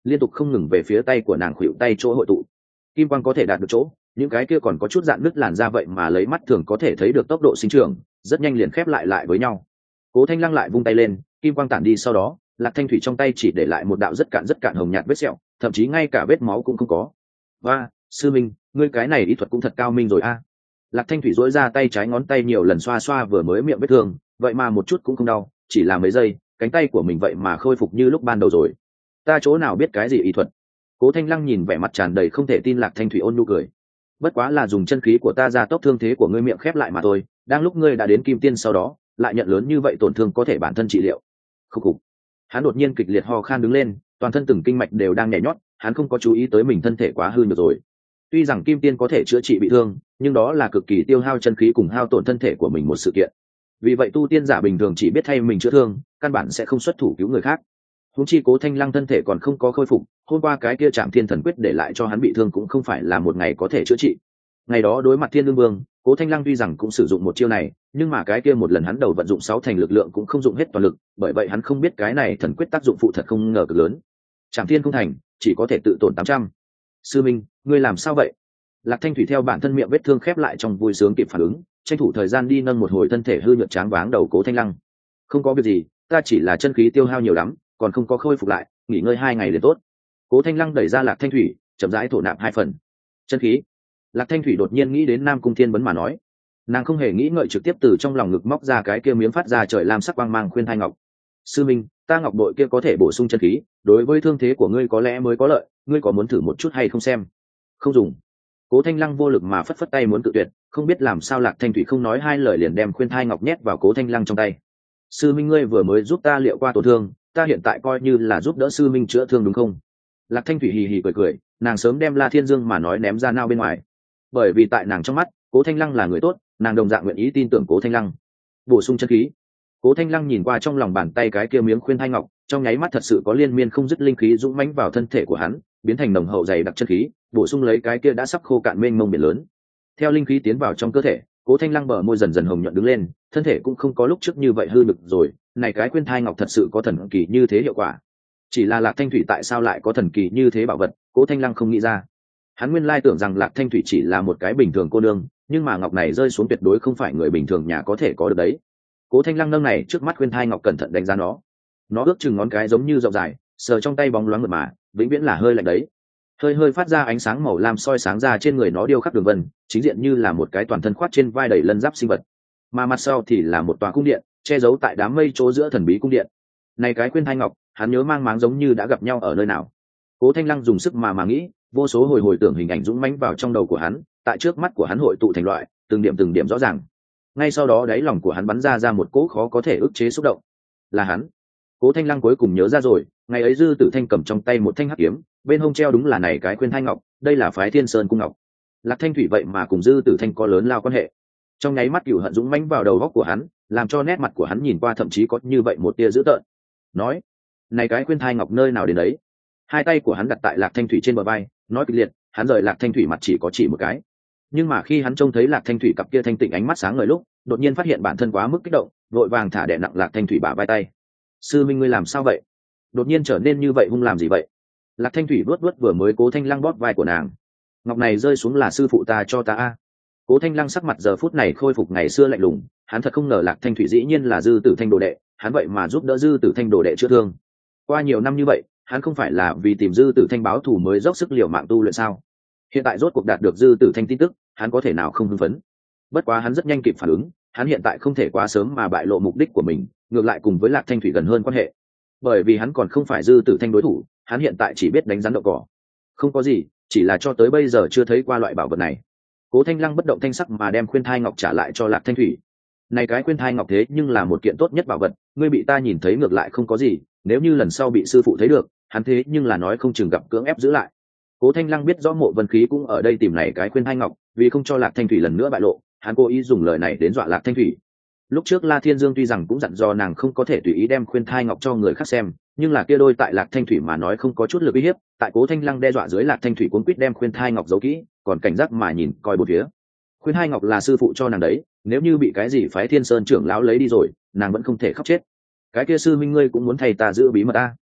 liên tục không ngừng về phía tay của nàng khuỵu tay chỗ hội tụ. Kim quang có thể đạt được chỗ, những cái kia còn có chút dạn nứt làn ra vậy mà lấy mắt thường có thể thấy được tốc độ sinh trưởng, rất nhanh liền khép lại lại với nhau. Cố Thanh Lăng lại vung tay lên, kim quang tản đi sau đó, Lạc Thanh Thủy trong tay chỉ để lại một đạo rất cạn rất cạn hồng nhạt vết sẹo, thậm chí ngay cả vết máu cũng không có. Và, sư minh, ngươi cái này y thuật cũng thật cao minh rồi a. Lạc Thanh Thủy duỗi ra tay trái ngón tay nhiều lần xoa xoa vừa mới miệng vết thương, vậy mà một chút cũng không đau, chỉ là mấy giây, cánh tay của mình vậy mà khôi phục như lúc ban đầu rồi. Ta chỗ nào biết cái gì y thuật? Cố Thanh Lăng nhìn vẻ mặt tràn đầy không thể tin Lạc Thanh Thủy ôn nhu cười. Bất quá là dùng chân khí của ta ra tốc thương thế của ngươi miệng khép lại mà thôi, đang lúc ngươi đã đến kim tiên sau đó, lại nhận lớn như vậy tổn thương có thể bản thân trị liệu. Khục khục. Hắn đột nhiên kịch liệt ho khan đứng lên, toàn thân từng kinh mạch đều đang nhảy nhót, hắn không có chú ý tới mình thân thể quá hư nhược rồi. Tuy rằng kim tiên có thể chữa trị bị thương, nhưng đó là cực kỳ tiêu hao chân khí cùng hao tổn thân thể của mình một sự kiện. Vì vậy tu tiên giả bình thường chỉ biết thay mình chữa thương, căn bản sẽ không xuất thủ cứu người khác. Huống chi Cố Thanh Lăng thân thể còn không có khôi phục, hôm qua cái kia Trảm Thiên Thần Quyết để lại cho hắn bị thương cũng không phải là một ngày có thể chữa trị. Ngày đó đối mặt Thiên Lương Vương, Cố Thanh Lăng tuy rằng cũng sử dụng một chiêu này, nhưng mà cái kia một lần hắn đầu vận dụng sáu thành lực lượng cũng không dụng hết toàn lực, bởi vậy hắn không biết cái này thần quyết tác dụng phụ thật không ngờ cực lớn. Trảm Thiên không thành, chỉ có thể tự tổn tám trăm. Sư Minh, ngươi làm sao vậy? Lạc Thanh Thủy theo bản thân miệng vết thương khép lại trong vui sướng kịp phản ứng, tranh thủ thời gian đi nâng một hồi thân thể hư nhược tráng váng đầu Cố Thanh Lăng. Không có việc gì, ta chỉ là chân khí tiêu hao nhiều lắm, còn không có khôi phục lại, nghỉ ngơi hai ngày liền tốt. Cố Thanh Lăng đẩy ra Lạc Thanh Thủy, chậm rãi thổ nạp hai phần. Chân khí. Lạc Thanh Thủy đột nhiên nghĩ đến Nam Cung Thiên Vấn mà nói, nàng không hề nghĩ ngợi trực tiếp từ trong lòng ngực móc ra cái kia miếng phát ra trời lam sắc quang mang khuyên thai ngọc. Sư Minh, ta ngọc bội kia có thể bổ sung chân khí, đối với thương thế của ngươi có lẽ mới có lợi, ngươi có muốn thử một chút hay không xem? Không dùng. Cố Thanh Lăng vô lực mà phất phất tay muốn cự tuyệt, không biết làm sao Lạc Thanh Thủy không nói hai lời liền đem khuyên thai ngọc nhét vào Cố Thanh Lăng trong tay. Sư Minh, ngươi vừa mới giúp ta liệu qua tổn thương, ta hiện tại coi như là giúp đỡ sư minh chữa thương đúng không? Lạc Thanh Thủy hì hì cười cười, nàng sớm đem La Thiên Dương mà nói ném ra nao bên ngoài. Bởi vì tại nàng trong mắt, Cố Thanh Lăng là người tốt, nàng đồng dạng nguyện ý tin tưởng Cố Thanh Lăng. Bổ sung chân khí. Cố Thanh Lăng nhìn qua trong lòng bàn tay cái kia miếng khuyên thai ngọc, trong nháy mắt thật sự có liên miên không dứt linh khí dũng mãnh vào thân thể của hắn, biến thành nồng hậu dày đặc chân khí, bổ sung lấy cái kia đã sắp khô cạn mênh mông biển lớn. Theo linh khí tiến vào trong cơ thể, Cố Thanh Lăng bờ môi dần dần hồng nhuận đứng lên, thân thể cũng không có lúc trước như vậy hư lực rồi, này cái khuyên thai ngọc thật sự có thần kỳ như thế hiệu quả. Chỉ là Lạc Thanh Thủy tại sao lại có thần kỳ như thế bảo vật, Cố Thanh Lăng không nghĩ ra. Hắn nguyên lai tưởng rằng Lạc Thanh Thủy chỉ là một cái bình thường cô nương, nhưng mà ngọc này rơi xuống tuyệt đối không phải người bình thường nhà có thể có được đấy. Cố Thanh Lăng nâng này trước mắt khuyên thai ngọc cẩn thận đánh giá nó. Nó ước chừng ngón cái giống như rộng dài, sờ trong tay bóng loáng mượt mà, vĩnh viễn là hơi lạnh đấy. Hơi hơi phát ra ánh sáng màu lam soi sáng ra trên người nó điêu khắc đường vân, chính diện như là một cái toàn thân khoát trên vai đầy lân giáp sinh vật. Mà mặt sau thì là một tòa cung điện, che giấu tại đám mây chỗ giữa thần bí cung điện. Này cái khuyên thai ngọc, hắn nhớ mang máng giống như đã gặp nhau ở nơi nào. Cố Thanh Lăng dùng sức mà mà nghĩ, vô số hồi hồi tưởng hình ảnh dũng mãnh vào trong đầu của hắn, tại trước mắt của hắn hội tụ thành loại, từng điểm từng điểm rõ ràng. Ngay sau đó đáy lòng của hắn bắn ra ra một cỗ khó có thể ức chế xúc động. Là hắn. Cố Thanh Lăng cuối cùng nhớ ra rồi, ngày ấy Dư Tử Thanh cầm trong tay một thanh hắc kiếm, bên hông treo đúng là này cái khuyên thai ngọc, đây là phái Thiên Sơn cung ngọc. Lạc Thanh Thủy vậy mà cùng Dư Tử Thanh có lớn lao quan hệ. Trong nháy mắt cửu hận dũng mãnh vào đầu óc của hắn, làm cho nét mặt của hắn nhìn qua thậm chí có như vậy một tia dữ tợn. Nói, này cái khuyên thai ngọc nơi nào đến đấy? Hai tay của hắn đặt tại Lạc Thanh Thủy trên bờ vai, nói kịch liệt, hắn rời Lạc Thanh Thủy mặt chỉ có chỉ một cái. Nhưng mà khi hắn trông thấy Lạc Thanh Thủy cặp kia thanh tịnh ánh mắt sáng ngời lúc, đột nhiên phát hiện bản thân quá mức kích động, vội vàng thả đè nặng Lạc Thanh Thủy bả vai tay. Sư Minh, ngươi làm sao vậy? Đột nhiên trở nên như vậy hung làm gì vậy? Lạc Thanh Thủy vuốt vuốt vừa mới Cố Thanh Lăng bóp vai của nàng. Ngọc này rơi xuống là sư phụ ta cho ta a. Cố Thanh Lăng sắc mặt giờ phút này khôi phục ngày xưa lạnh lùng, hắn thật không ngờ Lạc Thanh Thủy dĩ nhiên là Dư Tử Thanh đồ đệ, hắn vậy mà giúp đỡ Dư Tử Thanh đồ đệ chữa thương. Qua nhiều năm như vậy, hắn không phải là vì tìm Dư Tử Thanh báo thù mới dốc sức liều mạng tu luyện sao? Hiện tại rốt cuộc đạt được Dư Tử Thanh tin tức, hắn có thể nào không hưng phấn? Bất quá hắn rất nhanh kịp phản ứng, hắn hiện tại không thể quá sớm mà bại lộ mục đích của mình, ngược lại cùng với Lạc Thanh Thủy gần hơn quan hệ. Bởi vì hắn còn không phải Dư Tử Thanh đối thủ, hắn hiện tại chỉ biết đánh rắn đậu cỏ. Không có gì, chỉ là cho tới bây giờ chưa thấy qua loại bảo vật này. Cố Thanh Lăng bất động thanh sắc mà đem khuyên thai ngọc trả lại cho Lạc Thanh Thủy. Này cái khuyên thai ngọc thế nhưng là một kiện tốt nhất bảo vật, ngươi bị ta nhìn thấy ngược lại không có gì, nếu như lần sau bị sư phụ thấy được, hắn thế nhưng là nói không chừng gặp cưỡng ép giữ lại. Cố Thanh Lăng biết rõ Mộ Vân Khí cũng ở đây tìm này cái khuyên thai ngọc, vì không cho Lạc Thanh Thủy lần nữa bại lộ, hắn cố ý dùng lời này đến dọa Lạc Thanh Thủy. Lúc trước La Thiên Dương tuy rằng cũng dặn dò nàng không có thể tùy ý đem khuyên thai ngọc cho người khác xem, nhưng là kia đôi tại Lạc Thanh Thủy mà nói không có chút lực uy hiếp, tại Cố Thanh Lăng đe dọa dưới Lạc Thanh Thủy cuống quýt đem khuyên thai ngọc giấu kỹ, còn cảnh giác mà nhìn coi bốn phía. Khuyên thai ngọc là sư phụ cho nàng đấy, nếu như bị cái gì phái Thiên Sơn trưởng lão lấy đi rồi, nàng vẫn không thể khóc chết. Cái kia sư minh ngươi cũng muốn thầy ta giữ bí mật ta.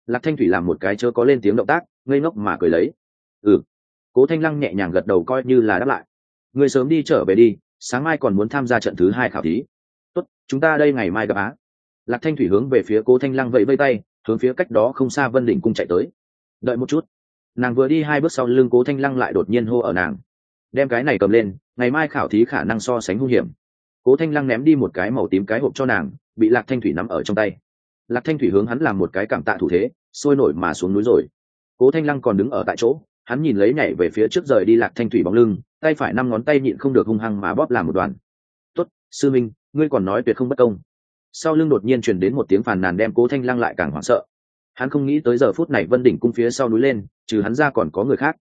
Lạc Thanh thủy làm một cái chớ có lên tiếng động tác, ngây ngốc mà cười lấy. Ừ. Cố Thanh Lăng nhẹ nhàng gật đầu coi như là đáp lại. Ngươi sớm đi trở về đi, sáng mai còn muốn tham gia trận thứ hai khảo thí. Tốt, chúng ta đây ngày mai gặp á. Lạc Thanh thủy hướng về phía Cố Thanh Lăng vẫy vẫy tay, hướng phía cách đó không xa Vân Đỉnh cung chạy tới. Đợi một chút. Nàng vừa đi hai bước sau lưng Cố Thanh Lăng lại đột nhiên hô ở nàng. Đem cái này cầm lên, ngày mai khảo thí khả năng so sánh hung hiểm. Cố Thanh Lăng ném đi một cái màu tím cái hộp cho nàng, bị Lạc Thanh thủy nắm ở trong tay. Lạc Thanh thủy hướng hắn làm một cái cảm tạ thủ thế, sôi nổi mà xuống núi rồi. Cố Thanh Lăng còn đứng ở tại chỗ, hắn nhìn lấy nhảy về phía trước rời đi Lạc Thanh thủy bóng lưng, tay phải năm ngón tay nhịn không được hung hăng mà bóp làm một đoàn. Tốt, sư minh, ngươi còn nói tuyệt không bất công. Sau lưng đột nhiên truyền đến một tiếng phàn nàn đem Cố Thanh Lăng lại càng hoảng sợ. Hắn không nghĩ tới giờ phút này Vân Đỉnh cung phía sau núi lên, trừ hắn ra còn có người khác.